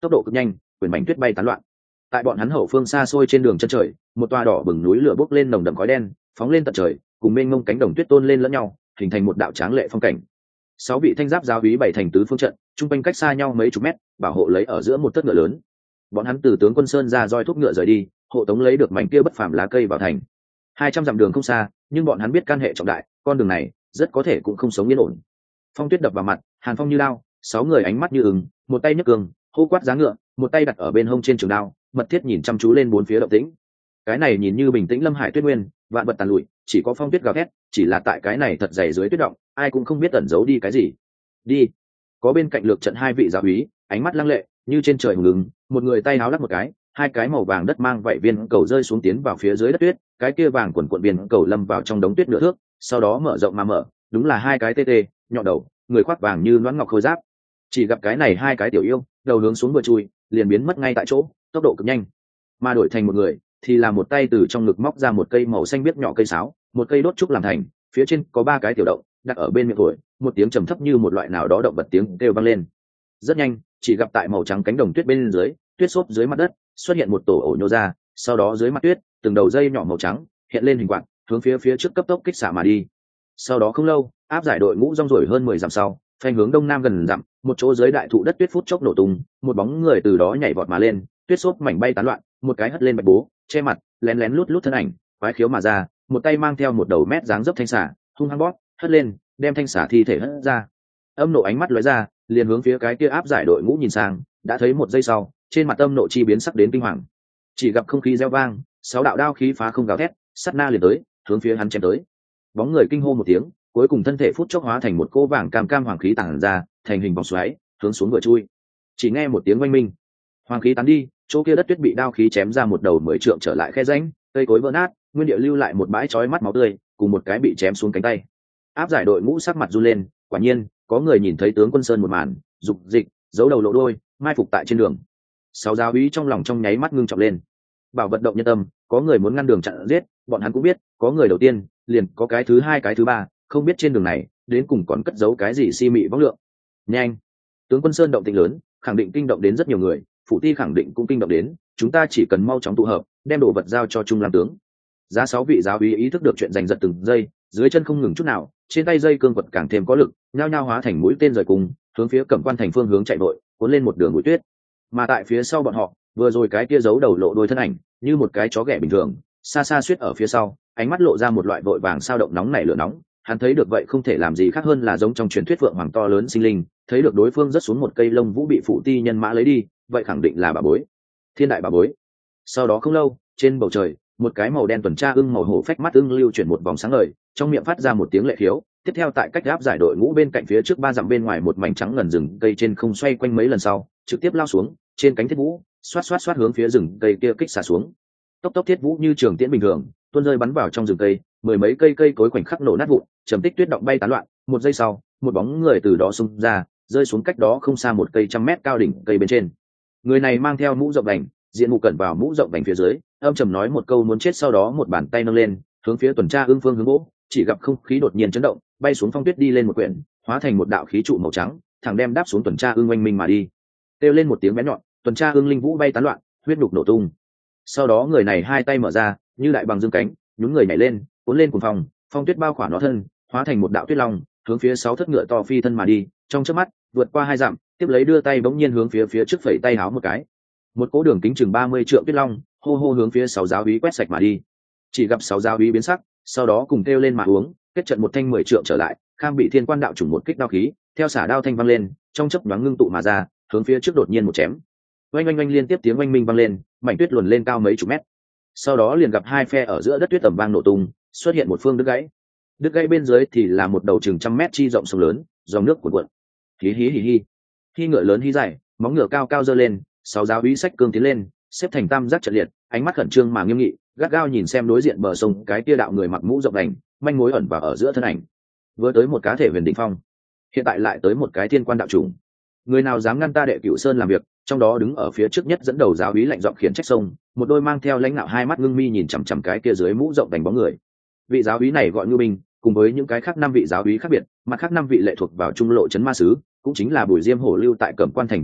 tốc độ cực nhanh, quyển mảnh tuyết bay tán loạn. Tại bọn hắn hậu phương xa xôi trên đường chân trời, một tòa đỏ bừng núi lửa bốc lên nồng đậm khói đen, phóng lên tận trời, cùng mênh mông cánh đồng tuyết tôn lên lẫn nhau, hình thành một đạo tráng lệ phong cảnh. 6 vị thanh giáp giáo úy bày thành tứ phương trận, trung quanh cách xa nhau mấy chục mét, bảo hộ lấy ở giữa một tấc ngựa lớn. Bọn hắn từ tướng quân sơn ra roi thúc ngựa rời đi, hộ tống lấy được mảnh kia bất phàm lá cây vào thành. 200 dặm đường không xa, nhưng bọn hắn biết can hệ trọng đại, con đường này rất có thể cũng không sống yên ổn. Phong tuyết đập vào mặt, hàn phong như đao, 6 người ánh mắt như ứng, một tay nhấc cường, hô quát giá ngựa, một tay đặt ở bên hông trên trường đao, mật thiết nhìn chăm chú lên bốn phía động tĩnh. Cái này nhìn như bình tĩnh lâm hải tuyết nguyên, vạn vật tàn lụi, chỉ có phong tuyết gào thét, chỉ là tại cái này thật dày dưới tuyết động, ai cũng không biết ẩn giấu đi cái gì. Đi. Có bên cạnh lược trận 2 vị giáo úy, ánh mắt lăng lệ, như trên trời hùng lưng, một người tay háo lắc một cái, 2 cái màu vàng đất mang vảy viên cầu rơi xuống tiến vào phía dưới đất tuyết, cái kia vàng quần viên cầu lâm vào trong đống tuyết nửa thước, sau đó mở rộng mà mở, đúng là 2 cái tê tê, nhọn đầu, người khoác vàng như loãng ngọc khôi giáp. Chỉ gặp cái này 2 cái tiểu yêu, đầu hướng xuống vừa chui, liền biến mất ngay tại chỗ, tốc độ cực nhanh. Mà đổi thành một người, thì là một tay từ trong ngực móc ra một cây màu xanh biếc nhỏ cây sáo, một cây đốt trúc làm thành, phía trên có 3 cái tiểu động, đặt ở bên miệng thổi, một tiếng trầm thấp như một loại nào đó động vật tiếng kêu vang lên. Rất nhanh, chỉ gặp tại màu trắng cánh đồng tuyết bên dưới, tuyết xốp dưới mặt đất xuất hiện một tổ ổ nhô ra, sau đó dưới mặt tuyết, từng đầu dây nhỏ màu trắng hiện lên hình quạt, hướng phía trước cấp tốc kích xạ mà đi. Sau đó không lâu, áp giải đội ngũ rong ruổi hơn 10 dặm sau, phanh hướng đông nam gần dặm, một chỗ dưới đại thụ đất tuyết phút chốc nổ tung, một bóng người từ đó nhảy vọt mà lên, tuyết xốp mảnh bay tán loạn, một cái hất lên bạch bố, che mặt, lén lén lút lút thân ảnh, quái khiếu mà ra, một tay mang theo một đầu mét dáng dấp thanh xả, hung hăng bóp, hất lên, đem thanh xả thi thể hất ra. Âm nộ ánh mắt lóe ra, liền hướng phía cái kia áp giải đội ngũ nhìn sang, đã thấy một giây sau, trên mặt âm nộ chi biến sắc đến kinh hoàng. Chỉ gặp không khí reo vang, 6 đạo đao khí phá không gào thét, sát na liền tới, hướng phía hắn chém tới. Bóng người kinh hô một tiếng, cuối cùng thân thể phút chốc hóa thành một cô vàng cam cam hoàng khí tản ra, thành hình vòng xoáy, hướng xuống vừa chui. Chỉ nghe một tiếng oanh minh, hoàng khí tán đi, chỗ kia đất tuyết bị đao khí chém ra một đầu 10 trượng trở lại khe rãnh, cây cối vỡ nát, nguyên địa lưu lại một bãi chói mắt máu tươi, cùng một cái bị chém xuống cánh tay. Áp giải đội ngũ sắc mặt run lên, quả nhiên có người nhìn thấy tướng quân sơn một màn, dục dịch, giấu đầu lộ đôi, mai phục tại trên đường. 6 giáo úy trong lòng trong nháy mắt ngưng trọng lên. Bảo vận động nhân tâm, có người muốn ngăn đường chặn giết, bọn hắn cũng biết, có người đầu tiên, liền có cái thứ 2 cái thứ 3, không biết trên đường này đến cùng còn cất giấu cái gì si mị võng lượng. Nhanh, tướng quân sơn động tĩnh lớn, khẳng định kinh động đến rất nhiều người, phủ ti khẳng định cũng kinh động đến, chúng ta chỉ cần mau chóng tụ hợp, đem đồ vật giao cho trung lam tướng. Giá 6 vị giáo úy ý thức được chuyện giành giật từng giây, dưới chân không ngừng chút nào, trên tay dây cương vật càng thêm có lực, nhao nhao hóa thành mũi tên rời cùng, hướng phía Cẩm Quan thành phương hướng chạy vội, cuốn lên một đường bụi tuyết. Mà tại phía sau bọn họ, vừa rồi cái kia giấu đầu lộ đôi thân ảnh, như một cái chó ghẻ bình thường, xa xa suýt ở phía sau, ánh mắt lộ ra một loại vội vàng sao động nóng nảy lửa nóng. Hắn thấy được vậy không thể làm gì khác hơn là giống trong truyền thuyết vượng hoàng to lớn sinh linh, thấy được đối phương rớt xuống một cây lông vũ bị phụ ti nhân mã lấy đi, vậy khẳng định là bà bối, thiên đại bà bối. Sau đó không lâu, trên bầu trời, một cái màu đen tuần tra ưng màu hổ phách mắt ưng lưu chuyển một vòng sáng ngời, trong miệng phát ra một tiếng lệ khiếu. Tiếp theo tại cách áp giải đội ngũ bên cạnh phía trước 3 dặm bên ngoài một mảnh trắng ngần rừng cây trên không xoay quanh mấy lần sau, trực tiếp lao xuống, trên cánh thiết vũ, xoát xoát xoát hướng phía rừng cây kia kích xả xuống. Tốc tốc thiết vũ như trường tiễn bình thường, tuôn rơi bắn vào trong rừng cây, mười mấy cây cối khoảnh khắc nổ nát vụn, trầm tích tuyết động bay tán loạn. Một giây sau, một bóng người từ đó xông ra, rơi xuống cách đó không xa một cây 100 mét cao đỉnh cây bên trên. Người này mang theo mũ rộng vành, diện mục cẩn vào mũ rộng vành phía dưới, âm trầm nói một câu muốn chết, sau đó một bàn tay nâng lên, hướng phía tuần tra ưng phương hướng gỗ, chỉ gặp không khí đột nhiên chấn động, bay xuống phong tuyết đi lên một quyển, hóa thành một đạo khí trụ màu trắng, thẳng đem đáp xuống tuần tra ưng oanh minh mà đi. Kêu lên một tiếng bé nhọn, tuần tra ưng linh vũ bay tán loạn, huyết đục nổ tung. Sau đó người này 2 tay mở ra, như đại bằng dương cánh, nhún người nhảy lên, cuốn lên cuồng phong, phong tuyết bao khỏa nó thân, hóa thành một đạo tuyết long, hướng phía 6 thất ngựa to phi thân mà đi. Trong chớp mắt, vượt qua 2 dặm, tiếp lấy đưa tay bỗng nhiên hướng phía trước phẩy tay háo một cái. Một cỗ đường kính chừng 30 trượng tuyết long, hô hô hướng phía 6 giáo úy quét sạch mà đi. Chỉ gặp 6 giáo úy biến sắc, sau đó cùng kêu lên mà uống, kết trận một thanh 10 trượng trở lại, kham bị thiên quan đạo trùng một kích đao khí, theo xả đao thanh văng lên, trong chớp nhoáng ngưng tụ mà ra, hướng phía trước đột nhiên một chém. Oanh oanh oanh liên tiếp tiếng oanh minh vang lên, mảnh tuyết luồn lên cao mấy chục mét. Sau đó liền gặp 2 phe ở giữa đất tuyết tầm vang nổ tung, xuất hiện một phương đứt gãy. Đứt gãy bên dưới thì là một đầu chừng 100 mét chi rộng sông lớn, dòng nước cuồn cuộn. Hí hí hí hí. Khi ngựa lớn hí dài, móng ngựa cao cao giơ lên, 6 giáo úy sách cương tiến lên, xếp thành tam giác trận liệt, ánh mắt khẩn trương mà nghiêm nghị, gắt gao nhìn xem đối diện bờ sông cái tia đạo người mặc mũ rộng đành, manh mối ẩn vào ở giữa thân ảnh. Vừa tới một cá thể huyền đỉnh phong, hiện tại lại tới một cái thiên quan đạo trùng. Người nào dám ngăn ta Đệ Cửu Sơn làm việc? Trong đó đứng ở phía trước nhất dẫn đầu giáo úy lạnh giọng khiển trách sông, một đôi mang theo lãnh nạo 2 mắt ngưng mi nhìn chằm chằm cái kia dưới mũ rộng đành bóng người. Vị giáo úy này gọi Ngưu Binh, cùng với những cái khác 5 vị giáo úy khác biệt, mặt khác 5 vị lệ thuộc vào trung lộ trấn ma sứ, cũng chính là Bùi Diêm Hổ lưu tại Cẩm Quan thành thuộc hạ,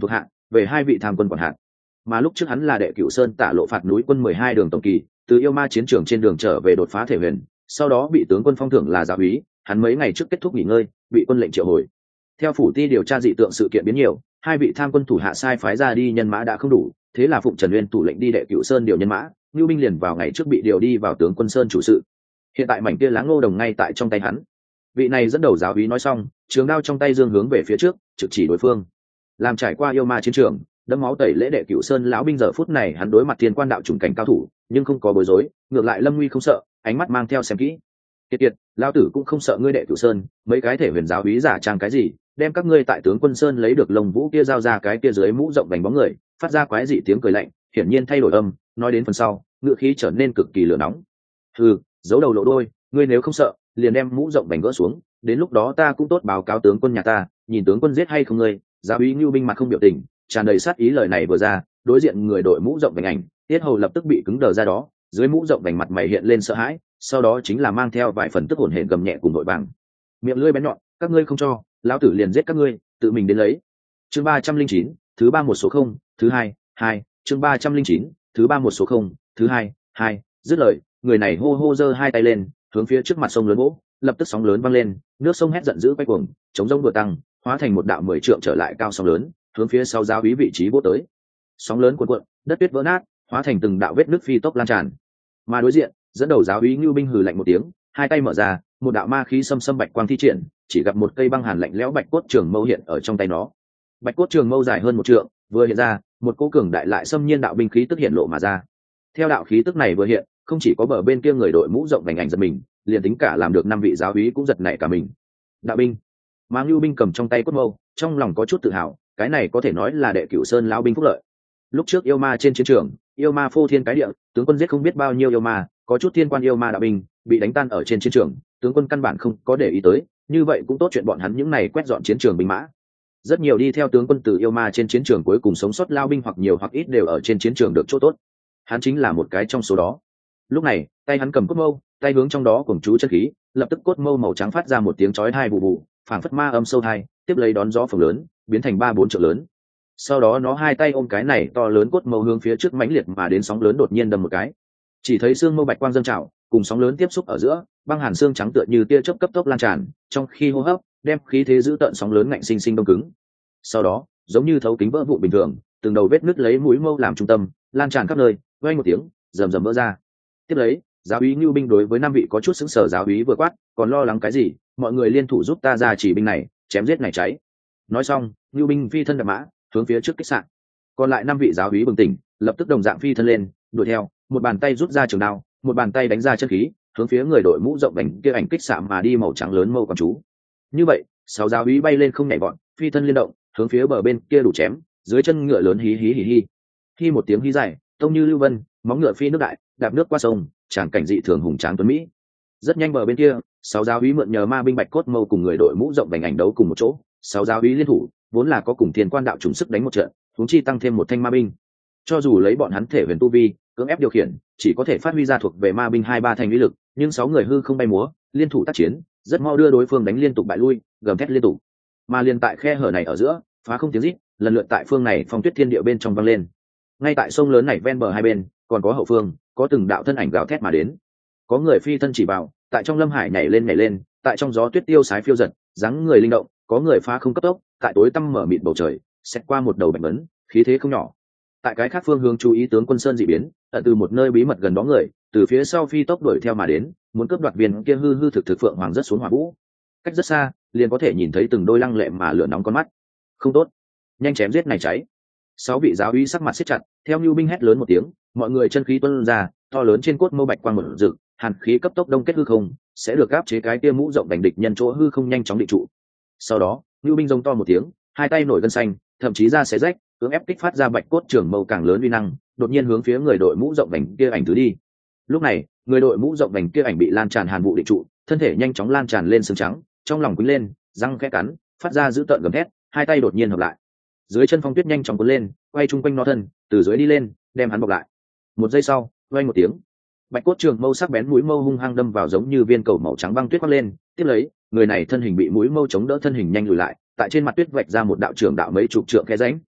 về hai vị tham quân quản hạt. Mà lúc trước hắn là đệ Cửu Sơn Tả Lộ phạt núi quân 12 đường tổng kỳ, từ yêu ma chiến trường trên đường trở về đột phá thể huyền, sau đó bị tướng quân phong thưởng là giáo úy. Hắn mấy ngày trước kết thúc nghỉ ngơi, bị quân lệnh triệu hồi. Theo phủ ti điều tra dị tượng sự kiện biến nhiều, hai vị tham quân thủ hạ sai phái ra đi nhân mã đã không đủ, thế là phụng Trần Uyên thủ lệnh đi đệ Cửu Sơn điều nhân mã, Nưu binh liền vào ngày trước bị điều đi vào tướng quân sơn chủ sự. Hiện tại mảnh kia Láng Ngô Đồng ngay tại trong tay hắn. Vị này dẫn đầu giáo úy nói xong, trường đao trong tay dương hướng về phía trước, trực chỉ đối phương. Làm trải qua yêu ma chiến trường, đẫm máu tẩy lễ đệ Cửu Sơn lão binh giờ phút này hắn đối mặt thiên quan đạo trùng cảnh cao thủ, nhưng không có bối rối, ngược lại lâm nguy không sợ, ánh mắt mang theo xem kỹ. Kiệt kiệt, lão tử cũng không sợ ngươi đệ Cửu Sơn, mấy cái thể huyền giáo úy giả trang cái gì, đem các ngươi tại tướng quân sơn lấy được lồng vũ kia giao ra cái kia dưới mũ rộng vành bóng người, phát ra quái dị tiếng cười lạnh, hiển nhiên thay đổi âm, nói đến phần sau, ngựa khí trở nên cực kỳ lửa nóng. Giấu đầu lộ đôi, ngươi nếu không sợ, liền đem mũ rộng vành gỡ xuống, đến lúc đó ta cũng tốt báo cáo tướng quân nhà ta, nhìn tướng quân giết hay không ngươi. Giáo úy Nưu binh mặt không biểu tình, tràn đầy sát ý, lời này vừa ra, đối diện người đội mũ rộng vành ảnh, tiết hầu lập tức bị cứng đờ ra đó, dưới mũ rộng vành mặt mày hiện lên sợ hãi, sau đó chính là mang theo vài phần tức hổn hển gầm nhẹ cùng đội vàng. Miệng lưỡi bén nhọn, các ngươi không cho, lão tử liền giết các ngươi, tự mình đến lấy. Chương 309, thứ 31 số 0, thứ 2, chương 309, thứ 31 số 0, thứ 2. Dứt lời, người này hô hô giơ hai tay lên, hướng phía trước mặt sông lớn vỗ, lập tức sóng lớn vang lên, nước sông hét giận dữ quay cuồng, chống rông vừa tăng, hóa thành một đạo 10 trượng trở lại cao sóng lớn, hướng phía sau giáo úy vị trí vỗ tới. Sóng lớn cuộn cuộn, đất tuyết vỡ nát, hóa thành từng đạo vết nước phi tốc lan tràn. Mà đối diện, dẫn đầu giáo úy Nưu binh hừ lạnh một tiếng, hai tay mở ra, một đạo ma khí xâm xâm bạch quang thi triển, chỉ gặp một cây băng hàn lạnh lẽo bạch cốt trường mâu hiện ở trong tay nó. Bạch cốt trường mâu dài hơn 1 trượng, vừa hiện ra, một cỗ cường đại lại xâm nhiên đạo binh khí tức hiện lộ mà ra. Theo đạo khí tức này vừa hiện, không chỉ có bờ bên kia người đội mũ rộng vành ảnh giật mình, liền tính cả làm được 5 vị giáo úy cũng giật nảy cả mình. Đạo binh, mà Nưu binh cầm trong tay cốt mâu, trong lòng có chút tự hào, cái này có thể nói là đệ Cửu Sơn lão binh phúc lợi. Lúc trước yêu ma trên chiến trường, yêu ma phô thiên cái địa, tướng quân giết không biết bao nhiêu yêu ma, có chút thiên quan yêu ma đạo binh bị đánh tan ở trên chiến trường, tướng quân căn bản không có để ý tới, như vậy cũng tốt chuyện bọn hắn những này quét dọn chiến trường binh mã. Rất nhiều đi theo tướng quân từ yêu ma trên chiến trường cuối cùng sống sót lao binh hoặc nhiều hoặc ít đều ở trên chiến trường được chỗ tốt. Hắn chính là một cái trong số đó. Lúc này, tay hắn cầm cốt mâu, tay hướng trong đó cùng chú chân khí, lập tức cốt mâu màu trắng phát ra một tiếng chói tai bù bù, phảng phất ma âm sâu tai, tiếp lấy đón gió phồng lớn, biến thành 3-4 trượng lớn. Sau đó nó hai tay ôm cái này to lớn cốt mâu hướng phía trước mãnh liệt mà đến, sóng lớn đột nhiên đâm một cái. Chỉ thấy xương mâu bạch quang dâng trào, cùng sóng lớn tiếp xúc ở giữa, băng hàn xương trắng tựa như tia chớp cấp tốc lan tràn, trong khi hô hấp, đem khí thế giữ tận sóng lớn ngạnh sinh sinh đông cứng. Sau đó, giống như thấu kính vỡ vụn bình thường, từng đầu vết nứt lấy mũi mâu làm trung tâm, lan tràn khắp nơi, vang một tiếng, rầm rầm vỡ ra. Tiếp lấy, giáo úy Nưu binh đối với 5 vị có chút sững sờ giáo úy vừa quát, còn lo lắng cái gì, mọi người liên thủ giúp ta ra chỉ binh này, chém giết này cháy. Nói xong, Nưu binh phi thân đạp mã, hướng phía trước kích sạn. Còn lại 5 vị giáo úy bừng tỉnh, lập tức đồng dạng phi thân lên, đuổi theo, một bàn tay rút ra trường đao, một bàn tay đánh ra chân khí, hướng phía người đội mũ rộng vành kia ảnh kích xạ mà đi, màu trắng lớn mâu quang chú. Như vậy, 6 giáo úy bay lên không nhảy vọt, phi thân liên động, hướng phía bờ bên kia đủ chém, dưới chân ngựa lớn hí hí hí hí. Khi một tiếng hí dài, tông như lưu vân, móng ngựa phi nước đại, đạp nước qua sông, tràn cảnh dị thường hùng tráng tuấn mỹ. Rất nhanh bờ bên kia, 6 giáo úy mượn nhờ ma binh bạch cốt mâu cùng người đội mũ rộng vành ảnh đấu cùng một chỗ, 6 giáo úy liên thủ, vốn là có cùng thiên quan đạo trùng sức đánh một trận, huống chi tăng thêm một thanh ma binh. Cho dù lấy bọn hắn thể huyền tu vi, cưỡng ép điều khiển, chỉ có thể phát huy ra thuộc về ma binh 2-3 thành uy lực, nhưng 6 người hư không bay múa, liên thủ tác chiến, rất mau đưa đối phương đánh liên tục bại lui, gầm thét liên tục. Mà liền tại khe hở này ở giữa, phá không tiếng rít, lần lượt tại phương này phong tuyết thiên địa bên trong vang lên. Ngay tại sông lớn này ven bờ hai bên, còn có hậu phương, có từng đạo thân ảnh gào thét mà đến. Có người phi thân chỉ vào, tại trong lâm hải nhảy lên, tại trong gió tuyết tiêu sái phiêu giật, dáng người linh động, có người phá không cấp tốc, tại tối tăm mở mịt bầu trời, xét qua một đầu bạch vấn, khí thế không nhỏ. Tại cái khác phương hướng chú ý tướng quân sơn dị biến, ở từ một nơi bí mật gần đó người, từ phía sau phi tốc đuổi theo mà đến, muốn cướp đoạt viên kia hư hư thực thực phượng hoàng rất xuống hỏa vũ. Cách rất xa, liền có thể nhìn thấy từng đôi lăng lệ mà lửa nóng con mắt. Không tốt, nhanh chém giết này cháy. 6 vị giáo úy sắc mặt siết chặt, theo Nưu binh hét lớn một tiếng, mọi người chân khí tuôn ra, to lớn trên cốt mâu bạch quang mở rực, hàn khí cấp tốc đông kết hư không, sẽ được áp chế cái kia mũ rộng đánh địch nhân chỗ hư không nhanh chóng định trụ. Sau đó, Nưu binh rống to một tiếng, hai tay nổi gân xanh, thậm chí ra xé rách, cưỡng ép kích phát ra bạch cốt trường mâu càng lớn uy năng, đột nhiên hướng phía người đội mũ rộng vành kia ảnh thứ đi. Lúc này, người đội mũ rộng vành kia ảnh bị lan tràn hàn vụ định trụ, thân thể nhanh chóng lan tràn lên xương trắng, trong lòng quýnh lên, răng khẽ cắn, phát ra dữ tợn gầm thét, hai tay đột nhiên hợp lại. Dưới chân phong tuyết nhanh chóng cuốn lên, quay chung quanh nó thân, từ dưới đi lên, đem hắn bọc lại. Một giây sau, vang một tiếng, bạch cốt trường mâu sắc bén mũi mâu hung hăng đâm vào giống như viên cầu màu trắng băng tuyết quát lên, tiếp lấy, người này thân hình bị mũi mâu chống đỡ, thân hình nhanh lùi lại, tại trên mặt tuyết vạch ra một đạo trường đạo mấy chục trượng khe rãnh.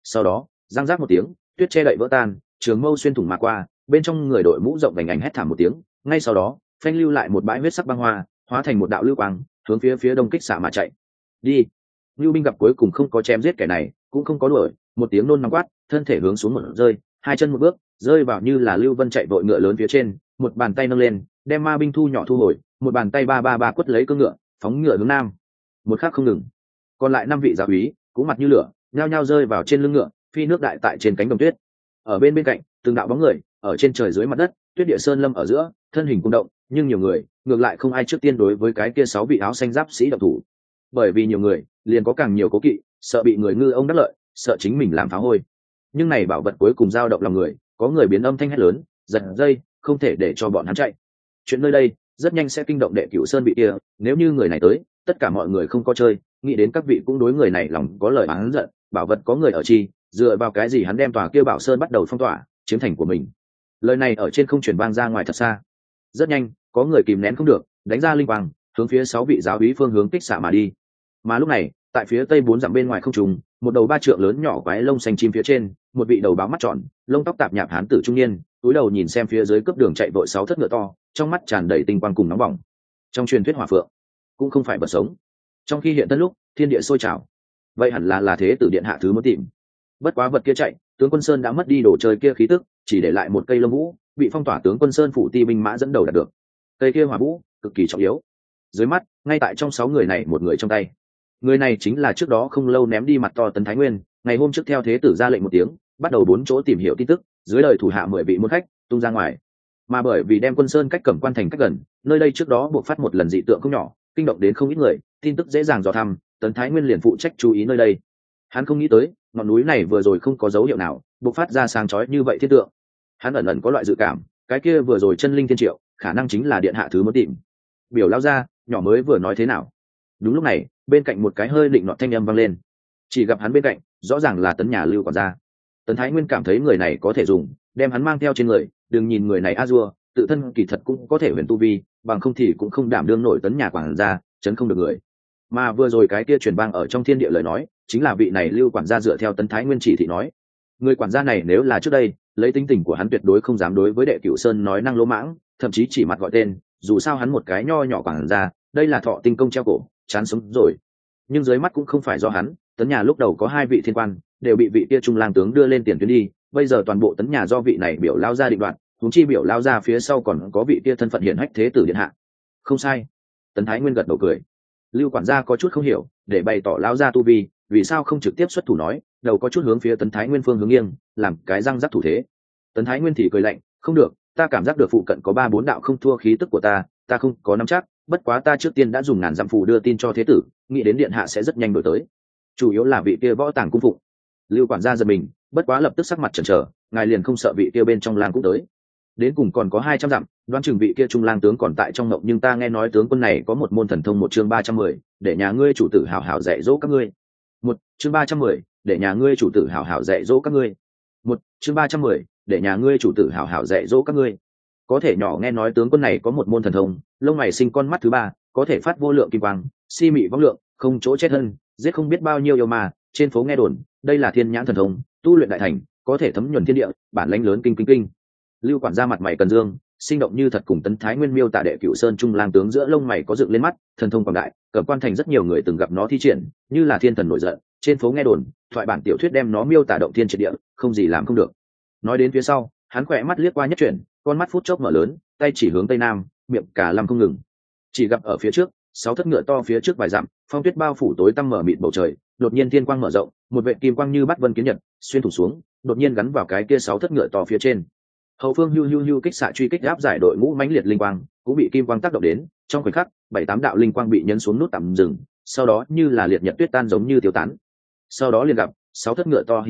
Sau đó giang giác một tiếng, tuyết che đậy vỡ tan, trường mâu xuyên thủng mà qua, bên trong người đội mũ rộng vành ảnh hét thảm một tiếng, ngay sau đó phanh lưu lại một bãi huyết sắc băng hoa, hóa thành một đạo lưu quang hướng phía đông kích xạ mà chạy đi. Lưu binh gặp cuối cùng không có chém giết kẻ này, cũng không có đuổi, một tiếng nôn nóng quát, thân thể hướng xuống một rơi, hai chân một bước rơi vào như là lưu vân chạy vội ngựa lớn phía trên, một bàn tay nâng lên đem ma binh thu nhỏ thu hồi, một bàn tay ba ba ba quất lấy cương ngựa phóng ngựa hướng nam. Một khắc không ngừng, còn lại 5 vị giáo úy cũng mặt như lửa nhao nhao rơi vào trên lưng ngựa, phi nước đại tại trên cánh đồng tuyết. Ở bên cạnh từng đạo bóng người ở trên trời dưới mặt đất, tuyết địa sơn lâm ở giữa, thân hình cung động, nhưng nhiều người ngược lại không ai trước tiên đối với cái kia 6 vị áo xanh giáp sĩ động thủ, bởi vì nhiều người liền có càng nhiều cố kỵ, sợ bị người ngư ông đắc lợi, sợ chính mình làm phá hôi. Nhưng này bảo vật cuối cùng dao động lòng người, có người biến âm thanh hét lớn, giật dây, không thể để cho bọn hắn chạy. Chuyện nơi đây rất nhanh sẽ kinh động Đệ Cửu Sơn vị kia, nếu như người này tới, tất cả mọi người không có chơi, nghĩ đến các vị cũng đối người này lòng có lời oán giận, bảo vật có người ở chi, dựa vào cái gì hắn đem tòa kia Bảo Sơn bắt đầu phong tỏa, chiếm thành của mình. Lời này ở trên không truyền vang ra ngoài thật xa. Rất nhanh, có người kìm nén không được, đánh ra linh quang, hướng phía 6 vị giáo úy phương hướng kích xạ mà đi. Mà lúc này, tại phía tây 4 dặm bên ngoài không trung, một đầu 3 trượng lớn nhỏ quái lông xanh chim phía trên, một vị đầu báo mắt tròn, lông tóc tạp nhạp hán tử trung niên, túi đầu nhìn xem phía dưới cướp đường chạy vội 6 thất ngựa to, trong mắt tràn đầy tinh quang cùng nóng bỏng. Trong truyền thuyết hỏa phượng, cũng không phải vật sống. Trong khi hiện thân lúc, thiên địa sôi trào. Vậy hẳn là thế tử điện hạ thứ muốn tìm. Bất quá vật kia chạy, tướng quân Sơn đã mất đi đồ chơi kia khí tức, chỉ để lại một cây lông vũ, bị phong tỏa tướng quân Sơn phủ ti binh mã dẫn đầu đạt được. Cây kia hỏa vũ cực kỳ trọng yếu. Dưới mắt, ngay tại trong 6 người này một người trong tay. Người này chính là trước đó không lâu ném đi mặt to Tấn Thái Nguyên, ngày hôm trước theo thế tử ra lệnh một tiếng, bắt đầu 4 chỗ tìm hiểu tin tức, dưới lời thủ hạ 10 vị môn khách tung ra ngoài. Mà bởi vì đem quân Sơn cách Cẩm Quan thành cách gần, nơi đây trước đó buộc phát một lần dị tượng không nhỏ, kinh động đến không ít người, tin tức dễ dàng dò thăm, Tấn Thái Nguyên liền phụ trách chú ý nơi đây. Hắn không nghĩ tới, ngọn núi này vừa rồi không có dấu hiệu nào buộc phát ra sáng chói như vậy thiên tượng. Hắn ẩn ẩn có loại dự cảm, cái kia vừa rồi chân linh thiên triệu, khả năng chính là điện hạ thứ muốn tìm. Biểu lao ra, nhỏ mới vừa nói thế nào? Đúng lúc này, bên cạnh một cái hơi định nọt thanh âm vang lên. Chỉ gặp hắn bên cạnh, rõ ràng là Tấn nhà Lưu quản gia. Tấn Thái Nguyên cảm thấy người này có thể dùng, đem hắn mang theo trên người, đừng nhìn người này a dua, tự thân kỳ thật cũng có thể huyền tu vi, bằng không thì cũng không đảm đương nổi Tấn nhà quản gia, chấn không được người. Mà vừa rồi cái kia truyền vang ở trong thiên địa lời nói, chính là vị này Lưu quản gia dựa theo Tấn Thái Nguyên chỉ thị nói. Người quản gia này nếu là trước đây, lấy tính tình của hắn tuyệt đối không dám đối với Đệ Cửu Sơn nói năng lỗ mãng, thậm chí chỉ mặt gọi tên, dù sao hắn một cái nho nhỏ quản gia, đây là thọ tinh công treo cổ, chán sống rồi. Nhưng dưới mắt cũng không phải do hắn, Tấn nhà lúc đầu có 2 vị thiên quan, đều bị vị kia trung lang tướng đưa lên tiền tuyến đi, bây giờ toàn bộ Tấn nhà do vị này biểu lao ra định đoạt, huống chi biểu lao ra phía sau còn có vị kia thân phận hiển hách thế tử điện hạ. Không sai. Tấn Thái Nguyên gật đầu cười. Lưu quản gia có chút không hiểu, để bày tỏ lao ra tu vi, vì sao không trực tiếp xuất thủ nói, đầu có chút hướng phía Tấn Thái Nguyên phương hướng nghiêng, làm cái răng rắc thủ thế. Tấn Thái Nguyên thì cười lạnh, không được, ta cảm giác được phụ cận có 3-4 đạo không thua khí tức của ta không có nắm chắc, bất quá ta trước tiên đã dùng ngàn dặm phù đưa tin cho thế tử, nghĩ đến điện hạ sẽ rất nhanh đổi tới. Chủ yếu là vị kia võ tàng cung phụng. Lưu quản gia giật mình, bất quá lập tức sắc mặt chần chờ, ngài liền không sợ vị kia bên trong làng cũng tới. Đến cùng còn có 200 dặm, đoán chừng vị kia trung lang tướng còn tại trong ngộng, nhưng ta nghe nói tướng quân này có một môn thần thông, một chương 310, để nhà ngươi chủ tử hảo hảo dạy dỗ các ngươi. Một chương 310, để nhà ngươi chủ tử hảo hảo dạy dỗ các ngươi. Một chương 310, để nhà ngươi chủ tử hảo hảo dạy dỗ các ngươi. Có thể nhỏ nghe nói tướng quân này có một môn thần thông, lông mày sinh con mắt thứ 3, có thể phát vô lượng kim quang, si mị vong lượng, không chỗ chết hơn, giết không biết bao nhiêu yêu ma, trên phố nghe đồn, đây là thiên nhãn thần thông, tu luyện đại thành, có thể thấm nhuần thiên địa, bản lãnh lớn kinh kinh kinh. Lưu quản gia mặt mày cần dương, sinh động như thật, cùng Tấn Thái Nguyên miêu tả Đệ Cửu Sơn trung lang tướng giữa lông mày có dựng lên mắt, thần thông quảng đại, Cẩm Quan thành rất nhiều người từng gặp nó thi triển, như là thiên thần nổi giận, trên phố nghe đồn, thoại bản tiểu thuyết đem nó miêu tả động thiên triệt địa, không gì làm không được. Nói đến phía sau, hắn khỏe mắt liếc qua nhất chuyển, con mắt phút chốc mở lớn, tay chỉ hướng tây nam, miệng cả lăm không ngừng. Chỉ gặp ở phía trước, 6 thất ngựa to phía trước vài dặm, phong tuyết bao phủ tối tăm mở mịt bầu trời, đột nhiên thiên quang mở rộng, một vệt kim quang như bắt vân kiến nhật, xuyên thủng xuống, đột nhiên gắn vào cái kia 6 thất ngựa to phía trên. Hậu phương hưu kích xạ truy kích áp giải đội ngũ mãnh liệt linh quang, cũng bị kim quang tác động đến, trong khoảnh khắc, 7-8 đạo linh quang bị nhấn xuống nút tạm dừng, sau đó như là liệt nhật tuyết tan giống như tiêu tán. Sau đó liền gặp 6 thất ngựa to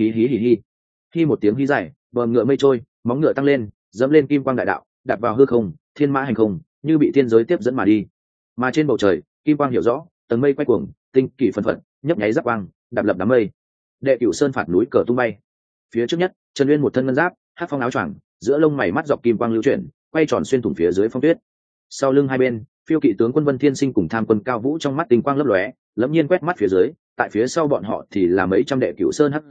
hí một tiếng hí dài, bờm ngựa mây trôi, móng ngựa tăng lên, dẫm lên kim quang đại đạo, đạp vào hư không, thiên mã hành không, như bị thiên giới tiếp dẫn mà đi. Mà trên bầu trời, kim quang hiểu rõ, tầng mây quay cuồng, tinh kỳ phân phật, nhấp nháy giáp quang, đạp lập đám mây. Đệ Cửu Sơn phạt núi cờ tung bay. Phía trước nhất, Trần Uyên một thân ngân giáp, hắc phong áo choàng, giữa lông mày mắt dọc kim quang lưu chuyển, quay tròn xuyên thủng phía dưới phong tuyết. Sau lưng hai bên, phiêu kỵ tướng quân Vân Thiên Sinh cùng Tham quân Cao Vũ trong mắt tinh quang lấp lóe, lẫm nhiên quét mắt phía dưới, tại phía sau bọn họ thì là mấy trăm Đệ Cửu Sơn hắc giáp,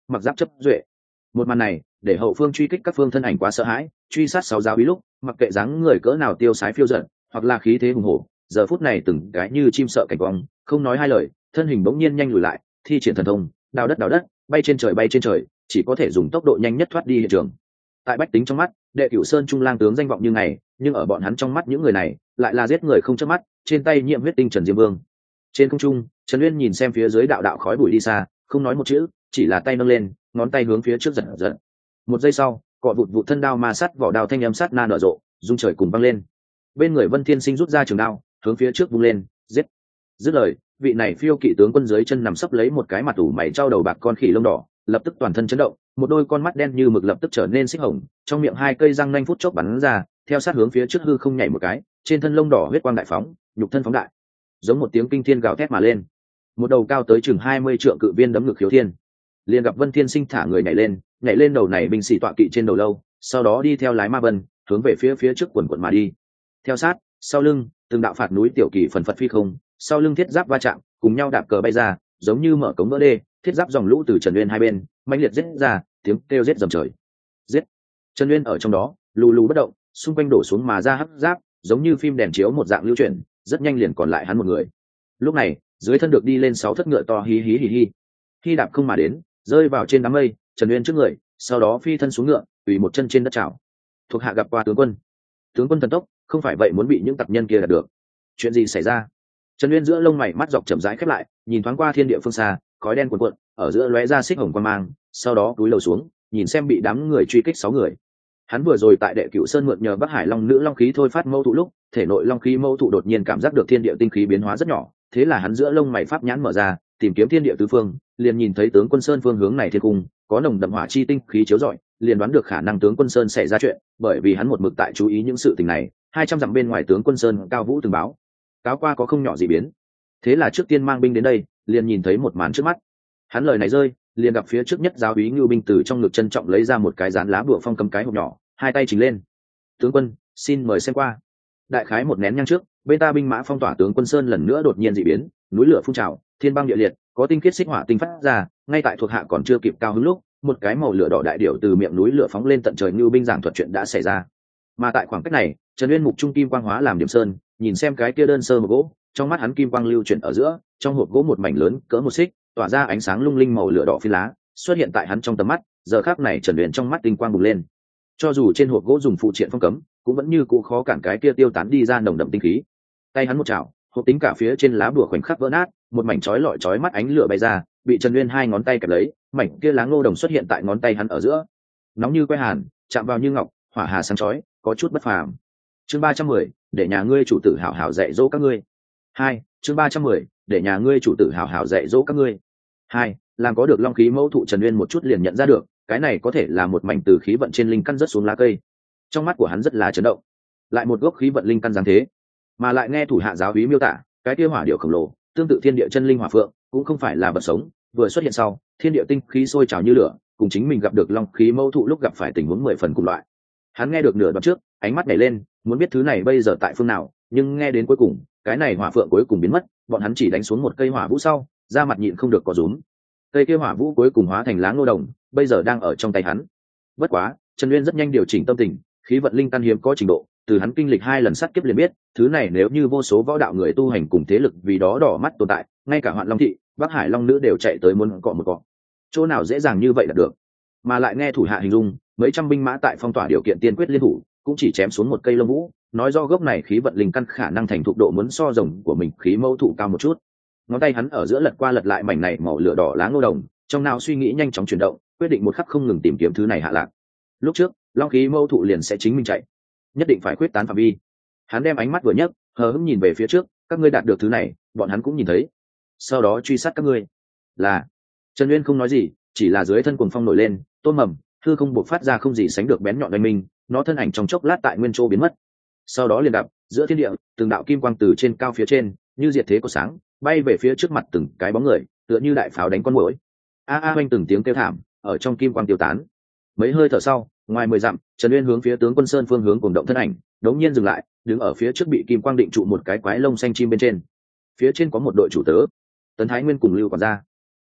mặc giáp chấp duệ. Một màn này để hậu phương truy kích các phương thân ảnh quá sợ hãi, truy sát sáu giáo úy lúc mặc kệ dáng người cỡ nào tiêu sái phiêu dật hoặc là khí thế hùng hổ, giờ phút này từng cái như chim sợ cảnh quang, không nói hai lời, thân hình bỗng nhiên nhanh lùi lại, thi triển thần thông, đào đất, bay trên trời, chỉ có thể dùng tốc độ nhanh nhất thoát đi hiện trường. Tại bách tính trong mắt, đệ cửu sơn trung lang tướng danh vọng như ngày, nhưng ở bọn hắn trong mắt những người này lại là giết người không chớp mắt, trên tay nhiễm huyết tinh Trần Diêm Vương. Trên không trung, Trần Uyên nhìn xem phía dưới đạo đạo khói bụi đi xa, không nói một chữ, chỉ là tay nâng lên, ngón tay hướng phía trước giật giật. Một giây sau, cọ vụt vụt thân đao ma sát vỏ đao thanh âm sát na nở rộ, rung trời cùng vang lên. Bên người Vân Thiên Sinh rút ra trường đao, hướng phía trước vung lên, giết. Dứt lời, vị này phiêu kỵ tướng quân dưới chân nằm sấp lấy một cái mặt ủ mày trao đầu bạc con khỉ lông đỏ, lập tức toàn thân chấn động, một đôi con mắt đen như mực lập tức trở nên xích hồng, trong miệng hai cây răng nanh phút chốc bắn ra, theo sát hướng phía trước hư không nhảy một cái, trên thân lông đỏ huyết quang đại phóng, nhục thân phóng đại, giống một tiếng kinh thiên gào thét mà lên. Một đầu cao tới chừng 20 trượng cự viên đấm ngực khiếu thiên. Liền gặp Vân Thiên Sinh thả người nhảy lên đầu này binh sĩ tọa kỵ trên đầu lâu, sau đó đi theo lái ma vân, hướng về phía trước quần quần mà đi. Theo sát, sau lưng, từng đạo phạt núi tiểu kỳ phần phật phi không, sau lưng thiết giáp va chạm, cùng nhau đạp cờ bay ra, giống như mở cống vỡ đê, thiết giáp dòng lũ từ Trần Uyên hai bên, mãnh liệt giết ra, tiếng kêu giết dầm trời. Giết! Trần Uyên ở trong đó, lù lù bất động, xung quanh đổ xuống mà ra hắc giáp, giống như phim đèn chiếu một dạng lưu chuyển, rất nhanh liền còn lại hắn một người. Lúc này, dưới thân được đi lên 6 thất ngựa to hí hí hí hí. Khi đạp không mà đến, rơi vào trên đám mây, Trần Uyên trước người, sau đó phi thân xuống ngựa, tùy một chân trên đất chảo. Thuộc hạ gặp qua tướng quân. Tướng quân thần tốc, không phải vậy muốn bị những tặc nhân kia đạt được. Chuyện gì xảy ra? Trần Uyên giữa lông mày mắt dọc chậm rãi khép lại, nhìn thoáng qua thiên địa phương xa, khói đen cuồn cuộn, ở giữa lóe ra xích hồng quang mang, sau đó cúi đầu xuống, nhìn xem bị đám người truy kích 6 người. Hắn vừa rồi tại Đệ Cửu Sơn mượn nhờ Bắc Hải Long nữ long khí thôi phát mâu thụ lúc, thể nội long khí mâu thụ đột nhiên cảm giác được thiên địa tinh khí biến hóa rất nhỏ, thế là hắn giữa lông mày pháp nhãn mở ra, tìm kiếm thiên địa tứ phương, liền nhìn thấy tướng quân sơn phương hướng này thiên cung có nồng đậm hỏa chi tinh khí chiếu rọi, liền đoán được khả năng tướng quân sơn xảy ra chuyện, bởi vì hắn một mực tại chú ý những sự tình này. 200 dặm bên ngoài tướng quân sơn cao vũ từng báo cáo qua có không nhỏ gì biến, thế là trước tiên mang binh đến đây, liền nhìn thấy một màn trước mắt. Hắn lời này rơi, liền gặp phía trước nhất giáo úy Ngưu binh từ trong ngực trân trọng lấy ra một cái dán lá bùa phong cấm cái hộp nhỏ, hai tay chỉnh lên. Tướng quân, xin mời xem qua. Đại khái một nén nhang trước, bên ta binh mã phong tỏa tướng quân sơn lần nữa đột nhiên dị biến, núi lửa phun trào, thiên băng địa liệt, có tinh khiết xích hỏa tinh phát ra, ngay tại thuộc hạ còn chưa kịp cao hứng lúc, một cái màu lửa đỏ đại điểu từ miệng núi lửa phóng lên tận trời. Ngưu binh giảng thuật chuyện đã xảy ra. Mà tại khoảng cách này, Trần Uyên mục trung kim quang hóa làm điểm sơn, nhìn xem cái kia đơn sơ một gỗ, trong mắt hắn kim quang lưu chuyển ở giữa, trong hộp gỗ một mảnh lớn cỡ một xích, tỏa ra ánh sáng lung linh màu lửa đỏ phi lá, xuất hiện tại hắn trong tầm mắt. Giờ khắc này Trần Uyên trong mắt tinh quang bùng lên, cho dù trên hộp gỗ dùng phụ triện phong cấm, cũng vẫn như cũ khó cản cái kia tiêu tán đi ra nồng đậm tinh khí. Tay hắn một chảo, hộp tính cả phía trên lá bùa khoảnh khắc vỡ nát, một mảnh chói lọi chói mắt ánh lửa bay ra, bị Trần Uyên hai ngón tay kẹp lấy, mảnh kia lá ngô đồng xuất hiện tại ngón tay hắn ở giữa, nóng như que hàn, chạm vào như ngọc, hỏa hà sáng chói, có chút bất phàm. Chương 310, để nhà ngươi chủ tử hảo hảo dạy dỗ các ngươi. 2. Chương 310, để nhà ngươi chủ tử hảo hảo dạy dỗ các ngươi. 2. Làm có được long khí mẫu thụ, Trần Uyên một chút liền nhận ra được, cái này có thể là một mảnh từ khí vận trên linh căn rớt xuống lá cây. Trong mắt của hắn rất là chấn động, lại một gốc khí vận linh căn dáng thế, mà lại nghe thủ hạ giáo úy miêu tả, cái kia hỏa điểu khổng lồ, tương tự thiên địa chân linh hỏa phượng, cũng không phải là vật sống, vừa xuất hiện sau, thiên địa tinh khí sôi trào như lửa, cùng chính mình gặp được long khí mẫu thụ lúc gặp phải tình huống 10 phần cùng loại. Hắn nghe được nửa đoạn trước, ánh mắt nhảy lên, muốn biết thứ này bây giờ tại phương nào, nhưng nghe đến cuối cùng, cái này hỏa phượng cuối cùng biến mất, bọn hắn chỉ đánh xuống một cây hỏa vũ sau, da mặt nhịn không được có rúm. Cây kia hỏa vũ cuối cùng hóa thành lá ngô đồng, bây giờ đang ở trong tay hắn. Bất quá, Trần Uyên rất nhanh điều chỉnh tâm tình, khí vận linh căn hiếm có trình độ, từ hắn kinh lịch 2 lần sát kiếp liền biết, thứ này nếu như vô số võ đạo người tu hành cùng thế lực vì đó đỏ mắt tồn tại, ngay cả Hoạn Long thị, Bắc Hải Long nữ đều chạy tới muốn cọ một cọ. Chỗ nào dễ dàng như vậy đạt được? Mà lại nghe thủ hạ hình dung, mấy trăm binh mã tại phong tỏa điều kiện tiên quyết liên thủ, cũng chỉ chém xuống một cây lông vũ, nói do gốc này khí vận linh căn khả năng thành thục độ muốn so rồng của mình khí mẫu thụ cao một chút. Ngón tay hắn ở giữa lật qua lật lại mảnh này màu lửa đỏ lá ngô đồng, trong não suy nghĩ nhanh chóng chuyển động, quyết định một khắc không ngừng tìm kiếm thứ này hạ lạc. Lúc trước, long khí mẫu thụ liền sẽ chính mình chạy, nhất định phải quyết tán phạm vi. Hắn đem ánh mắt vừa nhấc, hờ hững nhìn về phía trước, các ngươi đạt được thứ này, bọn hắn cũng nhìn thấy, sau đó truy sát các ngươi. Là. Trần Uyên không nói gì, chỉ là dưới thân cuồng phong nổi lên, tôn mầm hư không buộc phát ra không gì sánh được bén nhọn oanh minh, nó thân ảnh trong chốc lát tại nguyên chỗ biến mất. Sau đó liền đạp giữa thiên địa, từng đạo kim quang từ trên cao phía trên như diệt thế có sáng bay về phía trước mặt từng cái bóng người, tựa như đại pháo đánh con muỗi. Oanh từng tiếng kêu thảm ở trong kim quang tiêu tán. Mấy hơi thở sau, ngoài 10 dặm, Trần Uyên hướng phía tướng quân sơn phương hướng cùng động thân ảnh, đống nhiên dừng lại, đứng ở phía trước bị kim quang định trụ một cái quái lông xanh chim bên trên. Phía trên có một đội chủ tớ, Tấn Thái Nguyên cùng Lưu Quản gia.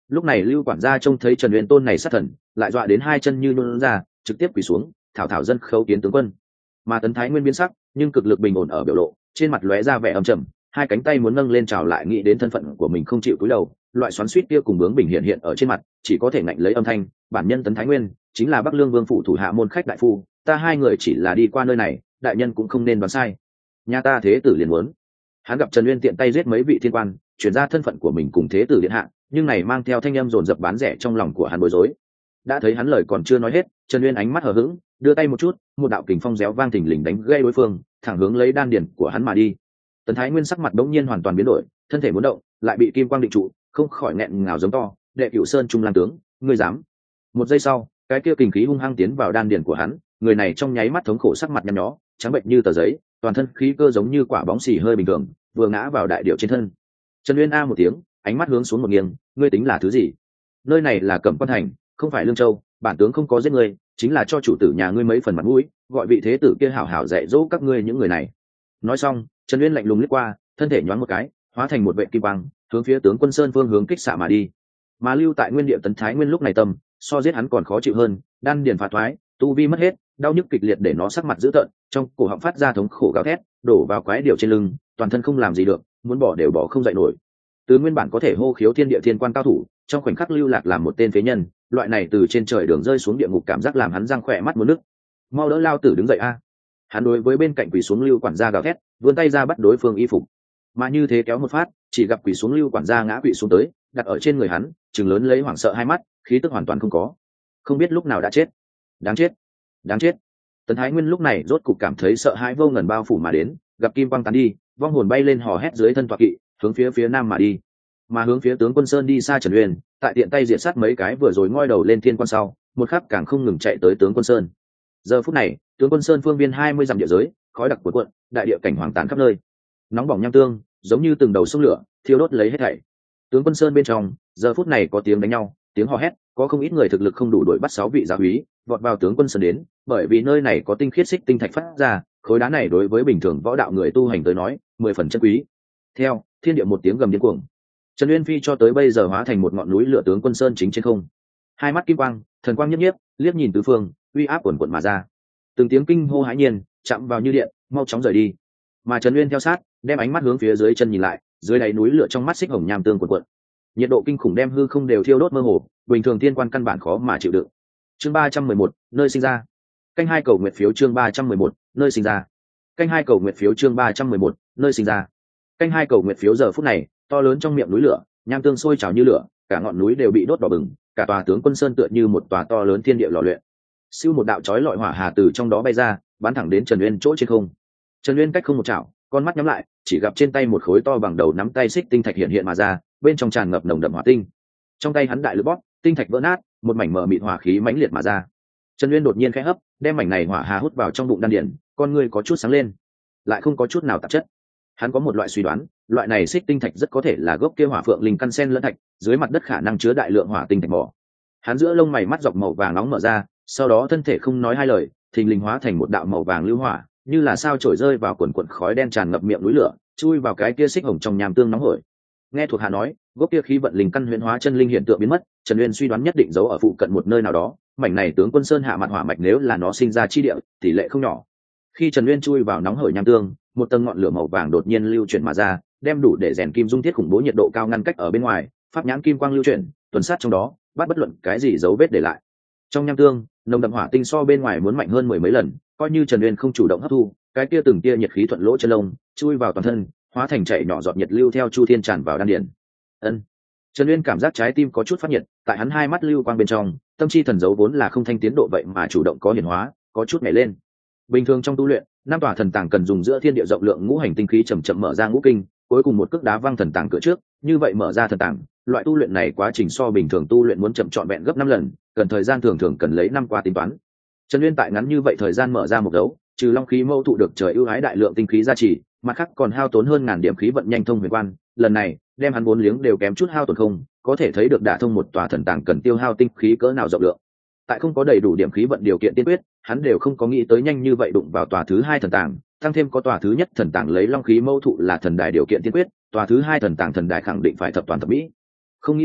Lúc này Lưu quản gia trông thấy Trần Uyên tôn này sát thần, lại dọa đến hai chân như nhún ra, trực tiếp quỳ xuống, thảo thảo dân khấu kiến tướng quân. Mà Tấn Thái Nguyên biến sắc, nhưng cực lực bình ổn ở biểu lộ, trên mặt lóe ra vẻ âm trầm, hai cánh tay muốn nâng lên chào lại, nghĩ đến thân phận của mình không chịu cúi đầu, loại xoắn xuýt kia cùng bướng bỉnh hiện ở trên mặt, chỉ có thể ngạnh lấy âm thanh, bản nhân Tấn Thái Nguyên chính là Bắc Lương Vương phủ thủ hạ môn khách đại phu, ta hai người chỉ là đi qua nơi này, đại nhân cũng không nên đoán sai. Nhà ta thế tử liền muốn. Hắn gặp Trần Uyên tiện tay giết mấy vị thiên quan, chuyển ra thân phận của mình cùng thế tử điện hạ, nhưng này mang theo thanh âm dồn dập bán rẻ trong lòng của hắn bối rối. Đã thấy hắn lời còn chưa nói hết, Trần Uyên ánh mắt hờ hững, đưa tay một chút, một đạo kình phong réo vang thình lình đánh gây đối phương, thẳng hướng lấy đan điền của hắn mà đi. Tấn Thái Nguyên sắc mặt đống nhiên hoàn toàn biến đổi, thân thể muốn động, lại bị kim quang định trụ, không khỏi nghẹn ngào giống to, "Đệ Cửu Sơn Trung Lang tướng, ngươi dám?" Một giây sau, cái kia kình khí hung hăng tiến vào đan điền của hắn, người này trong nháy mắt thống khổ, sắc mặt nhăn nhó, trắng bệnh như tờ giấy, toàn thân khí cơ giống như quả bóng xì hơi bình thường, vừa ngã vào đại điệu trên thân. Trần Uyên a một tiếng, ánh mắt hướng xuống một nghiêng, "Ngươi tính là thứ gì? Nơi này là Cẩm Quan thành, không phải Lương Châu, bản tướng không có giết ngươi, chính là cho chủ tử nhà ngươi mấy phần mặt mũi, gọi vị thế tử kia hảo hảo dạy dỗ các ngươi những người này." Nói xong, Trần Uyên lạnh lùng liếc qua, thân thể nhoáng một cái, hóa thành một vệ kim quang, hướng phía tướng quân Sơn phương hướng kích xạ mà đi. Mà lưu tại nguyên địa Tấn Thái Nguyên lúc này tâm so giết hắn còn khó chịu hơn, đan điền phá thoái, tu vi mất hết, đau nhức kịch liệt để nó sắc mặt dữ tợn, trong cổ họng phát ra thống khổ gào thét, đổ vào quái điểu trên lưng, toàn thân không làm gì được, muốn bỏ đều bỏ không dậy nổi. Từ nguyên bản có thể hô khiếu thiên địa thiên quan cao thủ, trong khoảnh khắc lưu lạc làm một tên phế nhân, loại này từ trên trời đường rơi xuống địa ngục cảm giác làm hắn răng khỏe mắt muốn nứt. "Mau đỡ lao tử đứng dậy a!" Hắn đối với bên cạnh quỳ xuống Lưu quản gia gào thét, vươn tay ra bắt đối phương y phục. Mà như thế kéo một phát, chỉ gặp quỳ xuống Lưu quản gia ngã quỵ xuống tới, đặt ở trên người hắn, trừng lớn lấy hoảng sợ hai mắt, khí tức hoàn toàn không có, không biết lúc nào đã chết. Đáng chết, đáng chết. Tấn Thái Nguyên lúc này rốt cục cảm thấy sợ hãi vô ngần bao phủ mà đến, gặp kim quang tán đi, vong hồn bay lên hò hét dưới thân tọa kỵ, hướng phía nam mà đi. Mà hướng phía tướng quân Sơn đi xa Trần Uyên, tại tiện tay diệt sát mấy cái vừa rồi ngoi đầu lên thiên quan sau, một khắc càng không ngừng chạy tới tướng quân Sơn. Giờ phút này, tướng quân Sơn phương viên 20 dặm địa giới, khói đặc cuộn cuộn, đại địa cảnh hoàng tàn khắp nơi, nóng bỏng nham tương, giống như từng đầu sông lửa, thiêu đốt lấy hết thảy. Tướng quân Sơn bên trong, giờ phút này có tiếng đánh nhau, tiếng hò hét, có không ít người thực lực không đủ đuổi bắt 6 vị giáo úy, vọt vào tướng quân Sơn đến, bởi vì nơi này có tinh khiết xích tinh thạch phát ra, khối đá này đối với bình thường võ đạo người tu hành tới nói, 10 phần chân quý. Theo thiên địa một tiếng gầm điên cuồng, Trần Uyên Phi cho tới bây giờ hóa thành một ngọn núi lửa tướng quân Sơn chính trên không. Hai mắt kim quang, thần quang nhiếp nhiếp, liếc nhìn tứ phương, uy áp quần quần mà ra. Từng tiếng kinh hô hãi nhiên, chạm vào như điện, mau chóng rời đi. Mà Trần Uyên theo sát, đem ánh mắt hướng phía dưới chân nhìn lại, dưới đáy núi lửa trong mắt xích hồng nham tương quần quần. Nhiệt độ kinh khủng đem hư không đều thiêu đốt mơ hồ, bình thường tiên quan căn bản khó mà chịu đựng. Chương 311, nơi sinh ra. Canh hai cầu nguyện phiếu chương 311, nơi sinh ra. Canh hai cầu nguyện phiếu chương 311, nơi sinh ra. Canh hai cầu nguyện phiếu giờ phút này, to lớn trong miệng núi lửa, nham tương sôi trào như lửa, cả ngọn núi đều bị đốt đỏ bừng, cả tòa tướng quân Sơn tựa như một tòa to lớn thiên địa lò luyện. Siêu một đạo chói lọi hỏa hà từ trong đó bay ra, bắn thẳng đến Trần Uyên chỗ trên không. Trần Uyên cách không một chảo, con mắt nhắm lại, chỉ gặp trên tay một khối to bằng đầu nắm tay xích tinh thạch hiện mà ra, bên trong tràn ngập nồng đậm hỏa tinh. Trong tay hắn đại lực bóp, tinh thạch vỡ nát, một mảnh mờ mịt hỏa khí mãnh liệt mà ra. Trần Uyên đột nhiên khẽ hấp, đem mảnh này hỏa hà hút vào trong bụng đan điển, con ngươi có chút sáng lên, lại không có chút nào tạp chất. Hắn có một loại suy đoán, loại này xích tinh thạch rất có thể là gốc kia hỏa phượng linh căn sen lẫn thạch, dưới mặt đất khả năng chứa đại lượng hỏa tinh thạch mỏ. Hắn giữa lông mày mắt dọc màu vàng nóng mở ra, sau đó thân thể không nói hai lời, thình lình hóa thành một đạo màu vàng lưu hỏa, như là sao trổi rơi vào quần quần khói đen tràn ngập miệng núi lửa, chui vào cái kia xích hồng trong nham tương nóng hổi. Nghe thuộc hạ nói, gốc kia khí vận linh căn huyễn hóa chân linh hiện tượng biến mất, Trần Uyên suy đoán nhất định giấu ở phụ cận một nơi nào đó, mảnh này tướng quân Sơn hạ mặt hỏa mạch nếu là nó sinh ra chi địa, tỷ lệ không nhỏ. Khi Trần Uyên chui vào nóng hổi nham tương, một tầng ngọn lửa màu vàng đột nhiên lưu chuyển mà ra, đem đủ để rèn kim dung thiết khủng bố nhiệt độ cao ngăn cách ở bên ngoài, pháp nhãn kim quang lưu chuyển, tuần sát trong đó, bắt bất luận cái gì dấu vết để lại. Trong nham tương, nồng đậm hỏa tinh so bên ngoài muốn mạnh hơn 10 mấy lần, coi như Trần Uyên không chủ động hấp thu, cái kia từng tia nhiệt khí thuận lỗ chân lông, chui vào toàn thân, hóa thành chảy nhỏ giọt nhiệt lưu theo chu thiên tràn vào đan điền. Ân. Trần Uyên cảm giác trái tim có chút phát nhiệt, tại hắn hai mắt lưu quang bên trong, tâm chi thần dấu vốn là không thanh tiến độ vậy mà chủ động có hiển hóa, có chút nhảy lên. Bình thường trong tu luyện, năm tòa thần tàng cần dùng giữa thiên địa rộng lượng ngũ hành tinh khí chậm chậm mở ra ngũ kinh, cuối cùng một cước đá văng thần tàng cửa trước, như vậy mở ra thần tàng, loại tu luyện này quá trình so bình thường tu luyện muốn chậm trọn vẹn gấp 5 lần, cần thời gian thường cần lấy năm qua tính toán. Trần Uyên tại ngắn như vậy thời gian mở ra một dấu, trừ long khí mâu thụ được trời ưu ái đại lượng tinh khí gia trì, mặt khác còn hao tốn hơn ngàn điểm khí vận nhanh thông huyền quan, lần này, đem hắn 4 liếng đều kém chút hao tổn không, có thể thấy được đả thông một tòa thần tàng cần tiêu hao tinh khí cỡ nào rộng lượng. Tại không có đầy đủ điểm khí vận điều kiện tiên quyết, hắn đều không có nghĩ tới nhanh như vậy đụng vào tòa thứ 2 thần tàng, tăng thêm có tòa thứ nhất thần tàng lấy long khí mâu thụ là thần đài điều kiện tiên quyết, tòa thứ 2 thần tàng thần đài khẳng định phải thập toàn thập mỹ. Không nghĩ tới,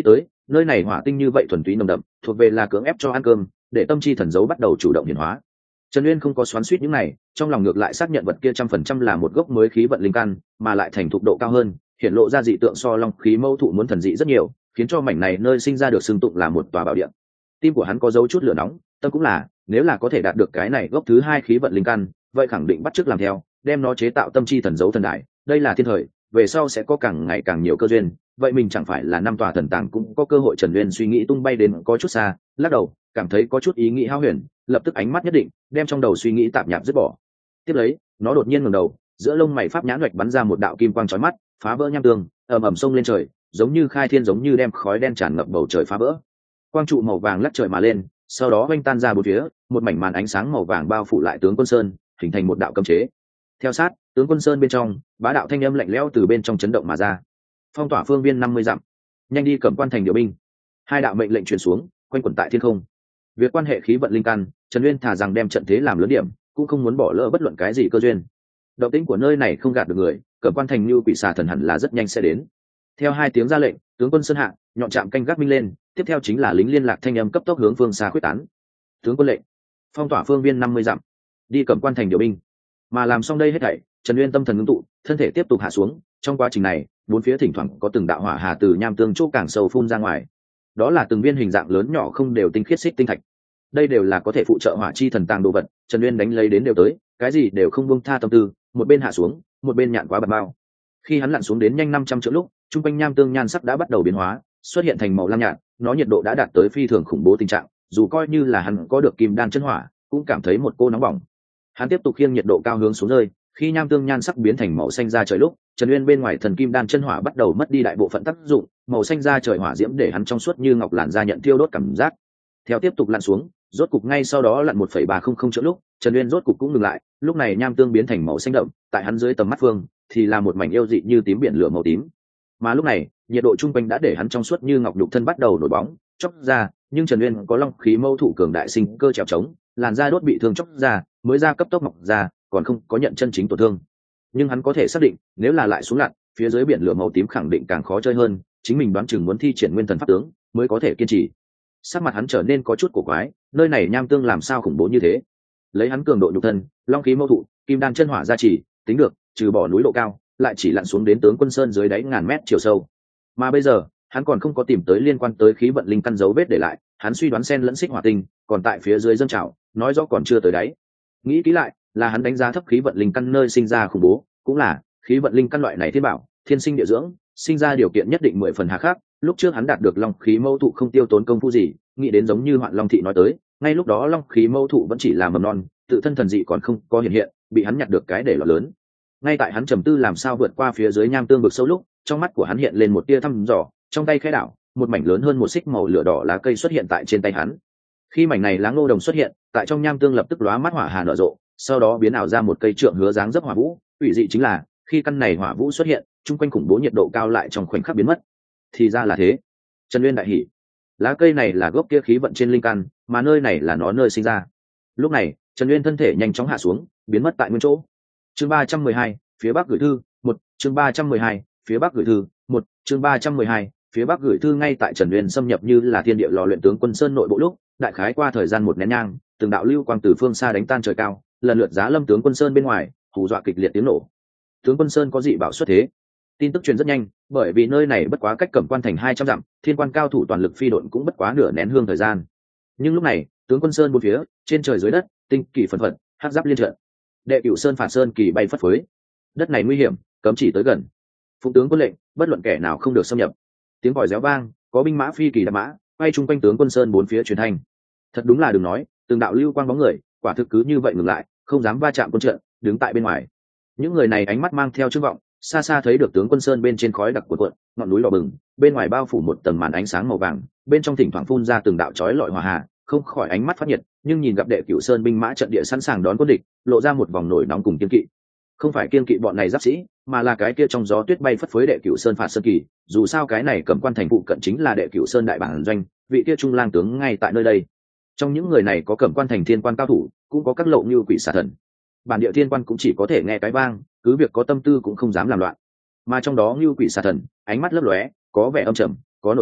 nơi này hỏa tinh như vậy thuần túy nồng đậm, thuộc về là cưỡng ép cho ăn cơm, để tâm chi thần dấu bắt đầu chủ động hiển hóa. Trần Uyên không có xoắn xuýt những này, trong lòng ngược lại xác nhận vật kia 100% là một gốc mới khí vận linh căn, mà lại thành thục độ cao hơn, hiện lộ ra dị tượng so long khí mâu thụ muốn thần dị rất nhiều, khiến cho mảnh này nơi sinh ra được xưng tụng là một tòa bảo địa. Tim của hắn có dấu chút lửa nóng, tâm cũng là, nếu là có thể đạt được cái này gốc thứ hai khí vận linh căn, vậy khẳng định bắt chước làm theo, đem nó chế tạo tâm chi thần dấu thần đại, đây là thiên thời, về sau sẽ có càng ngày càng nhiều cơ duyên, vậy mình chẳng phải là năm tòa thần tàng cũng có cơ hội. Trần Uyên suy nghĩ tung bay đến có chút xa, lắc đầu, cảm thấy có chút ý nghĩ hao huyền, lập tức ánh mắt nhất định, đem trong đầu suy nghĩ tạp nhạp dứt bỏ. Tiếp lấy, nó đột nhiên ngẩng đầu, giữa lông mày pháp nhãn hoạch bắn ra một đạo kim quang chói mắt, phá vỡ nham tường, ầm ầm xông lên trời, giống như khai thiên, giống như đem khói đen tràn ngập bầu trời phá vỡ. Quang trụ màu vàng lắc trời mà lên, sau đó vênh tan ra bốn phía, một mảnh màn ánh sáng màu vàng bao phủ lại tướng quân sơn, hình thành một đạo cấm chế. Theo sát, tướng quân sơn bên trong, bá đạo thanh âm lạnh lẽo từ bên trong chấn động mà ra. Phong tỏa phương viên 50 dặm, nhanh đi Cẩm Quan thành điều binh. Hai đạo mệnh lệnh truyền xuống, quanh quẩn tại thiên không. Việc quan hệ khí vận linh căn, Trần Uyên thà rằng đem trận thế làm lớn điểm, cũng không muốn bỏ lỡ bất luận cái gì cơ duyên. Động tĩnh của nơi này không gạt được người, Cẩm Quan thành như quỷ xà thần hẳn là rất nhanh sẽ đến. Theo hai tiếng ra lệnh, tướng quân sơn hạ, nhọn chạm canh gác minh lên, tiếp theo chính là lính liên lạc thanh âm cấp tốc hướng phương xa quyết tán. Tướng quân lệnh, phong tỏa phương viên 50 dặm, đi Cẩm Quan thành điều binh. Mà làm xong đây hết thảy, Trần Uyên tâm thần ngưng tụ, thân thể tiếp tục hạ xuống. Trong quá trình này, bốn phía thỉnh thoảng có từng đạo hỏa hà từ nham tương chỗ càng sâu phun ra ngoài. Đó là từng viên hình dạng lớn nhỏ không đều tinh khiết xích tinh thạch. Đây đều là có thể phụ trợ hỏa chi thần tàng đồ vật. Trần Uyên đánh lấy đến đều tới, cái gì đều không buông tha tâm tư, một bên hạ xuống, một bên nhạn quá bật bao. Khi hắn lặn xuống đến nhanh 500 trượng lúc, trung quanh nham tương nhan sắc đã bắt đầu biến hóa, xuất hiện thành màu lam nhạt, nó nhiệt độ đã đạt tới phi thường khủng bố tình trạng, dù coi như là hắn có được kim đan chân hỏa, cũng cảm thấy một cô nóng bỏng. Hắn tiếp tục khiêng nhiệt độ cao hướng xuống rơi, khi nham tương nhan sắc biến thành màu xanh da trời lúc, Trần Uyên bên ngoài thần kim đan chân hỏa bắt đầu mất đi đại bộ phận tác dụng, màu xanh da trời hỏa diễm để hắn trong suốt như ngọc làn da nhận thiêu đốt cảm giác. Theo tiếp tục lặn xuống, rốt cục ngay sau đó lặn 1,300 chỗ lúc, Trần Uyên rốt cục cũng ngừng lại, lúc này nham tương biến thành màu xanh đậm, tại hắn dưới tầm mắt phương thì là một mảnh yêu dị như tím biển lửa màu tím. Mà lúc này, nhiệt độ trung quanh đã để hắn trong suốt như ngọc nhục thân bắt đầu nổi bóng, chốc ra, nhưng Trần Uyên có long khí mâu thụ cường đại sinh cơ trèo trống, làn da đốt bị thương chốc ra, mới ra cấp tốc mọc ra, còn không có nhận chân chính tổn thương. Nhưng hắn có thể xác định, nếu là lại xuống lặn, phía dưới biển lửa màu tím khẳng định càng khó chơi hơn, chính mình đoán chừng muốn thi triển nguyên thần pháp tướng mới có thể kiên trì. Sắc mặt hắn trở nên có chút cổ quái, nơi này nham tương làm sao khủng bố như thế? Lấy hắn cường độ nhục thân, long khí mâu thụ, kim đan chân hỏa gia trì, tính được, trừ bỏ núi độ cao, lại chỉ lặn xuống đến tướng quân sơn dưới đáy ngàn mét chiều sâu. Mà bây giờ, hắn còn không có tìm tới liên quan tới khí vận linh căn dấu vết để lại, hắn suy đoán sen lẫn xích hỏa tinh, còn tại phía dưới dâng trào, nói rõ còn chưa tới đáy. Nghĩ kỹ lại, là hắn đánh giá thấp khí vận linh căn nơi sinh ra khủng bố, cũng là khí vận linh căn loại này thiên bảo, thiên sinh địa dưỡng, sinh ra điều kiện nhất định 10 phần hà khắc. Lúc trước hắn đạt được long khí mâu thụ không tiêu tốn công phu gì, nghĩ đến giống như Hoạn Long thị nói tới, ngay lúc đó long khí mâu thụ vẫn chỉ là mầm non, tự thân thần dị còn không có hiện hiện, bị hắn nhặt được cái để lọt lớn. Ngay tại hắn trầm tư làm sao vượt qua phía dưới nham tương vực sâu lúc, trong mắt của hắn hiện lên một tia thăm dò, trong tay khẽ đảo, một mảnh lớn hơn một xích màu lửa đỏ lá cây xuất hiện tại trên tay hắn. Khi mảnh này lá ngô đồng xuất hiện, tại trong nham tương lập tức lóa mắt hỏa hà nở rộ, sau đó biến ảo ra một cây trượng hứa dáng dấp hỏa vũ. Ủy dị chính là, khi căn này hỏa vũ xuất hiện, chung quanh khủng bố nhiệt độ cao lại trong khoảnh khắc biến mất. Thì ra là thế. Trần Uyên đại hỉ. Lá cây này là gốc kia khí vận trên linh căn, mà nơi này là nó nơi sinh ra. Lúc này, Trần Uyên thân thể nhanh chóng hạ xuống, biến mất tại nguyên chỗ. Chương 312, phía bắc gửi thư, 1, chương 312, phía bắc gửi thư, 1, chương 312, phía bắc gửi thư. Ngay tại Trần Uyên xâm nhập như là thiên địa lò luyện tướng quân sơn nội bộ lúc, đại khái qua thời gian một nén nhang, từng đạo lưu quang từ phương xa đánh tan trời cao, lần lượt giá lâm tướng quân sơn bên ngoài, hù dọa kịch liệt tiếng nổ. Tướng quân sơn có dị bảo xuất thế. Tin tức truyền rất nhanh, bởi vì nơi này bất quá cách Cẩm Quan thành 200 dặm, thiên quan cao thủ toàn lực phi độn cũng bất quá nửa nén hương thời gian. Nhưng lúc này, tướng quân sơn bốn phía, trên trời dưới đất, tinh kỳ phần phật, hắc giáp liên trận. Đệ Cửu Sơn phạt sơn kỳ bay phất phới. Đất này nguy hiểm, cấm chỉ tới gần. Phụng tướng quân lệnh, bất luận kẻ nào không được xâm nhập. Tiếng còi réo vang, có binh mã phi kỳ đạp mã, quay chung quanh tướng quân sơn bốn phía truyền thanh. Thật đúng là đừng nói, từng đạo lưu quang bóng người, quả thực cứ như vậy ngừng lại, không dám va chạm quân trận, đứng tại bên ngoài. Những người này ánh mắt mang theo chương vọng, xa xa thấy được tướng quân sơn bên trên khói đặc cuộn cuộn, ngọn núi đỏ bừng, bên ngoài bao phủ một tầng màn ánh sáng màu vàng, bên trong thỉnh thoảng phun ra từng đạo chói lọi hỏa hà, không khỏi ánh mắt phát nhiệt. Nhưng nhìn gặp Đệ Cửu Sơn binh mã trận địa sẵn sàng đón quân địch, lộ ra một vòng nổi nóng cùng kiên kỵ. Không phải kiên kỵ bọn này giáp sĩ, mà là cái kia trong gió tuyết bay phất phới Đệ Cửu Sơn phạt sơn kỳ. Dù sao cái này Cẩm Quan thành phụ cận chính là Đệ Cửu Sơn đại bản doanh, vị kia trung lang tướng ngay tại nơi đây. Trong những người này có Cẩm Quan thành thiên quan cao thủ, cũng có các lộ như quỷ xà thần. Bản địa thiên quan cũng chỉ có thể nghe cái vang, cứ việc có tâm tư cũng không dám làm loạn. Mà trong đó như quỷ xà thần, ánh mắt lấp lóe, có vẻ âm trầm, có nổi nóng,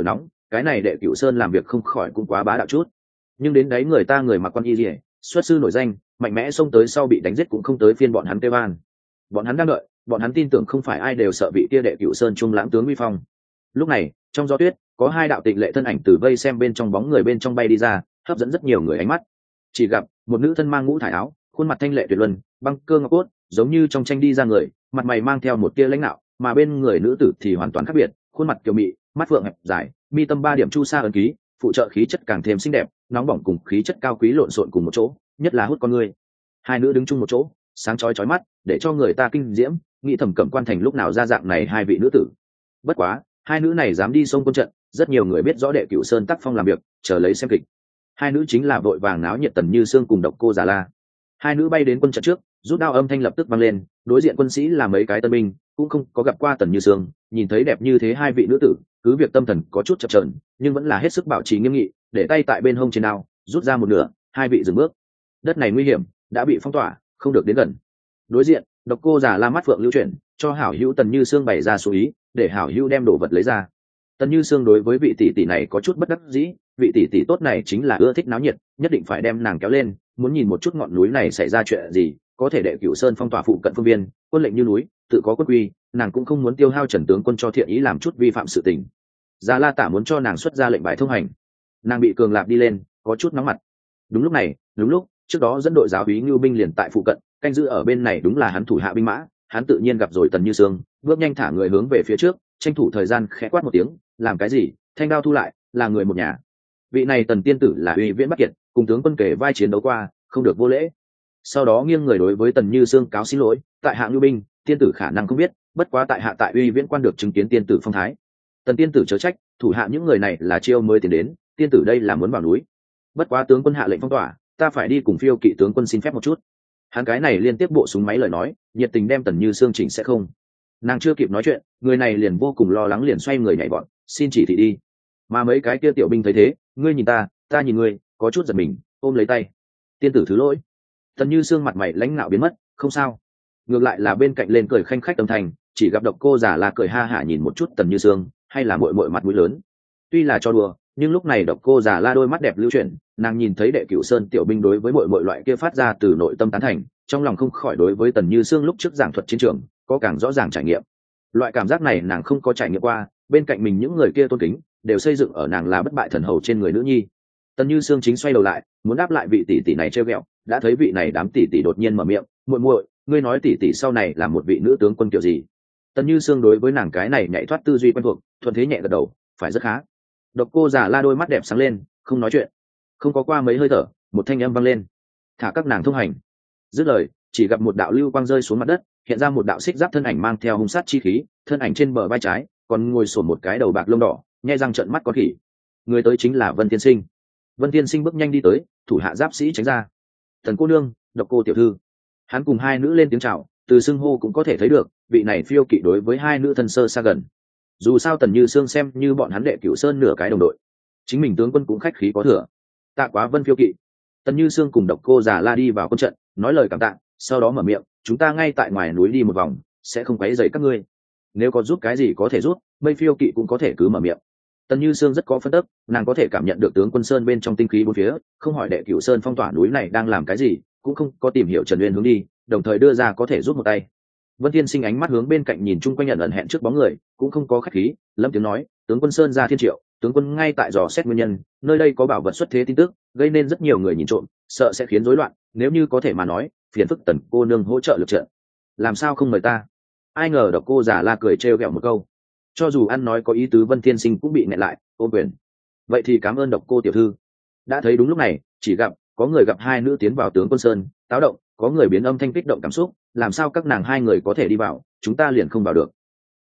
cái này đệ cửu sơn làm việc không khỏi cũng quá bá đạo chút. Nhưng đến đấy người ta người mặc quan y rỉa, xuất sư nổi danh, mạnh mẽ xông tới sau bị đánh giết cũng không tới phiên bọn hắn kêu van. Bọn hắn đang đợi, bọn hắn tin tưởng không phải ai đều sợ vị kia đệ cửu sơn trung lãng tướng uy phong. Lúc này trong gió tuyết có hai đạo tịnh lệ thân ảnh từ vây xem bên trong bóng người bên trong bay đi ra, hấp dẫn rất nhiều người ánh mắt. Chỉ gặp một nữ thân mang ngũ thải áo, khuôn mặt thanh lệ tuyệt luân, băng cơ ngọc cốt, giống như trong tranh đi ra người, mặt mày mang theo một tia lãnh đạo, mà bên người nữ tử thì hoàn toàn khác biệt, khuôn mặt kiều mị, mắt phượng hẹp dài, mi tâm 3 điểm chu sa ấn ký, phụ trợ khí chất càng thêm xinh đẹp, nóng bỏng cùng khí chất cao quý lộn xộn cùng một chỗ, nhất là hút con người. Hai nữ đứng chung một chỗ, sáng chói chói mắt, để cho người ta kinh diễm, nghĩ thầm Cẩm Quan thành lúc nào ra dạng này hai vị nữ tử. Bất quá, hai nữ này dám đi sông quân trận, rất nhiều người biết rõ đệ cửu sơn tác phong làm việc, chờ lấy xem kịch. Hai nữ chính là vội vàng náo nhiệt Tần Như Sương cùng Độc Cô Già La. Hai nữ bay đến quân trận trước, rút đao âm thanh lập tức vang lên, đối diện quân sĩ là mấy cái tân binh, cũng không có gặp qua Tần Như Sương, nhìn thấy đẹp như thế hai vị nữ tử, cứ việc tâm thần có chút chập chờn, nhưng vẫn là hết sức bảo trì nghiêm nghị, để tay tại bên hông trên đao, rút ra một nửa, hai vị dừng bước. Đất này nguy hiểm, đã bị phong tỏa, không được đến gần. Đối diện, Độc Cô Già La mắt phượng lưu chuyển, cho hảo hữu Tần Như Sương bày ra số ý, để hảo hữu đem đồ vật lấy ra. Tần Như Sương đối với vị tỷ tỷ này có chút bất đắc dĩ, vị tỷ tỷ tốt này chính là ưa thích náo nhiệt, nhất định phải đem nàng kéo lên, muốn nhìn một chút ngọn núi này xảy ra chuyện gì, có thể đệ cửu sơn phong tỏa phụ cận phương viên, quân lệnh như núi, tự có quân quy, nàng cũng không muốn tiêu hao Trần tướng quân cho thiện ý làm chút vi phạm sự tình. Già La Tả muốn cho nàng xuất ra lệnh bài thông hành, nàng bị cường lạp đi lên, có chút nóng mặt. Đúng lúc này, đúng lúc trước đó dẫn đội giáo úy Ngưu binh liền tại phụ cận, canh giữ ở bên này đúng là hắn thủ hạ binh mã, hắn tự nhiên gặp rồi Tần Như Sương, bước nhanh thả người hướng về phía trước, tranh thủ thời gian khẽ quát một tiếng, làm cái gì, thanh đao thu lại, là người một nhà. Vị này Tần tiên tử là uy viễn bắc kiệt, cùng tướng quân kể vai chiến đấu qua, không được vô lễ. Sau đó nghiêng người đối với Tần Như Sương cáo xin lỗi, tại hạ Ngưu binh, tiên tử khả năng không biết, bất quá tại hạ tại uy viễn quan được chứng kiến tiên tử phong thái. Tần tiên tử chớ trách, thủ hạ những người này là chiêu mới tiến đến, tiên tử đây là muốn vào núi. Bất quá tướng quân hạ lệnh phong tỏa, ta phải đi cùng phiêu kỵ tướng quân xin phép một chút. Hắn cái này liên tiếp bộ súng máy lời nói, nhiệt tình đem Tần Như Sương chỉnh sẽ không. Nàng chưa kịp nói chuyện, người này liền vô cùng lo lắng liền xoay người nhảy bọn, xin chỉ thị đi. Mà mấy cái kia tiểu binh thấy thế, ngươi nhìn ta nhìn ngươi, có chút giật mình, ôm lấy tay. Tiên tử thứ lỗi. Tần Như Sương mặt mày lãnh ngạo biến mất, không sao. Ngược lại là bên cạnh lên cười khanh khách âm thanh, chỉ gặp Độc Cô Già La cười ha hả nhìn một chút Tần Như Sương, hay là muội muội mặt mũi lớn. Tuy là cho đùa, nhưng lúc này Độc Cô Già La đôi mắt đẹp lưu chuyển, nàng nhìn thấy đệ cửu sơn tiểu binh đối với muội muội loại kia phát ra từ nội tâm tán thành, trong lòng không khỏi đối với Tần Như Sương lúc trước giảng thuật chiến trường có càng rõ ràng trải nghiệm. Loại cảm giác này nàng không có trải nghiệm qua, bên cạnh mình những người kia tôn kính đều xây dựng ở nàng là bất bại thần hầu trên người nữ nhi. Tần Như Sương chính xoay đầu lại, muốn đáp lại vị tỷ tỷ này trêu ghẹo, đã thấy vị này đám tỷ tỷ đột nhiên mở miệng, muội muội, ngươi nói tỷ tỷ sau này là một vị nữ tướng quân kiểu gì? Tần Như Sương đối với nàng cái này nhạy thoát tư duy quen thuộc, thuận thế nhẹ gật đầu, phải rất khá. Độc Cô Già La đôi mắt đẹp sáng lên, không nói chuyện. Không có qua mấy hơi thở, một thanh âm vang lên, thả các nàng thông hành. Dứt lời, chỉ gặp một đạo lưu quang rơi xuống mặt đất, hiện ra một đạo xích giáp thân ảnh mang theo hung sát chi khí, thân ảnh trên bờ vai trái còn ngồi sồn một cái đầu bạc lông đỏ, nhai răng trợn mắt con khỉ. Người tới chính là Vân Tiên Sinh. Vân Tiên Sinh bước nhanh đi tới, thủ hạ giáp sĩ tránh ra. Thần cô nương, Độc Cô tiểu thư. Hắn cùng hai nữ lên tiếng chào, từ xưng hô cũng có thể thấy được, vị này phiêu kỵ đối với hai nữ thân sơ xa gần. Dù sao Tần Như Sương xem như bọn hắn đệ cửu sơn nửa cái đồng đội, chính mình tướng quân cũng khách khí có thừa. Tạ quá Vân phiêu kỵ. Tần Như Sương cùng Độc Cô Già La đi vào quân trận, nói lời cảm tạ, sau đó mở miệng, chúng ta ngay tại ngoài núi đi một vòng, sẽ không quấy rầy các ngươi. Nếu có giúp cái gì có thể giúp, mây phiêu kỵ cũng có thể cứ mở miệng. Tần Như Sương rất có phân tích, nàng có thể cảm nhận được tướng quân sơn bên trong tinh khí bốn phía, không hỏi đệ cửu sơn phong tỏa núi này đang làm cái gì, cũng không có tìm hiểu Trần Uyên hướng đi, đồng thời đưa ra có thể giúp một tay. Vân Thiên Sinh ánh mắt hướng bên cạnh nhìn chung quanh nhận ẩn hẹn trước bóng người, cũng không có khách khí, lâm tiếng nói, tướng quân sơn ra thiên triệu, tướng quân ngay tại dò xét nguyên nhân, nơi đây có bảo vật xuất thế tin tức, gây nên rất nhiều người nhìn trộm, sợ sẽ khiến rối loạn, nếu như có thể mà nói, phiền phức Tần cô nương hỗ trợ lực trận. Làm sao không mời ta? Ai ngờ Độc Cô Già La cười trêu ghẹo một câu. Cho dù ăn nói có ý tứ, Vân Thiên Sinh cũng bị nghẹn lại, ôm quyền. Vậy thì cảm ơn Độc Cô tiểu thư. Đã thấy đúng lúc này, chỉ gặp có người gặp hai nữ tiến vào tướng quân sơn, táo động, có người biến âm thanh kích động cảm xúc, làm sao các nàng hai người có thể đi vào, chúng ta liền không vào được.